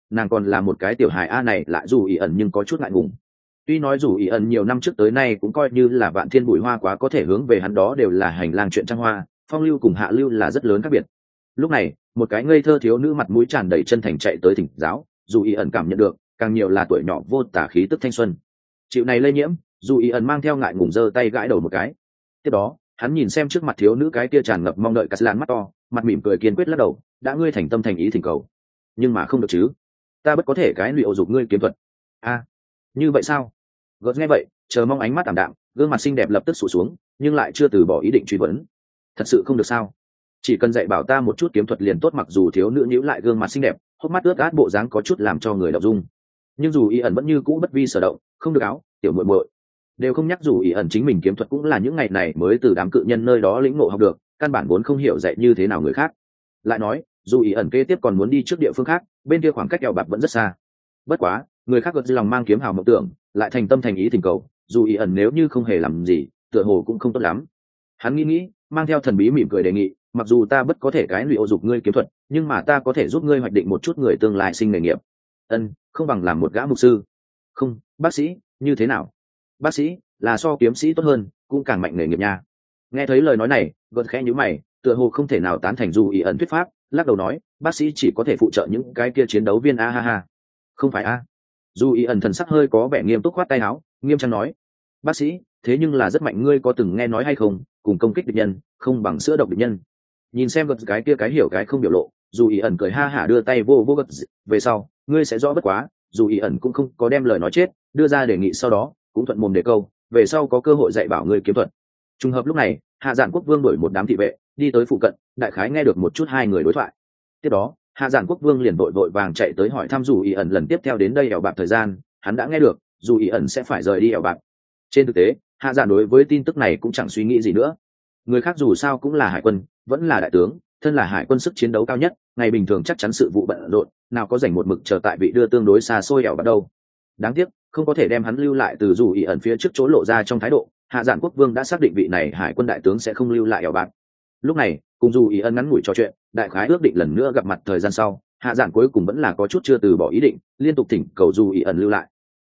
nàng còn là một cái tiểu hài a này lại dù ý ẩn nhưng có chút ngại ngùng. Tuy nói dù ý ẩn nhiều năm trước tới nay cũng coi như là vạn thiên bụi hoa quá có thể hướng về hắn đó đều là hành lang chuyện trăng hoa, phong lưu cùng hạ lưu là rất lớn khác biệt. Lúc này một cái ngây thơ thiếu nữ mặt mũi tràn đầy chân thành chạy tới thỉnh giáo, dù ý ẩn cảm nhận được càng nhiều là tuổi nhỏ vô tả khí tức thanh xuân. Chịu này lây nhiễm, dù ý ẩn mang theo ngại ngùng giơ tay gãi đầu một cái. Tiếp đó hắn nhìn xem trước mặt thiếu nữ cái kia tràn ngập mong đợi cắt lan mắt to, mặt mỉm cười kiên quyết lắc đầu, đã ngươi thành tâm thành ý thỉnh cầu, nhưng mà không được chứ, ta bất có thể cái lụy ô dục ngươi kiếm thuật. A, như vậy sao? Gợt nghe vậy chờ mong ánh mắt ảm đạm, gương mặt xinh đẹp lập tức sụt xuống, nhưng lại chưa từ bỏ ý định truy vấn. Thật sự không được sao? Chỉ cần dạy bảo ta một chút kiếm thuật liền tốt. Mặc dù thiếu nữ nhíu lại gương mặt xinh đẹp, hốc mắt ướt át bộ dáng có chút làm cho người đọc dung, nhưng dù ý ẩn vẫn như cũ bất vi sở động. Không được áo tiểu muội muội, đều không nhắc dù ý ẩn chính mình kiếm thuật cũng là những ngày này mới từ đám cự nhân nơi đó lĩnh ngộ học được, căn bản vốn không hiểu dạy như thế nào người khác. Lại nói dù ý ẩn kế tiếp còn muốn đi trước địa phương khác, bên kia khoảng cách eo bạc vẫn rất xa. Bất quá người khác gật dư lòng mang kiếm hào mộng tưởng, lại thành tâm thành ý thỉnh cầu, dù ý ẩn nếu như không hề làm gì tựa hồ cũng không tốt lắm. Hắn nghĩ mang theo thần bí mỉm cười đề nghị, mặc dù ta bất có thể cái lụy ô dục ngươi kiếm thuật, nhưng mà ta có thể giúp ngươi hoạch định một chút người tương lai sinh nghề nghiệp. Không bằng làm một gã mục sư. Không, bác sĩ như thế nào? Bác sĩ là so kiếm sĩ tốt hơn, cũng càng mạnh nghề nghiệp nha. Nghe thấy lời nói này gật khẽ nhíu mày, tựa hồ không thể nào tán thành dù ý ẩn thuyết pháp, lắc đầu nói, bác sĩ chỉ có thể phụ trợ những cái kia chiến đấu viên a ha ha. Không phải a. Dù ý ẩn thần sắc hơi có vẻ nghiêm túc khoát tay áo, nghiêm trang nói, bác sĩ thế nhưng là rất mạnh, ngươi có từng nghe nói hay không, cùng công kích địch nhân không bằng sữa độc địch nhân. Nhìn xem gật cái kia cái hiểu cái không biểu lộ, dù ý ẩn cười ha hả đưa tay vô gật, về sau ngươi sẽ rõ bất quá. Dù ý ẩn cũng không có đem lời nói chết, đưa ra đề nghị sau đó cũng thuận mồm đề câu, về sau có cơ hội dạy bảo ngươi kiếm thuật. Trùng hợp lúc này Hạ Giản Quốc Vương đuổi một đám thị vệ đi tới phụ cận, đại khái nghe được một chút hai người đối thoại. Tiếp đó Hạ Giản Quốc Vương liền vội vàng chạy tới hỏi thăm dù ý ẩn lần tiếp theo đến đây ẻo bạc thời gian. Hắn đã nghe được dù ý ẩn sẽ phải rời đi ẻo bạc. Trên thực tế Hạ Giản đối với tin tức này cũng chẳng suy nghĩ gì nữa. Người khác dù sao cũng là hải quân, vẫn là đại tướng, thân là hải quân sức chiến đấu cao nhất, ngày bình thường chắc chắn sự vụ bận rộn, nào có rảnh một mực chờ tại vị đưa tương đối xa xôi ẻo bạc đâu. Đáng tiếc không có thể đem hắn lưu lại, từ dù ý ẩn phía trước chỗ lộ ra trong thái độ, Hạ Giản Quốc Vương đã xác định vị này hải quân đại tướng sẽ không lưu lại ẻo bạc. Lúc này cùng dù ý ẩn ngắn ngủi trò chuyện, đại khái ước định lần nữa gặp mặt thời gian sau, Hạ Giản cuối cùng vẫn là có chút chưa từ bỏ ý định, liên tục thỉnh cầu dù ý ẩn lưu lại.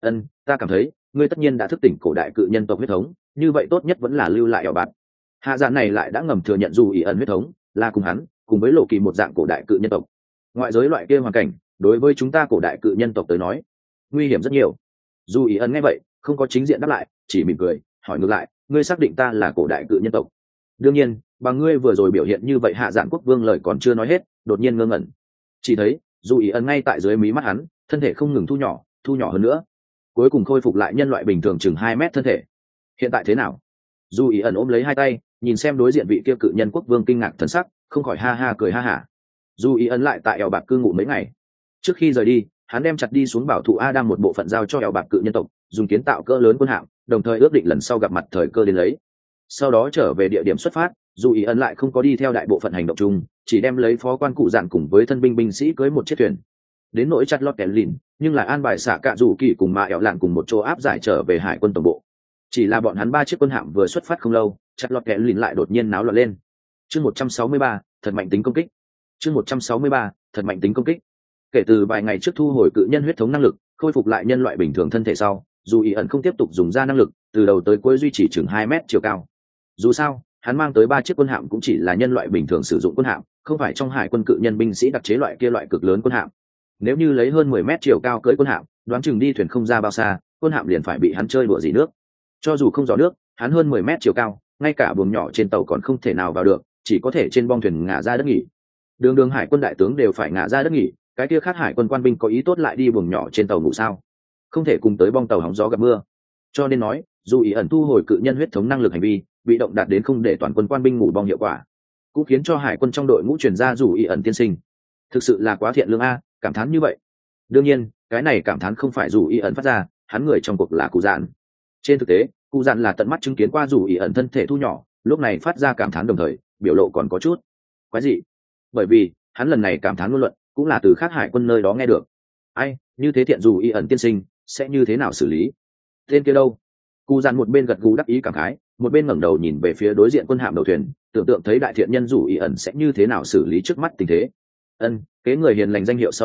Ta cảm thấy ngươi tất nhiên đã thức tỉnh cổ đại cự nhân tộc huyết thống, như vậy tốt nhất vẫn là lưu lại ẻo bạc. Hạ Giản này lại đã ngầm thừa nhận dù ý ẩn huyết thống là cùng hắn cùng với Lộ Kỳ một dạng cổ đại cự nhân tộc. Ngoại giới loại kia hoàn cảnh đối với chúng ta cổ đại cự nhân tộc tới nói nguy hiểm rất nhiều. Dù ý ẩn nghe vậy không có chính diện đáp lại, chỉ mỉm cười hỏi ngược lại, ngươi xác định ta là cổ đại cự nhân tộc? Đương nhiên, bằng ngươi vừa rồi biểu hiện như vậy. Hạ Giản Quốc Vương lời còn chưa nói hết, đột nhiên ngơ ngẩn. Chỉ thấy dù ý ẩn ngay tại dưới mí mắt hắn, thân thể không ngừng thu nhỏ hơn nữa, cuối cùng khôi phục lại nhân loại bình thường chừng 2 mét thân thể. Hiện tại thế nào? Dù ý ẩn ôm lấy hai tay nhìn xem đối diện vị kia cự nhân quốc vương kinh ngạc thần sắc, không khỏi ha ha cười ha hả. Dù ý ẩn lại tại ẻo bạc cư ngụ mấy ngày. Trước khi rời đi hắn đem chặt đi xuống bảo thụ Adam một bộ phận giao cho ẻo bạc cự nhân tộc, dùng kiến tạo cỡ lớn quân hạm, đồng thời ước định lần sau gặp mặt thời cơ đến lấy. Sau đó trở về địa điểm xuất phát, dù ý ẩn lại không có đi theo đại bộ phận hành động chung, chỉ đem lấy phó quan cụ dạn cùng với thân binh binh sĩ cưới một chiếc thuyền đến nỗi chặt lọt kẻ lìn, nhưng lại an bài xạ cạ rủ kỳ cùng mà ẻo lạn cùng một chỗ áp giải trở về hải quân tổng bộ. Chỉ là bọn hắn 3 chiếc quân hạm vừa xuất phát không lâu, chặt lọt kẻ lìn lại đột nhiên náo loạn lên. Chương 163, thật mạnh tính công kích. Chương 163, thật mạnh tính công kích. Kể từ vài ngày trước thu hồi cự nhân huyết thống năng lực, khôi phục lại nhân loại bình thường thân thể sau, dù ý ẩn không tiếp tục dùng ra năng lực, từ đầu tới cuối duy trì chừng 2 mét chiều cao. Dù sao hắn mang tới 3 chiếc quân hạm cũng chỉ là nhân loại bình thường sử dụng quân hạm, không phải trong hải quân cự nhân binh sĩ đặc chế loại kia loại cực lớn quân hạm. Nếu như lấy hơn 10 mét chiều cao cưỡi quân hạm, đoán chừng đi thuyền không ra bao xa, quân hạm liền phải bị hắn chơi đùa gì nước. Cho dù không gió nước, hắn hơn 10 mét chiều cao, ngay cả buồng nhỏ trên tàu còn không thể nào vào được, chỉ có thể trên bong thuyền ngả ra đất nghỉ. Đường hải quân đại tướng đều phải ngả ra đất nghỉ, cái kia khác hải quân quan binh có ý tốt lại đi buồng nhỏ trên tàu ngủ sao? Không thể cùng tới bong tàu hóng gió gặp mưa. Cho nên nói, dù ý ẩn thu hồi cự nhân huyết thống năng lực hành vi, bị động đạt đến không để toàn quân quan binh ngủ bong hiệu quả, cũng khiến cho hải quân trong đội ngũ truyền ra dù ý ẩn tiên sinh thực sự là quá thiện lương a, cảm thán như vậy. Đương nhiên cái này cảm thán không phải dù ý ẩn phát ra, hắn người trong cuộc là cụ dạn. Trên thực tế cụ dạn là tận mắt chứng kiến qua dù ý ẩn thân thể thu nhỏ, lúc này phát ra cảm thán đồng thời biểu lộ còn có chút quái dị, bởi vì hắn lần này cảm thán ngôn luận cũng là từ khác hải quân nơi đó nghe được. Ai, như thế thiện dù ý ẩn tiên sinh sẽ như thế nào xử lý tên kia đâu? Cụ dạn một bên gật gù đắc ý cảm khái, một bên ngẩng đầu nhìn về phía đối diện quân hạm đầu thuyền, tưởng tượng thấy đại thiện nhân dù ý ẩn sẽ như thế nào xử lý trước mắt tình thế. Kế người hiền lành danh hiệu sau đó,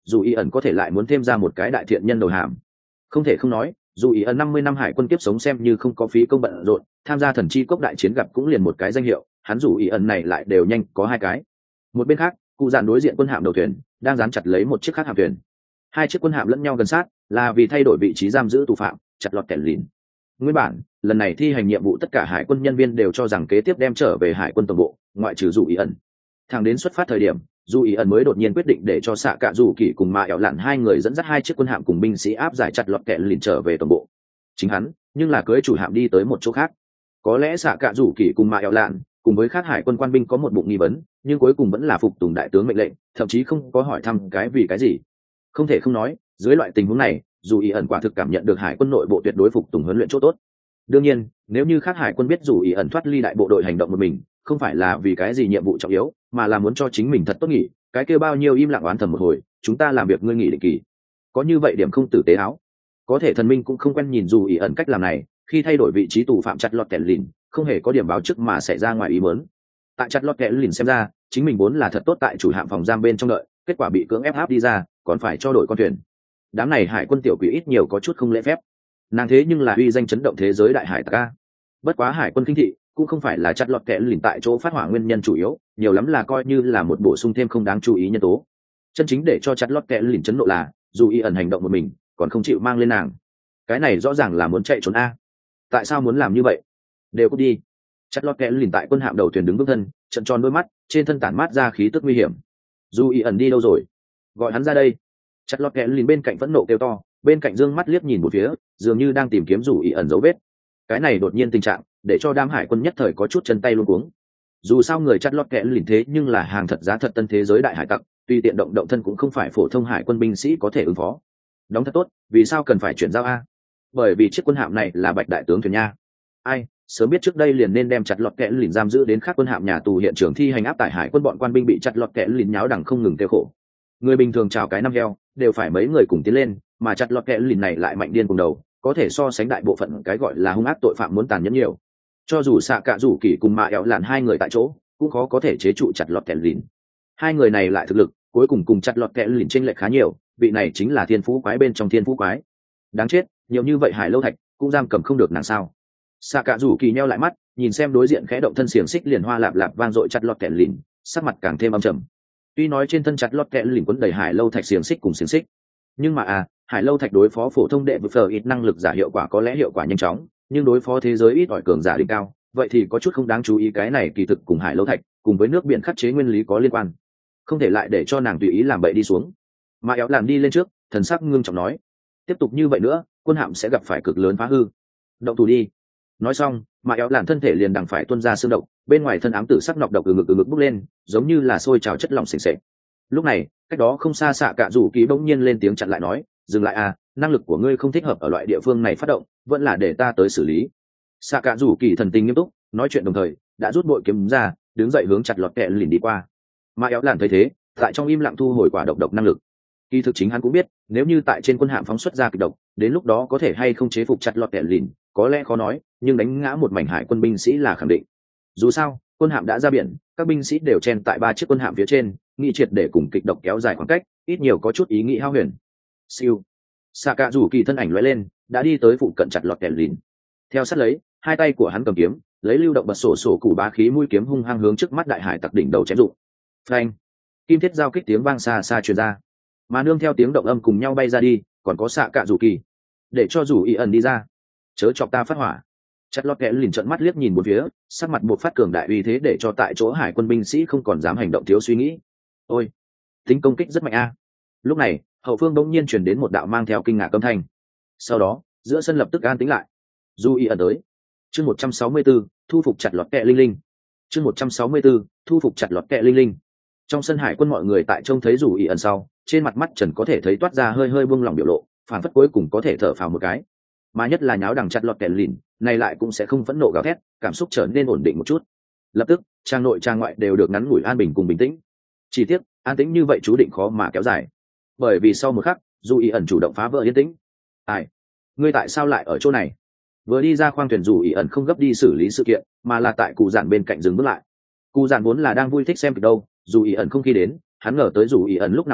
dù ý ẩn có thể lại muốn thêm ra một cái đại thiện nhân đầu hàm. Không thể không nói, dù ý ẩn 50 năm hải quân kiếp sống xem như không có phí công bận rộn, tham gia thần chi cốc đại chiến gặp cũng liền một cái danh hiệu, hắn dù ý ẩn này lại đều nhanh có hai cái. Một bên khác, cụ dạn đối diện quân hạm đầu thuyền đang dán chặt lấy một chiếc khác hạm thuyền. Hai chiếc quân hạm lẫn nhau gần sát là vì thay đổi vị trí giam giữ tù phạm, chặt lọt kẻ lìn. Nguyên bản lần này thi hành nhiệm vụ tất cả hải quân nhân viên đều cho rằng kế tiếp đem trở về hải quân tổng bộ, ngoại trừ dù ý ẩn. Thẳng đến xuất phát thời điểm, dù ý ẩn mới đột nhiên quyết định để cho xạ cạ dù kỳ cùng mạ ẻo lặn hai người dẫn dắt hai chiếc quân hạm cùng binh sĩ áp giải chặt lọt kẻ lìn trở về tổng bộ. Chính hắn nhưng là cưới chủ hạm đi tới một chỗ khác. Có lẽ xạ cạ dù kỳ cùng mạ ẻo lặn cùng với các hải quân quan binh có một bụng nghi vấn, nhưng cuối cùng vẫn là phục tùng đại tướng mệnh lệnh, thậm chí không có hỏi thăm cái vì cái gì. Không thể không nói, dưới loại tình huống này, dù ý ẩn quả thực cảm nhận được hải quân nội bộ tuyệt đối phục tùng huấn luyện chỗ tốt. Đương nhiên, nếu như các hải quân biết dù ý ẩn thoát ly đại bộ đội hành động một mình, không phải là vì cái gì nhiệm vụ trọng yếu, mà là muốn cho chính mình thật tốt nghỉ, cái kêu bao nhiêu im lặng oán thầm một hồi, chúng ta làm việc ngươi nghỉ định kỳ. Có như vậy điểm không tử tế áo. Có thể thần minh cũng không quen nhìn dù ý ẩn cách làm này, khi thay đổi vị trí tù phạm chặt lọt kẻ lìn, không hề có điểm báo trước mà xảy ra ngoài ý muốn. Tại chặt lọt kẻ lìn xem ra, chính mình vốn là thật tốt tại chủ hạm phòng giam bên trong đợi, kết quả bị cưỡng ép áp đi ra, còn phải cho đổi con thuyền. Đám này hải quân tiểu quỷ ít nhiều có chút không lễ phép. Nàng thế nhưng là uy danh chấn động thế giới đại hải tặc a. Bất quá hải quân kinh thị cũng không phải là chặt lọt kẻ lìn tại chỗ phát hỏa nguyên nhân chủ yếu, nhiều lắm là coi như là một bổ sung thêm không đáng chú ý nhân tố. Chân chính để cho chặt lọt kẻ lìn chấn nộ là dù y ẩn hành động một mình còn không chịu mang lên nàng, cái này rõ ràng là muốn chạy trốn a. Tại sao muốn làm như vậy? Đều cút đi. Chặt lọt kẻ lìn tại quân hạm đầu thuyền đứng vững thân, trận tròn đôi mắt, trên thân tản mát ra khí tức nguy hiểm. Dù y ẩn đi đâu rồi? Gọi hắn ra đây. Chặt lọt kẻ lìn bên cạnh phẫn nộ kêu to, bên cạnh dương mắt liếc nhìn một phía, dường như đang tìm kiếm dù y ẩn dấu vết. Cái này đột nhiên tình trạng để cho đám hải quân nhất thời có chút chân tay luống cuống. Dù sao người chặt lọt kẻ lìn thế nhưng là hàng thật giá thật tân thế giới đại hải tặc, tuy tiện động động thân cũng không phải phổ thông hải quân binh sĩ có thể ứng phó. Đóng thật tốt, vì sao cần phải chuyển giao a? Bởi vì chiếc quân hạm này là bạch đại tướng thuyền nha. Ai, sớm biết trước đây liền nên đem chặt lọt kẻ lìn giam giữ đến khác quân hạm nhà tù hiện trường thi hành áp tải hải quân, bọn quan binh bị chặt lọt kẻ lìn nháo đằng không ngừng kêu khổ. Người bình thường chào cái năm heo đều phải mấy người cùng tiến lên, mà chặt lọt kẻ lìn này lại mạnh điên cùng đầu, có thể so sánh đại bộ phận cái gọi là hung ác tội phạm muốn tàn nhẫn nhiều. Cho dù xạ cạ rủ kỳ cùng mạ ẻo lạn hai người tại chỗ cũng khó có thể chế trụ chặt lọt kẻ lìn. Hai người này lại thực lực cuối cùng chặt lọt kẻ lìn chênh lệch khá nhiều, vị này chính là thiên phú quái bên trong thiên phú quái. Đáng chết, nhiều như vậy hải lâu thạch cũng giam cầm không được nàng sao? Xạ cạ rủ kỳ nheo lại mắt, nhìn xem đối diện khẽ động thân xiềng xích liền hoa lạp lạp vang dội chặt lọt kẻ lìn, sắc mặt càng thêm âm trầm. Tuy nói trên thân chặt lọt kẻ lìn quấn đầy hải lâu thạch xiềng xích cùng xiềng xích, nhưng mà hải lâu thạch đối phó phổ thông đệ vực phờ ít năng lực giả hiệu quả có lẽ hiệu quả nhanh chóng, nhưng đối phó thế giới ít ỏi cường giả đỉnh cao vậy thì có chút không đáng chú ý. Cái này kỳ thực cùng hải lâu thạch cùng với nước biển khắc chế nguyên lý có liên quan, không thể lại để cho nàng tùy ý làm bậy đi xuống. Mà éo làm đi lên trước, thần sắc ngưng trọng nói, tiếp tục như vậy nữa quân hạm sẽ gặp phải cực lớn phá hư, động thủ đi. Nói xong mà éo làn thân thể liền đằng phải tuôn ra xương độc, bên ngoài thân ám tử sắc nọc độc từ ngực bốc lên, giống như là sôi trào chất lỏng sền sệt. Lúc này cách đó không xa xạ cạ rủ kỳ bỗng nhiên lên tiếng chặn lại nói, dừng lại năng lực của ngươi không thích hợp ở loại địa phương này phát động, vẫn là để ta tới xử lý. Xạ cạ rủ kỳ thần tình nghiêm túc nói chuyện, đồng thời đã rút bội kiếm ra, đứng dậy hướng chặt lọt kẹ lìn đi qua. Mà éo làn thấy thế, tại trong im lặng thu hồi quả độc năng lực. Kỳ thực chính hắn cũng biết, nếu như tại trên quân hạm phóng xuất ra kịch độc, đến lúc đó có thể hay không chế phục chặt lọt kẹ lìn, có lẽ khó nói, nhưng đánh ngã một mảnh hải quân binh sĩ là khẳng định. Dù sao quân hạm đã ra biển, các binh sĩ đều chen tại 3 chiếc quân hạm phía trên, nghị triệt để cùng kịch độc kéo dài khoảng cách, ít nhiều có chút ý nghĩ hao huyền. Siêu, xạ cạ rủ kỳ thân ảnh lóe lên, đã đi tới phụ cận chặt lọt kẹ lìn. Theo sát lấy, hai tay của hắn cầm kiếm, lấy lưu động bật sổ củ bá khí mũi kiếm hung hăng hướng trước mắt đại hải tặc đỉnh đầu chém dụng. Phanh, kim thiết giao kích tiếng vang xa xa truyền ra, mà nương theo tiếng động âm cùng nhau bay ra đi, còn có xạ cạ rủ kỳ. Để cho rủ ý ẩn đi ra, chớ chọc ta phát hỏa. Chặt lọt kẹ lìn trợn mắt liếc nhìn một phía, sắc mặt buộc phát cường đại uy thế để cho tại chỗ hải quân binh sĩ không còn dám hành động thiếu suy nghĩ. Ôi, tính công kích rất mạnh a. Lúc này hậu phương bỗng nhiên truyền đến một đạo mang theo kinh ngạc âm thanh, sau đó giữa sân lập tức an tĩnh lại. Du y ẩn tới. Chương 164, thu phục chặt lọt kẹ linh linh. Chương 164, thu phục chặt lọt kẹ linh linh. Trong sân hải quân mọi người tại trông thấy Du y ẩn sau, trên mặt mắt trần có thể thấy toát ra hơi buông lỏng biểu lộ, phản phất cuối cùng có thể thở phào một cái. Mà nhất là nháo đằng chặt lọt kẹ lìn này lại cũng sẽ không phẫn nộ gào thét, cảm xúc trở nên ổn định một chút. Lập tức trang nội trang ngoại đều được ngắn ngủi an bình cùng bình tĩnh. Chỉ tiếc an tĩnh như vậy chú định khó mà kéo dài, bởi vì sau một khắc Du y ẩn chủ động phá vỡ yên tĩnh. Ai, ngươi tại sao lại ở chỗ này? Vừa đi ra khoang thuyền, Du y ẩn không gấp đi xử lý sự kiện, mà là tại cụ giản bên cạnh dừng bước lại. Cụ giản vốn là đang vui thích xem kịch đâu, Du y ẩn không khi đến, hắn ngờ tới Du y ẩn lúc nào tới,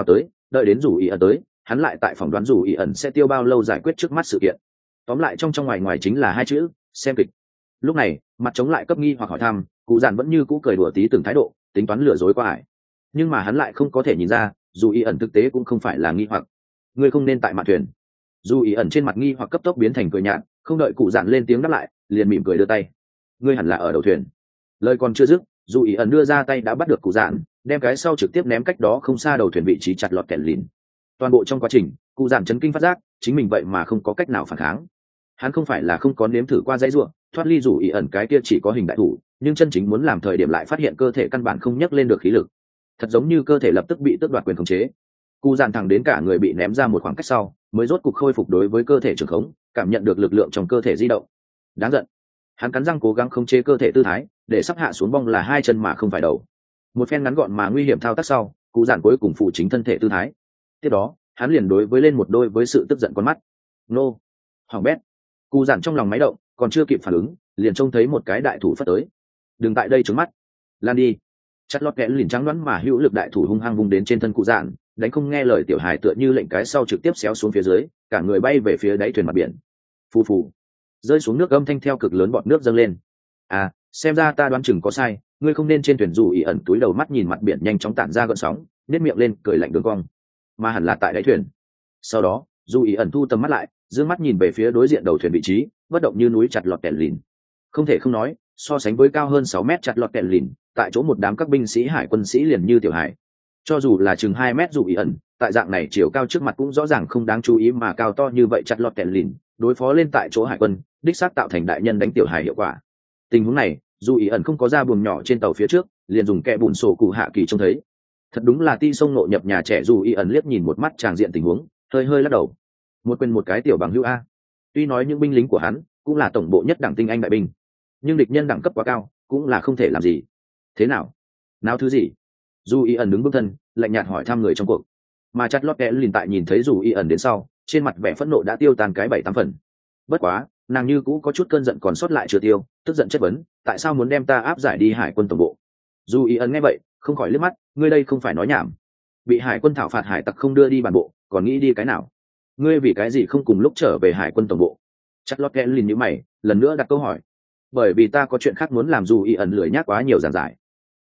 đợi đến dù ý ẩn tới, hắn lại tại phỏng đoán dù ý ẩn sẽ tiêu bao lâu giải quyết trước mắt sự kiện. Tóm lại trong trong ngoài ngoài chính là hai chữ: xem kịch. Lúc này mặt chống lại cấp nghi hoặc hỏi thăm, cụ giản vẫn như cũ cười đùa tí từng thái độ, tính toán lừa dối qua ải. Nhưng mà hắn lại không có thể nhìn ra, dù ý ẩn thực tế cũng không phải là nghi hoặc. Ngươi không nên tại mạn thuyền. Dù ý ẩn trên mặt nghi hoặc cấp tốc biến thành cười nhạt, không đợi cụ giản lên tiếng đáp lại, liền mỉm cười đưa tay. Ngươi hẳn là ở đầu thuyền. Lời còn chưa dứt, dù ý ẩn đưa ra tay đã bắt được cụ giản, đem cái sau trực tiếp ném cách đó không xa đầu thuyền vị trí chặt lọt kẹt lìn. Toàn bộ trong quá trình, cụ giản chấn kinh phát giác chính mình vậy mà không có cách nào phản kháng. Hắn không phải là không có nếm thử qua dãy ruộng thoát ly dù ý ẩn cái kia chỉ có hình đại thủ, nhưng chân chính muốn làm thời điểm lại phát hiện cơ thể căn bản không nhấc lên được khí lực, thật giống như cơ thể lập tức bị tước đoạt quyền khống chế. Cụ giản thẳng đến cả người bị ném ra một khoảng cách sau mới rốt cục khôi phục đối với cơ thể trường khống, cảm nhận được lực lượng trong cơ thể di động. Đáng giận. Hắn cắn răng cố gắng khống chế cơ thể tư thái để sắp hạ xuống bong là hai chân mà không phải đầu. Một phen ngắn gọn mà nguy hiểm thao tác sau, cụ giản cuối cùng phụ chính thân thể tư thái. Tiếp đó hắn liền đối với lên một đôi với sự tức giận con mắt. Nô, hoàng bét. Cụ giản trong lòng máy động, còn chưa kịp phản ứng liền trông thấy một cái đại thủ phất tới. Đừng tại đây trướng mắt, lan đi. Chặt lót kẽ liền trắng đoán mà hữu lực đại thủ hung hăng vung đến trên thân cụ giản, đánh không nghe lời tiểu hài tựa như lệnh cái sau trực tiếp xéo xuống phía dưới, cả người bay về phía đáy thuyền mặt biển. Phù phù, rơi xuống nước âm thanh theo cực lớn bọt nước dâng lên. À, xem ra ta đoán chừng có sai, ngươi không nên trên thuyền. Dù ý ẩn túi đầu mắt nhìn mặt biển nhanh chóng tản ra gợn sóng, nét miệng lên cười lạnh đường cong, mà hẳn là tại đáy thuyền. Sau đó dù ý ẩn thu tầm mắt lại, dương mắt nhìn về phía đối diện đầu thuyền vị trí, bất động như núi chặt lọt kẹt lìn. Không thể không nói, so sánh với cao hơn 6 mét chặt lọt kẹt lìn, tại chỗ một đám các binh sĩ hải quân sĩ liền như tiểu hải. Cho dù là chừng 2 mét dù ý ẩn, tại dạng này chiều cao trước mặt cũng rõ ràng không đáng chú ý, mà cao to như vậy chặt lọt kẹt lìn đối phó lên tại chỗ hải quân, đích xác tạo thành đại nhân đánh tiểu hải hiệu quả. Tình huống này dù ý ẩn không có ra buồng nhỏ trên tàu phía trước, liền dùng kẽ bùn sổ cụ hạ kỳ trông thấy. Thật đúng là ti sông nộ nhập nhà trẻ. Dù ý ẩn liếc nhìn một mắt tràng diện tình huống, hơi hơi lắc đầu. Một quên một cái tiểu bằng hữu a. Tuy nói những binh lính của hắn cũng là tổng bộ nhất đẳng tinh anh đại binh, nhưng địch nhân đẳng cấp quá cao cũng là không thể làm gì. Thế nào thứ gì? Dù ý ẩn đứng bước thân lạnh nhạt hỏi thăm người trong cuộc, mà chặt lót kẽ liền tại nhìn thấy dù ý ẩn đến sau, trên mặt vẻ phẫn nộ đã tiêu tan cái 7-8 phần. Bất quá nàng như cũ có chút cơn giận còn sót lại chưa tiêu, tức giận chất vấn tại sao muốn đem ta áp giải đi hải quân tổng bộ. Dù ý ẩn nghe vậy không khỏi liếc mắt, ngươi đây không phải nói nhảm. Bị hải quân thảo phạt hải tặc không đưa đi bản bộ, còn nghĩ đi cái nào? Ngươi vì cái gì không cùng lúc trở về hải quân tổng bộ? Chặt lót kẽ liền nhíu mày lần nữa đặt câu hỏi. Bởi vì ta có chuyện khác muốn làm. Dù ý ẩn lười nhác quá nhiều giảng giải.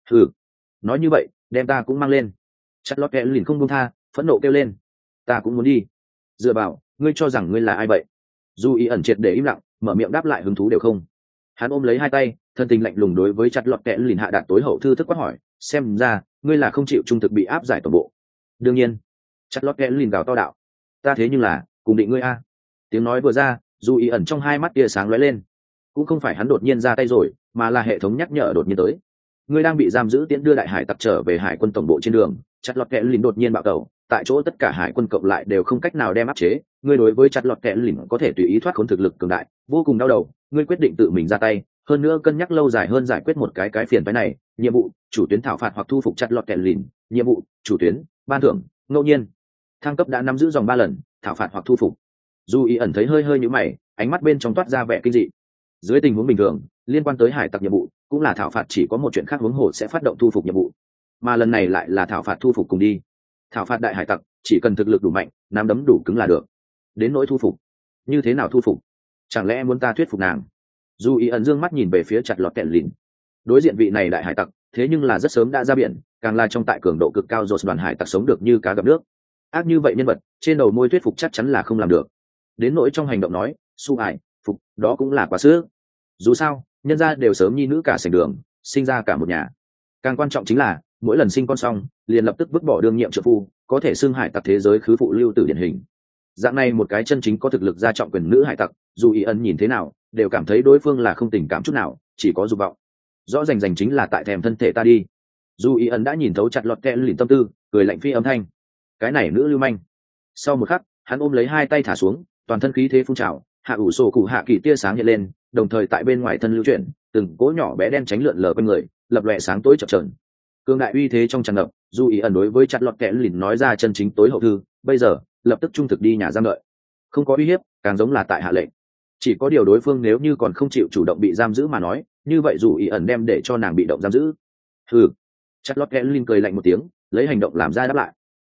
Nói như vậy đem ta cũng mang lên. Chặt lót kẽ liền không buông tha, phẫn nộ kêu lên, ta cũng muốn đi. Dựa vào, ngươi cho rằng ngươi là ai vậy? Dù ý ẩn triệt để im lặng, mở miệng đáp lại hứng thú đều không. Hắn ôm lấy hai tay, thân tình lạnh lùng đối với chặt lọt kẽ liền hạ đạt tối hậu thư thức quát hỏi, xem ra ngươi là không chịu trung thực bị áp giải toàn bộ. Đương nhiên. Chặt lọt kẽ liền gào to đạo, ta thế nhưng là cùng định ngươi a. Tiếng nói vừa ra, dù ý ẩn trong hai mắt tia sáng lóe lên. Cũng không phải hắn đột nhiên ra tay rồi, mà là hệ thống nhắc nhở đột nhiên tới. Ngươi đang bị giam giữ tiễn đưa đại hải tặc trở về hải quân tổng bộ trên đường. Chặt lọt kẽ liền đột nhiên bạo tẩu, tại chỗ tất cả hải quân cộng lại đều không cách nào đem áp chế. Ngươi đối với chặt lọt kẽ liền có thể tùy ý thoát khốn thực lực cường đại, vô cùng đau đầu. Ngươi quyết định tự mình ra tay, hơn nữa cân nhắc lâu dài hơn giải quyết một cái phiền phái này. Nhiệm vụ: chủ tuyến thảo phạt hoặc thu phục chặt lọt kẽ liền. Nhiệm vụ: chủ tuyến, ban thưởng ngẫu nhiên, thăng cấp đã nắm giữ dòng 3 lần, thảo phạt hoặc thu phục. Dù ý ẩn thấy hơi hơi nhíu mày, ánh mắt bên trong toát ra vẻ kinh dị. Dưới tình huống bình thường, liên quan tới hải tặc nhiệm vụ cũng là thảo phạt chỉ có một chuyện khác huống hồ sẽ phát động thu phục nhiệm vụ, mà lần này lại là thảo phạt thu phục cùng đi. Thảo phạt đại hải tặc chỉ cần thực lực đủ mạnh, nắm đấm đủ cứng là được. Đến nỗi thu phục, như thế nào thu phục? Chẳng lẽ muốn ta thuyết phục nàng? Dù ý ẩn dương mắt nhìn về phía chặt lọt kẹt lìn. Đối diện vị này đại hải tặc thế nhưng là rất sớm đã ra biển, càng là trong tại cường độ cực cao rồi đoàn hải tặc sống được như cá gặp nước. Ác như vậy nhân vật, trên đầu môi thuyết phục chắc chắn là không làm được. Đến nỗi trong hành động nói su ải phục, đó cũng là quá sức. Dù sao nhân gia đều sớm nhi nữ cả sành đường, sinh ra cả một nhà. Càng quan trọng chính là mỗi lần sinh con xong liền lập tức vứt bỏ đương nhiệm trợ phu, có thể xưng hải tặc thế giới khứ phụ lưu tử điển hình. Dạng này một cái chân chính có thực lực gia trọng quyền nữ hải tặc, dù ý ẩn nhìn thế nào đều cảm thấy đối phương là không tình cảm chút nào, chỉ có dục vọng. Rõ rành chính là tại thèm thân thể ta đi. Dù ý ẩn đã nhìn thấu chặt lọt kẽ lìn tâm tư, cười lạnh phi âm thanh, cái này nữ lưu manh. Sau một khắc hắn ôm lấy hai tay thả xuống, toàn thân khí thế phun trào, hạ ủ sổ cụ hạ kỳ tia sáng hiện lên, đồng thời tại bên ngoài thân lưu chuyển từng cỗ nhỏ bé đen tránh lượn lờ quanh người, lập lòe sáng tối chập chờn. Cương đại uy thế trong tràn ngập, dù ý ẩn đối với chặt lọt kẽ lìn nói ra chân chính tối hậu thư, bây giờ lập tức trung thực đi nhà giam đợi. Không có uy hiếp, càng giống là tại hạ lệnh. Chỉ có điều đối phương nếu như còn không chịu chủ động bị giam giữ mà nói, như vậy dù ý ẩn đem để cho nàng bị động giam giữ. Chặt lọt kẽ lìn cười lạnh một tiếng, lấy hành động làm ra đáp lại.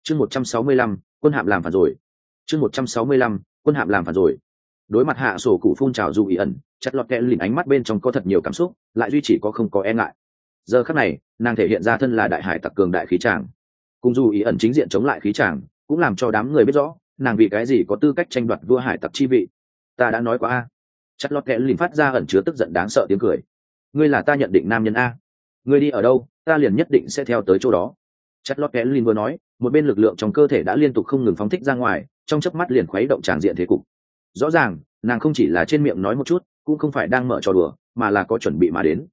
chương 165, quân hạm làm phản rồi. chương 165, quân hạm làm phản rồi. Đối mặt hạ sổ cụ phun trào dù ý ẩn, chặt lọt kẹ lìn ánh mắt bên trong có thật nhiều cảm xúc, lại duy chỉ có không có e ngại. Giờ khắc này, nàng thể hiện ra thân là đại hải tặc cường đại khí tràng, cùng dù ý ẩn chính diện chống lại khí tràng, cũng làm cho đám người biết rõ nàng vì cái gì có tư cách tranh đoạt vua hải tặc chi vị. Ta đã nói qua a. Chặt lọt kẹ lìn phát ra ẩn chứa tức giận đáng sợ tiếng cười. Ngươi là ta nhận định nam nhân a, ngươi đi ở đâu ta liền nhất định sẽ theo tới chỗ đó. Chặt lọt kẹ lìn vừa nói, một bên lực lượng trong cơ thể đã liên tục không ngừng phóng thích ra ngoài, trong chớp mắt liền khuấy động tràng diện thế cục. Rõ ràng nàng không chỉ là trên miệng nói một chút, cũng không phải đang mở trò đùa, mà là có chuẩn bị mà đến.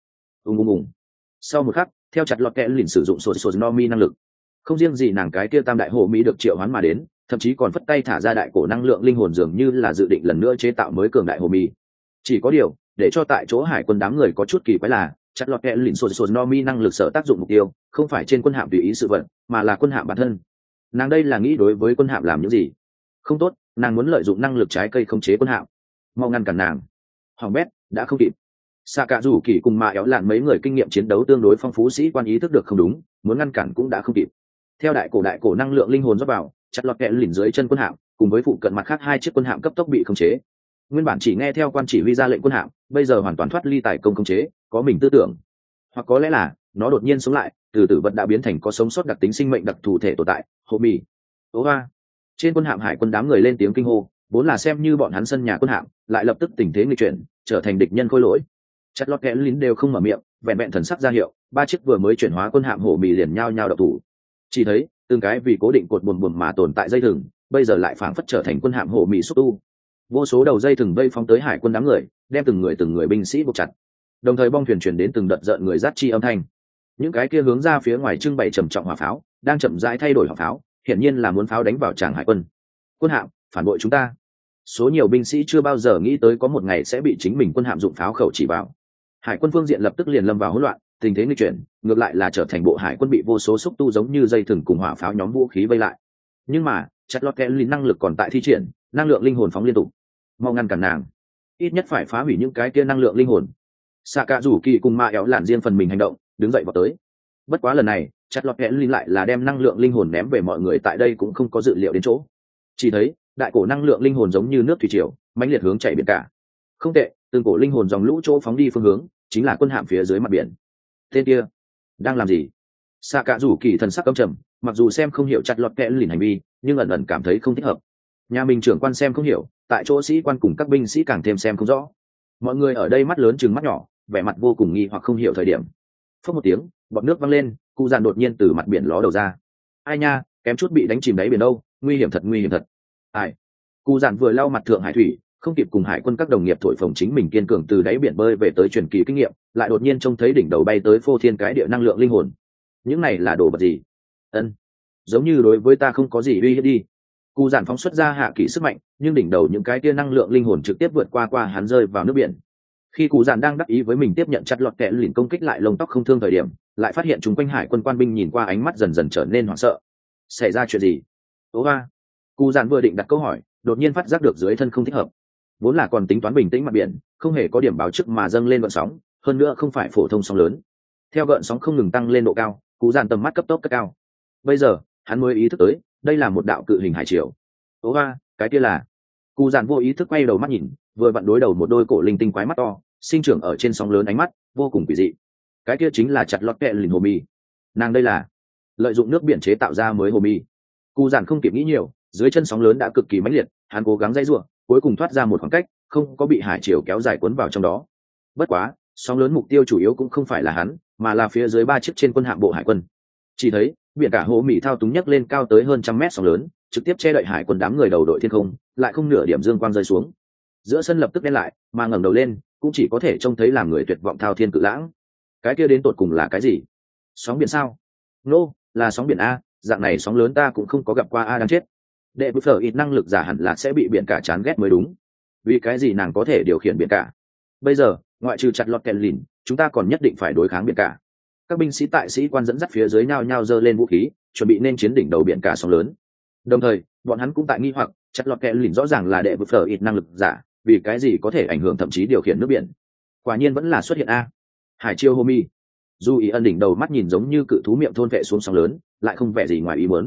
Sau một khắc, theo chặt lọt kẹ lìn sử dụng sổ no mi năng lực, không riêng gì nàng cái kia tam đại hồ mỹ được triệu hoán mà đến, thậm chí còn phất tay thả ra đại cổ năng lượng linh hồn, dường như là dự định lần nữa chế tạo mới cường đại hồ mỹ. Chỉ có điều, để cho tại chỗ hải quân đám người có chút kỳ quái là, chặt lọt kẹ lìn sổ no mi năng lực sở tác dụng mục tiêu không phải trên quân hạm tùy ý sự vận, mà là quân hạm bản thân. Nàng đây là nghĩ đối với quân hạm làm những gì? Không tốt, nàng muốn lợi dụng năng lực trái cây khống chế quân hạm. Mau ngăn cản nàng. Hoàng bét đã không kịp. Xạ Cạ Rủ Kỳ cùng Mạ Éo Lạn mấy người kinh nghiệm chiến đấu tương đối phong phú sĩ quan ý thức được không đúng, muốn ngăn cản cũng đã không kịp. Theo đại cổ năng lượng linh hồn rót vào, chặt lọt kẹ lìn dưới chân quân hạm, cùng với phụ cận mặt khác hai chiếc quân hạm cấp tốc bị khống chế. Nguyên bản chỉ nghe theo quan chỉ huy ra lệnh quân hạm, bây giờ hoàn toàn thoát ly tài công khống chế, có mình tư tưởng, hoặc có lẽ là nó đột nhiên sống lại, từ tử vật đã biến thành có sống sót đặc tính sinh mệnh đặc thù thể tồn tại. Hồ mì, ố hoa. Trên quân hạm hải quân đám người lên tiếng kinh hô, vốn là xem như bọn hắn sân nhà quân hạm, lại lập tức tình thế nghịch chuyển, trở thành địch nhân khôi lỗi. Chặt lọt kẽ lín đều không mở miệng, vẹn vẹn thần sắc ra hiệu, ba chiếc vừa mới chuyển hóa quân hạm hổ mì liền nhao nhao độc thủ. Chỉ thấy từng cái vì cố định cột buồm mà tồn tại dây thừng, bây giờ lại phảng phất trở thành quân hạm hổ mì xúc tu. Vô số đầu dây thừng vây phóng tới hải quân đám người, đem từng người binh sĩ buộc chặt. Đồng thời bong thuyền truyền đến từng đợt rợn người rát chi âm thanh. Những cái kia hướng ra phía ngoài trưng bày trầm trọng hỏa pháo, đang chậm rãi thay đổi hỏa pháo, hiển nhiên là muốn pháo đánh vào tràng hải quân. Quân hạm phản bội chúng ta. Số nhiều binh sĩ chưa bao giờ nghĩ tới có một ngày sẽ bị chính mình quân hạm dụng pháo khẩu chỉ vào. Hải quân phương diện lập tức liền lâm vào hỗn loạn, tình thế nghịch chuyển, ngược lại là trở thành bộ hải quân bị vô số xúc tu giống như dây thừng cùng hỏa pháo nhóm vũ khí vây lại. Nhưng mà chặt lọt kẽ linh năng lực còn tại thi triển, năng lượng linh hồn phóng liên tục. Mau ngăn cản nàng, ít nhất phải phá hủy những cái kia năng lượng linh hồn. Xạ Cạ Rủ Kỳ cùng Mạ Éo Lạn riêng phần mình hành động, đứng dậy vào tới. Bất quá lần này chặt lọt kẽ linh lại là đem năng lượng linh hồn ném về mọi người tại đây cũng không có dự liệu đến chỗ. Chỉ thấy đại cổ năng lượng linh hồn giống như nước thủy triều, mãnh liệt hướng chảy biển cả. Không tệ, từng cổ linh hồn dòng lũ chỗ phóng đi phương hướng chính là quân hạm phía dưới mặt biển. Tên kia đang làm gì? Xạ Cạ Rủ Kỳ thần sắc căm trầm, mặc dù xem không hiểu chặt lọt kẽ lìn hành vi, nhưng ẩn ẩn cảm thấy không thích hợp. Nhà mình trưởng quan xem không hiểu, tại chỗ sĩ quan cùng các binh sĩ càng thêm xem không rõ. Mọi người ở đây mắt lớn chừng mắt nhỏ, vẻ mặt vô cùng nghi hoặc không hiểu thời điểm. Phất một tiếng, bọt nước văng lên, cụ dàn đột nhiên từ mặt biển ló đầu ra. Ai nha, kém chút bị đánh chìm đáy biển đâu, nguy hiểm thật. Ai? Cụ dàn vừa lau mặt thượng hải thủy, không kịp cùng hải quân các đồng nghiệp thổi phồng chính mình kiên cường từ đáy biển bơi về tới truyền kỳ kinh nghiệm, lại đột nhiên trông thấy đỉnh đầu bay tới phô thiên cái địa năng lượng linh hồn. Những này là đồ vật gì? Ân, giống như đối với ta không có gì uy hiếp đi. Cụ dàn phóng xuất ra hạ kỹ sức mạnh, nhưng đỉnh đầu những cái tia năng lượng linh hồn trực tiếp vượt qua hắn rơi vào nước biển. Khi cụ dàn đang đắc ý với mình tiếp nhận chặt lọt kẽ lìn công kích lại lông tóc không thương thời điểm, lại phát hiện chúng quanh hải quân quan binh nhìn qua ánh mắt dần dần trở nên hoảng sợ. Xảy ra chuyện gì? Tố ba. Cụ dàn vừa định đặt câu hỏi, đột nhiên phát giác được dưới thân không thích hợp. Vốn là còn tính toán bình tĩnh mặt biển, không hề có điểm báo trước mà dâng lên gợn sóng, hơn nữa không phải phổ thông sóng lớn. Theo gợn sóng không ngừng tăng lên độ cao, cụ dàn tầm mắt cấp tốc cất cao. Bây giờ hắn mới ý thức tới, đây là một đạo cự hình hải triều. Tố ba, cái kia là. Cụ dàn vô ý thức quay đầu mắt nhìn, vừa vặn đối đầu một đôi cổ linh tinh quái mắt to, sinh trưởng ở trên sóng lớn, ánh mắt vô cùng quỷ dị. Cái kia chính là chặt lọt kẹ lìn hồ mì. Nàng đây là lợi dụng nước biển chế tạo ra mới hồ mì. Cụ dàn không kịp nghĩ nhiều, dưới chân sóng lớn đã cực kỳ mãnh liệt, hắn cố gắng dây giụa, cuối cùng thoát ra một khoảng cách, không có bị hải triều kéo dài cuốn vào trong đó. Bất quá sóng lớn mục tiêu chủ yếu cũng không phải là hắn, mà là phía dưới ba chiếc trên quân hạm bộ hải quân. Chỉ thấy biển cả hồ mì thao túng nhấc lên cao tới hơn 100 mét sóng lớn, trực tiếp che đậy hải quân đám người đầu đội thiên không, lại không nửa điểm dương quang rơi xuống. Giữa sân lập tức đen lại, mà ngẩng đầu lên cũng chỉ có thể trông thấy làm người tuyệt vọng thao thiên cự lãng. Cái kia đến tột cùng là cái gì? Sóng biển sao? Nô, là sóng biển a, dạng này sóng lớn ta cũng không có gặp qua a, đáng chết. Đệ bút phở ít năng lực giả hẳn là sẽ bị biển cả chán ghét mới đúng. Vì cái gì nàng có thể điều khiển biển cả? Bây giờ ngoại trừ chặt lọt kẹt lìn, chúng ta còn nhất định phải đối kháng biển cả. Các binh sĩ tại sĩ quan dẫn dắt phía dưới nhao nhao giơ lên vũ khí, chuẩn bị nên chiến đỉnh đầu biển cả sóng lớn. Đồng thời bọn hắn cũng tại nghi hoặc, chặt lọt kẹt lìn rõ ràng là đệ bút phở ít năng lực giả, vì cái gì có thể ảnh hưởng thậm chí điều khiển nước biển? Quả nhiên vẫn là xuất hiện a. Hải chiêu Homi. Dù ý ân đỉnh đầu mắt nhìn giống như cự thú miệng thôn vệ xuống sóng lớn, lại không vẻ gì ngoài ý muốn.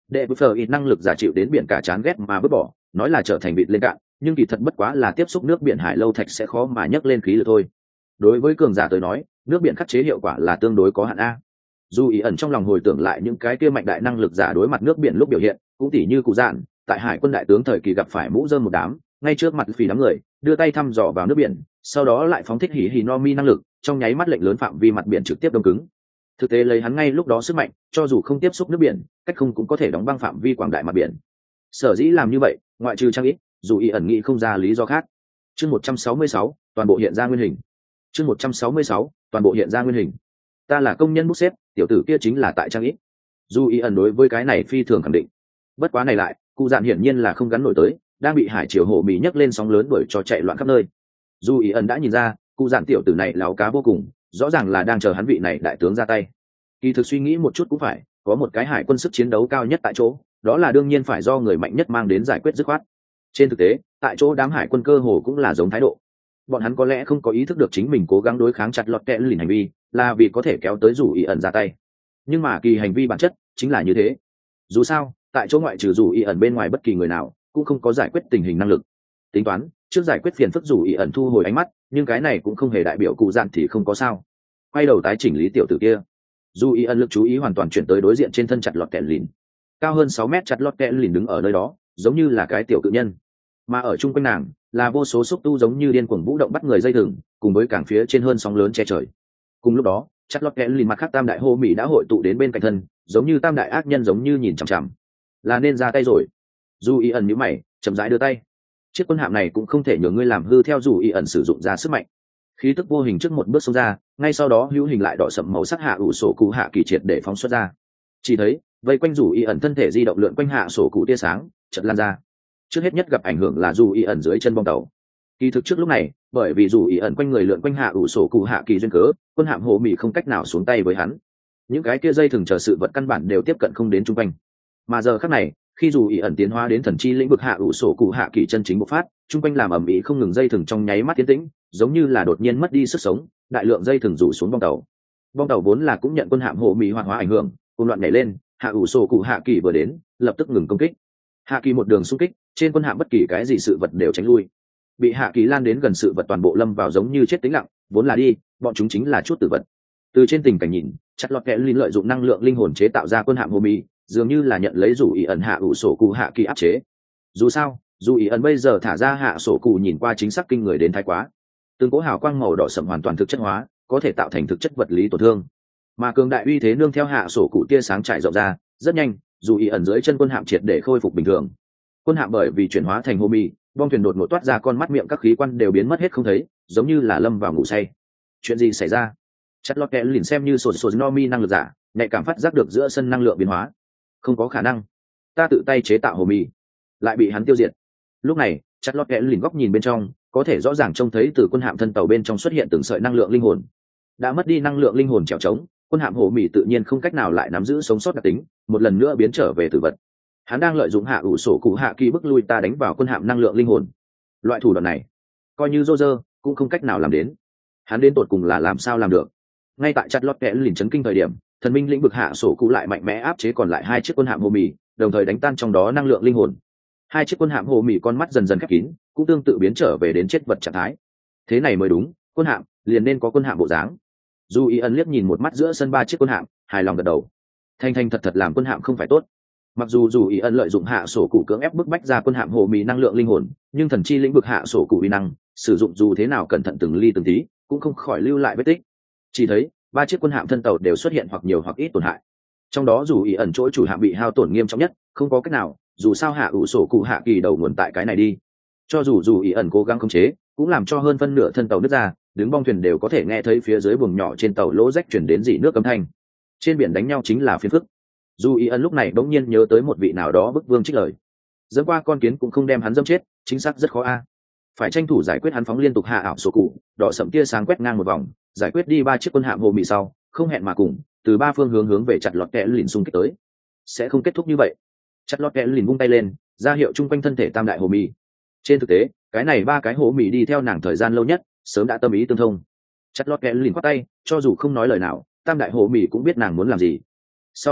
đệ bút phở ít năng lực giả chịu đến biển cả chán ghét mà vứt bỏ, nói là trở thành vịt lên cạn, nhưng kỳ thật bất quá là tiếp xúc nước biển hải lâu thạch sẽ khó mà nhấc lên khí lực thôi. Đối với cường giả tới nói, nước biển khắc chế hiệu quả là tương đối có hạn a. Dù ý ẩn trong lòng hồi tưởng lại những cái kia mạnh đại năng lực giả đối mặt nước biển lúc biểu hiện, cũng tỉ như cụ dạn tại hải quân đại tướng thời kỳ gặp phải mũ rơm một đám, ngay trước mặt phì đám người đưa tay thăm dò vào nước biển, sau đó lại phóng thích hỉ hỉ no mi năng lực, trong nháy mắt lệnh lớn phạm vi mặt biển trực tiếp đông cứng. Thực tế lấy hắn ngay lúc đó sức mạnh, cho dù không tiếp xúc nước biển, cách không cũng có thể đóng băng phạm vi quảng đại mặt biển. Sở dĩ làm như vậy, ngoại trừ trang ít, dù ý ẩn nghĩ không ra lý do khác. Chương 166, toàn bộ hiện ra nguyên hình. Chương 166, toàn bộ hiện ra nguyên hình. Ta là công nhân bút xếp, tiểu tử kia chính là tại trang ít. Dù ý ẩn đối với cái này phi thường khẳng định. Bất quá này lại, cụ dạn hiển nhiên là không gắn nổi tới, đang bị hải triều hồ mì nhấc lên sóng lớn đuổi cho chạy loạn khắp nơi. Dù ý ẩn đã nhìn ra, cụ dạn tiểu tử này láo cá vô cùng, rõ ràng là đang chờ hắn vị này đại tướng ra tay. Kỳ thực suy nghĩ một chút cũng phải, có một cái hải quân sức chiến đấu cao nhất tại chỗ, đó là đương nhiên phải do người mạnh nhất mang đến giải quyết dứt khoát. Trên thực tế, tại chỗ đám hải quân cơ hồ cũng là giống thái độ. Bọn hắn có lẽ không có ý thức được chính mình cố gắng đối kháng chặt lọt kẽ lìn hành vi là vì có thể kéo tới rủ ý ẩn ra tay, nhưng mà kỳ hành vi bản chất chính là như thế. Dù sao tại chỗ ngoại trừ rủ ý ẩn bên ngoài bất kỳ người nào cũng không có giải quyết tình hình năng lực. Tính toán trước giải quyết phiền phức rủ ý ẩn thu hồi ánh mắt, nhưng cái này cũng không hề đại biểu cụ dạn thì không có sao. Quay đầu tái chỉnh lý tiểu tử kia, dù ý ẩn lực chú ý hoàn toàn chuyển tới đối diện trên thân chặt lọt kẽ lìn. Cao hơn 6 mét chặt lọt kẽ lìn đứng ở nơi đó giống như là cái tiểu cự nhân, mà ở chung quanh nàng là vô số xúc tu giống như điên cuồng vũ động bắt người dây thừng, cùng với cảng phía trên hơn sóng lớn che trời. Cùng lúc đó chặt lọt kẽ lìn mặt khác tam đại hô mỹ đã hội tụ đến bên cạnh thân, giống như tam đại ác nhân giống như nhìn chằm chằm. Là nên ra tay rồi. Dù ý ẩn nhíu mày chậm rãi đưa tay. Chiếc quân hạm này cũng không thể nhường ngươi làm hư theo dù ý ẩn sử dụng ra sức mạnh. Khí tức vô hình trước một bước xông ra, ngay sau đó hữu hình lại đỏ sậm màu sắc hạ ủ sổ cụ hạ kỳ triệt để phóng xuất ra. Chỉ thấy vây quanh dù ý ẩn thân thể di động lượn quanh hạ sổ cụ tia sáng chợt lan ra. Trước hết nhất gặp ảnh hưởng là dù ý ẩn dưới chân bong tàu. Kỳ thực trước lúc này, bởi vì dù ý ẩn quanh người lượn quanh hạ ủ sổ cụ hạ kỳ duyên cớ, quân hạm hồ mì không cách nào xuống tay với hắn. Những cái kia dây thường chờ sự vật căn bản đều tiếp cận không đến trung quanh. Mà giờ khắc này, khi dù ý ẩn tiến hóa đến thần chi lĩnh vực hạ ủ sổ cụ hạ kỳ chân chính bộc phát, trung quanh làm ầm ĩ không ngừng dây thừng trong nháy mắt tiến tĩnh, giống như là đột nhiên mất đi sức sống, đại lượng dây thừng rủ xuống bong tàu. Bong tàu vốn là cũng nhận quân hạm hồ mì hoạt hóa ảnh hưởng, cùng loạn nhảy lên, hạ ủ sổ cụ hạ kỳ vừa đến, lập tức ngừng công kích. Hạ kỳ một đường xung kích, trên quân hạm bất kỳ cái gì sự vật đều tránh lui. Bị hạ kỳ lan đến gần sự vật toàn bộ lâm vào giống như chết tĩnh lặng, vốn là đi, bọn chúng chính là chút tử vật. Từ trên tình cảnh nhìn, chặt lọt kẽ linh lợi dụng năng lượng linh hồn chế tạo ra quân hạm hồ mì, dường như là nhận lấy dù ý ẩn hạ ủ sổ cụ hạ kỳ áp chế. Dù sao dù ý ẩn bây giờ thả ra hạ sổ cụ nhìn qua chính xác kinh người đến thái quá. Từng cỗ hào quang màu đỏ sậm hoàn toàn thực chất hóa, có thể tạo thành thực chất vật lý tổn thương, mà cường đại uy thế nương theo hạ sổ cụ tia sáng trải rộng ra rất nhanh, dù ý ẩn dưới chân quân hạm triệt để khôi phục bình thường. Quân hạm bởi vì chuyển hóa thành hồ mì, bong thuyền đột ngột toát ra con mắt miệng, các khí quan đều biến mất hết không thấy, giống như là lâm vào ngủ say. Chuyện gì xảy ra? Chặt lọt kẽ lìn xem như sổ sổ no mi năng lực giả, nhạy cảm phát giác được giữa sân năng lượng biến hóa. Không có khả năng, ta tự tay chế tạo hồ mì lại bị hắn tiêu diệt. Lúc này chặt lọt kẽ lìn góc nhìn bên trong, có thể rõ ràng trông thấy từ quân hạm thân tàu bên trong xuất hiện từng sợi năng lượng linh hồn. Đã mất đi năng lượng linh hồn trèo trống, quân hạm hồ mì tự nhiên không cách nào lại nắm giữ sống sót đặc tính, một lần nữa biến trở về tử vật. Hắn đang lợi dụng hạ ủ sổ cụ hạ kỳ bức lui ta đánh vào quân hạm năng lượng linh hồn. Loại thủ đoạn này coi như Roger cũng không cách nào làm đến. Hắn đến tột cùng là làm sao làm được? Ngay tại chặt lọt kẽ lìn chấn kinh thời điểm, thần minh lĩnh vực hạ sổ cụ lại mạnh mẽ áp chế còn lại hai chiếc quân hạm hồ mì, đồng thời đánh tan trong đó năng lượng linh hồn. Hai chiếc quân hạm hồ mì con mắt dần dần khép kín, cũng tương tự biến trở về đến chết vật trạng thái. Thế này mới đúng, quân hạm liền nên có quân hạm bộ dáng. Dù ý ẩn liếc nhìn một mắt giữa sân ba chiếc quân hạm, hài lòng gật đầu. Thanh thanh thật thật làm quân hạm không phải tốt. Mặc dù dù ý ẩn lợi dụng hạ sổ cụ cưỡng ép bức bách ra quân hạm hồ mì năng lượng linh hồn, nhưng thần chi lĩnh vực hạ sổ cụ uy năng sử dụng dù thế nào cẩn thận từng ly từng tí, cũng không khỏi lưu lại vết tích. Chỉ thấy ba chiếc quân hạm thân tàu đều xuất hiện hoặc nhiều hoặc ít tổn hại. Trong đó dù ý ẩn chỗ chủ hạm bị hao tổn nghiêm trọng nhất, không có cách nào, dù sao hạ ủ sổ cụ hạ kỳ đầu nguồn tại cái này đi. Cho dù ý ẩn cố gắng khống chế, cũng làm cho hơn phân nửa thân tàu nứt ra, đứng bong thuyền đều có thể nghe thấy phía dưới buồng nhỏ trên tàu lỗ rách chuyển đến dỉ nước âm thanh. Trên biển đánh nhau chính là phiền phức. Dù ý ẩn lúc này bỗng nhiên nhớ tới một vị nào đó bức vương trích lời: dẫm qua con kiến cũng không đem hắn dâm chết, chính xác rất khó a. Phải tranh thủ giải quyết hắn. Phóng liên tục hạ ảo sổ cụ, đỏ sậm tia sáng quét ngang một vòng, giải quyết đi ba chiếc quân hạm hồ mì sau, không hẹn mà cùng từ ba phương hướng về chặt lọt kẽ lìn xung kích tới. Sẽ không kết thúc như vậy. Chặt lọt kẽ lìn vung tay lên, ra hiệu chung quanh thân thể tam đại hồ mì. Trên thực tế cái này ba cái hồ mì đi theo nàng thời gian lâu nhất, sớm đã tâm ý tương thông. Chặt lọt kẽ lìn quát tay, cho dù không nói lời nào, tam đại hồ mì cũng biết nàng muốn làm gì. Sau một khắc,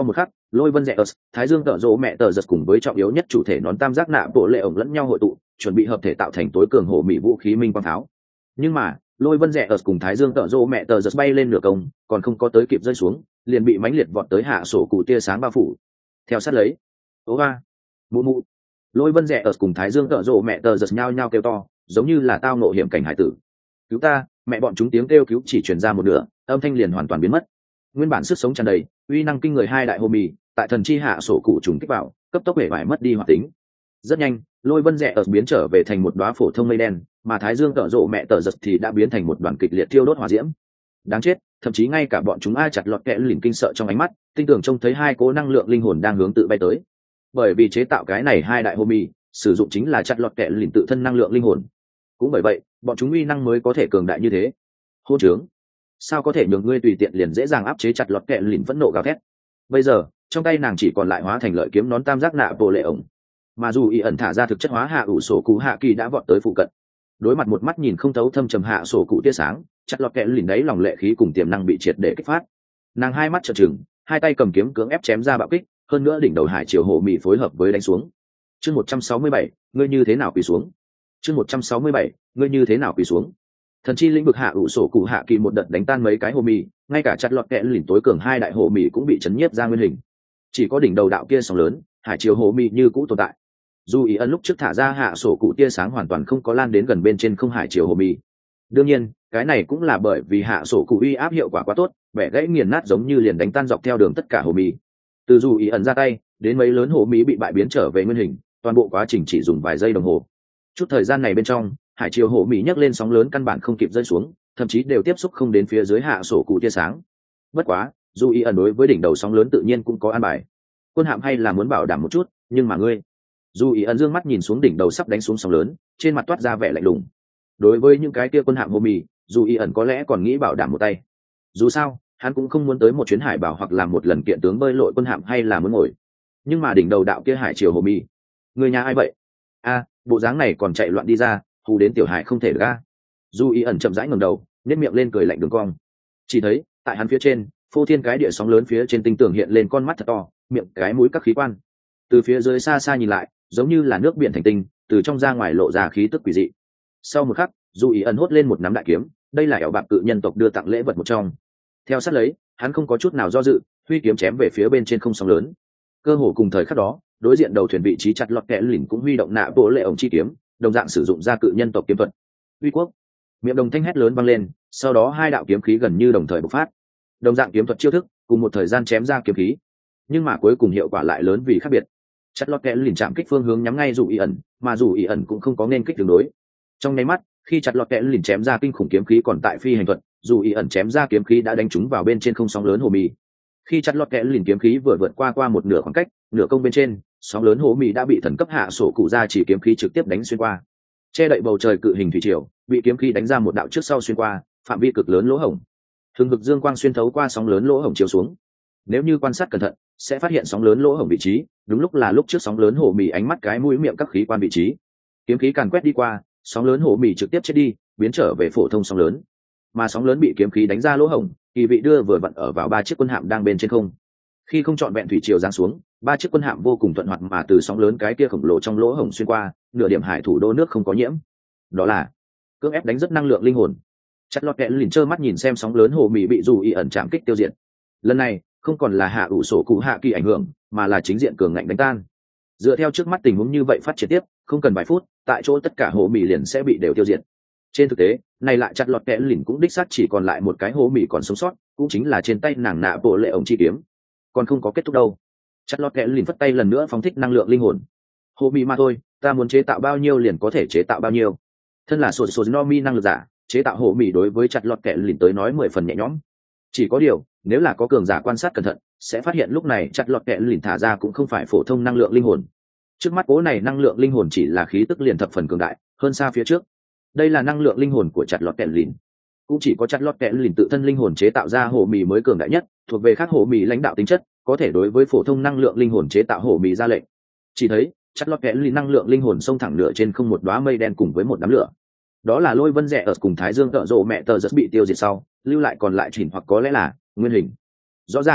Lôi Vân Rẻ ớt, Thái Dương tợ rộ mẹ tờ giật cùng với trọng yếu nhất chủ thể nón tam giác nạ bộ lệ ổng lẫn nhau hội tụ, chuẩn bị hợp thể tạo thành tối cường hổ mỹ vũ khí minh quang pháo. Nhưng mà Lôi Vân Rẻ ớt cùng Thái Dương tợ rộ mẹ tờ giật bay lên nửa công, còn không có tới kịp rơi xuống, liền bị mãnh liệt vọt tới hạ sổ cụ tia sáng bao phủ. Theo sát lấy, ố ba, mụ mụ. Lôi Vân Rẻ ớt cùng Thái Dương tợ rộ mẹ tờ giật nhau nhau kêu to, giống như là tao nộ hiểm cảnh hải tử. Cứu ta, mẹ bọn chúng tiếng kêu cứu chỉ truyền ra một nửa, âm thanh liền hoàn toàn biến mất. Nguyên bản sức sống tràn đầy, uy năng kinh người hai đại hồ mì, tại thần chi hạ sổ cụ trùng kích vào, cấp tốc bể vải mất đi hoạt tính. Rất nhanh, Lôi Vân Rẻ ớt biến trở về thành một đóa phổ thông mây đen, mà Thái Dương tợ rộ mẹ tờ giật thì đã biến thành một đoàn kịch liệt thiêu đốt hỏa diễm. Đáng chết, thậm chí ngay cả bọn chúng ai chặt lọt kẽ lìn kinh sợ trong ánh mắt, tinh tưởng trông thấy hai cố năng lượng linh hồn đang hướng tự bay tới. Bởi vì chế tạo cái này hai đại hồ mì, sử dụng chính là chặt lọt kẽ lìn tự thân năng lượng linh hồn. Cũng bởi vậy, bọn chúng uy năng mới có thể cường đại như thế. Hôn trướng, sao có thể nhường ngươi tùy tiện liền dễ dàng áp chế chặt lọt kẽ lìn phẫn nộ gào thét. Bây giờ trong tay nàng chỉ còn lại hóa thành lợi kiếm nón tam giác nạ bộ lệ ổng, mà dù ý ẩn thả ra thực chất hóa hạ ủ sổ cụ hạ kỳ đã vọt tới phụ cận. Đối mặt một mắt nhìn không thấu thâm trầm hạ sổ cụ tia sáng, chặt lọt kẽ lìn đấy lòng lệ khí cùng tiềm năng bị triệt để kích phát. Nàng hai mắt trợn trừng, hai tay cầm kiếm cưỡng ép chém ra bạo kích, hơn nữa đỉnh đầu hải triều hộ mị phối hợp với đánh xuống. Chương 167, ngươi như thế nào quỳ xuống? Chương 167, ngươi như thế nào quỳ xuống? Thần chi lĩnh vực hạ ủ sổ cụ hạ kỳ một đợt đánh tan mấy cái hồ mì, ngay cả chặt lọt kẽ lìn tối cường hai đại hồ mì cũng bị chấn nhiếp ra nguyên hình. Chỉ có đỉnh đầu đạo kia sóng lớn, hải triều hồ mì như cũ tồn tại. Dù ý ẩn lúc trước thả ra hạ sổ cụ tia sáng hoàn toàn không có lan đến gần bên trên không hải triều hồ mì. Đương nhiên, cái này cũng là bởi vì hạ sổ cụ uy áp hiệu quả quá tốt, vẻ gãy nghiền nát giống như liền đánh tan dọc theo đường tất cả hồ mì. Từ dù ý ẩn ra tay, đến mấy lớn hồ mì bị bại biến trở về nguyên hình, toàn bộ quá trình chỉ dùng vài giây đồng hồ. Chút thời gian này bên trong, hải triều hồ mì nhấc lên sóng lớn căn bản không kịp rơi xuống, thậm chí đều tiếp xúc không đến phía dưới hạ sổ cụ tia sáng. Bất quá, dù ý ẩn đối với đỉnh đầu sóng lớn tự nhiên cũng có an bài. Quân hạm hay là muốn bảo đảm một chút, nhưng mà ngươi. Dù ý ẩn dương mắt nhìn xuống đỉnh đầu sắp đánh xuống sóng lớn, trên mặt toát ra vẻ lạnh lùng. Đối với những cái kia quân hạm hồ mì, dù ý ẩn có lẽ còn nghĩ bảo đảm một tay. Dù sao, hắn cũng không muốn tới một chuyến hải bảo hoặc làm một lần kiện tướng bơi lội quân hạm hay là muốn ngồi. Nhưng mà đỉnh đầu đạo kia hải triều hồ mì, người nhà ai vậy? A, bộ dáng này còn chạy loạn đi ra, hù đến tiểu hải không thể ra. Dù ý ẩn chậm rãi ngẩng đầu, nhếch miệng lên cười lạnh đường cong. Chỉ thấy, tại hắn phía trên, phô thiên cái địa sóng lớn phía trên tinh tường hiện lên con mắt thật to, miệng cái mũi các khí quan. Từ phía dưới xa xa nhìn lại, giống như là nước biển thành tinh, từ trong ra ngoài lộ ra khí tức quỷ dị. Sau một khắc, dù ý ẩn hốt lên một nắm đại kiếm, đây là ẻo bạc cự nhân tộc đưa tặng lễ vật một trong. Theo sát lấy, hắn không có chút nào do dự, huy kiếm chém về phía bên trên không sóng lớn. Cơ hồ cùng thời khắc đó, đối diện đầu thuyền vị trí chặt lọt kẽ lỉnh cũng huy động nạ bộ lệ ổng chi kiếm, đồng dạng sử dụng ra cự nhân tộc kiếm thuật. Uy quốc, miệng đồng thanh hét lớn vang lên, sau đó hai đạo kiếm khí gần như đồng thời bộc phát. Đồng dạng kiếm thuật chiêu thức, cùng một thời gian chém ra kiếm khí, nhưng mà cuối cùng hiệu quả lại lớn vì khác biệt. Chặt lọt kẽ lỉnh chạm kích phương hướng nhắm ngay dù ý ẩn, mà dù ý ẩn cũng không có nên kích tương đối. Trong nháy mắt, khi chặt lọt kẽ lỉnh chém ra kinh khủng kiếm khí còn tại phi hành thuật, dù ý ẩn chém ra kiếm khí đã đánh trúng vào bên trên không sóng lớn hồ mì. Khi chặt lọt kẽ lỉnh kiếm khí vừa vượt qua một nửa khoảng cách, nửa công bên trên, sóng lớn hồ mì đã bị thần cấp hạ sổ cụ ra chỉ kiếm khí trực tiếp đánh xuyên qua. Che đậy bầu trời cự hình thủy triều, bị kiếm khí đánh ra một đạo trước sau xuyên qua, phạm vi cực lớn lỗ hổng. Hừng hực dương quang xuyên thấu qua sóng lớn lỗ hổng chiếu xuống. Nếu như quan sát cẩn thận, sẽ phát hiện sóng lớn lỗ hổng vị trí, đúng lúc là lúc trước sóng lớn hồ mì ánh mắt cái mũi miệng các khí quan vị trí. Kiếm khí càn quét đi qua, sóng lớn hồ mì trực tiếp chết đi, biến trở về phổ thông sóng lớn. Mà sóng lớn bị kiếm khí đánh ra lỗ hổng, kỳ vị đưa vừa vặn ở vào ba chiếc quân hạm đang bên trên không. Khi không chọn vẹn thủy triều giáng xuống, ba chiếc quân hạm vô cùng thuận hoạt mà từ sóng lớn cái kia khổng lồ trong lỗ hổng xuyên qua, nửa điểm hải thủ đô nước không có nhiễm. Đó là cưỡng ép đánh rất năng lượng linh hồn. Chặt lọt kẽ lìn trơ mắt nhìn xem sóng lớn hồ mì bị dù ý ẩn chạm kích tiêu diệt. Lần này không còn là hạ ủ sổ cụ hạ kỳ ảnh hưởng, mà là chính diện cường ngạnh đánh tan. Dựa theo trước mắt tình huống như vậy phát triển tiếp, không cần vài phút, tại chỗ tất cả hồ mì liền sẽ bị đều tiêu diệt. Trên thực tế, này lại chặt lọt kẽ lìn cũng đích xác chỉ còn lại một cái hồ mì còn sống sót, cũng chính là trên tay nàng nạ bộ lệ ổng chi kiếm. Còn không có kết thúc đâu. Chặt lọt kẽ lìn phất tay lần nữa phóng thích năng lượng linh hồn. Hồ mì mà thôi, ta muốn chế tạo bao nhiêu liền có thể chế tạo bao nhiêu. Thân là sổ no mi năng lực giả, chế tạo hồ mì đối với chặt lọt kẽ lìn tới nói 10 phần nhẹ nhõm. Chỉ có điều, nếu là có cường giả quan sát cẩn thận, sẽ phát hiện lúc này chặt lọt kẽ lìn thả ra cũng không phải phổ thông năng lượng linh hồn. Trước mắt cố này năng lượng linh hồn chỉ là khí tức liền thập phần cường đại, hơn xa phía trước. Đây là năng lượng linh hồn của chặt lọt kẽ lìn. Cũng chỉ có chặt lọt kẽ lìn tự thân linh hồn chế tạo ra hồ mì mới cường đại nhất, thuộc về khác hồ mì lãnh đạo tính chất, có thể đối với phổ thông năng lượng linh hồn chế tạo hồ mì ra lệnh. Chỉ thấy chặt lọt kẽ lìn năng lượng linh hồn xông thẳng lửa trên không một đóa mây đen cùng với một đám lửa. Đó là Lôi Vân Rẻ ở cùng Thái Dương tợ rộ mẹ tờ rất bị tiêu diệt sau, lưu lại còn lại chỉnh hoặc có lẽ là nguyên hình. Rõ ràng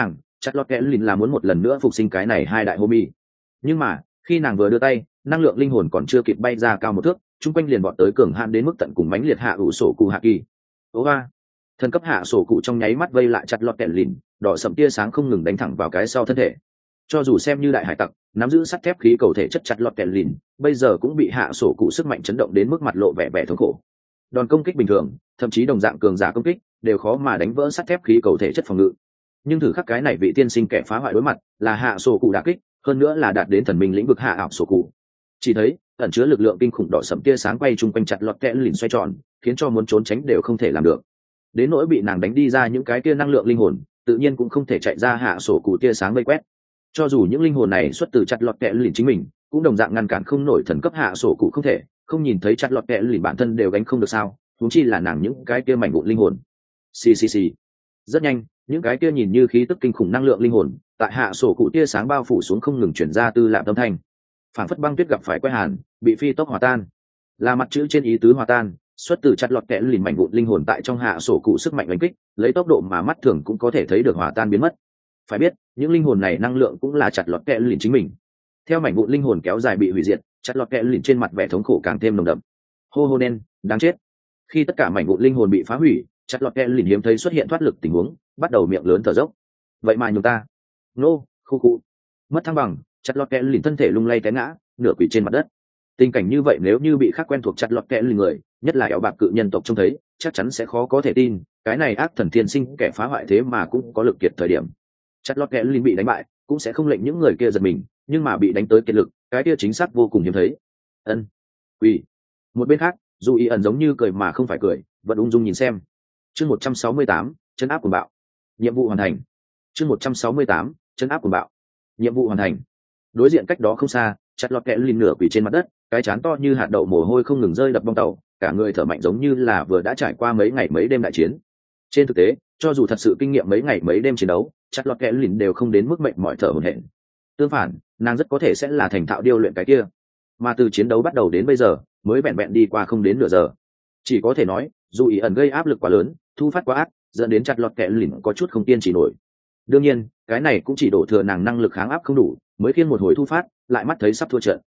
Charlotte Kẹlin là muốn một lần nữa phục sinh cái này hai đại homie. Nhưng mà khi nàng vừa đưa tay, năng lượng linh hồn còn chưa kịp bay ra cao một thước, chung quanh liền bọn tới cường hạn đến mức tận cùng mãnh liệt hạ ủ sổ cụ hạ kỳ. Oa! Thần cấp hạ sổ cụ trong nháy mắt vây lại chặt lọt kẹn lìn, đỏ sậm tia sáng không ngừng đánh thẳng vào cái sau thân thể. Cho dù xem như đại hải tặc, nắm giữ sắt thép khí cầu thể chất chặt lọt kẹn lìn, bây giờ cũng bị hạ sổ cụ sức mạnh chấn động đến mức mặt lộ vẻ vẻ thống khổ. Đòn công kích bình thường, thậm chí đồng dạng cường giả công kích, đều khó mà đánh vỡ sắt thép khí cầu thể chất phòng ngự. Nhưng thử khắc cái này vị tiên sinh kẻ phá hoại đối mặt, là hạ sổ cụ đả kích, hơn nữa là đạt đến thần minh lĩnh vực hạ ảo sổ cụ. Chỉ thấy ẩn chứa lực lượng kinh khủng đỏ sẫm tia sáng quay chung quanh chặt lọt kẹn lìn xoay tròn, khiến cho muốn trốn tránh đều không thể làm được. Đến nỗi bị nàng đánh đi ra những cái tia năng lượng linh hồn, tự nhiên cũng không thể chạy ra hạ sổ cụ tia sáng vây quét. Cho dù những linh hồn này xuất từ chặt lọt kẹn lìn chính mình, cũng đồng dạng ngăn cản không nổi thần cấp hạ sổ cụ không thể, không nhìn thấy chặt lọt kẹn lìn bản thân đều gánh không được sao, huống chi là nàng những cái tia mảnh vụn linh hồn. Xì. Rất nhanh, những cái tia nhìn như khí tức kinh khủng năng lượng linh hồn, tại hạ sổ cụ tia sáng bao phủ xuống không ngừng chuyển ra tư lạm âm thanh. Phản phất băng tuyết gặp phải quay hàn, bị phi tốc hòa tan, là mặt chữ trên ý tứ hòa tan, xuất từ chặt lọt kẽ lìn mảnh vụn linh hồn tại trong hạ sổ cụ sức mạnh đánh kích, lấy tốc độ mà mắt thường cũng có thể thấy được hòa tan biến mất. Phải biết những linh hồn này năng lượng cũng là chặt lọt kẽ lìn chính mình. Theo mảnh vụn linh hồn kéo dài bị hủy diệt, chặt lọt kẽ lìn trên mặt vẻ thống khổ càng thêm nồng đậm. Hô nên đáng chết. Khi tất cả mảnh vụn linh hồn bị phá hủy, chặt lọt kẽ lìn hiếm thấy xuất hiện thoát lực tình huống, bắt đầu miệng lớn thở dốc. Vậy mà nhường ta khu cụ mất thăng bằng, chặt lọt kẽ lìn thân thể lung lay té ngã, nửa quỳ trên mặt đất. Tình cảnh như vậy nếu như bị khác quen thuộc chặt lọt kẽ lìn người, nhất là ẻo bạc cự nhân tộc trông thấy, chắc chắn sẽ khó có thể tin cái này ác thần thiên sinh kẻ phá hoại thế mà cũng có lực kiệt thời điểm. Chặt lọt kẽ lìn bị đánh bại cũng sẽ không lệnh những người kia giật mình, nhưng mà bị đánh tới kiệt lực, cái kia chính xác vô cùng hiếm thấy. Quỳ. Một bên khác, dù ý ẩn giống như cười mà không phải cười, vẫn ung dung nhìn xem. Chương 168, trấn áp cuồng bạo. Nhiệm vụ hoàn thành. Chương 168, trấn áp cuồng bạo. Nhiệm vụ hoàn thành. Đối diện cách đó không xa, chặt lọt kẽ lìn nửa quỳ trên mặt đất, cái trán to như hạt đậu mồ hôi không ngừng rơi đập bong tàu, cả người thở mạnh giống như là vừa đã trải qua mấy ngày mấy đêm đại chiến. Trên thực tế, cho dù thật sự kinh nghiệm mấy ngày mấy đêm chiến đấu, chặt lọt kẽ lìn đều không đến mức mệt mỏi thở hổn hển. Tương phản, nàng rất có thể sẽ là thành thạo điêu luyện cái kia. Mà từ chiến đấu bắt đầu đến bây giờ, mới vẹn vẹn đi qua không đến nửa giờ. Chỉ có thể nói, dù ý ẩn gây áp lực quá lớn, thu phát quá ác, dẫn đến chặt lọt kẽ lìn có chút không kiên trì nổi. Đương nhiên, cái này cũng chỉ đổ thừa nàng năng lực kháng áp không đủ, mới khiên một hồi thu phát, lại mắt thấy sắp thua trận.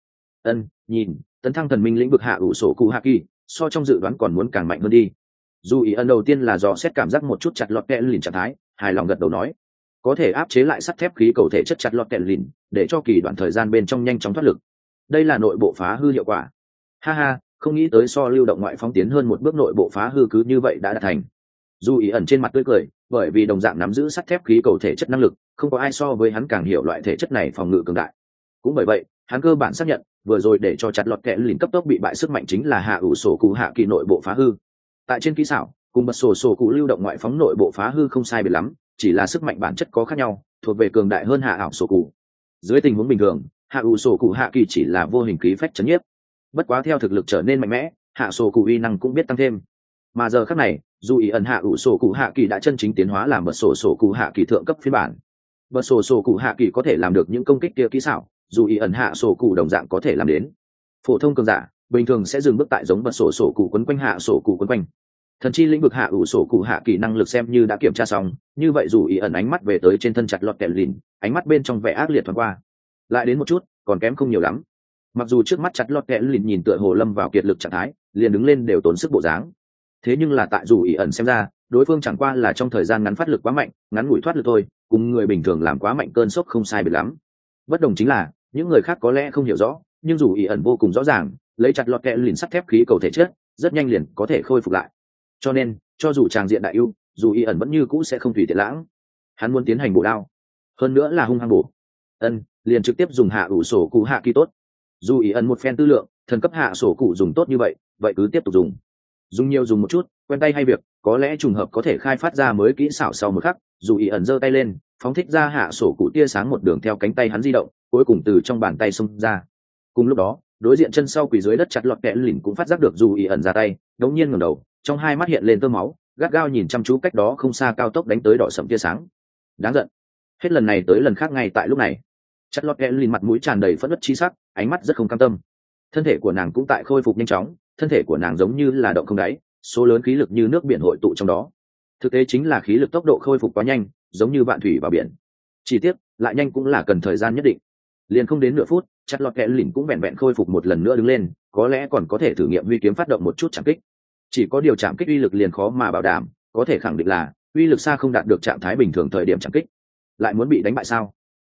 Nhìn, tấn thăng thần minh lĩnh vực hạ ủ sổ cụ hạ kỳ, so trong dự đoán còn muốn càng mạnh hơn đi. Dù ý ẩn đầu tiên là dò xét cảm giác một chút chặt lọt kẽ lìn trạng thái, hài lòng gật đầu nói, có thể áp chế lại sắt thép khí cầu thể chất chặt lọt kẽ lìn, để cho kỳ đoạn thời gian bên trong nhanh chóng thoát lực. Đây là nội bộ phá hư hiệu quả. Ha, không nghĩ tới so lưu động ngoại phóng tiến hơn một bước nội bộ phá hư cứ như vậy đã đạt thành. Dù ý ẩn trên mặt tươi cười, bởi vì đồng dạng nắm giữ sắt thép khí cầu thể chất năng lực, không có ai so với hắn càng hiểu loại thể chất này phòng ngự cường đại. Cũng bởi vậy, hắn cơ bản xác nhận, vừa rồi để cho chặt lọt kẽ lìn cấp tốc bị bại sức mạnh chính là hạ ủ sổ cụ hạ kỳ nội bộ phá hư. Tại trên kỹ xảo, cùng bật sổ cụ lưu động ngoại phóng nội bộ phá hư không sai biệt lắm, chỉ là sức mạnh bản chất có khác nhau, thuộc về cường đại hơn hạ ảo sổ cụ. Dưới tình huống bình thường, hạ ủ sổ cụ hạ kỳ chỉ là vô hình khí phách chấn nhiếp. Bất quá theo thực lực trở nên mạnh mẽ, hạ sổ cụ uy năng cũng biết tăng thêm. Mà giờ khắc này, dù ý ẩn hạ ủ sổ cụ hạ kỳ đã chân chính tiến hóa làm bật sổ cụ hạ kỳ thượng cấp phiên bản. Bật sổ cụ hạ kỳ có thể làm được những công kích kia kỹ xảo, dù ý ẩn hạ sổ cụ đồng dạng có thể làm đến. Phổ thông cường giả bình thường sẽ dừng bước tại giống bật sổ cụ quấn quanh hạ sổ cụ quấn quanh. Thần chi lĩnh vực hạ ủ sổ cụ hạ kỳ năng lực xem như đã kiểm tra xong, như vậy dù ý ẩn ánh mắt về tới trên thân chặt lọt kẹt lìn, ánh mắt bên trong vẻ ác liệt thoáng qua. Lại đến một chút, còn kém không nhiều lắm. Mặc dù trước mắt chặt lọt kẹt lìn nhìn tựa hồ lâm vào kiệt lực trạng thái, liền đứng lên đều tốn sức bộ dáng. Thế nhưng là tại dù ý ẩn xem ra, đối phương chẳng qua là trong thời gian ngắn phát lực quá mạnh, ngắn ngủi thoát lực thôi, cùng người bình thường làm quá mạnh cơn sốc không sai biệt lắm. Bất đồng chính là, những người khác có lẽ không hiểu rõ, nhưng dù ý ẩn vô cùng rõ ràng, lấy chặt lọt kẹ lìn sắt thép khí cầu thể chất, rất nhanh liền có thể khôi phục lại. Cho nên, cho dù tràng diện đại ưu, dù ý ẩn vẫn như cũ sẽ không tùy tiện lãng. Hắn muốn tiến hành bổ đao, hơn nữa là hung hăng bổ. Liền trực tiếp dùng hạ ủ sổ cụ hạ kỳ tốt. Dù ý ẩn một phen tư lượng, thần cấp hạ sổ cụ dùng tốt như vậy, vậy cứ tiếp tục dùng nhiều dùng một chút, quen tay hay việc, có lẽ trùng hợp có thể khai phát ra mới kỹ xảo sau một khắc. Dù ý ẩn giơ tay lên, phóng thích ra hạ sổ cụ tia sáng một đường theo cánh tay hắn di động, cuối cùng từ trong bàn tay xông ra. Cùng lúc đó, đối diện chân sau quỳ dưới đất chặt lọt kẽ lìn cũng phát giác được dù ý ẩn ra tay, đống nhiên ngẩng đầu, trong hai mắt hiện lên tơ máu, gắt gao nhìn chăm chú cách đó không xa cao tốc đánh tới đỏ sẫm tia sáng. Đáng giận. Hết lần này tới lần khác ngay tại lúc này, chặt lọt kẽ lìn mặt mũi tràn đầy phẫn nộ chi sắc, ánh mắt rất không cam tâm. Thân thể của nàng cũng tại khôi phục nhanh chóng, thân thể của nàng giống như là động không đáy, số lớn khí lực như nước biển hội tụ trong đó. Thực tế chính là khí lực tốc độ khôi phục quá nhanh, giống như vạn thủy vào biển. Chỉ tiếc lại nhanh cũng là cần thời gian nhất định. Liền không đến nửa phút, chặt lọt kẽ lìn cũng vẹn vẹn khôi phục một lần nữa đứng lên, có lẽ còn có thể thử nghiệm huy kiếm phát động một chút chạm kích. Chỉ có điều chạm kích uy lực liền khó mà bảo đảm, có thể khẳng định là uy lực xa không đạt được trạng thái bình thường thời điểm chạm kích. Lại muốn bị đánh bại sao?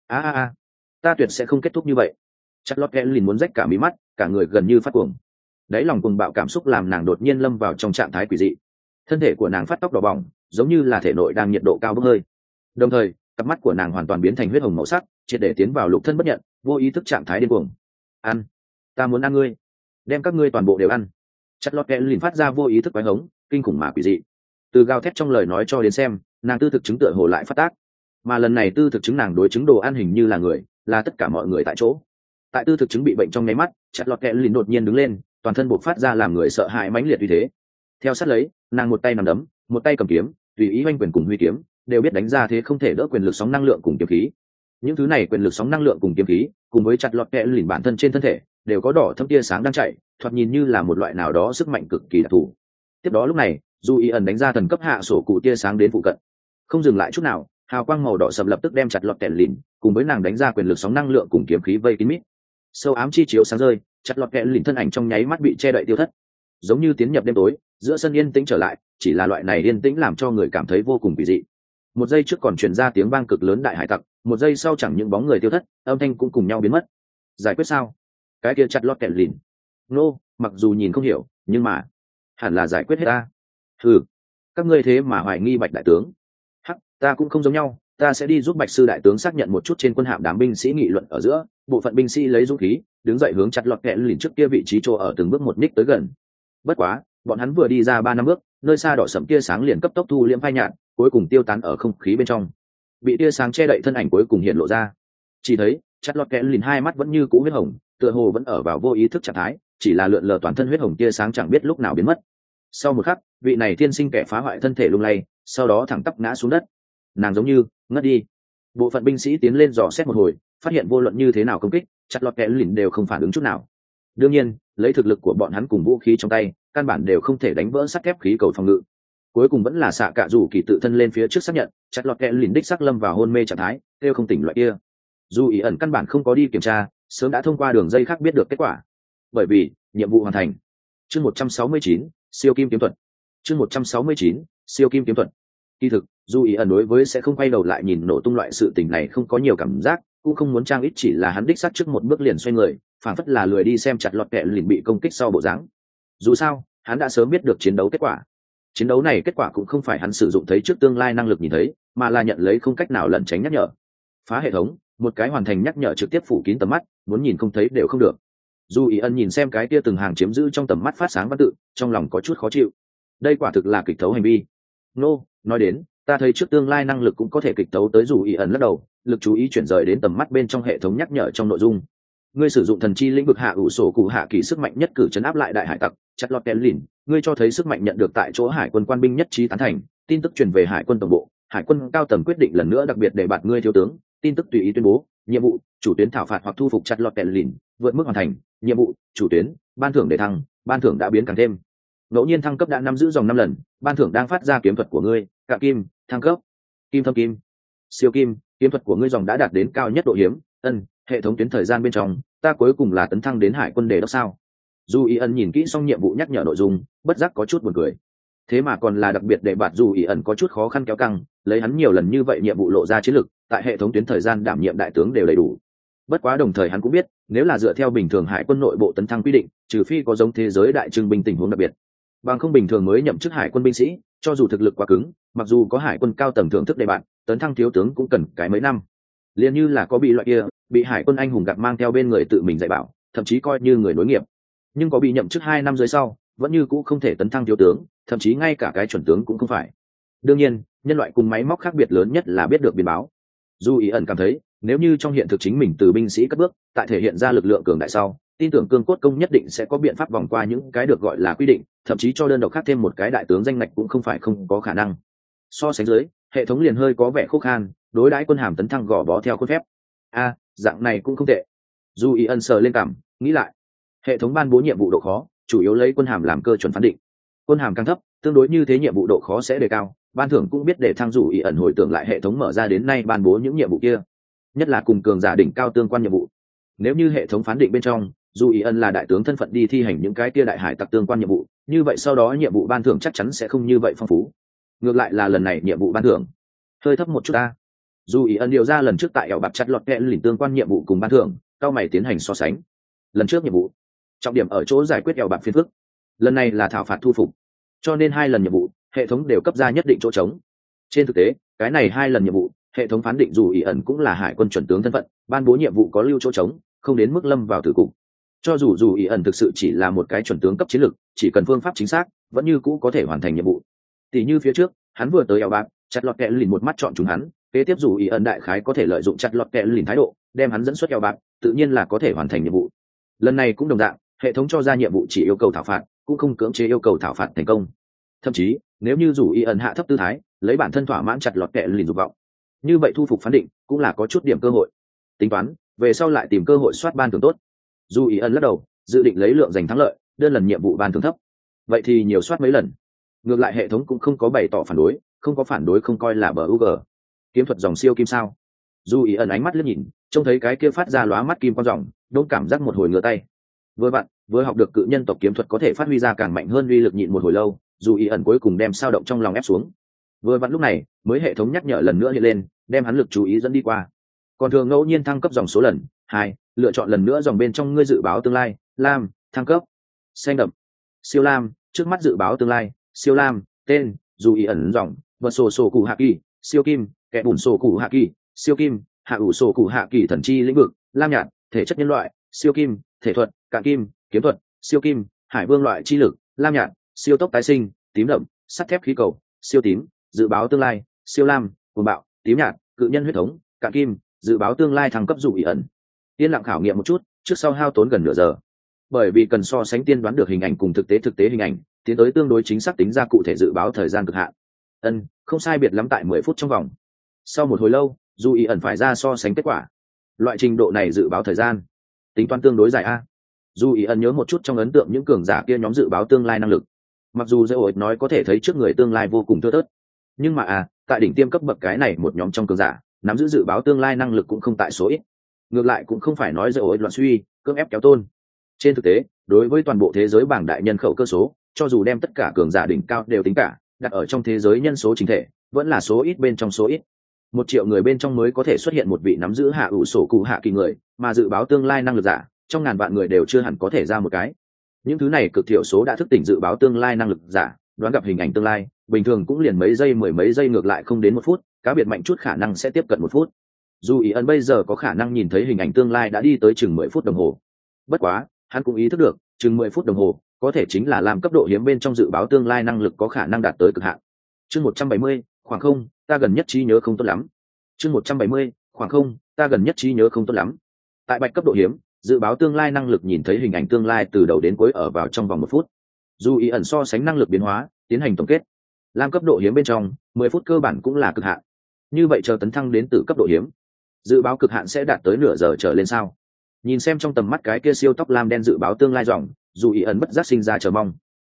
Ta tuyệt sẽ không kết thúc như vậy. Chặt lọt kẽ lìn muốn rách cả mí mắt, cả người gần như phát cuồng. Đáy lòng cuồng bạo cảm xúc làm nàng đột nhiên lâm vào trong trạng thái quỷ dị. Thân thể của nàng phát tóc đỏ bỏng, giống như là thể nội đang nhiệt độ cao bốc hơi. Đồng thời, cặp mắt của nàng hoàn toàn biến thành huyết hồng màu sắc, triệt để tiến vào lục thân bất nhận, vô ý thức trạng thái điên cuồng. Ăn, ta muốn ăn ngươi, đem các ngươi toàn bộ đều ăn. Chặt lọt kẽ lìn phát ra vô ý thức quái hống, kinh khủng mà quỷ dị. Từ gào thét trong lời nói cho đến xem, nàng tư thực chứng tựa hồ lại phát tác, mà lần này tư thực chứng nàng đối chứng đồ ăn hình như là người, là tất cả mọi người tại chỗ. Tại tư thực chứng bị bệnh trong nháy mắt, chặt lọt kẽ lìn đột nhiên đứng lên, toàn thân bộc phát ra làm người sợ hãi mãnh liệt uy thế. Theo sát lấy, nàng một tay nắm đấm, một tay cầm kiếm, tùy ý oanh quyền cùng huy kiếm, đều biết đánh ra thế không thể đỡ quyền lực sóng năng lượng cùng kiếm khí. Những thứ này quyền lực sóng năng lượng cùng kiếm khí, cùng với chặt lọt kẽ lìn bản thân trên thân thể, đều có đỏ thâm tia sáng đang chạy, thoạt nhìn như là một loại nào đó sức mạnh cực kỳ đặc thù. Tiếp đó lúc này, dù ý ẩn đánh ra thần cấp hạ sổ cụ tia sáng đến phụ cận, không dừng lại chút nào, hào quang màu đỏ sầm lập tức đem chặt lọt kẽ lìn, cùng với nàng đánh ra quyền lực sóng năng lượng cùng kiếm khí vây kín mít. Sâu ám chi chiếu sáng rơi, chặt lọt kẽ lìn thân ảnh trong nháy mắt bị che đậy tiêu thất, giống như tiến nhập đêm tối, giữa sân yên tĩnh trở lại, chỉ là loại này yên tĩnh làm cho người cảm thấy vô cùng kỳ dị. Một giây trước còn truyền ra tiếng vang cực lớn đại hải tặc, một giây sau chẳng những bóng người tiêu thất, âm thanh cũng cùng nhau biến mất. Giải quyết sao? Cái kia chặt lọt kẽ lìn. Nô, mặc dù nhìn không hiểu, nhưng mà hẳn là giải quyết hết ta. Các ngươi thế mà hoài nghi Bạch đại tướng? Hắc, ta cũng không giống nhau, ta sẽ đi giúp Bạch sư đại tướng xác nhận một chút. Trên quân hạm đám binh sĩ nghị luận ở giữa, bộ phận binh sĩ lấy dũng khí đứng dậy hướng chặt lọt kẽ lìn trước kia vị trí chỗ ở từng bước một ních tới gần. Bất quá, bọn hắn vừa đi ra 3-5 bước, nơi xa đỏ sẫm tia sáng liền cấp tốc thu liễm phai nhạt, cuối cùng tiêu tán ở không khí bên trong. Bị tia sáng che đậy thân ảnh cuối cùng hiện lộ ra. Chỉ thấy chặt lọt kẽ lìn hai mắt vẫn như cũ huyết hồng, tựa hồ vẫn ở vào vô ý thức trạng thái, chỉ là lượn lờ toàn thân huyết hồng tia sáng chẳng biết lúc nào biến mất. Sau một khắc, vị này thiên sinh kẻ phá hoại thân thể lung lay, sau đó thẳng tắp ngã xuống đất. Nàng giống như ngất đi. Bộ phận binh sĩ tiến lên dò xét một hồi, phát hiện vô luận như thế nào công kích, chặt lọt kẽ lìn đều không phản ứng chút nào. Đương nhiên, lấy thực lực của bọn hắn cùng vũ khí trong tay, căn bản đều không thể đánh vỡ sắt thép khí cầu phòng ngự. Cuối cùng vẫn là xạ cạ rủ kỳ tự thân lên phía trước xác nhận, chặt lọt kẽ lìn đích xác lâm vào hôn mê trạng thái, kêu không tỉnh loại kia. Dù ý ẩn căn bản không có đi kiểm tra, sớm đã thông qua đường dây khác biết được kết quả. Bởi vì nhiệm vụ hoàn thành. Chương 169, siêu kim kiếm thuật. Chương 169, siêu kim kiếm thuật. Kỳ thực, dù ý ẩn đối với sẽ không quay đầu lại nhìn nổ tung loại sự tình này không có nhiều cảm giác, cũng không muốn trang ít, chỉ là hắn đích xác trước một bước liền xoay người, phản phất là lười đi xem chặt lọt kẽ lìn bị công kích sau bộ dáng. Dù sao, hắn đã sớm biết được chiến đấu kết quả. Chiến đấu này kết quả cũng không phải hắn sử dụng thấy trước tương lai năng lực nhìn thấy, mà là nhận lấy không cách nào lẩn tránh nhắc nhở. Phá hệ thống, một cái hoàn thành nhắc nhở trực tiếp phủ kín tầm mắt, muốn nhìn không thấy đều không được. Dù ý ẩn nhìn xem cái kia từng hàng chiếm giữ trong tầm mắt phát sáng văn tự, trong lòng có chút khó chịu. Đây quả thực là kịch thấu hành vi. Nói đến, ta thấy trước tương lai năng lực cũng có thể kịch tấu tới. Dù ý ẩn lắc đầu, lực chú ý chuyển rời đến tầm mắt bên trong hệ thống nhắc nhở trong nội dung. Ngươi sử dụng thần chi lĩnh vực hạ ủ sổ cụ hạ kỳ sức mạnh nhất cử chấn áp lại đại hải tặc chặt lọt kẽ lìn. Ngươi cho thấy sức mạnh nhận được tại chỗ hải quân quan binh nhất trí tán thành. Tin tức truyền về hải quân tổng bộ, hải quân cao tầng quyết định lần nữa đặc biệt đề bạt ngươi thiếu tướng. Tin tức tùy ý tuyên bố, nhiệm vụ chủ tuyến thảo phạt hoặc thu phục chặt lọt kẽ lìn vượt mức hoàn thành. Nhiệm vụ chủ tuyến ban thưởng để thăng, ban thưởng đã biến càng thêm. Ngẫu nhiên thăng cấp đã nắm giữ dòng 5 lần, ban thưởng đang phát ra kiếm thuật của ngươi, cạ kim, thăng cấp, kim thâm kim, siêu kim, kiếm thuật của ngươi dòng đã đạt đến cao nhất độ hiếm. Hệ thống tuyến thời gian bên trong, ta cuối cùng là tấn thăng đến hải quân đề đốc sao? Dù ý ẩn nhìn kỹ xong nhiệm vụ nhắc nhở nội dung, bất giác có chút buồn cười. Thế mà còn là đặc biệt để bạt. Dù ý ẩn có chút khó khăn kéo căng, lấy hắn nhiều lần như vậy nhiệm vụ lộ ra chiến lực, tại hệ thống tuyến thời gian đảm nhiệm đại tướng đều đầy đủ. Bất quá đồng thời hắn cũng biết, nếu là dựa theo bình thường hải quân nội bộ tấn thăng quy định, trừ phi có giống thế giới đại trưng binh tình huống đặc biệt, bằng không bình thường mới nhậm chức hải quân binh sĩ, cho dù thực lực quá cứng, mặc dù có hải quân cao tầng thưởng thức đề bạt, tấn thăng thiếu tướng cũng cần cái mấy năm. Liên như là có bị loại kia, bị hải quân anh hùng gặp mang theo bên người tự mình dạy bảo, thậm chí coi như người nối nghiệp, nhưng có bị nhậm chức 2 năm dưới sau, vẫn như cũ không thể tấn thăng thiếu tướng, thậm chí ngay cả cái chuẩn tướng cũng không phải. Đương nhiên, nhân loại cùng máy móc khác biệt lớn nhất là biết được biến báo. Dù ý ẩn cảm thấy, nếu như trong hiện thực chính mình từ binh sĩ cất bước, tại thể hiện ra lực lượng cường đại sau, tin tưởng cương cốt công nhất định sẽ có biện pháp vòng qua những cái được gọi là quy định, thậm chí cho đơn độc khác thêm một cái đại tướng danh ngạch cũng không phải không có khả năng. So sánh dưới, hệ thống liền hơi có vẻ khô khan, đối đãi quân hàm tấn thăng gò bó theo khuôn phép. Dạng này cũng không tệ. Dù ý ẩn sờ lên cảm, nghĩ lại, hệ thống ban bố nhiệm vụ độ khó chủ yếu lấy quân hàm làm cơ chuẩn phán định. Quân hàm càng thấp, tương đối như thế nhiệm vụ độ khó sẽ đề cao, ban thưởng cũng biết để thăng dù ý ẩn hồi tưởng lại hệ thống mở ra đến nay ban bố những nhiệm vụ kia, nhất là cùng cường giả đỉnh cao tương quan nhiệm vụ. Nếu như hệ thống phán định bên trong dù ý ẩn là đại tướng thân phận đi thi hành những cái kia đại hải tặc tương quan nhiệm vụ, như vậy sau đó nhiệm vụ ban thưởng chắc chắn sẽ không như vậy phong phú. Ngược lại là lần này nhiệm vụ ban thưởng hơi thấp một chút ta. Dù ý ẩn điều ra lần trước tại ẻo bạc chặt lọt kẹ lìn tương quan nhiệm vụ cùng ban thưởng, cao mày tiến hành so sánh. Lần trước nhiệm vụ trọng điểm ở chỗ giải quyết ẻo bạc phiền phức, lần này là thảo phạt thu phục, cho nên 2 lần nhiệm vụ hệ thống đều cấp ra nhất định chỗ trống. Trên thực tế cái này 2 lần nhiệm vụ hệ thống phán định dù ý ẩn cũng là hải quân chuẩn tướng thân phận, ban bố nhiệm vụ có lưu chỗ trống, không đến mức lâm vào tử cục. Cho dù ý ẩn thực sự chỉ là một cái chuẩn tướng cấp chiến lược, chỉ cần phương pháp chính xác vẫn như cũ có thể hoàn thành nhiệm vụ. Tỷ như phía trước hắn vừa tới eo bạc chặt lọt kẹ lìn một mắt chọn chúng hắn, kế tiếp dù ý ẩn đại khái có thể lợi dụng chặt lọt kẹ lìn thái độ đem hắn dẫn xuất eo bạc, tự nhiên là có thể hoàn thành nhiệm vụ. Lần này cũng đồng dạng, hệ thống cho ra nhiệm vụ chỉ yêu cầu thảo phạt, cũng không cưỡng chế yêu cầu thảo phạt thành công. Thậm chí nếu như dù ý ẩn hạ thấp tư thái, lấy bản thân thỏa mãn chặt lọt kẹ lìn dục vọng, như vậy thu phục phán định cũng là có chút điểm cơ hội. Tính toán về sau lại tìm cơ hội soát ban thưởng tốt. Dù ý ẩn lắc đầu, dự định lấy lượng giành thắng lợi, đơn lần nhiệm vụ ban thưởng thấp, vậy thì nhiều soát mấy lần. Ngược lại hệ thống cũng không có bày tỏ phản đối, không có phản đối không coi là bờ UG. Kiếm thuật dòng siêu kim sao? Dù ý ẩn ánh mắt liếc nhìn, trông thấy cái kia phát ra lóa mắt kim quang dòng, đốn cảm giác một hồi ngửa tay. Vừa vặn, vừa học được cự nhân tộc kiếm thuật có thể phát huy ra càng mạnh hơn uy lực, nhịn một hồi lâu, dù ý ẩn cuối cùng đem sao động trong lòng ép xuống. Vừa vặn lúc này, mới hệ thống nhắc nhở lần nữa hiện lên, đem hắn lực chú ý dẫn đi qua. Còn thường ngẫu nhiên thăng cấp dòng số lần 2, lựa chọn lần nữa dòng bên trong ngươi dự báo tương lai, lam, thăng cấp. Xanh đậm, siêu lam, trước mắt dự báo tương lai, siêu lam, tên, dù ý ẩn dòng, vật sổ sổ cụ hạ kỳ, siêu kim, kẻ bùn sổ cụ hạ kỳ, siêu kim, hạ ủ sổ cụ hạ kỳ thần chi lĩnh vực, lam nhạt, thể chất nhân loại, siêu kim, thể thuật, cạn kim, kiếm thuật, siêu kim, hải vương loại chi lực, lam nhạt, siêu tốc tái sinh, tím đậm, sắt thép khí cầu, siêu tím, dự báo tương lai, siêu lam, cuồng bạo, tím nhạt, cự nhân huyết thống, cạn kim, dự báo tương lai thăng cấp dù ý ẩn. Yên lặng khảo nghiệm một chút, trước sau hao tốn gần nửa giờ, bởi vì cần so sánh tiên đoán được hình ảnh cùng thực tế hình ảnh, tiến tới tương đối chính xác tính ra cụ thể dự báo thời gian cực hạn. Không sai biệt lắm tại 10 phút trong vòng. Sau một hồi lâu, dù ý ẩn phải ra so sánh kết quả. Loại trình độ này dự báo thời gian tính toán tương đối dài a. Dù ý ẩn nhớ một chút trong ấn tượng những cường giả kia nhóm dự báo tương lai năng lực, mặc dù dễ ổi nói có thể thấy trước người tương lai vô cùng thưa thớt, nhưng mà tại đỉnh tiêm cấp bậc cái này một nhóm trong cường giả nắm giữ dự báo tương lai năng lực cũng không tại số ít. Ngược lại cũng không phải nói dễ ổi loạn suy cưỡng ép kéo tôn. Trên thực tế đối với toàn bộ thế giới bảng đại nhân khẩu cơ số, cho dù đem tất cả cường giả đỉnh cao đều tính cả, đặt ở trong thế giới nhân số chính thể vẫn là số ít bên trong số ít. 1 triệu người bên trong mới có thể xuất hiện một vị nắm giữ hạ ủ sổ cụ hạ kỳ người, mà dự báo tương lai năng lực giả trong ngàn vạn người đều chưa hẳn có thể ra một cái. Những thứ này cực thiểu số đã thức tỉnh dự báo tương lai năng lực giả, đoán gặp hình ảnh tương lai bình thường cũng liền mấy giây, mười mấy giây, ngược lại không đến 1 phút, cá biệt mạnh chút khả năng sẽ tiếp cận 1 phút. Dù ý ẩn bây giờ có khả năng nhìn thấy hình ảnh tương lai đã đi tới chừng 10 phút đồng hồ. Bất quá hắn cũng ý thức được chừng 10 phút đồng hồ có thể chính là làm cấp độ hiếm bên trong dự báo tương lai năng lực có khả năng đạt tới cực hạn. Chương 170, khoảng không, ta gần nhất trí nhớ không tốt lắm. Chương 170, khoảng không, ta gần nhất trí nhớ không tốt lắm. Tại bạch cấp độ hiếm, dự báo tương lai năng lực nhìn thấy hình ảnh tương lai từ đầu đến cuối ở vào trong vòng 1 phút. Dù ý ẩn so sánh năng lực biến hóa, tiến hành tổng kết. Lam cấp độ hiếm bên trong, 10 phút cơ bản cũng là cực hạn. Như vậy chờ tấn thăng đến từ cấp độ hiếm, dự báo cực hạn sẽ đạt tới nửa giờ trở lên sao? Nhìn xem trong tầm mắt cái kia siêu tóc lam đen dự báo tương lai dòng, dù ý ẩn bất giác sinh ra chờ mong.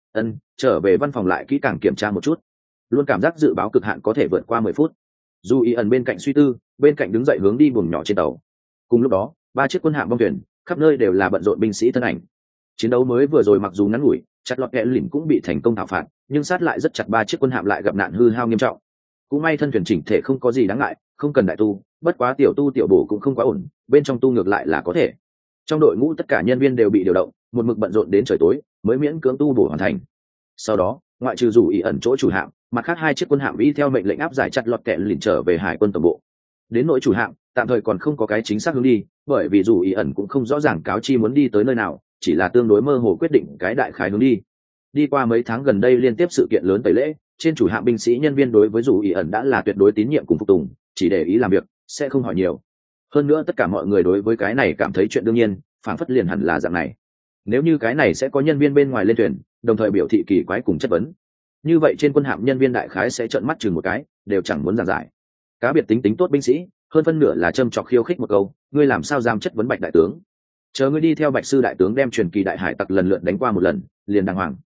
Trở về văn phòng lại kỹ càng kiểm tra một chút, luôn cảm giác dự báo cực hạn có thể vượt qua 10 phút. Dù ý ẩn bên cạnh suy tư, bên cạnh đứng dậy hướng đi buồng nhỏ trên tàu. Cùng lúc đó 3 chiếc quân hạm bong thuyền khắp nơi đều là bận rộn binh sĩ thân ảnh. Chiến đấu mới vừa rồi mặc dù ngắn ngủi, chặt lọt kẹ lỉnh cũng bị thành công thảo phạt, nhưng sát lại rất chặt, 3 chiếc quân hạm lại gặp nạn hư hao nghiêm trọng. Cũng may thân thuyền chỉnh thể không có gì đáng ngại, không cần đại tu, bất quá tiểu tu tiểu bổ cũng không quá ổn, bên trong tu ngược lại là có thể. Trong đội ngũ tất cả nhân viên đều bị điều động, một mực bận rộn đến trời tối mới miễn cưỡng tu bổ hoàn thành. Sau đó ngoại trừ dù ý ẩn chỗ chủ hạm, mặt khác 2 chiếc quân hạm y theo mệnh lệnh áp giải chặt lọt kẹ lỉnh trở về hải quân tổng bộ. Đến nội chủ hạm tạm thời còn không có cái chính xác hướng đi, bởi vì dù ý ẩn cũng không rõ ràng cáo chi muốn đi tới nơi nào, chỉ là tương đối mơ hồ quyết định cái đại khái hướng đi. Đi qua mấy tháng gần đây liên tiếp sự kiện lớn tẩy lễ, trên chủ hạm binh sĩ nhân viên đối với dù ý ẩn đã là tuyệt đối tín nhiệm cùng phục tùng, chỉ để ý làm việc, sẽ không hỏi nhiều. Hơn nữa tất cả mọi người đối với cái này cảm thấy chuyện đương nhiên, phảng phất liền hẳn là dạng này. Nếu như cái này sẽ có nhân viên bên ngoài lên thuyền, đồng thời biểu thị kỳ quái cùng chất vấn, như vậy trên quân hạm nhân viên đại khái sẽ trợn mắt chừng một cái, đều chẳng muốn giảng giải. Cá biệt tính tốt binh sĩ, hơn phân nửa là châm chọc khiêu khích một câu, ngươi làm sao dám chất vấn Bạch đại tướng? Chờ ngươi đi theo Bạch sư đại tướng đem truyền kỳ đại hải tặc lần lượt đánh qua một lần, liền đàng hoàng.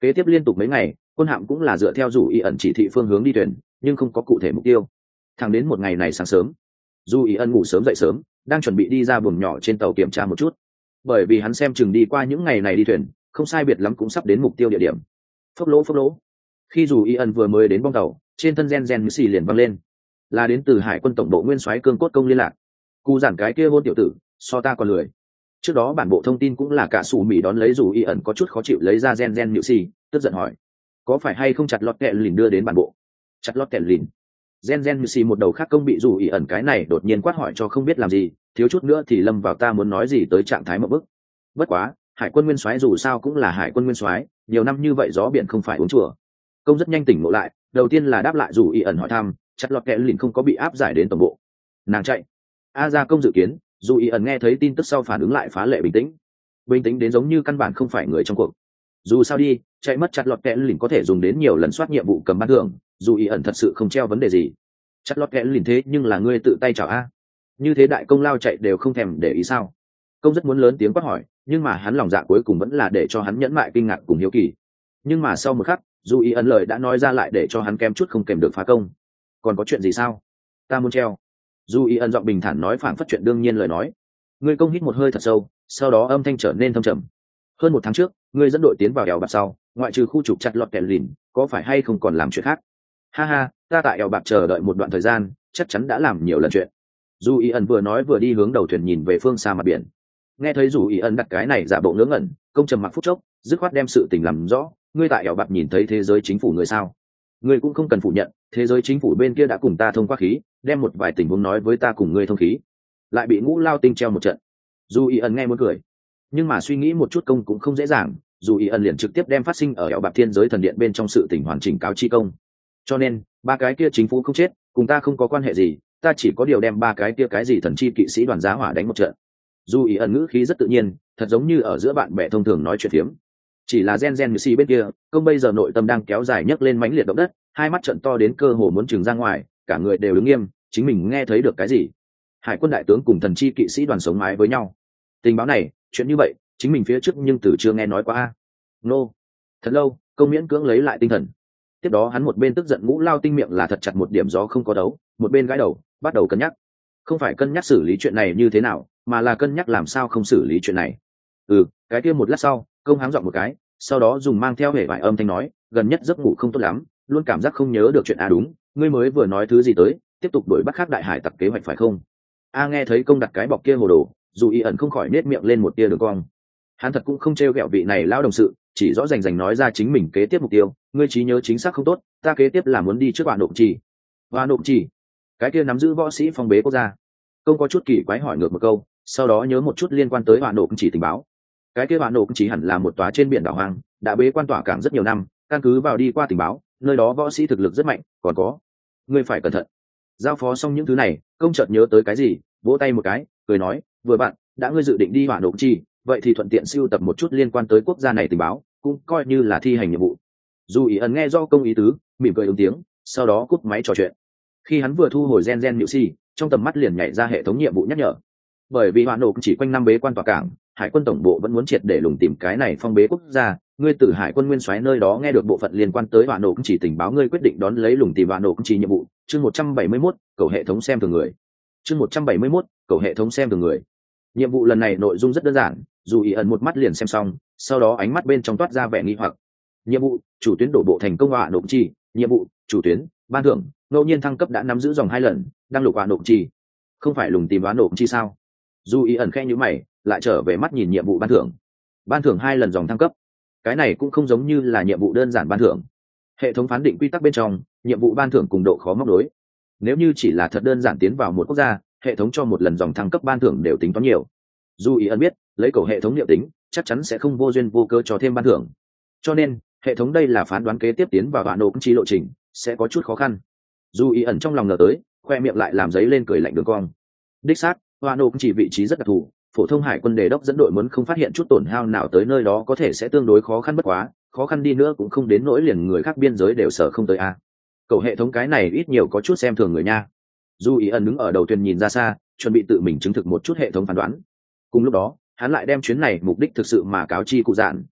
Kế tiếp liên tục mấy ngày, quân hạm cũng là dựa theo dù ý ẩn chỉ thị phương hướng đi thuyền, nhưng không có cụ thể mục tiêu. Thẳng đến một ngày này sáng sớm, dù ý ẩn ngủ sớm dậy sớm, đang chuẩn bị đi ra buồng nhỏ trên tàu kiểm tra một chút, bởi vì hắn xem chừng đi qua những ngày này đi thuyền không sai biệt lắm cũng sắp đến mục tiêu địa điểm. Phốc lỗ. Khi dù ý ẩn vừa mới đến bong tàu, trên thân gen xì liền văng lên, là đến từ hải quân tổng bộ nguyên soái cương cốt công liên lạc. Cụ giản cái kia hôn tiểu tử, so ta còn lười. Trước đó bản bộ thông tin cũng là cả sủ mì đón lấy dù ý ẩn có chút khó chịu lấy ra gen xì, tức giận hỏi, có phải hay không chặt lọt kẹ lìn đưa đến bản bộ? Chặt lọt kẹ lìn. Gen xì một đầu khác công bị dù ý ẩn cái này đột nhiên quát hỏi cho không biết làm gì, thiếu chút nữa thì lâm vào ta muốn nói gì tới trạng thái một bức. Bất quá, hải quân nguyên soái dù sao cũng là hải quân nguyên soái, nhiều năm như vậy gió biển không phải uống chùa. Công rất nhanh tỉnh ngộ lại, đầu tiên là đáp lại dù ý ẩn hỏi thăm, chặt lọt kẹ lìn không có bị áp giải đến tổng bộ. Nàng chạy. A ra công dự kiến, dù ý ẩn nghe thấy tin tức sau phản ứng lại phá lệ bình tĩnh đến giống như căn bản không phải người trong cuộc. Dù sao đi, chạy mất chặt lọt kẹ lìn có thể dùng đến nhiều lần soát nhiệm vụ cầm ban thưởng, dù ý ẩn thật sự không treo vấn đề gì. Chặt lọt kẹ lìn thế nhưng là ngươi tự tay chào a, như thế đại công lao chạy đều không thèm để ý sao? Công rất muốn lớn tiếng quát hỏi, nhưng mà hắn lòng dạ cuối cùng vẫn là để cho hắn nhẫn mại kinh ngạc cùng hiếu kỳ. Nhưng mà sau một khắc, dù ý ẩn lời đã nói ra lại để cho hắn kém chút không kèm được phá công. Còn có chuyện gì sao? Ta muốn treo. Dù ý ẩn giọng bình thản nói phảng phất chuyện đương nhiên lời nói. Ngươi công hít một hơi thật sâu, sau đó âm thanh trở nên thâm trầm. Hơn 1 tháng trước, ngươi dẫn đội tiến vào eo bạc sau, ngoại trừ khu trục chặt lọt kẹ lìn, có phải hay không còn làm chuyện khác? Ha ha, ta tại eo bạc chờ đợi một đoạn thời gian, chắc chắn đã làm nhiều lần chuyện. Dù ý ẩn vừa nói vừa đi hướng đầu thuyền nhìn về phương xa mặt biển. Nghe thấy dù ý ẩn đặt cái này giả bộ ngớ ngẩn, công trầm mặc phút chốc, dứt khoát đem sự tình làm rõ. Ngươi tại eo bạc nhìn thấy thế giới chính phủ người sao? Ngươi cũng không cần phủ nhận, thế giới chính phủ bên kia đã cùng ta thông qua khí, đem một vài tình huống nói với ta cùng ngươi thông khí, lại bị ngũ lao tinh treo một trận. Dù ý ẩn nghe muốn cười, nhưng mà suy nghĩ một chút công cũng không dễ dàng. Dù ý ẩn liền trực tiếp đem phát sinh ở eo bạc thiên giới thần điện bên trong sự tình hoàn chỉnh cáo chi công. Cho nên 3 cái kia chính phủ không chết, cùng ta không có quan hệ gì, ta chỉ có điều đem 3 cái kia cái gì thần chi kỵ sĩ đoàn giá hỏa đánh một trận. Dù ý ẩn ngữ khí rất tự nhiên, thật giống như ở giữa bạn bè thông thường nói chuyện phiếm. Chỉ là gen xì bên kia, công bây giờ nội tâm đang kéo dài nhấc lên mãnh liệt động đất, hai mắt trận to đến cơ hồ muốn trừng ra ngoài, cả người đều đứng nghiêm, chính mình nghe thấy được cái gì? Hải quân đại tướng cùng thần chi kỵ sĩ đoàn sống mái với nhau. Tình báo này, chuyện như vậy, chính mình phía trước nhưng từ chưa nghe nói qua a. Nô. Thật lâu, công miễn cưỡng lấy lại tinh thần. Tiếp đó hắn một bên tức giận ngũ lao tinh miệng là thật chặt một điểm gió không có đấu, một bên gãi đầu, bắt đầu cân nhắc. Không phải cân nhắc xử lý chuyện này như thế nào, mà là cân nhắc làm sao không xử lý chuyện này. Cái kia một lát sau, công háng giọng một cái, sau đó dùng mang theo hệ vải âm thanh nói, gần nhất giấc ngủ không tốt lắm, luôn cảm giác không nhớ được chuyện đúng, ngươi mới vừa nói thứ gì tới, tiếp tục đuổi bắt khác đại hải tặc kế hoạch phải không? Nghe thấy công đặt cái bọc kia hồ đồ, dù ý ẩn không khỏi nết miệng lên một tia đường cong. Hắn thật cũng không trêu ghẹo vị này lão đồng sự, chỉ rõ rành nói ra chính mình kế tiếp mục tiêu. Ngươi trí nhớ chính xác không tốt, ta kế tiếp là muốn đi trước bạn nộp trì. Và nộp trì, cái kia nắm giữ võ sĩ phong bế quốc gia. Công có chút kỳ quái hỏi ngược một câu, sau đó nhớ một chút liên quan tới bạn nộp trì tình báo. Cái kia bạn nộp trì hẳn là một tòa trên biển đảo hoang, đã bế quan tỏa cảng rất nhiều năm, căn cứ vào đi qua tình báo, nơi đó võ sĩ thực lực rất mạnh, còn có, ngươi phải cẩn thận. Giao phó xong những thứ này, công chợt nhớ tới cái gì, vỗ tay một cái, cười nói, vừa bạn, đã ngươi dự định đi bạn nộp trì, vậy thì thuận tiện sưu tập một chút liên quan tới quốc gia này tình báo, cũng coi như là thi hành nhiệm vụ. Dù ý ẩn nghe do công ý tứ, mỉm cười ứng tiếng, sau đó cúp máy trò chuyện. Khi hắn vừa thu hồi gen nhự si, trong tầm mắt liền nhảy ra hệ thống nhiệm vụ nhắc nhở. Bởi vì hoạn nổ chỉ quanh năm bế quan tỏa cảng, hải quân tổng bộ vẫn muốn triệt để lùng tìm cái này phong bế quốc gia. Ngươi từ hải quân nguyên soái nơi đó nghe được bộ phận liên quan tới hoạn nổ chỉ tình báo, ngươi quyết định đón lấy lùng tìm hoạn nổ chỉ nhiệm vụ. Chương 171, cầu hệ thống xem thường người. Chương 171, cầu hệ thống xem thường người. Nhiệm vụ lần này nội dung rất đơn giản, dù ý ẩn một mắt liền xem xong, sau đó ánh mắt bên trong toát ra vẻ nghi hoặc. Nhiệm vụ, chủ tuyến đổ bộ thành công hoạn nổ chi. Nhiệm vụ, chủ tuyến, ban thưởng, ngẫu nhiên thăng cấp đã nắm giữ dòng 2 lần, đang lục hoạn nổ chi. Không phải lùng tìm hoạn nổ chi sao? Dù ý ẩn khẽ nhíu mày, lại trở về mắt nhìn nhiệm vụ ban thưởng 2 lần dòng thăng cấp. Cái này cũng không giống như là nhiệm vụ đơn giản ban thưởng. Hệ thống phán định quy tắc bên trong, nhiệm vụ ban thưởng cùng độ khó móc đối. Nếu như chỉ là thật đơn giản tiến vào một quốc gia, hệ thống cho một lần dòng thăng cấp ban thưởng đều tính toán nhiều. Dù ý ẩn biết, lấy cầu hệ thống liệu tính, chắc chắn sẽ không vô duyên vô cớ cho thêm ban thưởng. Cho nên, hệ thống đây là phán đoán kế tiếp tiến vào đoạn nổ chi lộ trình, sẽ có chút khó khăn. Dù ý ẩn trong lòng ngờ tới, khoe miệng lại làm giấy lên cười lạnh đường cong. Đích xác, đoạn nổ chỉ vị trí rất đặc thù, phổ thông hải quân đề đốc dẫn đội muốn không phát hiện chút tổn hao nào tới nơi đó có thể sẽ tương đối khó khăn bất quá, khó khăn đi nữa cũng không đến nỗi liền người khác biên giới đều sợ không tới a. Cầu hệ thống cái này ít nhiều có chút xem thường người nha. Dù ý ẩn đứng ở đầu thuyền nhìn ra xa, chuẩn bị tự mình chứng thực một chút hệ thống phán đoán. Cùng lúc đó, hắn lại đem chuyến này mục đích thực sự mà cáo chi cụ dạn,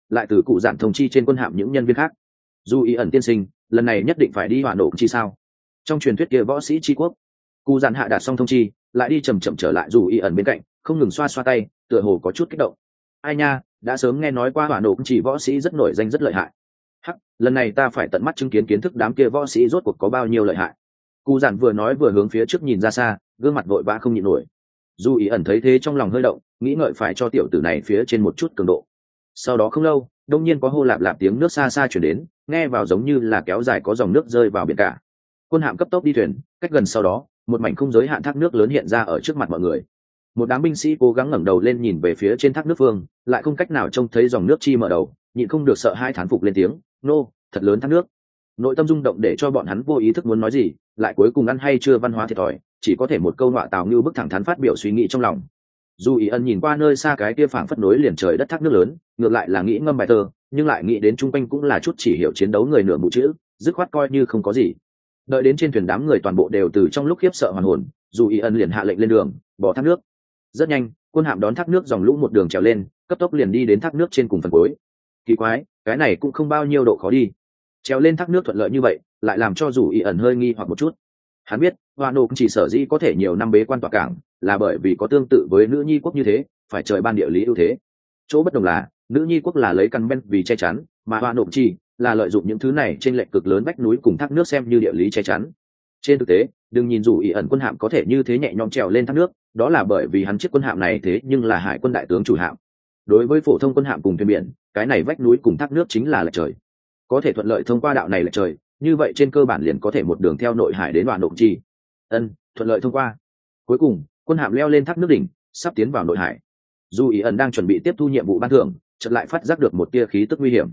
lại từ cụ dạn thông chi trên quân hạm những nhân viên khác. Dù ý ẩn tiên sinh, lần này nhất định phải đi hỏa nổ chi sao? Trong truyền thuyết kia võ sĩ tri quốc, cụ dạn hạ đạt xong thông chi, lại đi chầm chậm trở lại dù ý ẩn bên cạnh, không ngừng xoa xoa tay, tựa hồ có chút kích động. Ai nha, đã sớm nghe nói qua hỏa nổ chỉ võ sĩ rất nổi danh rất lợi hại. Hắc, lần này ta phải tận mắt chứng kiến kiến thức đám kia võ sĩ rốt cuộc có bao nhiêu lợi hại. Cụ dạn vừa nói vừa hướng phía trước nhìn ra xa, gương mặt vội vã không nhịn nổi. Dù ý ẩn thấy thế trong lòng hơi động, nghĩ ngợi phải cho tiểu tử này phía trên một chút cường độ. Sau đó không lâu, đông nhiên có hô lạp lạp tiếng nước xa xa chuyển đến, nghe vào giống như là kéo dài có dòng nước rơi vào biển cả. Quân hạm cấp tốc đi thuyền, cách gần sau đó, một mảnh không giới hạn thác nước lớn hiện ra ở trước mặt mọi người. Một đám binh sĩ cố gắng ngẩng đầu lên nhìn về phía trên thác nước phương, lại không cách nào trông thấy dòng nước chi mở đầu, nhịn không được sợ hai thán phục lên tiếng, nô, thật lớn thác nước. Nội tâm rung động để cho bọn hắn vô ý thức muốn nói gì, lại cuối cùng ăn hay chưa văn hóa thiệt thòi, chỉ có thể một câu nọa tào như bức thẳng thắn phát biểu suy nghĩ trong lòng. Dù ý ân nhìn qua nơi xa cái kia phảng phất nối liền trời đất thác nước lớn, ngược lại là nghĩ ngâm bài thơ, nhưng lại nghĩ đến chung quanh cũng là chút chỉ hiểu chiến đấu người nửa mù chữ, dứt khoát coi như không có gì. Đợi đến trên thuyền đám người toàn bộ đều từ trong lúc khiếp sợ hoàn hồn, dù ý ân liền hạ lệnh lên đường, bỏ thác nước. Rất nhanh, quân hạm đón thác nước dòng lũ một đường trèo lên, cấp tốc liền đi đến thác nước trên cùng phần cuối. Kỳ quái, cái này cũng không bao nhiêu độ khó đi. Trèo lên thác nước thuận lợi như vậy, lại làm cho dù ý ẩn hơi nghi hoặc một chút. Hắn biết, Hoa Nô chỉ sở dĩ có thể nhiều năm bế quan tọa cảng, là bởi vì có tương tự với nữ nhi quốc như thế, phải trời ban địa lý ưu thế. Chỗ bất đồng là, nữ nhi quốc là lấy căn ben vì che chắn, mà Hoa Nô chỉ là lợi dụng những thứ này trên lệch cực lớn vách núi cùng thác nước xem như địa lý che chắn. Trên thực tế, đừng nhìn dù ý ẩn quân hạm có thể như thế nhẹ nhõm trèo lên thác nước, đó là bởi vì hắn chiếc quân hạm này thế nhưng là hải quân đại tướng chủ hạm. Đối với phổ thông quân hạm cùng thuyền biển, cái này vách núi cùng thác nước chính là lệch trời. Có thể thuận lợi thông qua đạo này lệch trời, như vậy trên cơ bản liền có thể một đường theo nội hải đến Hoa Nô chi. Thuận lợi thông qua. Cuối cùng, quân hạm leo lên thác nước đỉnh, sắp tiến vào nội hải. Dù ý ẩn đang chuẩn bị tiếp thu nhiệm vụ ban thưởng, chợt lại phát giác được một tia khí tức nguy hiểm.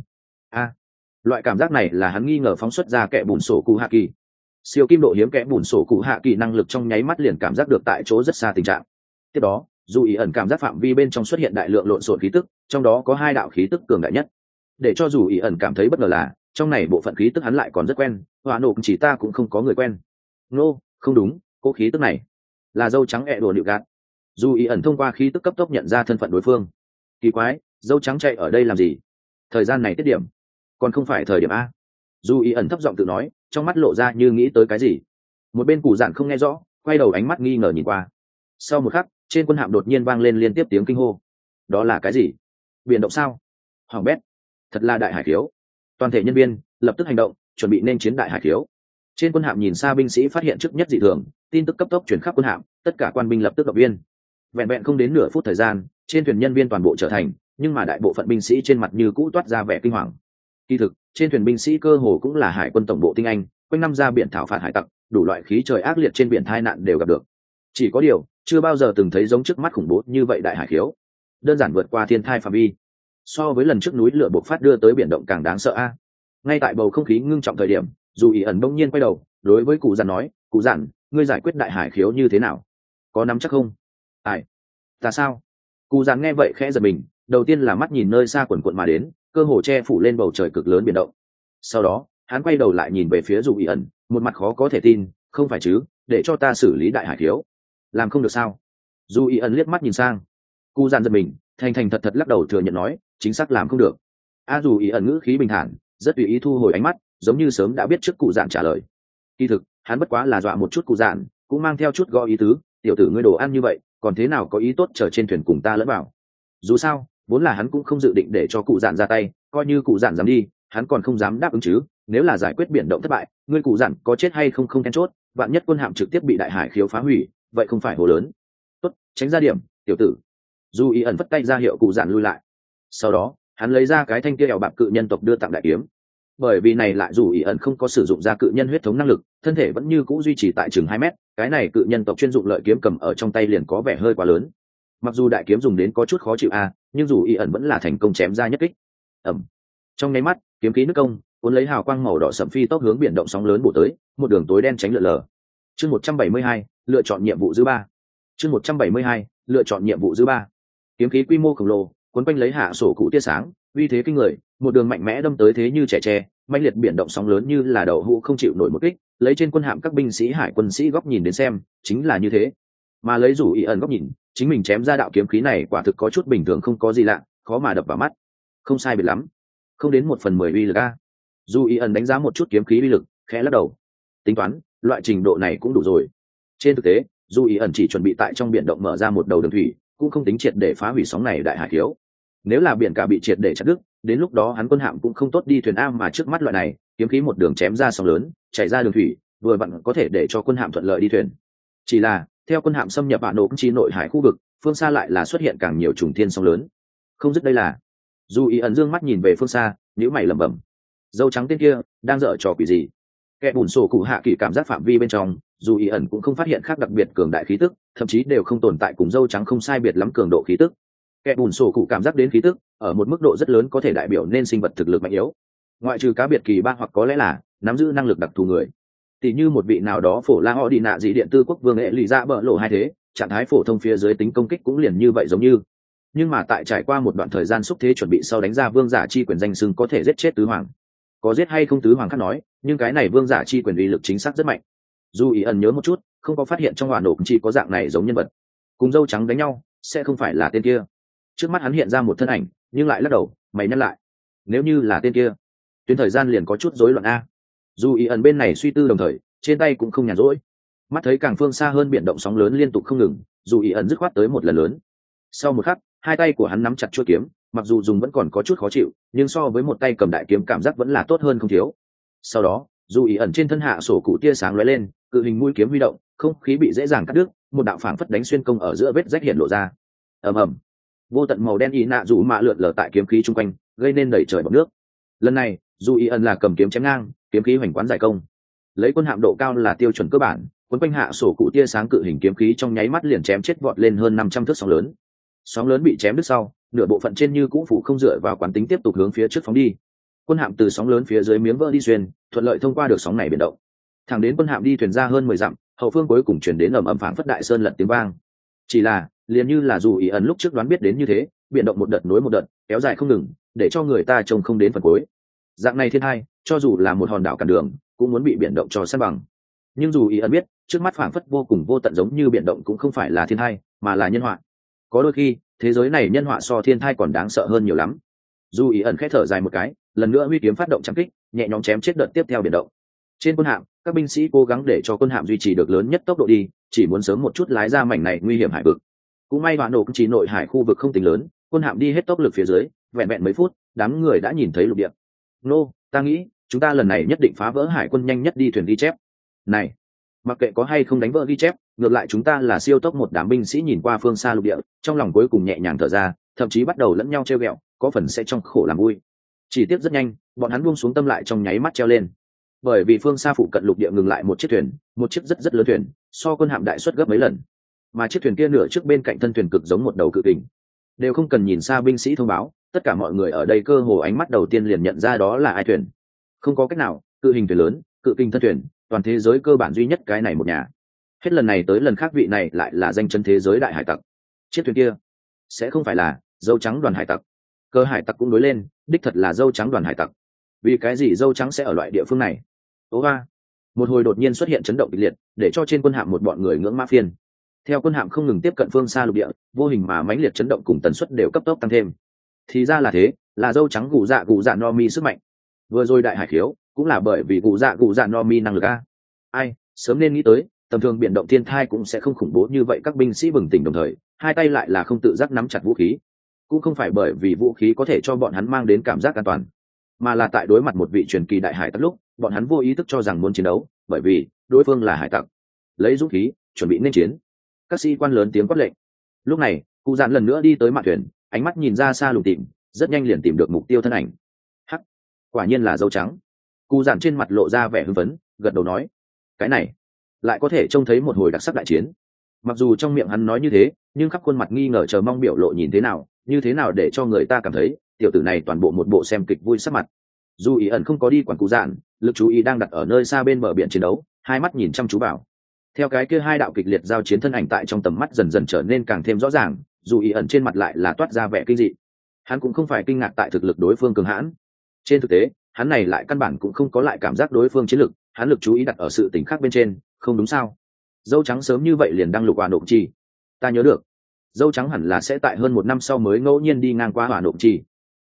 Loại cảm giác này là hắn nghi ngờ phóng xuất ra kẻ bùn sổ cụ hạ kỳ. Siêu kim độ hiếm kẽ bùn sổ cụ hạ kỳ năng lực trong nháy mắt liền cảm giác được tại chỗ rất xa tình trạng. Tiếp đó, dù ý ẩn cảm giác phạm vi bên trong xuất hiện đại lượng lộn xộn khí tức, trong đó có 2 đạo khí tức cường đại nhất. Để cho dù ý ẩn cảm thấy bất ngờ là, trong này bộ phận khí tức hắn lại còn rất quen, Hoa Nô chỉ ta cũng không có người quen. Không đúng, cô khí tức này là dâu trắng ẹ đùa nịu gạt. Dù ý ẩn thông qua khí tức cấp tốc nhận ra thân phận đối phương. Kỳ quái, dâu trắng chạy ở đây làm gì? Thời gian này tiết điểm, còn không phải thời điểm a. Dù ý ẩn thấp giọng tự nói, trong mắt lộ ra như nghĩ tới cái gì. Một bên cụ dạn không nghe rõ, quay đầu ánh mắt nghi ngờ nhìn qua. Sau một khắc, trên quân hạm đột nhiên vang lên liên tiếp tiếng kinh hô. Đó là cái gì? Biển động sao? Hoàng bét, thật là đại hải khiếu. Toàn thể nhân viên lập tức hành động, chuẩn bị nên chiến đại hải khiếu. Trên quân hạm nhìn xa binh sĩ phát hiện trước nhất dị thường, tin tức cấp tốc chuyển khắp quân hạm, tất cả quan binh lập tức động viên. Vẹn vẹn không đến nửa phút thời gian, trên thuyền nhân viên toàn bộ trở thành, nhưng mà đại bộ phận binh sĩ trên mặt như cũ toát ra vẻ kinh hoàng. Kỳ thực, trên thuyền binh sĩ cơ hồ cũng là hải quân tổng bộ tinh anh, quanh năm ra biển thảo phạt hải tặc, đủ loại khí trời ác liệt trên biển tai nạn đều gặp được. Chỉ có điều, chưa bao giờ từng thấy giống trước mắt khủng bố như vậy đại hải khiếu, đơn giản vượt qua thiên thai phạm vi. So với lần trước núi lửa bộc phát đưa tới biển động càng đáng sợ a. Ngay tại bầu không khí ngưng trọng thời điểm, dù ý ẩn bỗng nhiên quay đầu, đối với cụ dặn nói, cụ dặn, ngươi giải quyết đại hải khiếu như thế nào? Có nắm chắc không? Ta sao? Cụ dặn nghe vậy khẽ giật mình, đầu tiên là mắt nhìn nơi xa quần quận mà đến, cơ hồ che phủ lên bầu trời cực lớn biển động. Sau đó, hắn quay đầu lại nhìn về phía dù ý ẩn, một mặt khó có thể tin, không phải chứ, để cho ta xử lý đại hải khiếu, làm không được sao? Dù ý ẩn liếc mắt nhìn sang, cụ dặn giật mình, thành thành thật thật lắc đầu thừa nhận nói, chính xác làm không được. Dù ý ẩn ngữ khí bình thản, rất tùy ý thu hồi ánh mắt, giống như sớm đã biết trước cụ dạn trả lời. Kỳ thực, hắn bất quá là dọa một chút cụ dạn, cũng mang theo chút gõ ý tứ, tiểu tử ngươi đồ ăn như vậy, còn thế nào có ý tốt chờ trên thuyền cùng ta lẫn vào. Dù sao, vốn là hắn cũng không dự định để cho cụ dạn ra tay, coi như cụ dạn dám đi, hắn còn không dám đáp ứng chứ. Nếu là giải quyết biển động thất bại, ngươi cụ dạn có chết hay không không then chốt, vạn nhất quân hạm trực tiếp bị đại hải khiếu phá hủy, vậy không phải hồ lớn. Tốt, tránh ra điểm, tiểu tử. Dù ý ẩn vất tay ra hiệu cụ dạn lui lại. Sau đó, hắn lấy ra cái thanh kia ẻo bạc cự nhân tộc đưa tặng đại kiếm. Bởi vì này lại dù ý ẩn không có sử dụng ra cự nhân huyết thống năng lực, thân thể vẫn như cũ duy trì tại chừng 2 mét, cái này cự nhân tộc chuyên dụng lợi kiếm cầm ở trong tay liền có vẻ hơi quá lớn. Mặc dù đại kiếm dùng đến có chút khó chịu nhưng dù ý ẩn vẫn là thành công chém ra nhất kích. Trong nháy mắt, kiếm khí nước công cuốn lấy hào quang màu đỏ sẫm phi tốc hướng biển động sóng lớn bổ tới, một đường tối đen tránh lượn lờ. Chương 172, lựa chọn nhiệm vụ thứ 3. Chương 172, lựa chọn nhiệm vụ thứ 3. Kiếm khí quy mô khổng lồ, cuốn quanh lấy hạ sổ cụ tia sáng, uy thế kinh người, một đường mạnh mẽ đâm tới thế như trẻ tre, mãnh liệt biển động sóng lớn như là đậu hũ không chịu nổi một kích, lấy trên quân hạm các binh sĩ hải quân sĩ góc nhìn đến xem, chính là như thế. Mà lấy dù ý ẩn góc nhìn, chính mình chém ra đạo kiếm khí này quả thực có chút bình thường không có gì lạ, khó mà đập vào mắt. không sai biệt lắm, không đến 1/10 uy lực a. Dù ý ẩn đánh giá một chút kiếm khí uy lực, khẽ lắc đầu. Tính toán loại trình độ này cũng đủ rồi. Trên thực tế, dù ý ẩn chỉ chuẩn bị tại trong biển động mở ra một đầu đường thủy, cũng không tính triệt để phá hủy sóng này đại hải khiếu. Nếu là biển cả bị triệt để chặt đứt, đến lúc đó hắn quân hạm cũng không tốt đi thuyền am, mà trước mắt loại này kiếm khí một đường chém ra sóng lớn, chạy ra đường thủy, vừa vặn có thể để cho quân hạm thuận lợi đi thuyền. Chỉ là theo quân hạm xâm nhập bản nổ chi nội hải khu vực, phương xa lại là xuất hiện càng nhiều trùng thiên sóng lớn. Không dứt đây là. Dù ý ẩn dương mắt nhìn về phương xa, nhíu mày lẩm bẩm. Dâu trắng tên kia đang dở trò quỷ gì? Kẻ bùn sổ cụ hạ kỳ cảm giác phạm vi bên trong, dù ý ẩn cũng không phát hiện khác đặc biệt cường đại khí tức, thậm chí đều không tồn tại cùng dâu trắng không sai biệt lắm cường độ khí tức. Kẻ bùn sổ cụ cảm giác đến khí tức ở một mức độ rất lớn có thể đại biểu nên sinh vật thực lực mạnh yếu, ngoại trừ cá biệt kỳ ba hoặc có lẽ là nắm giữ năng lực đặc thù người, tỷ như một vị nào đó phổ la họ đi nạ dị điện tư quốc vương hệ lì ra bỡ lộ hai thế, trạng thái phổ thông phía dưới tính công kích cũng liền như vậy giống như. Nhưng mà tại trải qua một đoạn thời gian xúc thế chuẩn bị sau đánh ra vương giả chi quyền danh xưng có thể giết chết tứ hoàng. Có giết hay không tứ hoàng khác nói, nhưng cái này vương giả chi quyền uy lực chính xác rất mạnh. Dù ý ẩn nhớ một chút, không có phát hiện trong hỏa nổ chỉ có dạng này giống nhân vật. Cùng dâu trắng đánh nhau, sẽ không phải là tên kia. Trước mắt hắn hiện ra một thân ảnh, nhưng lại lắc đầu, mày nhắc lại. Nếu như là tên kia, tuyến thời gian liền có chút rối loạn a. Dù ý ẩn bên này suy tư đồng thời, trên tay cũng không nhàn rỗi. Mắt thấy càng phương xa hơn biển động sóng lớn liên tục không ngừng, dù ý ẩn dứt khoát tới một lần lớn. Sau một khắc, hai tay của hắn nắm chặt chuôi kiếm, mặc dù dùng vẫn còn có chút khó chịu, nhưng so với một tay cầm đại kiếm cảm giác vẫn là tốt hơn không thiếu. Sau đó, dù ý ẩn trên thân hạ sổ cụ tia sáng lóe lên, cự hình mũi kiếm huy động, không khí bị dễ dàng cắt đứt, một đạo phảng phất đánh xuyên công ở giữa vết rách hiện lộ ra. Ầm ầm, vô tận màu đen y nạ dù mạ lượn lờ tại kiếm khí chung quanh, gây nên đẩy trời bọt nước. Lần này, dù ý ẩn là cầm kiếm chém ngang, kiếm khí hoành quán giải công. Lấy quân hạm độ cao là tiêu chuẩn cơ bản, quấn quanh hạ sổ cụ tia sáng cự hình kiếm khí trong nháy mắt liền chém chết vọt lên hơn 500 thước sóng lớn. Sóng lớn bị chém đứt sau, nửa bộ phận trên như cũ phủ không dựa vào quán tính tiếp tục hướng phía trước phóng đi. Quân hạm từ sóng lớn phía dưới miếng vỡ đi xuyên, thuận lợi thông qua được sóng này biến động. Thẳng đến quân hạm đi thuyền ra hơn 10 dặm, hậu phương cuối cùng chuyển đến ầm ầm phảng phất đại sơn lật tiếng vang. Chỉ là, liền như là dù ý ẩn lúc trước đoán biết đến như thế, biến động một đợt nối một đợt, kéo dài không ngừng, để cho người ta trông không đến phần cuối. Dạng này thiên hai, cho dù là một hòn đảo cản đường, cũng muốn bị biến động cho san bằng. Nhưng dù ý ẩn biết, trước mắt phảng phất vô cùng vô tận giống như biến động cũng không phải là thiên hai, mà là nhân họa. Có đôi khi, thế giới này nhân họa so thiên thai còn đáng sợ hơn nhiều lắm. Dù ý ẩn khẽ thở dài một cái, lần nữa huy kiếm phát động chạm kích, nhẹ nhõm chém chết đợt tiếp theo biển động. Trên quân hạm, các binh sĩ cố gắng để cho quân hạm duy trì được lớn nhất tốc độ đi, chỉ muốn sớm một chút lái ra mảnh này nguy hiểm hải vực. Cũng may đoạn nổ chỉ nội hải khu vực không tính lớn, quân hạm đi hết tốc lực phía dưới, vẹn vẹn mấy phút, đám người đã nhìn thấy lục địa. Nô, ta nghĩ, chúng ta lần này nhất định phá vỡ hải quân nhanh nhất đi thuyền ghi chép. Này, mặc kệ có hay không đánh vỡ ghi chép, ngược lại chúng ta là siêu tốc. Một đám binh sĩ nhìn qua phương xa lục địa, trong lòng cuối cùng nhẹ nhàng thở ra, thậm chí bắt đầu lẫn nhau trêu ghẹo, có phần sẽ trong khổ làm vui. Chỉ tiếc rất nhanh, bọn hắn buông xuống tâm lại trong nháy mắt treo lên, bởi vì phương xa phụ cận lục địa ngừng lại một chiếc thuyền, một chiếc rất rất lớn thuyền, so quân hạm đại suất gấp mấy lần, mà chiếc thuyền kia nửa trước bên cạnh thân thuyền cực giống một đầu cự kình. Đều không cần nhìn xa binh sĩ thông báo, tất cả mọi người ở đây cơ hồ ánh mắt đầu tiên liền nhận ra đó là ai thuyền. Không có cách nào, cự hình thuyền lớn, cự kình thân thuyền, toàn thế giới cơ bản duy nhất cái này một nhà. Hết lần này tới lần khác vị này lại là danh chân thế giới đại hải tặc. Chiếc thuyền kia sẽ không phải là dâu trắng đoàn hải tặc. Cơ hải tặc cũng đối lên, đích thật là dâu trắng đoàn hải tặc. Vì cái gì dâu trắng sẽ ở loại địa phương này? Tố ba, một hồi đột nhiên xuất hiện chấn động kịch liệt, để cho trên quân hạm một bọn người ngưỡng mã phiên. Theo quân hạm không ngừng tiếp cận phương xa lục địa, vô hình mà mãnh liệt chấn động cùng tần suất đều cấp tốc tăng thêm. Thì ra là thế, là dâu trắng gù dạ no mi sức mạnh. Vừa rồi đại hải khiếu cũng là bởi vì gù dạ no mi năng lực a. Ai sớm nên nghĩ tới, tầm thường biển động thiên thai cũng sẽ không khủng bố như vậy. Các binh sĩ bừng tỉnh đồng thời, hai tay lại là không tự giác nắm chặt vũ khí. Cũng không phải bởi vì vũ khí có thể cho bọn hắn mang đến cảm giác an toàn, mà là tại đối mặt một vị truyền kỳ đại hải tặc lúc, bọn hắn vô ý thức cho rằng muốn chiến đấu, bởi vì đối phương là hải tặc. Lấy dũng khí, chuẩn bị nên chiến. Các sĩ quan lớn tiếng quát lệnh. Lúc này, cụ dạn lần nữa đi tới mạn thuyền, ánh mắt nhìn ra xa lùng tìm, rất nhanh liền tìm được mục tiêu thân ảnh. Hắc, quả nhiên là dâu trắng. Cụ dạn trên mặt lộ ra vẻ hưng phấn, gật đầu nói: cái này lại có thể trông thấy một hồi đặc sắc đại chiến. Mặc dù trong miệng hắn nói như thế, nhưng khắp khuôn mặt nghi ngờ chờ mong biểu lộ nhìn thế nào, như thế nào để cho người ta cảm thấy tiểu tử này toàn bộ một bộ xem kịch vui sắc mặt. Dù ý ẩn không có đi quản cụ dạn, lực chú ý đang đặt ở nơi xa bên bờ biển chiến đấu, hai mắt nhìn chăm chú vào. Theo cái kia hai đạo kịch liệt giao chiến thân ảnh tại trong tầm mắt dần dần trở nên càng thêm rõ ràng, dù ý ẩn trên mặt lại là toát ra vẻ kinh dị. Hắn cũng không phải kinh ngạc tại thực lực đối phương cường hãn. Trên thực tế, hắn này lại căn bản cũng không có lại cảm giác đối phương chiến lực, hắn lực chú ý đặt ở sự tình khác bên trên. Không đúng sao? Dâu trắng sớm như vậy liền đăng lục hỏa nộp chi. Ta nhớ được, dâu trắng hẳn là sẽ tại hơn 1 năm sau mới ngẫu nhiên đi ngang qua hỏa nộp chi.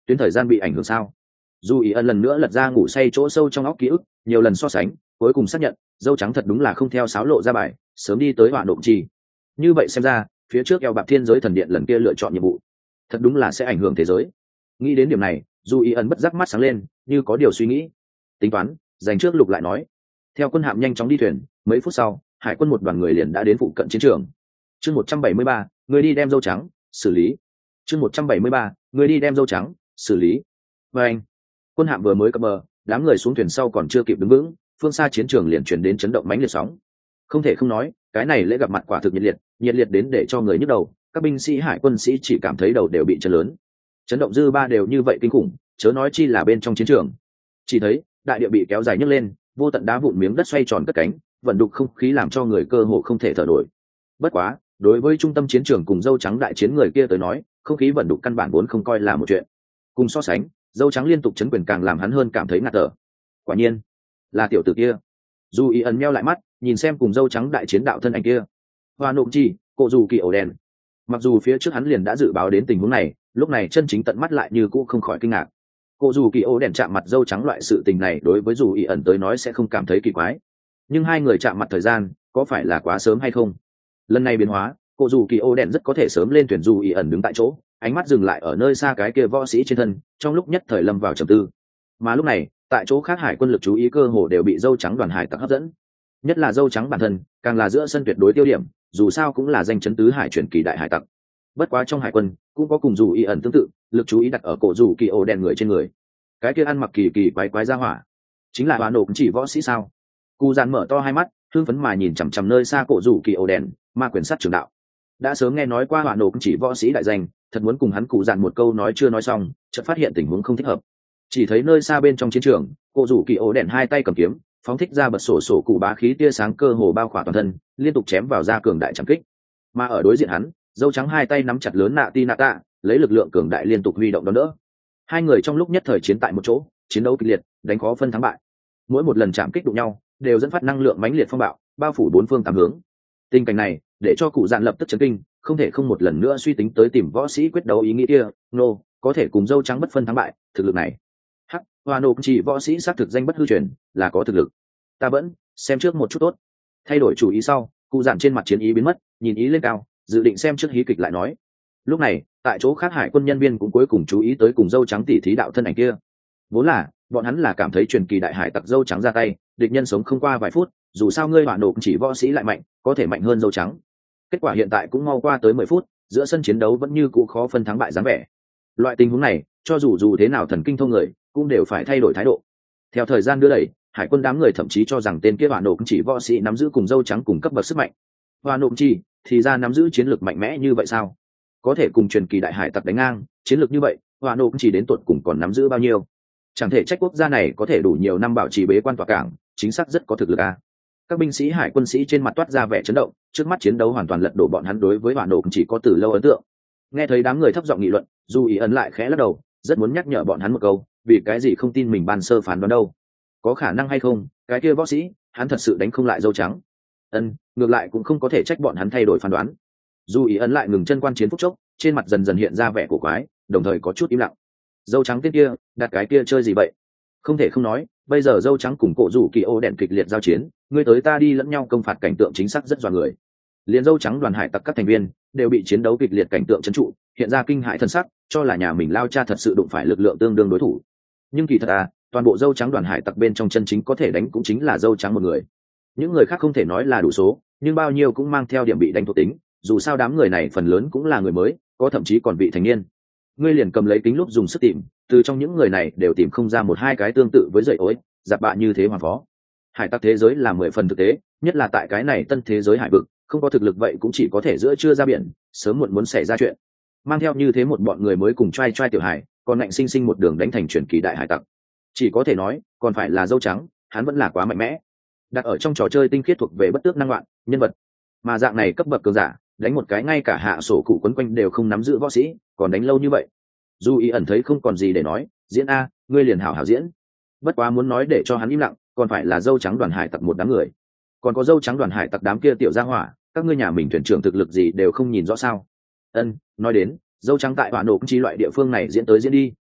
tuyến thời gian bị ảnh hưởng sao? Dù ý ẩn lần nữa lật ra ngủ say chỗ sâu trong óc ký ức, nhiều lần so sánh, cuối cùng xác nhận dâu trắng thật đúng là không theo sáo lộ ra bài, sớm đi tới hỏa nộm chi. Như vậy xem ra phía trước eo bạc thiên giới thần điện lần kia lựa chọn nhiệm vụ thật đúng là sẽ ảnh hưởng thế giới. Nghĩ đến điểm này, dù ý ẩn bất giác mắt sáng lên, như có điều suy nghĩ. Tính toán dành trước lục lại nói. Theo quân hạm nhanh chóng đi thuyền, mấy phút sau hải quân một đoàn người liền đã đến phụ cận chiến trường. Chương 173, người đi đem dâu trắng xử lý. Chương 173, người đi đem dâu trắng xử lý. Và anh, quân hạm vừa mới cập bờ, đám người xuống thuyền sau còn chưa kịp đứng vững, phương xa chiến trường liền chuyển đến chấn động mãnh liệt sóng. Không thể không nói, cái này lễ gặp mặt quả thực nhiệt liệt đến để cho người nhức đầu. Các binh sĩ hải quân sĩ chỉ cảm thấy đầu đều bị chấn lớn, chấn động dư ba đều như vậy kinh khủng, chớ nói chi là bên trong chiến trường. Chỉ thấy đại địa bị kéo dài nhấc lên, vô tận đá vụn miếng đất xoay tròn cất cánh, vận đục không khí làm cho người cơ hồ không thể thở nổi. Bất quá, đối với trung tâm chiến trường cùng dâu trắng đại chiến người kia tới nói, không khí vận đục căn bản vốn không coi là một chuyện. Cùng so sánh, dâu trắng liên tục chấn quyền càng làm hắn hơn cảm thấy ngạt thở. Quả nhiên là tiểu tử kia. Dù ý ẩn meo lại mắt, nhìn xem cùng dâu trắng đại chiến đạo thân ảnh kia. Hoa nộm chi, cổ dù kỳ ổ đen. Mặc dù phía trước hắn liền đã dự báo đến tình huống này, lúc này chân chính tận mắt lại như cũ không khỏi kinh ngạc. Cổ dù kỳ ổ đen chạm mặt dâu trắng loại sự tình này đối với dù ý ẩn tới nói sẽ không cảm thấy kỳ quái, nhưng hai người chạm mặt thời gian có phải là quá sớm hay không? Lần này biến hóa, cổ dù kỳ ổ đen rất có thể sớm lên thuyền. Dù ý ẩn đứng tại chỗ, ánh mắt dừng lại ở nơi xa cái kia võ sĩ trên thân, trong lúc nhất thời lâm vào trầm tư. Mà lúc này tại chỗ khác hải quân lực chú ý cơ hồ đều bị dâu trắng đoàn hải tặc hấp dẫn, nhất là dâu trắng bản thân càng là giữa sân tuyệt đối tiêu điểm, dù sao cũng là danh chấn tứ hải truyền kỳ đại hải tặc. Bất quá trong hải quân cũng có cùng dù ý ẩn tương tự, lực chú ý đặt ở cổ dù kỳ ổ đen người trên người. Cái kia ăn mặc kỳ quái ra hỏa chính là Hoa nộp chỉ võ sĩ sao? Cụ dàn mở to hai mắt, hưng phấn mà nhìn chằm chằm nơi xa cổ dù kỳ ổ đen, ma quyền sát trường đạo. Đã sớm nghe nói qua Hoa nộp chỉ võ sĩ đại danh, thật muốn cùng hắn cụ dàn một câu nói chưa nói xong, chợt phát hiện tình huống không thích hợp. Chỉ thấy nơi xa bên trong chiến trường, cổ dù kỳ ổ đen hai tay cầm kiếm, phóng thích ra bật sổ cụ bá khí tia sáng cơ hồ bao khỏa toàn thân, liên tục chém vào ra cường đại trảm kích. Mà ở đối diện hắn, dâu trắng hai tay nắm chặt lớn nạ ti nạ tạ, lấy lực lượng cường đại liên tục huy động đón đỡ. Hai người trong lúc nhất thời chiến tại một chỗ, chiến đấu kịch liệt, đánh khó phân thắng bại. Mỗi một lần chạm kích đụng nhau đều dẫn phát năng lượng mãnh liệt phong bạo, bao phủ bốn phương tám hướng. Tình cảnh này để cho cụ dạn lập tức chấn kinh, không thể không một lần nữa suy tính tới tìm võ sĩ quyết đấu ý nghĩ kia. Có thể cùng dâu trắng bất phân thắng bại, thực lực này Hoa nộp chỉ võ sĩ xác thực danh bất hư truyền, là có thực lực. Ta vẫn xem trước một chút tốt. Thay đổi chủ ý sau, cụ dạn trên mặt chiến ý biến mất, nhìn ý lên cao, dự định xem trước hí kịch lại nói. Lúc này tại chỗ khác hải quân nhân viên cũng cuối cùng chú ý tới cùng dâu trắng tỉ thí đạo thân ảnh kia. Vốn là bọn hắn là cảm thấy truyền kỳ đại hải tặc dâu trắng ra tay, địch nhân sống không qua vài phút, dù sao ngươi Hoa nộp chỉ võ sĩ lại mạnh, có thể mạnh hơn dâu trắng. Kết quả hiện tại cũng mau qua tới 10 phút, giữa sân chiến đấu vẫn như cũ khó phân thắng bại dáng vẻ. Loại tình huống này cho dù thế nào thần kinh thông người cũng đều phải thay đổi thái độ. Theo thời gian đưa đẩy, hải quân đám người thậm chí cho rằng tên kia Hoa nộp chỉ võ sĩ nắm giữ cùng dâu trắng cùng cấp bậc sức mạnh. Hoa nộp chỉ thì ra nắm giữ chiến lược mạnh mẽ như vậy sao? Có thể cùng truyền kỳ đại hải tặc đánh ngang, chiến lược như vậy Hoa nộp chỉ đến tuột cùng còn nắm giữ bao nhiêu? Chẳng thể trách quốc gia này có thể đủ nhiều năm bảo trì bế quan tỏa cảng, chính xác rất có thực lực a. Các binh sĩ hải quân sĩ trên mặt toát ra vẻ chấn động, trước mắt chiến đấu hoàn toàn lật đổ bọn hắn đối với Hoa nộp chỉ có từ lâu ấn tượng. Nghe thấy đám người thấp giọng nghị luận, dù ý ấn lại khẽ lắc đầu, rất muốn nhắc nhở bọn hắn một câu, vì cái gì không tin mình ban sơ phán đoán đâu? Có khả năng hay không cái kia võ sĩ hắn thật sự đánh không lại dâu trắng? Ngược lại cũng không có thể trách bọn hắn thay đổi phán đoán. Dù ý ấn lại ngừng chân quan chiến phút chốc, trên mặt dần dần hiện ra vẻ cổ quái, đồng thời có chút im lặng. Dâu trắng tên kia đặt cái kia chơi gì vậy? Không thể không nói, bây giờ dâu trắng cùng cổ rủ kỳ ô đèn kịch liệt giao chiến, ngươi tới ta đi lẫn nhau công phạt cảnh tượng chính xác rất dọa người. Liền dâu trắng đoàn hải tặc các thành viên đều bị chiến đấu kịch liệt cảnh tượng trấn trụ, hiện ra kinh hãi thân sắc, cho là nhà mình lao cha thật sự đụng phải lực lượng tương đương đối thủ. Nhưng kỳ thật toàn bộ dâu trắng đoàn hải tặc bên trong chân chính có thể đánh cũng chính là dâu trắng một người. Những người khác không thể nói là đủ số, nhưng bao nhiêu cũng mang theo điểm bị đánh thuộc tính, dù sao đám người này phần lớn cũng là người mới, có thậm chí còn vị thành niên. Ngươi liền cầm lấy kính lúp dùng sức tìm, từ trong những người này đều tìm không ra một hai cái tương tự với dậy ối giặc bạ như thế hoàng phó. Hải tặc thế giới là 10 phần thực tế, nhất là tại cái này tân thế giới hải vực, không có thực lực vậy cũng chỉ có thể giữa trưa ra biển, sớm muộn muốn xảy ra chuyện. Mang theo như thế một bọn người mới cùng trai tiểu hải, còn ngạnh sinh sinh một đường đánh thành truyền kỳ đại hải tặc, chỉ có thể nói còn phải là dâu trắng, hắn vẫn là quá mạnh mẽ. Đặt ở trong trò chơi tinh khiết thuộc về bất tước năng loạn nhân vật, mà dạng này cấp bậc cường giả đánh một cái ngay cả hạ sổ cụ quấn quanh đều không nắm giữ võ sĩ, còn đánh lâu như vậy. Dù ý ẩn thấy không còn gì để nói, diễn a, ngươi liền hảo hảo diễn. Bất quá muốn nói để cho hắn im lặng, còn phải là dâu trắng đoàn hải tặc một đám người. Còn có dâu trắng đoàn hải tặc đám kia tiểu gia hỏa, các ngươi nhà mình thuyền trưởng thực lực gì đều không nhìn rõ sao? Nói đến dâu trắng tại Hoa nộp chi loại địa phương này diễn tới diễn đi,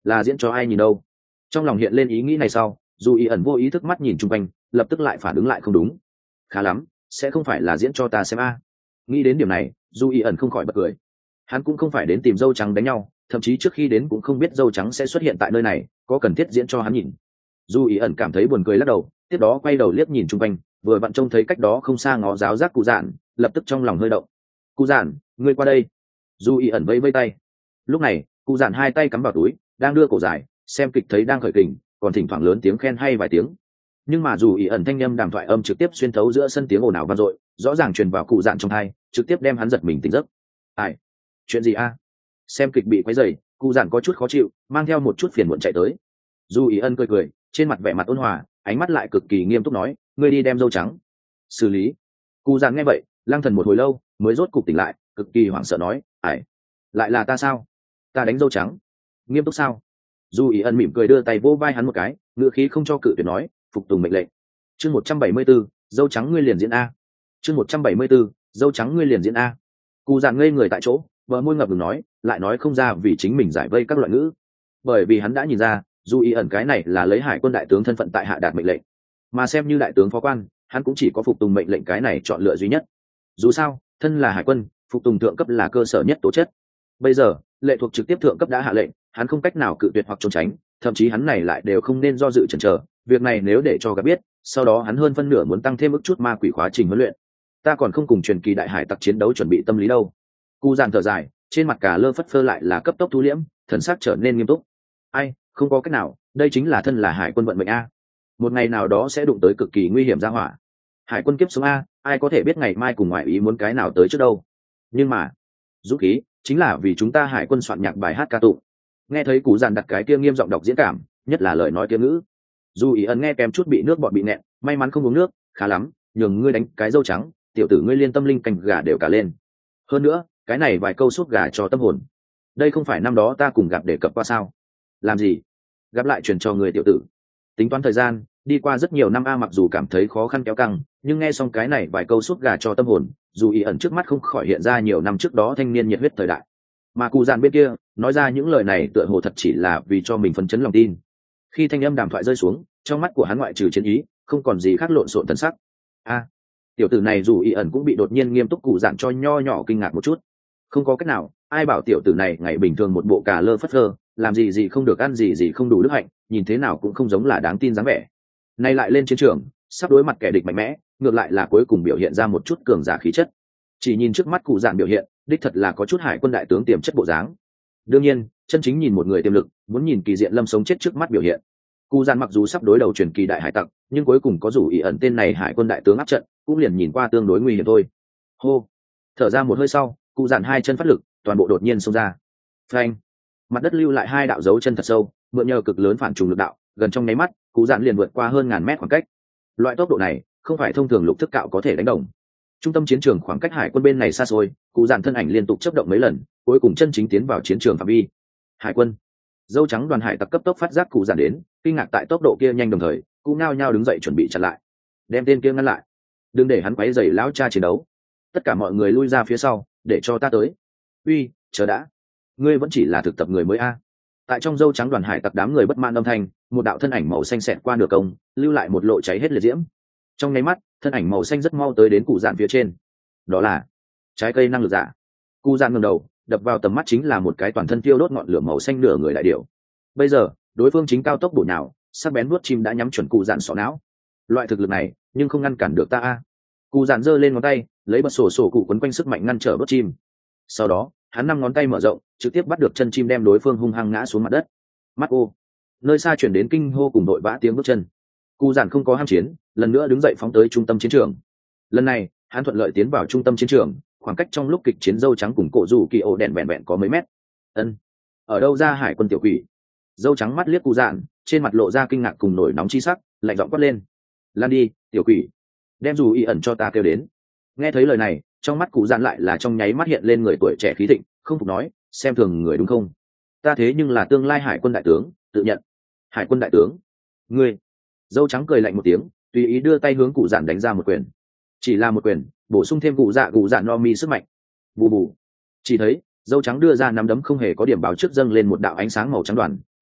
là diễn cho ai nhìn đâu. Trong lòng hiện lên ý nghĩ này sau, dù ý ẩn vô ý thức mắt nhìn chung quanh, lập tức lại phản ứng lại không đúng. Khá lắm, sẽ không phải là diễn cho ta xem a. Nghĩ đến điểm này, dù ý ẩn không khỏi bật cười. Hắn cũng không phải đến tìm dâu trắng đánh nhau, thậm chí trước khi đến cũng không biết dâu trắng sẽ xuất hiện tại nơi này, có cần thiết diễn cho hắn nhìn. Dù ý ẩn cảm thấy buồn cười lắc đầu, tiếp đó quay đầu liếc nhìn chung quanh, vừa vặn trông thấy cách đó không xa ngó giáo giác cụ dạn, lập tức trong lòng hơi động. Cụ dạn, ngươi qua đây. Dù ý ẩn vẫy vẫy tay. Lúc này cụ dạn hai tay cắm vào túi, đang đưa cổ dài, xem kịch thấy đang khởi kình, còn thỉnh thoảng lớn tiếng khen hay vài tiếng. Nhưng mà dù ý ẩn thanh â đàm thoại âm trực tiếp xuyên thấu giữa sân tiếng ồn ào vang dội, rõ ràng truyền vào cụ dạn trong tai, trực tiếp đem hắn giật mình tỉnh giấc. Ai? Chuyện gì a? Xem kịch bị quấy rầy, cụ dạn có chút khó chịu, mang theo một chút phiền muộn chạy tới. Dù ý ân cười cười, trên mặt vẻ mặt ôn hòa, ánh mắt lại cực kỳ nghiêm túc nói, ngươi đi đem dâu trắng xử lý. Cụ dạn nghe vậy, lăng thần một hồi lâu mới rốt cục tỉnh lại, cực kỳ hoảng sợ nói, ải, lại là ta sao? Ta đánh dâu trắng? Nghiêm túc sao? Dù ý ân mỉm cười đưa tay vô vai hắn một cái, ngựa khí không cho cự tuyệt nói, phục tùng mệnh lệnh. Chương 174, dâu trắng ngươi liền diễn a. Chương 174, dâu trắng ngươi liền diễn a. Cụ dạn ngây người tại chỗ, bờ môi ngập ngừng nói, lại nói không ra vì chính mình giải vây các loại ngữ. Bởi vì hắn đã nhìn ra, dù ý ẩn cái này là lấy hải quân đại tướng thân phận tại hạ đạt mệnh lệnh, mà xem như đại tướng phó quan, hắn cũng chỉ có phục tùng mệnh lệnh cái này chọn lựa duy nhất. Dù sao, thân là hải quân, phục tùng thượng cấp là cơ sở nhất tố chất. Bây giờ, lệ thuộc trực tiếp thượng cấp đã hạ lệnh, hắn không cách nào cự tuyệt hoặc trốn tránh, thậm chí hắn này lại đều không nên do dự chần chờ. Việc này nếu để cho gặp biết, sau đó hắn hơn phân nửa muốn tăng thêm ức chút ma quỷ khóa trình huấn luyện. Ta còn không cùng truyền kỳ đại hải tặc chiến đấu chuẩn bị tâm lý đâu. Cu dàn thở dài, trên mặt cả lơ phất phơ lại là cấp tốc thu liễm, thần sắc trở nên nghiêm túc. Ai, không có cách nào, đây chính là thân là hải quân vận mệnh a. Một ngày nào đó sẽ đụng tới cực kỳ nguy hiểm ra hỏa. Hải quân kiếp sống a, ai có thể biết ngày mai cùng ngoại ý muốn cái nào tới trước đâu. Nhưng mà, dũng khí chính là vì chúng ta hải quân soạn nhạc bài hát ca tụng. Nghe thấy cụ dàn đặt cái kia nghiêm giọng đọc diễn cảm, nhất là lời nói kia ngữ. Dù ý ẩn nghe kèm chút bị nước bọt bị nẹn, may mắn không uống nước, khá lắm, nhường ngươi đánh cái dâu trắng, tiểu tử ngươi liên tâm linh cành gà đều cả lên. Hơn nữa, cái này vài câu suốt gà cho tâm hồn. Đây không phải năm đó ta cùng gặp để cập qua sao? Làm gì? Gặp lại truyền cho người tiểu tử. Tính toán thời gian, đi qua rất nhiều năm a, mặc dù cảm thấy khó khăn kéo căng, nhưng nghe xong cái này vài câu suốt gà cho tâm hồn, dù ý ẩn trước mắt không khỏi hiện ra nhiều năm trước đó thanh niên nhiệt huyết thời đại. Mà cụ dàn bên kia nói ra những lời này tựa hồ thật chỉ là vì cho mình phấn chấn lòng tin. Khi thanh âm đàm thoại rơi xuống, trong mắt của hắn ngoại trừ chiến ý, không còn gì khác lộn xộn tần sắc. A, tiểu tử này dù ý ẩn cũng bị đột nhiên nghiêm túc cụ dàn cho nho nhỏ kinh ngạc một chút. Không có cách nào, ai bảo tiểu tử này ngày bình thường một bộ cà lơ phất lơ, làm gì gì không được ăn gì gì không đủ đức hạnh, nhìn thế nào cũng không giống là đáng tin dáng vẻ. Nay lại lên chiến trường, sắp đối mặt kẻ địch mạnh mẽ, ngược lại là cuối cùng biểu hiện ra một chút cường giả khí chất. Chỉ nhìn trước mắt cụ dạn biểu hiện, đích thật là có chút hải quân đại tướng tiềm chất bộ dáng. Đương nhiên, chân chính nhìn một người tiềm lực, muốn nhìn kỳ diện lâm sống chết trước mắt biểu hiện. Cụ dạn mặc dù sắp đối đầu truyền kỳ đại hải tặc, nhưng cuối cùng có rủ ý ẩn tên này hải quân đại tướng áp trận, cũng liền nhìn qua tương đối nguy hiểm thôi. Hô, thở ra một hơi sau, cụ dạn hai chân phát lực, toàn bộ đột nhiên xông ra. Phanh, mặt đất lưu lại hai đạo dấu chân thật sâu, mượn nhờ cực lớn phản trùng lực đạo, gần trong nháy mắt, cụ dạn liền vượt qua hơn ngàn mét khoảng cách. Loại tốc độ này, không phải thông thường lục thức cạo có thể đánh đồng. Trung tâm chiến trường khoảng cách hải quân bên này xa xôi, cụ dạn thân ảnh liên tục chấp động mấy lần, cuối cùng chân chính tiến vào chiến trường phạm vi. Hải quân, dâu trắng đoàn hải tặc cấp tốc phát giác cụ dạn đến, kinh ngạc tại tốc độ kia nhanh, đồng thời cũng nao nhao đứng dậy chuẩn bị chặn lại, đem tên kia ngăn lại, đừng để hắn quấy rầy lão cha chiến đấu. Tất cả mọi người lui ra phía sau, để cho ta tới. Uy, chờ đã, ngươi vẫn chỉ là thực tập người mới a. Tại trong dâu trắng đoàn hải tặc đám người bất mãn âm thanh, một đạo thân ảnh màu xanh xẹt qua nửa công, lưu lại một lộ cháy hết liệt diễm. Trong nháy mắt, thân ảnh màu xanh rất mau tới đến cụ dạn phía trên. Đó là trái cây năng lực giả. Cụ dạn ngẩng đầu, đập vào tầm mắt chính là một cái toàn thân tiêu đốt ngọn lửa màu xanh nửa người đại điểu. Bây giờ, đối phương chính cao tốc bổ nhào, sắc bén vuốt chim đã nhắm chuẩn cụ dạn sọ não. Loại thực lực này, nhưng không ngăn cản được ta a. Cụ dạn giơ lên ngón tay, lấy bật sổ cụ quấn quanh sức mạnh ngăn trở vuốt chim. Sau đó, hắn năm ngón tay mở rộng, trực tiếp bắt được chân chim, đem đối phương hung hăng ngã xuống mặt đất. Mắt ô, nơi xa chuyển đến kinh hô cùng đội vã tiếng bước chân. Cụ dạn không có ham chiến, lần nữa đứng dậy phóng tới trung tâm chiến trường. Lần này, hắn thuận lợi tiến vào trung tâm chiến trường, khoảng cách trong lúc kịch chiến dâu trắng cùng cổ rủ kỳ ổ đèn vẹn vẹn có mấy mét. Ân, ở đâu ra hải quân tiểu quỷ? Dâu trắng mắt liếc cụ dạn, trên mặt lộ ra kinh ngạc cùng nổi nóng chi sắc, lạnh giọng quát lên: lan đi, tiểu quỷ, đem dù y ẩn cho ta kêu đến. Nghe thấy lời này, trong mắt cụ dạn lại là trong nháy mắt hiện lên người tuổi trẻ khí thịnh, không phục nói: xem thường người đúng không? Ta thế nhưng là tương lai hải quân đại tướng, tự nhận. Hải quân đại tướng? Ngươi? Dâu trắng cười lạnh một tiếng, tùy ý đưa tay hướng cụ dạn đánh ra một quyền. Chỉ là một quyền, bổ sung thêm cụ dạ no mi sức mạnh. Bù bù. Chỉ thấy dâu trắng đưa ra nắm đấm không hề có điểm báo trước, dâng lên một đạo ánh sáng màu trắng đoàn,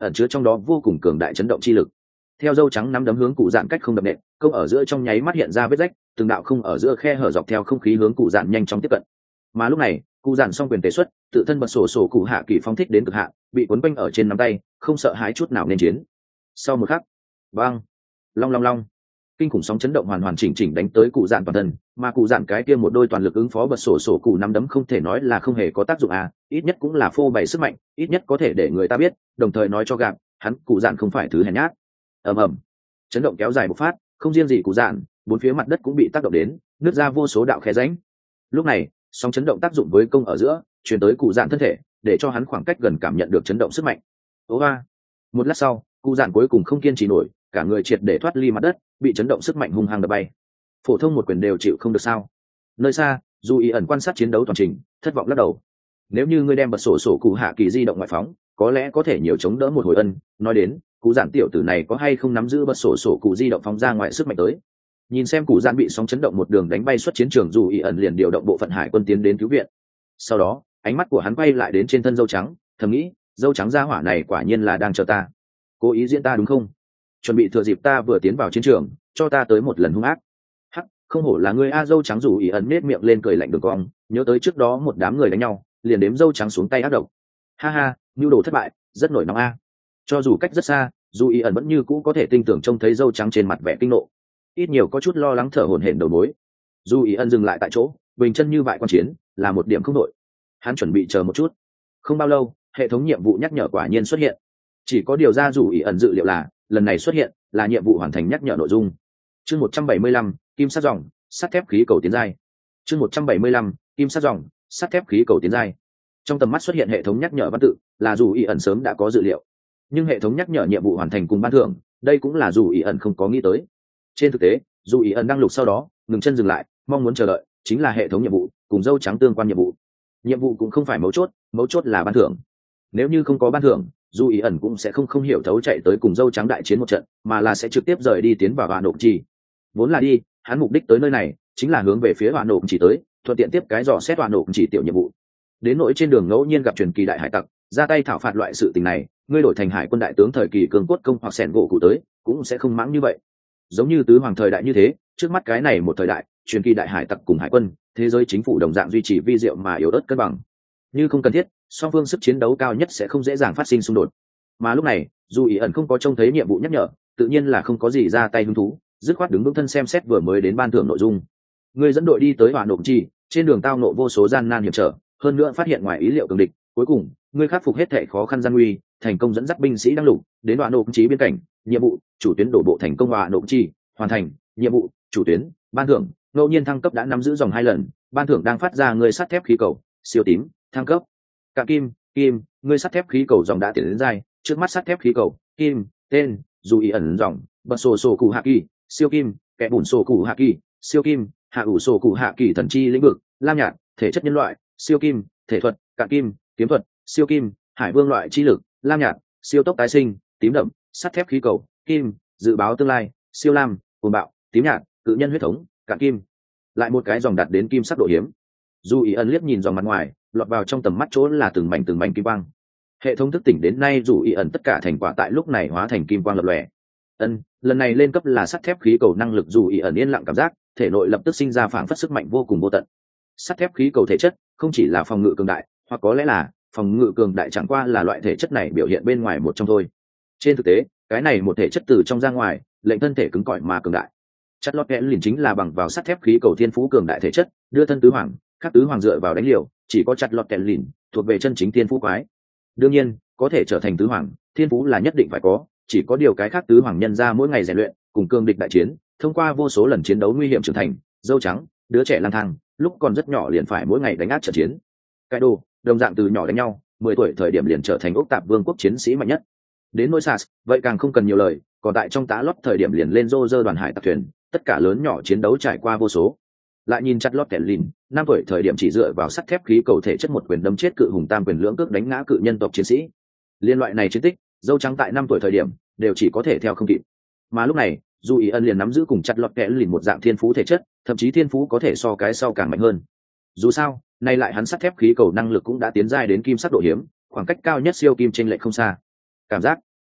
ẩn chứa trong đó vô cùng cường đại chấn động chi lực. Theo dâu trắng nắm đấm hướng cụ dạn cách không đập nện, công ở giữa trong nháy mắt hiện ra vết rách, từng đạo không ở giữa khe hở dọc theo không khí hướng cụ dạn nhanh chóng tiếp cận. Mà lúc này, cụ dạn song quyền tế xuất, tự thân bật sổ cụ hạ kỳ phóng thích đến cực hạn, bị cuốn quanh ở trên nắm tay, không sợ hãi chút nào nên chiến. Sau một khắc, bang, long long long, kinh khủng sóng chấn động hoàn hoàn chỉnh chỉnh đánh tới cụ dạn toàn thân, mà cụ dạn cái kia một đôi toàn lực ứng phó bật sổ cụ nắm đấm không thể nói là không hề có tác dụng à, ít nhất cũng là phô bày sức mạnh, ít nhất có thể để người ta biết, đồng thời nói cho gạt, hắn cụ dạn không phải thứ hèn nhát. Ầm ầm, chấn động kéo dài bộc phát, không riêng gì cụ dạn, bốn phía mặt đất cũng bị tác động đến, nứt ra vô số đạo khe rãnh. Lúc này, sóng chấn động tác dụng với công ở giữa, truyền tới cụ dạn thân thể, để cho hắn khoảng cách gần cảm nhận được chấn động sức mạnh. Ố ba, một lát sau, cụ dạn cuối cùng không kiên trì nổi, cả người triệt để thoát ly mặt đất, bị chấn động sức mạnh hung hăng đập bay. Phổ thông một quyền đều chịu không được sao? Nơi xa, dù ý ẩn quan sát chiến đấu toàn trình, thất vọng lắc đầu. Nếu như ngươi đem bật sổ cụ hạ kỳ di động ngoại phóng, có lẽ có thể nhiều chống đỡ một hồi ân. Nói đến, cụ dạn tiểu tử này có hay không nắm giữ bật sổ cụ di động phóng ra ngoài sức mạnh tới? Nhìn xem cụ dạn bị sóng chấn động một đường đánh bay xuất chiến trường, dù ý ẩn liền điều động bộ phận hải quân tiến đến cứu viện. Sau đó, ánh mắt của hắn quay lại đến trên thân dâu trắng, thầm nghĩ, dâu trắng gia hỏa này quả nhiên là đang chờ ta, cố ý diễn ta đúng không? Chuẩn bị thừa dịp ta vừa tiến vào chiến trường, cho ta tới một lần hung ác. Hắc, không hổ là ngươi a. Dâu trắng dù ý ẩn nết miệng lên cười lạnh đường cong, nhớ tới trước đó một đám người đánh nhau, liền đếm dâu trắng xuống tay ác độc. Ha ha, nhu đồ thất bại, rất nổi nóng a. Cho dù cách rất xa, dù ý ẩn vẫn như cũ có thể tinh tưởng trông thấy dâu trắng trên mặt vẻ kinh nộ, ít nhiều có chút lo lắng thở hổn hển đầu mối. Dù ý ẩn dừng lại tại chỗ, bình chân như vậy quan chiến, là một điểm không đội. Hắn chuẩn bị chờ một chút. Không bao lâu, hệ thống nhiệm vụ nhắc nhở quả nhiên xuất hiện. Chỉ có điều ra dù ý ẩn dự liệu là lần này xuất hiện là nhiệm vụ hoàn thành nhắc nhở nội dung. Chương 175, kim sắt dòng, sắt thép khí cầu tiến giai. Chương 175, kim sắt dòng, sắt thép khí cầu tiến giai. Trong tầm mắt xuất hiện hệ thống nhắc nhở văn tự, là dù ý ẩn sớm đã có dự liệu. Nhưng hệ thống nhắc nhở nhiệm vụ hoàn thành cùng ban thưởng, đây cũng là dù ý ẩn không có nghĩ tới. Trên thực tế, dù ý ẩn đăng lục sau đó, ngừng chân dừng lại, mong muốn chờ đợi chính là hệ thống nhiệm vụ cùng dâu trắng tương quan nhiệm vụ. Nhiệm vụ cũng không phải mấu chốt là ban thưởng. Nếu như không có ban thưởng, dù ý ẩn cũng sẽ không hiểu thấu chạy tới cùng dâu trắng đại chiến một trận, mà là sẽ trực tiếp rời đi tiến vào Hỏa Nộ Chỉ. Vốn là đi, hắn mục đích tới nơi này chính là hướng về phía Hỏa Nộ Chỉ tới, thuận tiện tiếp cái dò xét Hỏa Nộ Chỉ tiểu nhiệm vụ. Đến nỗi trên đường ngẫu nhiên gặp truyền kỳ đại hải tặc, ra tay thảo phạt loại sự tình này, ngươi đổi thành hải quân đại tướng thời kỳ cường cốt công hoặc sẻn gỗ cụ tới, cũng sẽ không mãng như vậy. Giống như tứ hoàng thời đại như thế, trước mắt cái này một thời đại, truyền kỳ đại hải tặc cùng hải quân, thế giới chính phủ đồng dạng duy trì vi diệu mà yếu ớt cân bằng. Như không cần thiết, song phương sức chiến đấu cao nhất sẽ không dễ dàng phát sinh xung đột. Mà lúc này, dù ý ẩn không có trông thấy nhiệm vụ nhắc nhở, tự nhiên là không có gì ra tay hứng thú, dứt khoát đứng vững thân xem xét vừa mới đến ban thưởng nội dung. Người dẫn đội đi tới Hỏa Nộ Chỉ, trên đường tao nộ vô số gian nan hiểm trở, hơn nữa phát hiện ngoài ý liệu cường địch, cuối cùng, ngươi khắc phục hết thảy khó khăn gian nguy, thành công dẫn dắt binh sĩ đăng lục đến Hỏa Nộ Chỉ biên cảnh, nhiệm vụ, chủ tuyến đổ bộ thành công Hỏa Nộ Chỉ, hoàn thành, nhiệm vụ, chủ tuyến, ban thưởng, ngẫu nhiên thăng cấp đã nắm giữ dòng 2 lần, ban thưởng đang phát ra người sắt thép khí cầu, siêu tím, thăng cấp. Cả kim, ngươi sắt thép khí cầu dòng đã tiến đến giai, trước mắt sắt thép khí cầu, kim, tên, dù ý ẩn dòng, bật sổ cụ hạ kỳ, siêu kim, kẻ bùn sổ cụ hạ kỳ, siêu kim, hạ ủ sổ cụ hạ kỳ thần chi lĩnh vực, lam nhạt, thể chất nhân loại, siêu kim, thể thuật, cạn kim, kiếm thuật, siêu kim, hải vương loại chi lực, lam nhạt, siêu tốc tái sinh, tím đậm, sắt thép khí cầu, kim, dự báo tương lai, siêu lam, cuồng bạo, tím nhạt, cự nhân huyết thống, cạn kim. Lại một cái dòng đạt đến kim sắc độ hiếm. Dù ý ẩn liếc nhìn dòng mặt ngoài, lọt vào trong tầm mắt chỗ là từng mảnh kim quang. Hệ thống thức tỉnh đến nay dù ý ẩn tất cả thành quả tại lúc này hóa thành kim quang lập lòe. Lần này lên cấp là sắt thép khí cầu năng lực, dù ý ẩn yên lặng cảm giác thể nội lập tức sinh ra phảng phất sức mạnh vô cùng vô tận. Sắt thép khí cầu thể chất không chỉ là phòng ngự cường đại, hoặc có lẽ là phòng ngự cường đại chẳng qua là loại thể chất này biểu hiện bên ngoài một trong thôi. Trên thực tế, cái này một thể chất từ trong ra ngoài, lệnh thân thể cứng cỏi mà cường đại. Chất lót kẽ liền chính là bằng vào sắt thép khí cầu thiên phú cường đại thể chất, đưa thân tứ hoàng, các tứ hoàng dựa vào đánh liều, chỉ có chặt lọt kẹt lìn thuộc về chân chính thiên phú quái. Đương nhiên, có thể trở thành tứ hoàng, thiên phú là nhất định phải có, chỉ có điều cái khác tứ hoàng nhân ra mỗi ngày rèn luyện, cùng cương địch đại chiến, thông qua vô số lần chiến đấu nguy hiểm trưởng thành, dâu trắng, đứa trẻ lang thang, lúc còn rất nhỏ liền phải mỗi ngày đánh áp trận chiến. Cái đồ, đồng dạng từ nhỏ đánh nhau, 10 tuổi thời điểm liền trở thành ốc tạp vương quốc chiến sĩ mạnh nhất. Đến nỗi Sas, vậy càng không cần nhiều lời, còn tại trong tá lót thời điểm liền lên rô rơ đoàn hải tặc thuyền, tất cả lớn nhỏ chiến đấu trải qua vô số. Lại nhìn chặt lót kẻ lìn, 5 tuổi thời điểm chỉ dựa vào sắt thép khí cầu thể chất một quyền đâm chết cự hùng tam quyền lưỡng cước đánh ngã cự nhân tộc chiến sĩ. Liên loại này chiến tích, dâu trắng tại 5 tuổi thời điểm đều chỉ có thể theo không kịp. Mà lúc này, dù ý ân liền nắm giữ cùng chặt lọt kẻ lìn một dạng thiên phú thể chất, thậm chí thiên phú có thể so cái sau càng mạnh hơn. Dù sao, nay lại hắn sắt thép khí cầu năng lực cũng đã tiến giai đến kim sắc độ hiếm, khoảng cách cao nhất siêu kim chênh lệch không xa. Cảm giác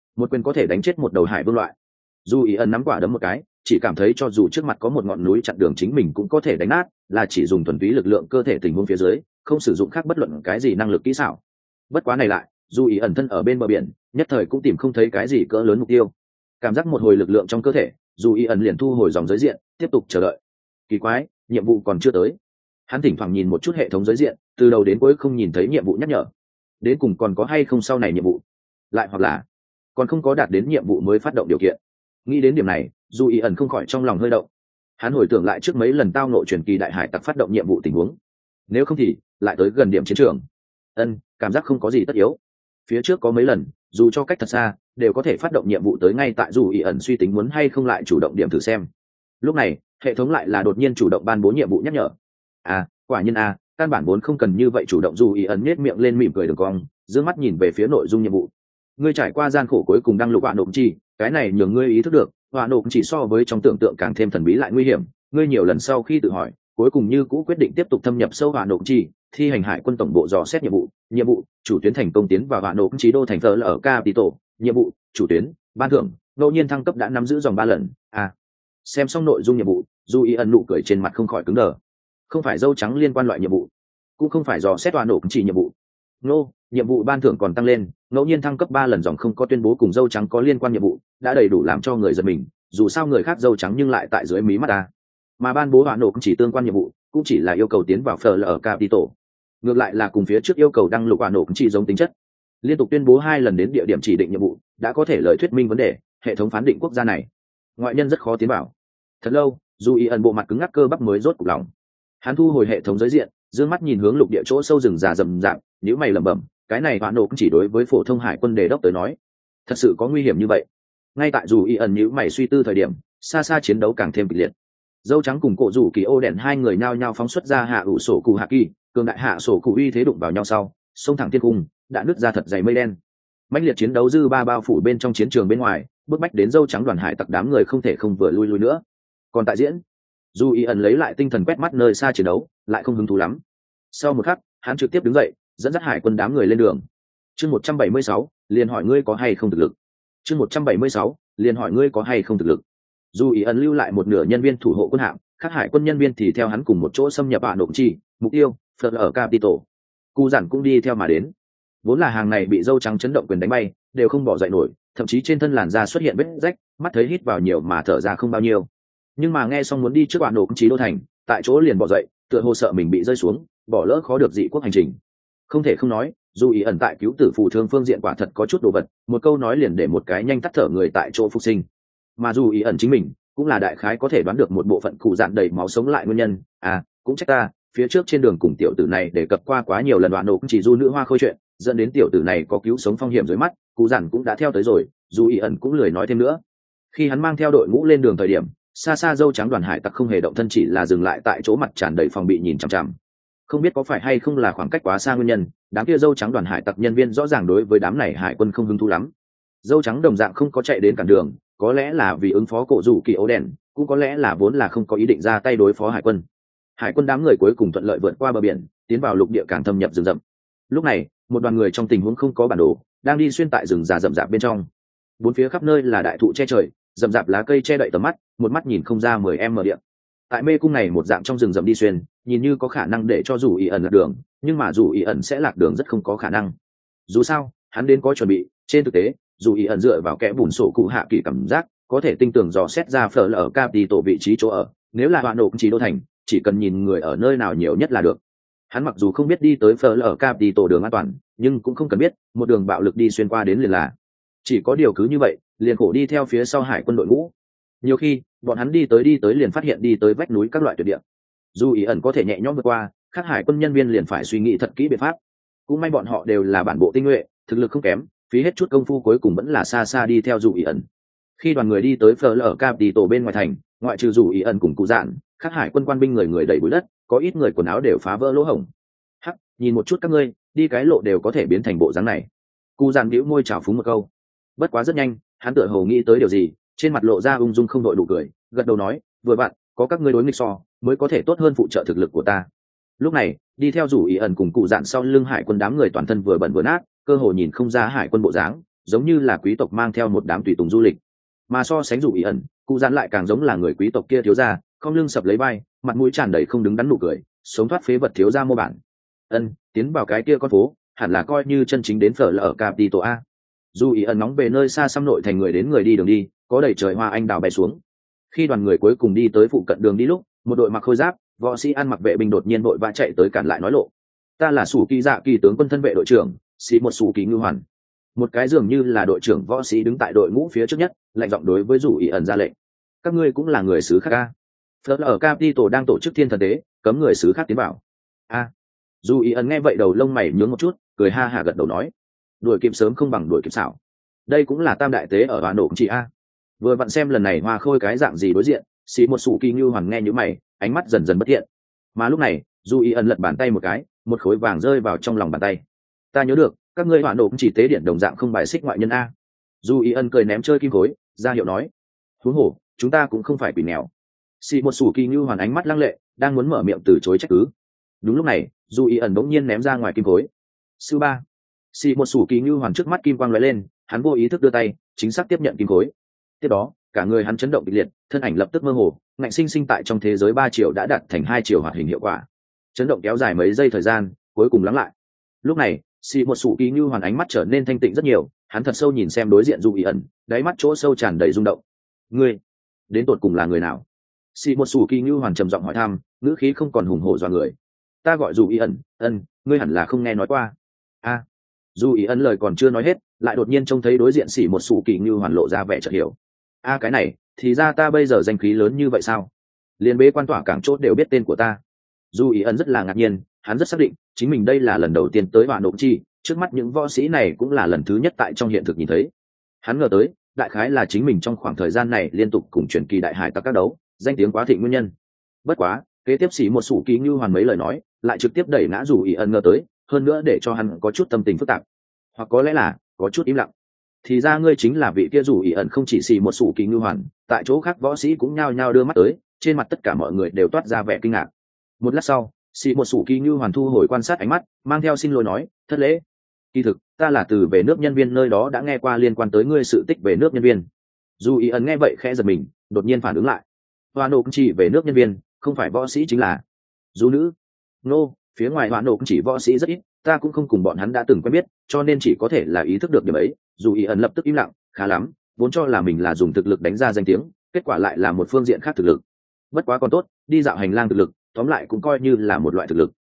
một quyền có thể đánh chết một đầu hải vương loại. Dù ý ẩn nắm quả đấm một cái, chỉ cảm thấy cho dù trước mặt có một ngọn núi chặn đường chính mình cũng có thể đánh nát, là chỉ dùng thuần túy lực lượng cơ thể tình huống phía dưới, không sử dụng khác bất luận cái gì năng lực kỹ xảo. Bất quá này lại, dù ý ẩn thân ở bên bờ biển, nhất thời cũng tìm không thấy cái gì cỡ lớn mục tiêu. Cảm giác một hồi lực lượng trong cơ thể, dù ý ẩn liền thu hồi dòng giới diện, tiếp tục chờ đợi. Kỳ quái, nhiệm vụ còn chưa tới. Hắn thỉnh thoảng nhìn một chút hệ thống giới diện, từ đầu đến cuối không nhìn thấy nhiệm vụ nhắc nhở. Đến cùng còn có hay không sau này nhiệm vụ? Lại hoặc là còn không có đạt đến nhiệm vụ mới phát động điều kiện. Nghĩ đến điểm này, dù ý ẩn không khỏi trong lòng hơi động. Hắn hồi tưởng lại trước mấy lần tao ngộ truyền kỳ đại hải tặc phát động nhiệm vụ tình huống. Nếu không thì lại tới gần điểm chiến trường. Cảm giác không có gì tất yếu. Phía trước có mấy lần, dù cho cách thật xa, đều có thể phát động nhiệm vụ tới ngay tại dù ý ẩn suy tính muốn hay không lại chủ động điểm thử xem. Lúc này, hệ thống lại là đột nhiên chủ động ban bố nhiệm vụ nhắc nhở. Quả nhiên căn bản vốn không cần như vậy chủ động. Dù ý ẩn nhếch miệng lên mỉm cười đường cong, dương mắt nhìn về phía nội dung nhiệm vụ. Ngươi trải qua gian khổ cuối cùng đăng lục họa nộp chi, cái này nhường ngươi ý thức được họa nộp chỉ so với trong tưởng tượng càng thêm thần bí lại nguy hiểm. Ngươi nhiều lần sau khi tự hỏi, cuối cùng như cũ quyết định tiếp tục thâm nhập sâu họa nộp chi, thi hành hải quân tổng bộ dò xét nhiệm vụ chủ tuyến thành công tiến vào họa nộp chi đô thành thờ ở Capital. Nhiệm vụ chủ tuyến ban thưởng ngẫu nhiên thăng cấp đã nắm giữ dòng 3 lần. Xem xong nội dung nhiệm vụ, dù ý ẩn nụ cười trên mặt không khỏi cứng đờ. Không phải dâu trắng liên quan loại nhiệm vụ, cũng không phải dò xét họa nộp chỉ nhiệm vụ. Nhiệm vụ ban thưởng còn tăng lên, ngẫu nhiên thăng cấp 3 lần dòng không có tuyên bố cùng dâu trắng có liên quan nhiệm vụ, đã đầy đủ làm cho người giật mình. Dù sao người khác dâu trắng nhưng lại tại dưới mí mắt ta, mà ban bố họa nộp chỉ tương quan nhiệm vụ cũng chỉ là yêu cầu tiến vào phở ở Capital. Ngược lại là cùng phía trước yêu cầu đăng lục họa nộp chỉ giống tính chất. Liên tục tuyên bố 2 lần đến địa điểm chỉ định nhiệm vụ, đã có thể lời thuyết minh vấn đề hệ thống phán định quốc gia này ngoại nhân rất khó tiến vào. Thật lâu, dù ý ẩn bộ mặt cứng ngắc cơ bắp mới rốt cục lòng. Hắn thu hồi hệ thống giới diện, dương mắt nhìn hướng lục địa chỗ sâu rừng già rậm rạp, nhíu mày lẩm bẩm, cái này họa nộp chỉ đối với phổ thông hải quân đề đốc tới nói, thật sự có nguy hiểm như vậy? Ngay tại dù ý ẩn nhíu mày suy tư thời điểm, xa xa chiến đấu càng thêm kịch liệt. Dâu trắng cùng cổ rủ kỳ ô đèn hai người nhao nhao phóng xuất ra hạ ủ sổ cụ hạ kỳ, cường đại hạ sổ cụ uy thế đụng vào nhau sau, xông thẳng thiên cung, đã nứt ra thật dày mây đen. Mãnh liệt chiến đấu dư ba bao phủ bên trong chiến trường bên ngoài, bức bách đến dâu trắng đoàn hải tặc đám người không thể không vừa lui nữa. Còn tại diễn, dù ý ẩn lấy lại tinh thần quét mắt nơi xa chiến đấu, lại không hứng thú lắm. Sau một khắc, hắn trực tiếp đứng dậy, dẫn dắt hải quân đám người lên đường. Chương 176, liền hỏi ngươi có hay không thực lực. Chương 176, liền hỏi ngươi có hay không thực lực. Dù ý ẩn lưu lại một nửa nhân viên thủ hộ quân hạm, các hải quân nhân viên thì theo hắn cùng một chỗ xâm nhập họa nộp chi, mục tiêu phật ở Capital. Cụ giản cũng đi theo mà đến. Vốn là hàng này bị dâu trắng chấn động quyền đánh bay, đều không bỏ dậy nổi, thậm chí trên thân làn da xuất hiện vết rách, mắt thấy hít vào nhiều mà thở ra không bao nhiêu. Nhưng mà nghe xong muốn đi trước họa nộp chi đô thành, tại chỗ liền bỏ dậy, tựa hồ sợ mình bị rơi xuống, bỏ lỡ khó được dị quốc hành trình. Không thể không nói, dù ý ẩn tại cứu tử phù thương phương diện quả thật có chút đồ vật, một câu nói liền để một cái nhanh tắt thở người tại chỗ phục sinh. Mà dù ý ẩn chính mình cũng là đại khái có thể đoán được một bộ phận cụ dạn đầy máu sống lại nguyên nhân. Cũng trách ta phía trước trên đường cùng tiểu tử này đề cập qua quá nhiều lần đoạn nổ chỉ du nữ hoa khôi chuyện, dẫn đến tiểu tử này có cứu sống phong hiểm dưới mắt, cụ dạn cũng đã theo tới rồi, dù ý ẩn cũng lười nói thêm nữa. Khi hắn mang theo đội ngũ lên đường thời điểm, xa xa dâu trắng đoàn hải tặc không hề động thân, chỉ là dừng lại tại chỗ, mặt tràn đầy phòng bị nhìn chằm chằm. Không biết có phải hay không là khoảng cách quá xa nguyên nhân, đám kia dâu trắng đoàn hải tặc nhân viên rõ ràng đối với đám này hải quân không hứng thú lắm. Dâu trắng đồng dạng không có chạy đến cản đường, có lẽ là vì ứng phó cổ rủ kỳ ố đèn, cũng có lẽ là vốn là không có ý định ra tay đối phó hải quân. Hải quân đám người cuối cùng thuận lợi vượt qua bờ biển, tiến vào lục địa càng thâm nhập rừng rậm. Lúc này, một đoàn người trong tình huống không có bản đồ, đang đi xuyên tại rừng già rậm rạp bên trong. Bốn phía khắp nơi là đại thụ che trời, rậm rạp lá cây che đậy tầm mắt, một mắt nhìn không ra 10m địa. Tại mê cung này một dạng trong rừng rậm đi xuyên, nhìn như có khả năng để cho dù ý ẩn lạc đường, nhưng mà dù ý ẩn sẽ lạc đường rất không có khả năng. Dù sao, hắn đến có chuẩn bị, trên thực tế, dù ý ẩn dựa vào kẽ bùn sổ cụ hạ kỳ cảm giác, có thể tinh tường dò xét ra phở ở Capital vị trí chỗ ở. Nếu là họa nộp chỉ đô thành, chỉ cần nhìn người ở nơi nào nhiều nhất là được. Hắn mặc dù không biết đi tới phở ở Capital đường an toàn, nhưng cũng không cần biết, một đường bạo lực đi xuyên qua đến liền là. Chỉ có điều cứ như vậy, liền khổ đi theo phía sau hải quân đội ngũ. Nhiều khi, bọn hắn đi tới liền phát hiện đi tới vách núi các loại tuyệt địa. Dù ý ẩn có thể nhẹ nhõm vượt qua, các hải quân nhân viên liền phải suy nghĩ thật kỹ biện pháp. Cũng may bọn họ đều là bản bộ tinh nhuệ, thực lực không kém, phí hết chút công phu cuối cùng vẫn là xa xa đi theo dù ý ẩn. Khi đoàn người đi tới phở ở Capital bên ngoài thành, ngoại trừ dù ý ẩn cùng cụ dạn, các hải quân quan binh người đầy bụi đất, có ít người quần áo đều phá vỡ lỗ hổng. Hắc, nhìn một chút các ngươi, đi cái lộ đều có thể biến thành bộ dáng này. Cụ dạn bĩu môi chào phúng một câu. Bất quá rất nhanh, hắn tựa hồ nghĩ tới điều gì, trên mặt lộ ra ung dung không đội đủ cười, gật đầu nói, vừa bạn, có các ngươi đối nghịch so, mới có thể tốt hơn phụ trợ thực lực của ta. Lúc này, đi theo rủ ý ẩn cùng cụ dạn sau lưng hải quân đám người toàn thân vừa bẩn vừa nát, cơ hồ nhìn không ra hải quân bộ dáng, giống như là quý tộc mang theo một đám tùy tùng du lịch. Mà so sánh dù ý ẩn, cụ dạn lại càng giống là người quý tộc kia thiếu gia, không lưng sập lấy vai, mặt mũi tràn đầy không đứng đắn nụ cười, sống thoát phế vật thiếu gia mô bản. Tiến vào cái kia con phố hẳn là coi như chân chính đến phở là ở Capitol A. Dù ý ẩn nóng về nơi xa xăm nội thành người đến người đi đường đi, có đầy trời hoa anh đào bay xuống. Khi đoàn người cuối cùng đi tới phụ cận đường đi lúc, một đội mặc khôi giáp, võ sĩ ăn mặc vệ binh đột nhiên vội vã chạy tới cản lại nói lộ: "Ta là Sủ Kỳ Dạ Kỳ tướng quân thân vệ đội trưởng, sĩ một Sủ Kỳ Ngư Hoàn." Một cái dường như là đội trưởng võ sĩ đứng tại đội ngũ phía trước nhất, lạnh giọng đối với Dù ý ẩn ra lệnh: "Các ngươi cũng là người xứ khác a? Phật ở Capitol đang tổ chức thiên thần tế, cấm người xứ khác tiến vào." A. Dù ý ẩn nghe vậy đầu lông mày nhướng một chút, cười ha hả gật đầu nói: "Đuổi kịp sớm không bằng đuổi kịp xảo. Đây cũng là tam đại tế ở Hà Nội chị a." Vừa vặn xem lần này hoa khôi cái dạng gì đối diện, xì một Sủ Kỳ Ngư Hoàn nghe như mày, ánh mắt dần dần bất thiện. Mà lúc này, Dù ý ẩn lật bàn tay một cái, một khối vàng rơi vào trong lòng bàn tay. "Ta nhớ được, các ngươi Hà Nội chỉ tế điện đồng dạng không bài xích ngoại nhân a." Dù ý ẩn cười ném chơi kim khối, ra hiệu nói: "Huống hồ, chúng ta cũng không phải quỷ nghèo." Xì một Sủ Kỳ Ngư Hoàn ánh mắt lăng lệ, đang muốn mở miệng từ chối trách cứ. Đúng lúc này, Dù ý ẩn bỗng nhiên ném ra ngoài kim khối. Sư ba. Xì một Sủ Kỳ Ngư Hoàn trước mắt kim quang lóe lên, hắn vô ý thức đưa tay, chính xác tiếp nhận kim khối. Tiếp đó, cả người hắn chấn động kịch liệt, thân ảnh lập tức mơ hồ, ngạnh sinh sinh tại trong thế giới 3 chiều đã đạt thành 2 chiều hoạt hình hiệu quả. Chấn động kéo dài mấy giây thời gian, cuối cùng lắng lại. Lúc này, xì một Sủ Kỳ Ngư Hoàn ánh mắt trở nên thanh tịnh rất nhiều, hắn thật sâu nhìn xem đối diện Dù ý ẩn, đáy mắt chỗ sâu tràn đầy rung động. "Ngươi, đến tột cùng là người nào?" Xì một Sủ Kỳ Ngư Hoàn trầm giọng hỏi thăm, ngữ khí không còn hùng hổ dọa người. "Ta gọi Dù ý ẩn, ngươi hẳn là không nghe nói qua." A. Dù ý ẩn lời còn chưa nói hết, lại đột nhiên trông thấy đối diện xì một Sủ Kỳ Ngư Hoàn lộ ra vẻ chợt hiểu. "A, cái này, thì ra ta bây giờ danh khí lớn như vậy sao? Liên bế quan tỏa cảng chốt đều biết tên của ta." Dù ý ẩn rất là ngạc nhiên, hắn rất xác định chính mình đây là lần đầu tiên tới Hỏa Nộ Chi, trước mắt những võ sĩ này cũng là lần thứ nhất tại trong hiện thực nhìn thấy. Hắn ngờ tới, đại khái là chính mình trong khoảng thời gian này liên tục cùng truyền kỳ đại hải các đấu, danh tiếng quá thịnh nguyên nhân. Bất quá, kế tiếp sĩ một Sủ Kỳ Ngư Hoàn mấy lời nói, lại trực tiếp đẩy ngã Dù ý ẩn ngờ tới, hơn nữa để cho hắn có chút tâm tình phức tạp, hoặc có lẽ là có chút im lặng. Thì ra ngươi chính là vị kia Dù ý ẩn không chỉ xì một Sủ Kỳ Ngư Hoàn, tại chỗ khác võ sĩ cũng nhao nhao đưa mắt tới, trên mặt tất cả mọi người đều toát ra vẻ kinh ngạc. Một lát sau, xì một Sủ Kỳ Ngư Hoàn thu hồi quan sát ánh mắt, mang theo xin lỗi nói: "Thất lễ. Kỳ thực, ta là từ về nước nhân viên nơi đó đã nghe qua liên quan tới ngươi sự tích về nước nhân viên." Dù ý ẩn nghe vậy khẽ giật mình, đột nhiên phản ứng lại: "Hoa nộ chỉ về nước nhân viên, không phải võ sĩ chính là du nữ?" "Nô, phía ngoài Hoa nộ chỉ võ sĩ rất ít, ta cũng không cùng bọn hắn đã từng quen biết, cho nên chỉ có thể là ý thức được điểm ấy." Dù ý ẩn lập tức im lặng, khá lắm, vốn cho là mình là dùng thực lực đánh ra danh tiếng, kết quả lại là một phương diện khác thực lực. Bất quá còn tốt, đi dạo hành lang thực lực, tóm lại cũng coi như là một loại thực lực.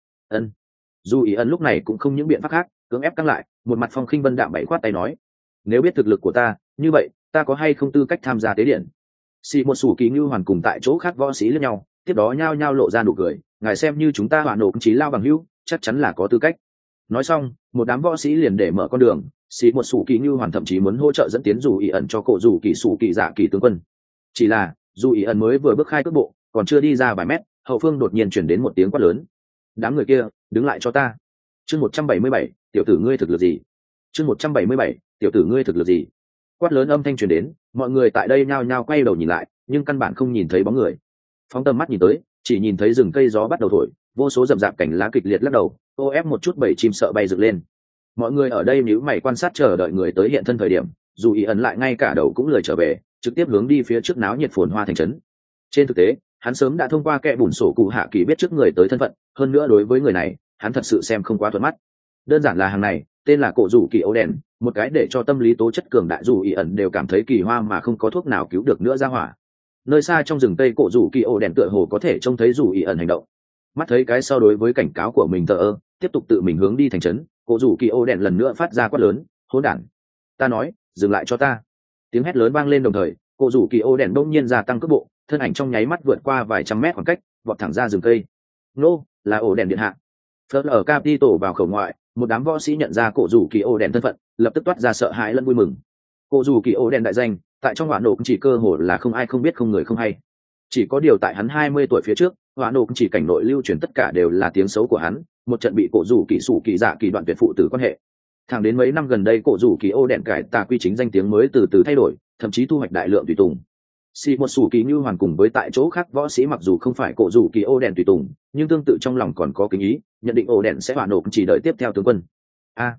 Dù ý ẩn lúc này cũng không những biện pháp khác, cưỡng ép căng lại, một mặt phong khinh vân đạm bày khoát tay nói: "Nếu biết thực lực của ta, như vậy ta có hay không tư cách tham gia tế điện?" Xì một Sủ Kỳ Ngư Hoàn cùng tại chỗ khác võ sĩ lẫn nhau, tiếp đó nhao nhao lộ ra nụ cười: "Ngài xem như chúng ta Hỏa Nộ Chí lao bằng hữu, chắc chắn là có tư cách." Nói xong, một đám võ sĩ liền để mở con đường, xì một Sủ Kỳ Ngư Hoàn thậm chí muốn hỗ trợ dẫn tiến Dù ý ẩn cho cổ Dù Kỳ Sủ Kỳ Dạ Kỳ tướng quân. Chỉ là, Dù ý ẩn mới vừa bước khai cước bộ, còn chưa đi ra vài mét, hậu phương đột nhiên chuyển đến một tiếng quát lớn: "Đám người kia, đứng lại cho ta!" Chương 177, tiểu tử ngươi thực lực gì? Chương 177, tiểu tử ngươi thực lực gì? Quát lớn âm thanh truyền đến, mọi người tại đây nhao nhao quay đầu nhìn lại, nhưng căn bản không nhìn thấy bóng người. Phóng tầm mắt nhìn tới, chỉ nhìn thấy rừng cây gió bắt đầu thổi, vô số rậm rạp cành lá kịch liệt lắc đầu, ô ép một chút bầy chim sợ bay dựng lên. Mọi người ở đây nhíu mày quan sát chờ đợi người tới hiện thân thời điểm, Dù ý ẩn lại ngay cả đầu cũng lười trở về, trực tiếp hướng đi phía trước náo nhiệt phồn hoa thành trấn. Trên thực tế, hắn sớm đã thông qua kẽ bùn sổ cụ hạ kỳ biết trước người tới thân phận, hơn nữa đối với người này, hắn thật sự xem không quá thuận mắt. Đơn giản là hàng này, tên là cổ Dù Kỳ Âu Đèn, một cái để cho tâm lý tố chất cường đại Dù ý ẩn đều cảm thấy kỳ hoa mà không có thuốc nào cứu được nữa ra hỏa. Nơi xa trong rừng tây cổ Dù Kỳ Âu Đèn tựa hồ có thể trông thấy Dù ý ẩn hành động. Mắt thấy cái so đối với cảnh cáo của mình thờ ơ, tiếp tục tự mình hướng đi thành trấn, cổ Dù Kỳ Âu Đèn lần nữa phát ra quát lớn: "Hỗn đản! Ta nói, dừng lại cho ta!" Tiếng hét lớn vang lên đồng thời, cổ Dù Kỳ Âu Đèn bỗng nhiên gia tăng cước bộ, thân ảnh trong nháy mắt vượt qua vài trăm mét khoảng cách, vọt thẳng ra rừng cây. Nô, là ổ đèn điện hạ. Phớt ở Capitol vào khẩu ngoại, một đám võ sĩ nhận ra cổ Dù Kỳ Âu Đèn thân phận, lập tức toát ra sợ hãi lẫn vui mừng. Cổ Dù Kỳ Âu Đèn đại danh, tại trong Hỏa Nộ chỉ cơ hồ là không ai không biết không người không hay. Chỉ có điều tại hắn 20 tuổi phía trước, Hỏa Nộ chỉ cảnh nội lưu truyền tất cả đều là tiếng xấu của hắn, một trận bị cổ Dù Kỳ Sủ Kỳ Dạ Kỳ đoạn tuyệt phụ tử quan hệ. Thẳng đến mấy năm gần đây cổ Dù Kỳ Âu Đèn cải tà quy chính danh tiếng mới từ từ thay đổi, thậm chí thu hoạch đại lượng tùy tùng. Xì một Sủ Kỳ Ngư Hoàn cùng với tại chỗ khác võ sĩ mặc dù không phải cổ Dù Kỳ Âu Đèn tùy tùng, nhưng tương tự trong lòng còn có kính ý, nhận định Âu Đèn sẽ Hỏa Nộ chỉ đợi tiếp theo tướng quân.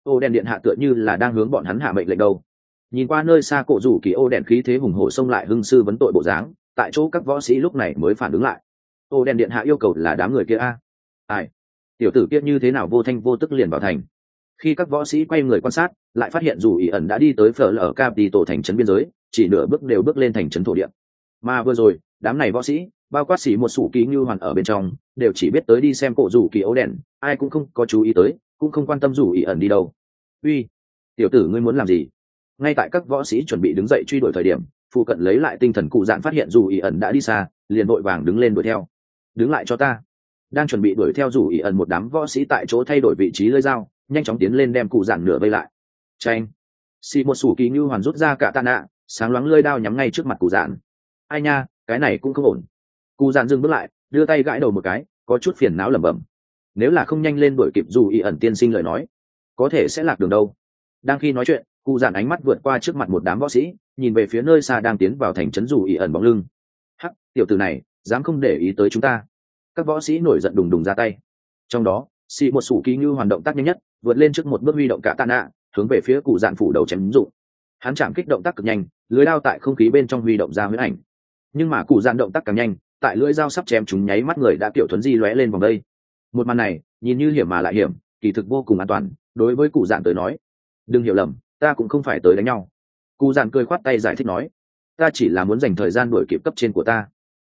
Ô đèn điện hạ tựa như là đang hướng bọn hắn hạ mệnh lệnh đâu. Nhìn qua nơi xa cổ rủ kỳ ô đèn khí thế hùng hổ xông lại hưng sư vấn tội bộ dáng, tại chỗ các võ sĩ lúc này mới phản ứng lại. Ô đèn điện hạ yêu cầu là đám người kia a. Ai? Tiểu tử kia như thế nào vô thanh vô tức liền vào thành? Khi các võ sĩ quay người quan sát, lại phát hiện dù ý ẩn đã đi tới phở lở Capital thành trấn biên giới, chỉ nửa bước đều bước lên thành trấn thổ địa. Mà vừa rồi, đám này võ sĩ, bao quát sĩ một sủ ký như hoàn ở bên trong, đều chỉ biết tới đi xem cổ rủ kỳ ấu đèn, ai cũng không có chú ý tới, cũng không quan tâm dù ý ẩn đi đâu. Uy, tiểu tử ngươi muốn làm gì? Ngay tại các võ sĩ chuẩn bị đứng dậy truy đuổi thời điểm, phụ cận lấy lại tinh thần cụ dạn phát hiện dù ý ẩn đã đi xa, liền vội vàng đứng lên đuổi theo. Đứng lại cho ta! Đang chuẩn bị đuổi theo dù ý ẩn một đám võ sĩ tại chỗ thay đổi vị trí lưỡi dao, nhanh chóng tiến lên đem cụ dạn nửa vây lại. Chanh! Xì một sủ kỳ như hoàn rút ra cả tạ nạ, sáng loáng lưỡi đao nhắm ngay trước mặt cụ dạn. Ai nha, cái này cũng không ổn. Cụ dạn dừng bước lại, đưa tay gãi đầu một cái, có chút phiền não lẩm bẩm. Nếu là không nhanh lên đuổi kịp dù ý ẩn tiên sinh lời nói, có thể sẽ lạc đường đâu. Đang khi nói chuyện, cụ dạn ánh mắt vượt qua trước mặt một đám võ sĩ, nhìn về phía nơi xa đang tiến vào thành trấn dù ý ẩn bóng lưng. Hắc, tiểu tử này dám không để ý tới chúng ta. Các võ sĩ nổi giận đùng đùng ra tay. Trong đó, xì một sủ ký như hoàn động tác nhanh nhất, vượt lên trước một bước huy động cả tạ nạ, hướng về phía cụ dạn phủ đầu chém dụng. Hắn chạm kích động tác cực nhanh, lưới đao tại không khí bên trong huy động ra huyễn ảnh. Nhưng mà cụ dạn động tác càng nhanh, tại lưỡi dao sắp chém chúng nháy mắt người đã kiểu thuấn di lóe lên vòng đây. Một màn này nhìn như hiểm mà lại hiểm, kỳ thực vô cùng an toàn. Đối với cụ dạn tới nói, đừng hiểu lầm, ta cũng không phải tới đánh nhau. Cụ dạn cười khoát tay giải thích nói, ta chỉ là muốn dành thời gian đuổi kịp cấp trên của ta.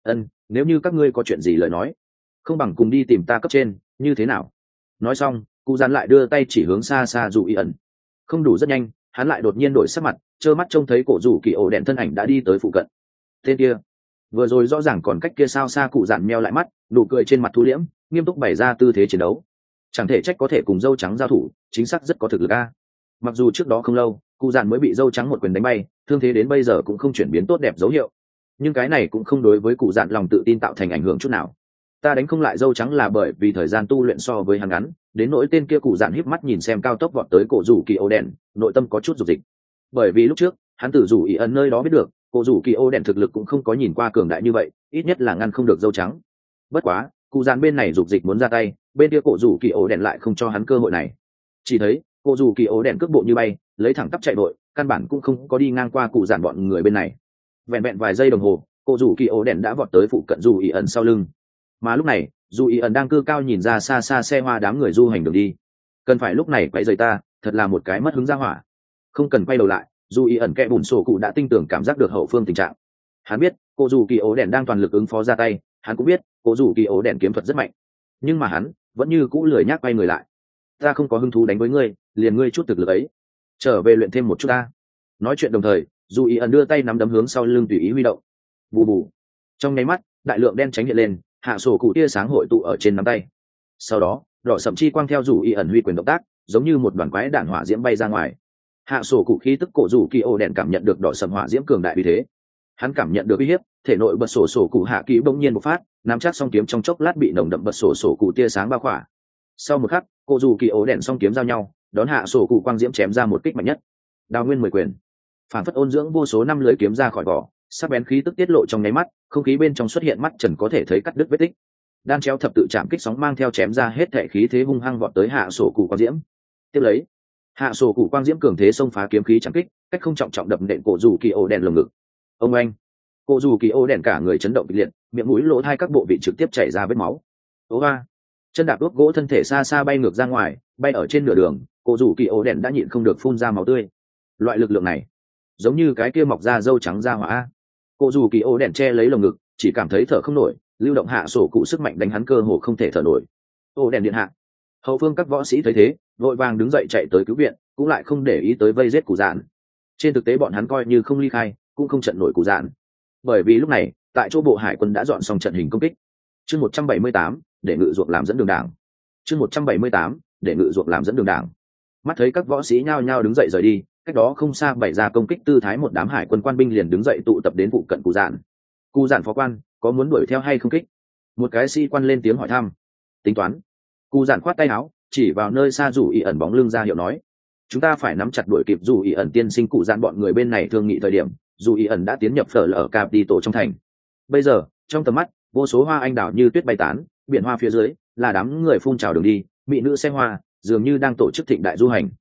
Nếu như các ngươi có chuyện gì lời nói, không bằng cùng đi tìm ta cấp trên, như thế nào? Nói xong, cụ dạn lại đưa tay chỉ hướng xa xa dù ý ẩn. Không đủ rất nhanh, hắn lại đột nhiên đổi sắc mặt, trơ mắt trông thấy cổ rủ kỳ ổ đèn thân ảnh đã đi tới phụ cận. Tên kia vừa rồi rõ ràng còn cách kia sao xa, cụ dạn meo lại mắt, nụ cười trên mặt thu liễm, nghiêm túc bày ra tư thế chiến đấu. Chẳng thể trách có thể cùng dâu trắng giao thủ, chính xác rất có thực lực a. Mặc dù trước đó không lâu, cụ dạn mới bị dâu trắng một quyền đánh bay, thương thế đến bây giờ cũng không chuyển biến tốt đẹp dấu hiệu, nhưng cái này cũng không đối với cụ dạn lòng tự tin tạo thành ảnh hưởng chút nào. Ta đánh không lại dâu trắng là bởi vì thời gian tu luyện so với hắn ngắn, đến nỗi tên kia cụ dạn híp mắt nhìn xem cao tốc vọt tới cổ rủ kỳ ô đèn, nội tâm có chút dục dịch. Bởi vì lúc trước hắn từ rủ ý ẩn nơi đó biết được cổ rủ kỳ ô đèn thực lực cũng không có nhìn qua cường đại như vậy, ít nhất là ngăn không được dâu trắng. Bất quá cụ dạn bên này dục dịch muốn ra tay, bên kia cổ rủ kỳ ô đèn lại không cho hắn cơ hội này. Chỉ thấy cổ rủ kỳ ô đèn cước bộ như bay, lấy thẳng tắp chạy vội, căn bản cũng không có đi ngang qua cụ dạn bọn người bên này. Vẹn vẹn vài giây đồng hồ, cổ rủ kỳ ô đèn đã vọt tới phụ cận rủ ý ẩn sau lưng. Mà lúc này dù ý ẩn đang cư cao nhìn ra xa xa xe hoa đám người du hành đường đi. Cần phải lúc này quay rời ta, thật là một cái mất hứng ra hỏa. Không cần quay đầu lại, dù ý ẩn kẽ bùn sổ cụ đã tinh tưởng cảm giác được hậu phương tình trạng. Hắn biết cô dù kỳ ố đèn đang toàn lực ứng phó ra tay, hắn cũng biết cô dù kỳ ố đèn kiếm thuật rất mạnh, nhưng mà hắn vẫn như cũ lười nhác quay người lại. Ta không có hứng thú đánh với ngươi, liền ngươi chút thực lực ấy, trở về luyện thêm một chút ta. Nói chuyện đồng thời, dù ý ẩn đưa tay nắm đấm hướng sau lưng tùy ý huy động. Bù bù. Trong nháy mắt, đại lượng đen tránh hiện lên, hạ sổ cụ tia sáng hội tụ ở trên nắm tay. Sau đó đỏ sậm chi quang theo rủ y ẩn huy quyền động tác, giống như một đoàn quái đạn hỏa diễm bay ra ngoài. Hạ sổ cụ khí tức cổ rủ kỳ ô đèn cảm nhận được đỏ sậm hỏa diễm cường đại vì thế, hắn cảm nhận được uy hiếp, thể nội bật sổ cụ hạ kỳ bỗng nhiên bộc phát, nắm chắc song kiếm trong chốc lát bị nồng đậm bật sổ cụ tia sáng bao khỏa. Sau một khắc, cổ rủ kỳ ô đèn song kiếm giao nhau, đón hạ sổ cụ quang diễm chém ra một kích mạnh nhất. Đào nguyên 10 quyền, phản phất ôn dưỡng vô số năm lưới kiếm ra khỏi vỏ, sắc bén khí tức tiết lộ trong nháy mắt, không khí bên trong xuất hiện mắt trần có thể thấy cắt đứt vết tích. Đan chéo thập tự chạm kích sóng mang theo chém ra hết thể khí thế hung hăng vọt tới hạ sổ cụ quang diễm. Tiếp lấy, hạ sổ cụ quang diễm cường thế xông phá kiếm khí chạm kích, cách không trọng trọng đập nện cổ rủ kỳ ô đèn lồng ngực. Ông anh, cổ rủ kỳ ô đèn cả người chấn động kịch liệt, miệng mũi lỗ hai các bộ vị trực tiếp chảy ra vết máu. Ố ba, chân đạp ướp gỗ thân thể xa xa bay ngược ra ngoài, bay ở trên nửa đường, cổ rủ kỳ ô đèn đã nhịn không được phun ra máu tươi. Loại lực lượng này giống như cái kia mọc ra râu trắng ra hỏa. Cổ rủ kỳ ô đèn che lấy lồng ngực, chỉ cảm thấy thở không nổi, lưu động hạ sổ cụ sức mạnh đánh hắn cơ hồ không thể thở nổi. Ô đèn điện hạ. Hậu phương các võ sĩ thấy thế, vội vàng đứng dậy chạy tới cứu viện, cũng lại không để ý tới vây giết cụ dạn. Trên thực tế bọn hắn coi như không ly khai, cũng không trận nổi cụ dạn, bởi vì lúc này tại chỗ bộ hải quân đã dọn xong trận hình công kích. Chương 178, để ngự ruộng làm dẫn đường đảng. Chương 178, để ngự ruộng làm dẫn đường đảng. Mắt thấy các võ sĩ nhao nhao đứng dậy rời đi, cách đó không xa bày ra công kích tư thái một đám hải quân quan binh liền đứng dậy tụ tập đến vụ cận cụ dạn. Cụ dạn phó quan, có muốn đuổi theo hay không kích? Một cái sĩ quan lên tiếng hỏi thăm. Tính toán. Cụ dạn khoát tay áo, chỉ vào nơi xa rủ ý ẩn bóng lưng ra hiệu nói, chúng ta phải nắm chặt đuổi kịp rủ ý ẩn tiên sinh. Cụ dạn bọn người bên này thương nghị thời điểm, rủ ý ẩn đã tiến nhập phở lở Capital trong thành. Bây giờ trong tầm mắt, vô số hoa anh đào như tuyết bay tán, biển hoa phía dưới là đám người phun trào đường đi, mỹ nữ xe hoa dường như đang tổ chức thịnh đại du hành.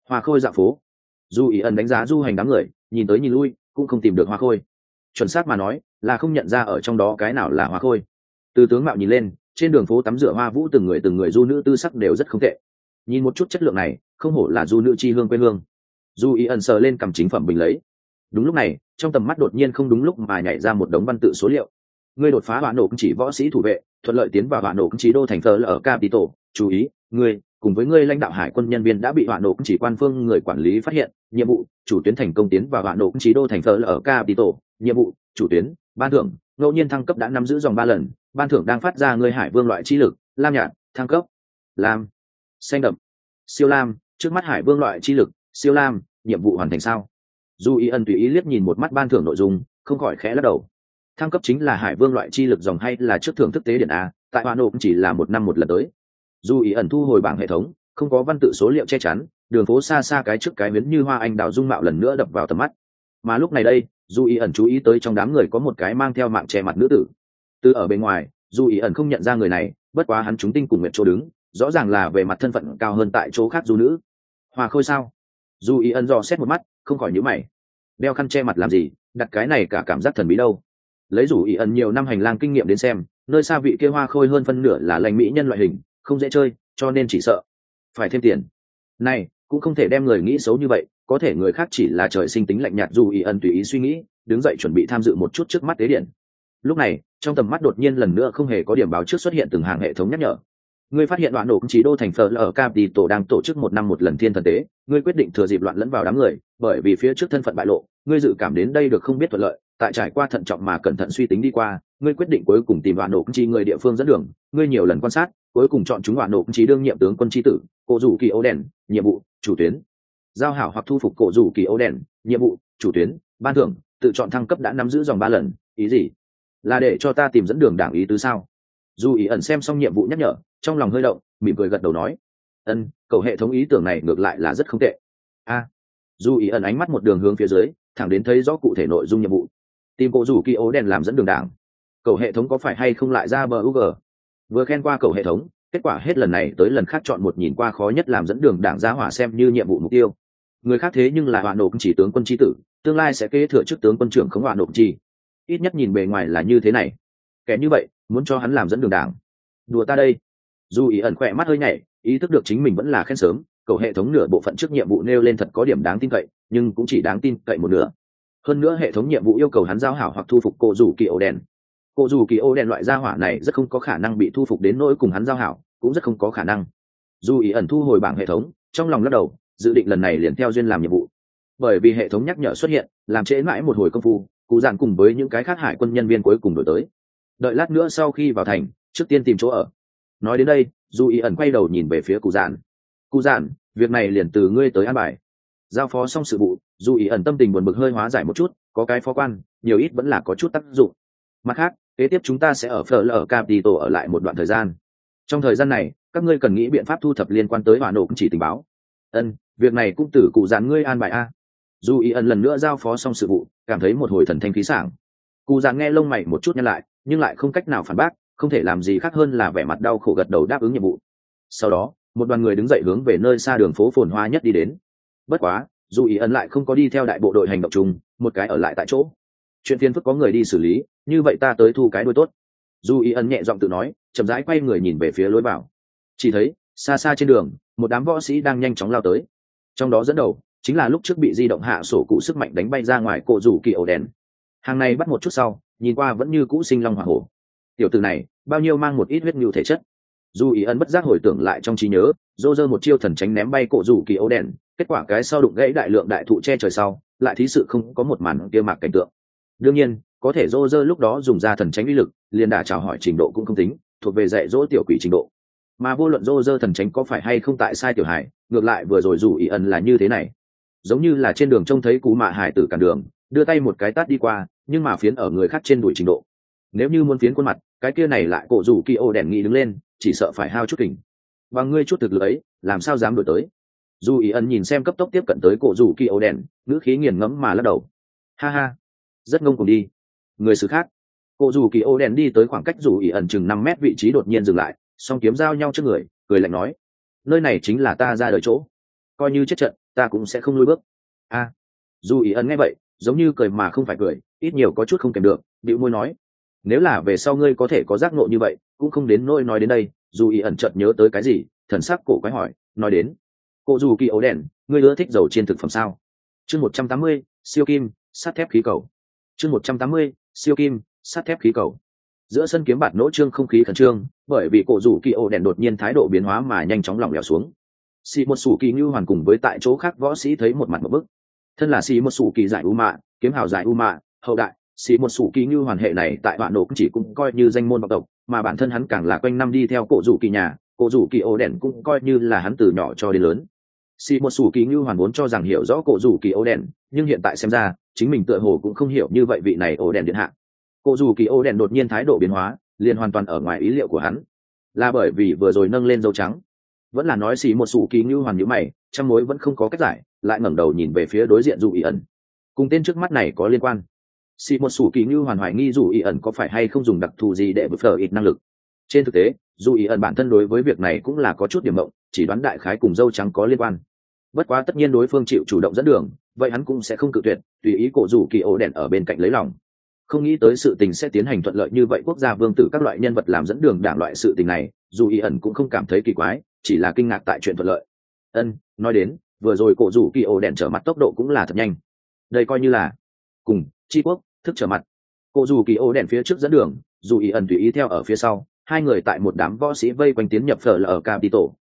Hoa khôi dạo phố. Du ý ẩn đánh giá du hành đám người, nhìn tới nhìn lui cũng không tìm được hoa khôi. Chuẩn xác mà nói là không nhận ra ở trong đó cái nào là hoa khôi. Từ tướng mạo nhìn lên, trên đường phố tắm rửa hoa vũ từng người du nữ tư sắc đều rất không tệ. Nhìn một chút chất lượng này, không hổ là du nữ chi hương quê hương. Du ý ẩn sờ lên cầm chính phẩm bình lấy. Đúng lúc này, trong tầm mắt đột nhiên không đúng lúc mà nhảy ra một đống văn tự số liệu. Ngươi đột phá hỏa nổ chỉ võ sĩ thủ vệ, thuận lợi tiến vào hỏa nổ chỉ đô thành thờ ở Capital. Chú ý, ngươi cùng với ngươi lãnh đạo hải quân nhân viên đã bị hỏa nổ chỉ quan phương người quản lý phát hiện. Nhiệm vụ: chủ tuyến thành công tiến vào hỏa nổ chỉ đô thành thờ ở Capital. Nhiệm vụ: chủ tuyến, ban thưởng, ngẫu nhiên thăng cấp đã nắm giữ dòng 3 lần. Ban thưởng đang phát ra ngươi hải vương loại chi lực, lam nhạt, thăng cấp, lam, xanh đậm, siêu lam. Trước mắt hải vương loại chi lực, siêu lam. Nhiệm vụ hoàn thành sao? Du ý ân tùy ý liếc nhìn một mắt ban thưởng nội dung, không khỏi khẽ lắc đầu. Thăng cấp chính là hải vương loại chi lực dòng hay là trước thưởng thức tế điện a? Tại hoa nổ cũng chỉ là 1 năm 1 lần tới. Du ý ẩn thu hồi bảng hệ thống, không có văn tự số liệu che chắn, đường phố xa xa cái trước cái biến như hoa anh đào dung mạo lần nữa đập vào tầm mắt. Mà lúc này đây, Du ý ẩn chú ý tới trong đám người có một cái mang theo mạng che mặt nữ tử. Từ ở bên ngoài, Du ý ẩn không nhận ra người này, bất quá hắn chúng tinh cùng nguyện chỗ đứng, rõ ràng là về mặt thân phận cao hơn tại chỗ khác du nữ. Hoa khôi sao? Du ý ẩn dò xét một mắt, không khỏi nhíu mày. Đeo khăn che mặt làm gì, đặt cái này cả cảm giác thần bí đâu. Lấy Du ý ẩn nhiều năm hành lang kinh nghiệm đến xem, nơi xa vị kia hoa khôi hơn phân nửa là lành mỹ nhân loại hình, không dễ chơi, cho nên chỉ sợ phải thêm tiền. Này cũng không thể đem người nghĩ xấu như vậy, có thể người khác chỉ là trời sinh tính lạnh nhạt. Du ý ẩn tùy ý suy nghĩ, đứng dậy chuẩn bị tham dự một chút trước mắt tế điện. Lúc này trong tầm mắt đột nhiên lần nữa không hề có điểm báo trước xuất hiện từng hàng hệ thống nhắc nhở. Ngươi phát hiện đoạn nổ chỉ đô thành phở ở Capital đang tổ chức 1 năm 1 lần thiên thần tế, ngươi quyết định thừa dịp loạn lẫn vào đám người, bởi vì phía trước thân phận bại lộ, ngươi dự cảm đến đây được không biết thuận lợi, tại trải qua thận trọng mà cẩn thận suy tính đi qua, ngươi quyết định cuối cùng tìm đoạn nổ chỉ người địa phương dẫn đường, ngươi nhiều lần quan sát, cuối cùng chọn chúng đoạn nổ chỉ đương nhiệm tướng quân chi tử, Cổ Dụ Kỳ Ô Đèn. Nhiệm vụ: chủ tuyến, giao hảo hoặc thu phục Cổ Dụ Kỳ Ô Đèn. Nhiệm vụ: chủ tuyến, ban thưởng, tự chọn thăng cấp đã nắm giữ dòng 3 lần. Ý gì? Là để cho ta tìm dẫn đường đảng ý tứ sao? Du ý ẩn xem xong nhiệm vụ nhắc nhở, trong lòng hơi động, mỉm cười gật đầu nói: cậu hệ thống ý tưởng này ngược lại là rất không tệ. Du ý ẩn ánh mắt một đường hướng phía dưới, thẳng đến thấy rõ cụ thể nội dung nhiệm vụ. Tìm Cổ Dụ Kỳ Ố Đèn làm dẫn đường đảng. Cậu hệ thống có phải hay không lại ra bug? Vừa khen qua cậu hệ thống, kết quả hết lần này tới lần khác chọn một nhìn qua khó nhất làm dẫn đường đảng ra hỏa xem như nhiệm vụ mục tiêu. Người khác thế nhưng là Hỏa Nổ chỉ tướng quân chi tử, tương lai sẽ kế thừa chức tướng quân trưởng khống Hỏa Nổ chỉ. Ít nhất nhìn bề ngoài là như thế này. Kẻ như vậy muốn cho hắn làm dẫn đường đảng, đùa ta đây. Du ý ẩn khỏe mắt hơi nhảy, ý thức được chính mình vẫn là khen sớm, cậu hệ thống nửa bộ phận trước nhiệm vụ nêu lên thật có điểm đáng tin cậy, nhưng cũng chỉ đáng tin cậy một nửa. Hơn nữa hệ thống nhiệm vụ yêu cầu hắn giao hảo hoặc thu phục Cổ Dụ Kỳ Ô Đèn. Cổ Dụ Kỳ Ô Đèn loại gia hỏa này rất không có khả năng bị thu phục đến nỗi cùng hắn giao hảo, cũng rất không có khả năng. Du ý ẩn thu hồi bảng hệ thống, trong lòng lắc đầu, dự định lần này liền theo duyên làm nhiệm vụ. Bởi vì hệ thống nhắc nhở xuất hiện, làm trễ mãi một hồi công phu, cụ dạn cùng với những cái khác hải quân nhân viên cuối cùng đổi tới. Đợi lát nữa sau khi vào thành, trước tiên tìm chỗ ở. Nói đến đây, Du ý ẩn quay đầu nhìn về phía cụ dạn. Cụ dạn, việc này liền từ ngươi tới an bài. Giao phó xong sự vụ, Du ý ẩn tâm tình buồn bực hơi hóa giải một chút, có cái phó quan, nhiều ít vẫn là có chút tác dụng. Mặt khác, kế tiếp chúng ta sẽ ở Fleur Capital ở lại một đoạn thời gian. Trong thời gian này, các ngươi cần nghĩ biện pháp thu thập liên quan tới Hỏa Nổ chỉ tình báo. Việc này cũng từ cụ dạn ngươi an bài a. Du ý ẩn lần nữa giao phó xong sự vụ, cảm thấy một hồi thần thanh khí sảng. Cụ dạn nghe lông mày một chút nhăn lại, nhưng lại không cách nào phản bác, không thể làm gì khác hơn là vẻ mặt đau khổ gật đầu đáp ứng nhiệm vụ. Sau đó, một đoàn người đứng dậy hướng về nơi xa đường phố phồn hoa nhất đi đến. Bất quá, Du ý ẩn lại không có đi theo đại bộ đội hành động chung, một cái ở lại tại chỗ. Chuyện phiền phức có người đi xử lý, như vậy ta tới thu cái đuôi tốt. Du ý ẩn nhẹ giọng tự nói, chậm rãi quay người nhìn về phía lối vào. Chỉ thấy xa xa trên đường, một đám võ sĩ đang nhanh chóng lao tới. Trong đó dẫn đầu chính là lúc trước bị di động hạ sổ cụ sức mạnh đánh bay ra ngoài Cổ Dụ Kỳ Ổ Đèn. Hàng này bắt một chút sau, nhìn qua vẫn như cũ sinh long hỏa hổ. Tiểu tử này bao nhiêu mang một ít huyết nhu thể chất. Du ý ẩn bất giác hồi tưởng lại trong trí nhớ, dô dơ một chiêu thần tránh ném bay Cổ Dụ Kỳ Ổ Đèn, kết quả cái sau đụng gãy đại lượng đại thụ che trời sau, lại thí sự không có một màn kia mạc cảnh tượng. Đương nhiên, có thể dô dơ lúc đó dùng ra thần tránh uy lực, liền đả chào hỏi trình độ cũng không tính, thuộc về dạy dỗ tiểu quỷ trình độ. Mà vô luận dô dơ thần tránh có phải hay không tại sai tiểu hải, ngược lại vừa rồi Du ý ẩn là như thế này, giống như là trên đường trông thấy cú mạ hải tử cản đường, đưa tay một cái tát đi qua, nhưng mà phiến ở người khác trên đùi trình độ. Nếu như muốn phiến khuôn mặt, cái kia này lại Cổ Dụ Kỳ Ô Đèn nghĩ đứng lên, chỉ sợ phải hao chút kình. Và ngươi chút thực lực ấy, làm sao dám đuổi tới? Du ý ẩn nhìn xem cấp tốc tiếp cận tới Cổ Dụ Kỳ Ô Đèn, ngữ khí nghiền ngẫm mà lắc đầu. Ha ha, rất ngông cuồng đi. Người xứ khác. Cổ Dụ Kỳ Ô Đèn đi tới khoảng cách Du ý ẩn chừng 5 mét vị trí đột nhiên dừng lại, song kiếm giao nhau trước người, cười lạnh nói: nơi này chính là ta ra đời chỗ, coi như chết trận ta cũng sẽ không lùi bước. A, dù ý ẩn nghe vậy giống như cười mà không phải cười, ít nhiều có chút không kèm được, bĩu môi nói, nếu là về sau ngươi có thể có giác ngộ như vậy cũng không đến nỗi. Nói đến đây dù ý ẩn chợt nhớ tới cái gì, thần sắc cổ quái hỏi, nói đến cô dù kỳ ố đèn, ngươi ưa thích dầu chiên thực phẩm sao? Chương 180, siêu kim sắt thép khí cầu. Chương 180, siêu kim sắt thép khí cầu. Giữa sân kiếm bạt nỗ trương không khí khẩn trương, bởi vì cổ rủ kỳ ổ đèn đột nhiên thái độ biến hóa mà nhanh chóng lỏng lẻo xuống. Xì một sủ kỳ như hoàn cùng với tại chỗ khác võ sĩ thấy một mặt một bức. Thân là xì một sủ kỳ giải u mạ, kiếm hào giải u mạ hậu đại, xì một sủ kỳ như hoàn hệ này tại bạn nổ chỉ cũng coi như danh môn vọng tộc, mà bản thân hắn càng là quanh năm đi theo cổ rủ kỳ nhà, cổ rủ kỳ ổ đèn cũng coi như là hắn từ nhỏ cho đến lớn. Xì một sủ kỳ như hoàn vốn cho rằng hiểu rõ cổ rủ kỳ ổ đèn, nhưng hiện tại xem ra chính mình tựa hồ cũng không hiểu như vậy vị này ổ đèn điện hạ. Cổ dù kỳ ô đèn đột nhiên thái độ biến hóa liền hoàn toàn ở ngoài ý liệu của hắn, là bởi vì vừa rồi nâng lên dấu trắng, vẫn là nói xì một sủ kỳ như hoàn nhữ mày, trăm mối vẫn không có cách giải, lại ngẩng đầu nhìn về phía đối diện dù ý ẩn, cùng tên trước mắt này có liên quan. Xì một sủ kỳ như hoàn hoài nghi dù ý ẩn có phải hay không dùng đặc thù gì để bật phở ít năng lực. Trên thực tế dù ý ẩn bản thân đối với việc này cũng là có chút điểm mộng, chỉ đoán đại khái cùng dâu trắng có liên quan. Bất quá tất nhiên đối phương chịu chủ động dẫn đường, vậy hắn cũng sẽ không cự tuyệt, tùy ý cổ dù kỳ ô đèn ở bên cạnh lấy lòng. Không nghĩ tới sự tình sẽ tiến hành thuận lợi như vậy, quốc gia vương tử các loại nhân vật làm dẫn đường đảng loại sự tình này, dù ý ẩn cũng không cảm thấy kỳ quái, chỉ là kinh ngạc tại chuyện thuận lợi. Nói đến vừa rồi cổ rủ kỳ ổ đèn trở mặt tốc độ cũng là thật nhanh, đây coi như là cùng tri quốc thức trở mặt. Cổ rủ kỳ ổ đèn phía trước dẫn đường, dù ý ẩn tùy ý theo ở phía sau, hai người tại một đám võ sĩ vây quanh tiến nhập phở là ở Capitol.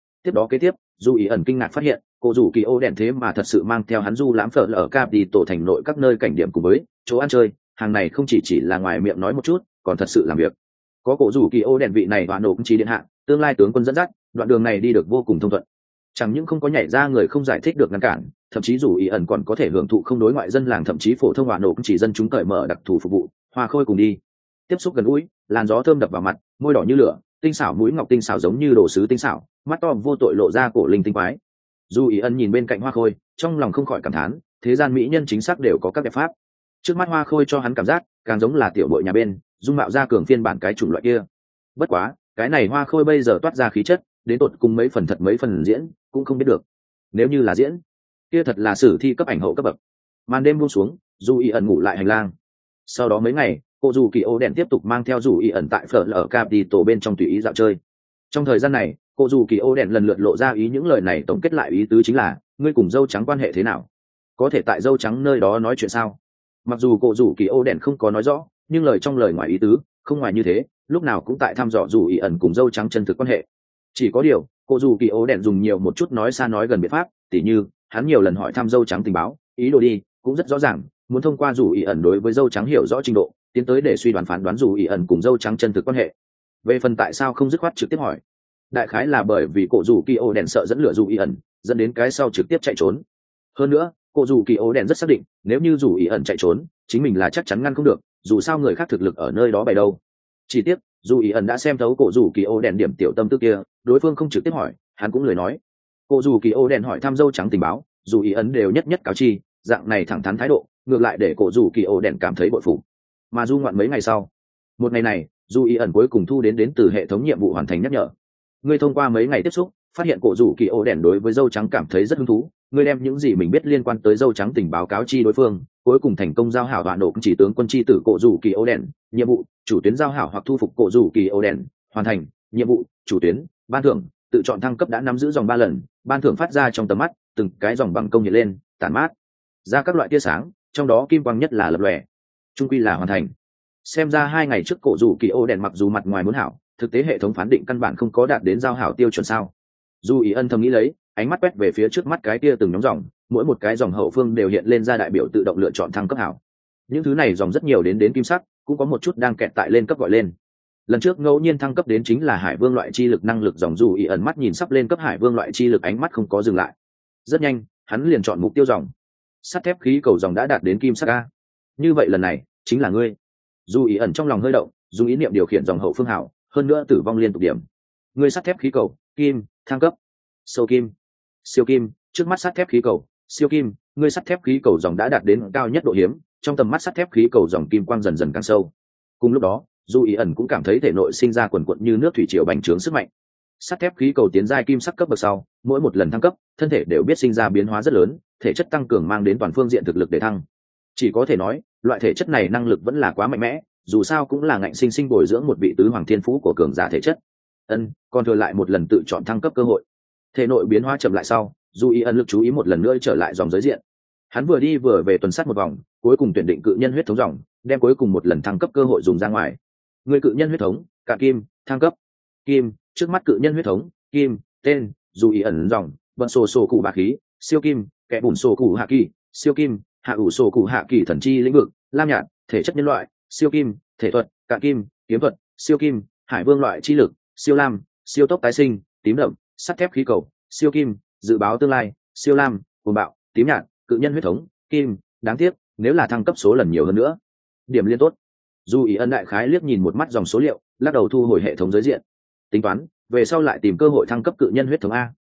Kế tiếp dù ý ẩn kinh ngạc phát hiện cổ rủ kỳ ổ đèn thế mà thật sự mang theo hắn du lãm phở là ở Capitol thành nội các nơi cảnh điểm cùng với chỗ ăn chơi. Hàng này không chỉ là ngoài miệng nói một chút, còn thật sự làm việc. Có cổ rủ kỳ ô đèn vị này và nổ chỉ điện hạ, tương lai tướng quân dẫn dắt, đoạn đường này đi được vô cùng thông thuận. Chẳng những không có nhảy ra người không giải thích được ngăn cản, thậm chí dù ý ẩn còn có thể hưởng thụ không đối ngoại dân làng thậm chí phổ thông và nổ chỉ dân chúng cởi mở đặc thù phục vụ, hoa khôi cùng đi. Tiếp xúc gần gũi, làn gió thơm đập vào mặt, môi đỏ như lửa, tinh xảo mũi ngọc tinh xảo giống như đồ sứ tinh xảo, mắt to vô tội lộ ra cổ linh tinh quái. Dù ý ẩn nhìn bên cạnh hoa khôi, trong lòng không khỏi cảm thán, thế gian mỹ nhân chính xác đều có các đẹp pháp. Trước mắt hoa khôi cho hắn cảm giác càng giống là tiểu bội nhà bên, dung mạo ra cường phiên bản cái chủng loại kia. Bất quá cái này hoa khôi bây giờ toát ra khí chất, đến tột cùng mấy phần thật mấy phần diễn cũng không biết được. Nếu như là diễn, kia thật là sử thi cấp ảnh hậu cấp bậc. Màn đêm buông xuống, dù ý ẩn ngủ lại hành lang. Sau đó mấy ngày cô dù kỳ ô đèn tiếp tục mang theo dù ý ẩn tại phở ở Capitol bên trong tùy ý dạo chơi. Trong thời gian này cô dù kỳ ô đèn lần lượt lộ ra ý, những lời này tổng kết lại ý tứ chính là, ngươi cùng dâu trắng quan hệ thế nào, có thể tại dâu trắng nơi đó nói chuyện sao? Mặc dù cổ rủ kỳ ô đèn không có nói rõ, nhưng lời trong lời ngoài ý tứ không ngoài như thế, lúc nào cũng tại thăm dò dù ý ẩn cùng dâu trắng chân thực quan hệ. Chỉ có điều cổ rủ kỳ ô đèn dùng nhiều một chút nói xa nói gần biện pháp, tỉ như hắn nhiều lần hỏi thăm dâu trắng tình báo, ý đồ đi cũng rất rõ ràng, muốn thông qua dù ý ẩn đối với dâu trắng hiểu rõ trình độ, tiến tới để suy đoán phán đoán dù ý ẩn cùng dâu trắng chân thực quan hệ. Về phần tại sao không dứt khoát trực tiếp hỏi, đại khái là bởi vì cổ rủ kỳ ô đèn sợ dẫn lửa dù ý ẩn, dẫn đến cái sau trực tiếp chạy trốn. Hơn nữa cổ rủ kỳ ô đèn rất xác định, nếu như dù ý ẩn chạy trốn, chính mình là chắc chắn ngăn không được, dù sao người khác thực lực ở nơi đó bày đâu. Chỉ tiếc dù ý ẩn đã xem thấu cổ rủ kỳ ô đèn điểm tiểu tâm tư kia, đối phương không trực tiếp hỏi, hắn cũng lười nói. Cổ rủ kỳ ô đèn hỏi thăm dâu trắng tình báo, dù ý ẩn đều nhất nhất cáo chi, dạng này thẳng thắn thái độ ngược lại để cổ rủ kỳ ô đèn cảm thấy bội phục. Mà du ngoạn mấy ngày sau, một ngày này dù ý ẩn cuối cùng thu đến từ hệ thống nhiệm vụ hoàn thành nhắc nhở. Ngươi thông qua mấy ngày tiếp xúc, phát hiện cổ rủ kỳ ô đèn đối với dâu trắng cảm thấy rất hứng thú, ngươi đem những gì mình biết liên quan tới dâu trắng tình báo cáo chi đối phương, cuối cùng thành công giao hảo đoạn nổ chỉ tướng quân chi tử cổ rủ kỳ ô đèn. Nhiệm vụ chủ tuyến giao hảo hoặc thu phục cổ rủ kỳ ô đèn hoàn thành. Nhiệm vụ chủ tuyến ban thưởng tự chọn thăng cấp đã nắm giữ dòng 3 lần, ban thưởng phát ra trong tầm mắt, từng cái dòng bằng công nhiệt lên tản mát ra các loại tia sáng, trong đó kim quang nhất là lập lòe. Trung quy là hoàn thành. Xem ra 2 ngày trước cổ rủ kỳ ô đèn mặc dù mặt ngoài muốn hảo, thực tế hệ thống phán định căn bản không có đạt đến giao hảo tiêu chuẩn sao. Dù ý ân thầm nghĩ lấy, ánh mắt quét về phía trước mắt cái kia từng nhóm dòng, mỗi một cái dòng hậu phương đều hiện lên ra đại biểu tự động lựa chọn thăng cấp hảo. Những thứ này dòng rất nhiều đến kim sắc, cũng có một chút đang kẹt tại lên cấp gọi lên. Lần trước ngẫu nhiên thăng cấp đến chính là hải vương loại chi lực năng lực dòng. Dù ý ẩn mắt nhìn sắp lên cấp hải vương loại chi lực, ánh mắt không có dừng lại. Rất nhanh hắn liền chọn mục tiêu dòng sắt thép khí cầu dòng đã đạt đến kim sắc a. Như vậy lần này chính là ngươi. Dù ý ẩn trong lòng hơi động, dùng ý niệm điều khiển dòng hậu phương hảo, hơn nữa tử vong liên tục điểm. Ngươi sắt thép khí cầu kim thăng cấp sâu kim siêu kim. Trước mắt sắt thép khí cầu siêu kim, ngươi sắt thép khí cầu dòng đã đạt đến cao nhất độ hiếm, trong tầm mắt sắt thép khí cầu dòng kim quang dần dần càng sâu. Cùng lúc đó dù ý ẩn cũng cảm thấy thể nội sinh ra quần quận như nước thủy triều bành trướng sức mạnh. Sắt thép khí cầu tiến giai kim sắc cấp bậc sau, mỗi một lần thăng cấp thân thể đều biết sinh ra biến hóa rất lớn, thể chất tăng cường mang đến toàn phương diện thực lực để thăng. Chỉ có thể nói loại thể chất này năng lực vẫn là quá mạnh mẽ, dù sao cũng là ngạnh sinh sinh bồi dưỡng một vị tứ hoàng thiên phú của cường giả thể chất. Còn thừa lại một lần tự chọn thăng cấp cơ hội. Thể nội biến hóa chậm lại sau, dù ý ẩn lực chú ý một lần nữa trở lại dòng giới diện. Hắn vừa đi vừa về tuần sát một vòng, cuối cùng tuyển định cự nhân huyết thống dòng, đem cuối cùng một lần thăng cấp cơ hội dùng ra ngoài. Người cự nhân huyết thống, cả kim, thăng cấp. Kim, trước mắt cự nhân huyết thống, kim, tên, dù ý ẩn dòng, vận sổ cụ bá khí, siêu kim, kẻ bùn sổ cụ hạ kỳ, siêu kim, hạ ủ sổ cụ hạ kỳ thần chi lĩnh vực, lam nhạt, thể chất nhân loại, siêu kim, thể thuật, cả kim, kiếm thuật, siêu kim, hải vương loại chi lực, siêu lam, siêu tốc tái sinh, tím đậm, sắt thép khí cầu, siêu kim, dự báo tương lai, siêu lam, cuồng bạo, tím nhạt, cự nhân huyết thống, kim. Đáng tiếc nếu là thăng cấp số lần nhiều hơn nữa điểm liên tốt. Dù ý ân đại khái liếc nhìn một mắt dòng số liệu, lắc đầu thu hồi hệ thống giới diện, tính toán về sau lại tìm cơ hội thăng cấp cự nhân huyết thống a.